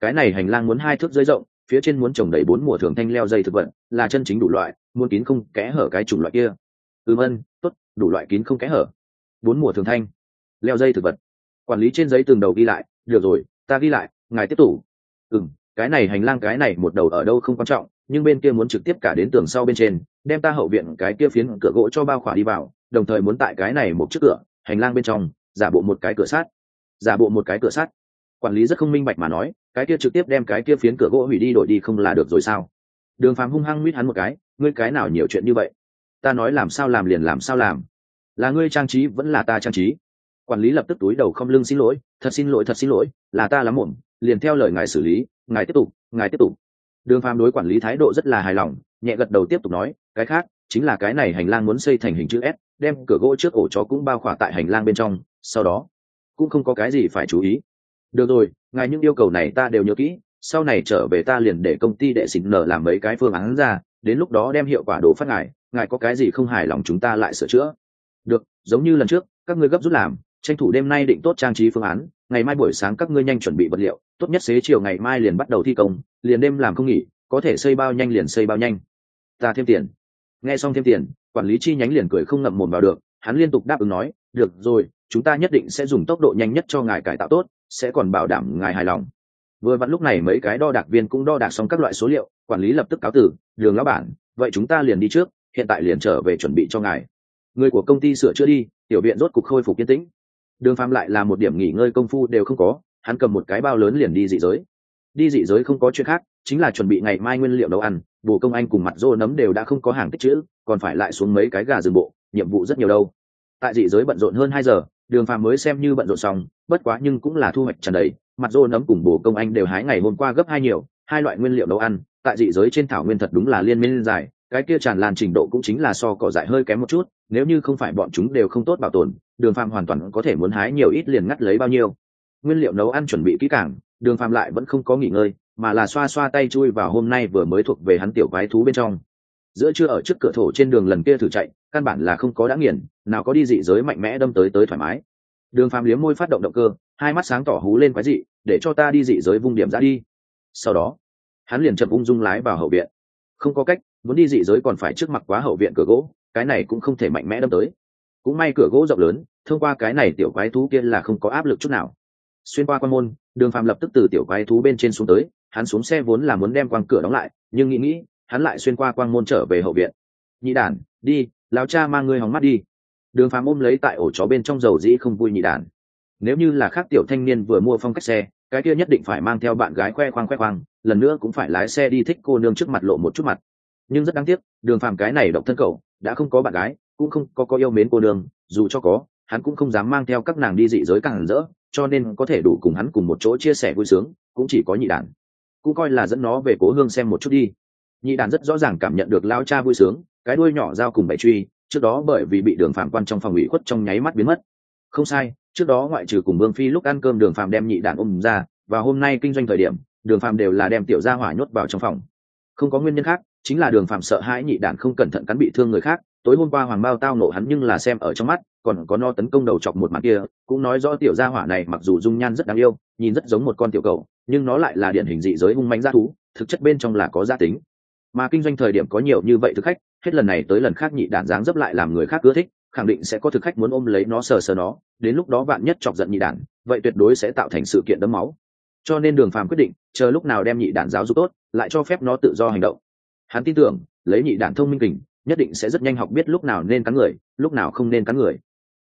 cái này hành lang muốn 2 thước dưới rộng, phía trên muốn trồng đầy 4 mùa thường thanh leo dây thực vật, là chân chính đủ loại, muốn kín không kẽ hở cái chủng loại kia. Ân, tốt, đủ loại kín không kẽ hở. 4 mùa thường thanh leo dây thực vật. Quản lý trên giấy từng đầu ghi lại, được rồi, ta ghi lại, ngài tiếp tục. Cái này hành lang cái này một đầu ở đâu không quan trọng, nhưng bên kia muốn trực tiếp cả đến tường sau bên trên, đem ta hậu viện cái kia phiến cửa gỗ cho bao khỏa đi vào, đồng thời muốn tại cái này một chiếc cửa, hành lang bên trong, giả bộ một cái cửa sắt. Giả bộ một cái cửa sắt. Quản lý rất không minh bạch mà nói, cái kia trực tiếp đem cái kia phiến cửa gỗ hủy đi đổi đi không là được rồi sao? Đường Phàm hung hăng mít hắn một cái, ngươi cái nào nhiều chuyện như vậy? Ta nói làm sao làm liền làm sao làm. Là ngươi trang trí vẫn là ta trang trí? Quản lý lập tức túi đầu không lưng xin lỗi, thật xin lỗi, là ta lắm mồm, liền theo lời ngài xử lý, ngài tiếp tục. Đường Phàm đối quản lý thái độ rất là hài lòng, nhẹ gật đầu tiếp tục nói, cái khác chính là cái này hành lang muốn xây thành hình chữ S, đem cửa gỗ trước ổ chó cũng bao khỏa tại hành lang bên trong, sau đó cũng không có cái gì phải chú ý. Được rồi, ngài những yêu cầu này ta đều nhớ kỹ, sau này trở về ta liền để công ty đệ xịn nở làm mấy cái phương án ra, đến lúc đó đem hiệu quả đổ phát ngài có cái gì không hài lòng chúng ta lại sửa chữa. Được, giống như lần trước, các ngươi gấp rút làm, tranh thủ đêm nay định tốt trang trí phương án, ngày mai buổi sáng các ngươi nhanh chuẩn bị vật liệu, tốt nhất xế chiều ngày mai liền bắt đầu thi công, liền đêm làm không nghỉ, có thể xây bao nhanh liền xây bao nhanh. Ta thêm tiền. Nghe xong thêm tiền, quản lý chi nhánh liền cười không ngậm mồm vào được, hắn liên tục đáp ứng nói, được rồi, chúng ta nhất định sẽ dùng tốc độ nhanh nhất cho ngài cải tạo tốt, sẽ còn bảo đảm ngài hài lòng. Vừa vặn lúc này mấy cái đo đạc viên cũng đo đạc xong các loại số liệu, quản lý lập tức cáo từ, Đường lão bản, vậy chúng ta liền đi trước, hiện tại liền trở về chuẩn bị cho ngài. Người của công ty sửa chữa đi, tiểu viện rốt cục khôi phục yên tĩnh. Đường Phàm lại là một điểm nghỉ ngơi công phu đều không có, hắn cầm một cái bao lớn liền đi dị giới. Đi dị giới không có chuyện khác, chính là chuẩn bị ngày mai nguyên liệu nấu ăn, Bồ Công Anh cùng Mặt Rô nấm đều đã không có hàng tích trữ, còn phải lại xuống mấy cái gà rừng bộ, nhiệm vụ rất nhiều đâu. Tại dị giới bận rộn hơn 2 giờ, Đường Phàm mới xem như bận rộn xong, bất quá nhưng cũng là thu hoạch tràn đầy, Mặt Rô nấm cùng Bồ Công Anh đều hái ngày hôm qua gấp 2 nhiều, 2 loại nguyên liệu nấu ăn, tại dị giới trên thảo nguyên thật đúng là liên miên dài, cái kia tràn lan trình độ cũng chính là so cỏ dại hơi kém một chút, nếu như không phải bọn chúng đều không tốt bảo tồn, Đường Phàm hoàn toàn có thể muốn hái nhiều ít liền ngắt lấy bao nhiêu. Nguyên liệu nấu ăn chuẩn bị kỹ càng, Đường Phàm lại vẫn không có nghỉ ngơi, mà là xoa xoa tay chui vào hôm nay vừa mới thuộc về hắn tiểu quái thú bên trong. Giữa trưa ở trước cửa thổ trên đường lần kia thử chạy, căn bản là không có đã nghiền, nào có đi dị giới mạnh mẽ đâm tới thoải mái. Đường Phàm liếm môi phát động động cơ, hai mắt sáng tỏ hú lên quái dị, để cho ta đi dị giới vung điểm ra đi. Sau đó, hắn liền chậm ung dung lái vào hậu viện. Không có cách, muốn đi dị giới còn phải trước mặt quá hậu viện cửa gỗ, cái này cũng không thể mạnh mẽ đâm tới. Cũng may cửa gỗ rộng lớn, thông qua cái này tiểu quái thú kia là không có áp lực chút nào. Xuyên qua quan môn, Đường Phàm lập tức từ tiểu quái thú bên trên xuống tới, hắn xuống xe vốn là muốn đem quang cửa đóng lại, nhưng nghĩ, hắn lại xuyên qua quang môn trở về hậu viện. Nhị đản, đi, lão cha mang ngươi hóng mắt đi. Đường Phàm ôm lấy tại ổ chó bên trong dầu dĩ không vui nhị đản. Nếu như là khác tiểu thanh niên vừa mua phong cách xe, cái kia nhất định phải mang theo bạn gái khoe khoang, lần nữa cũng phải lái xe đi thích cô nương trước mặt lộ một chút mặt. Nhưng rất đáng tiếc, Đường Phàm cái này độc thân cậu, đã không có bạn gái, cũng không có yêu mến cô nương, dù cho có, hắn cũng không dám mang theo các nàng đi dị giới càng rỡ, cho nên có thể đủ cùng hắn cùng một chỗ chia sẻ vui sướng, cũng chỉ có nhị đản. Cũng coi là dẫn nó về cố hương xem một chút đi. Nhị đản rất rõ ràng cảm nhận được lao cha vui sướng, cái đuôi nhỏ dao cùng bảy truy, trước đó bởi vì bị Đường Phàm quan trong phòng ủy khuất trong nháy mắt biến mất. Không sai, trước đó ngoại trừ cùng Vương Phi lúc ăn cơm Đường Phàm đem nhị đản ôm ra, và hôm nay kinh doanh thời điểm, Đường Phàm đều là đem tiểu gia hỏa nhốt vào trong phòng. Không có nguyên nhân khác, chính là Đường Phàm sợ hãi nhị đản không cẩn thận cắn bị thương người khác. Tối hôm qua Hoàng Bao tao nộ hắn nhưng là xem ở trong mắt, còn có nó tấn công đầu chọc một mặt kia, cũng nói rõ tiểu gia hỏa này mặc dù dung nhan rất đáng yêu, nhìn rất giống một con tiểu cầu, nhưng nó lại là điển hình dị giới hung mãnh dã thú, thực chất bên trong là có gia tính. Mà kinh doanh thời điểm có nhiều như vậy thực khách, hết lần này tới lần khác nhị đản dáng dấp lại làm người khác ưa thích, khẳng định sẽ có thực khách muốn ôm lấy nó sờ sờ nó, đến lúc đó vạn nhất chọc giận nhị đản, vậy tuyệt đối sẽ tạo thành sự kiện đẫm máu. Cho nên Đường Phàm quyết định, chờ lúc nào đem nhị đản giáo dục tốt, lại cho phép nó tự do hành động. Hắn tin tưởng, lấy nhị đản thông minh kình, nhất định sẽ rất nhanh học biết lúc nào nên cắn người, lúc nào không nên cắn người.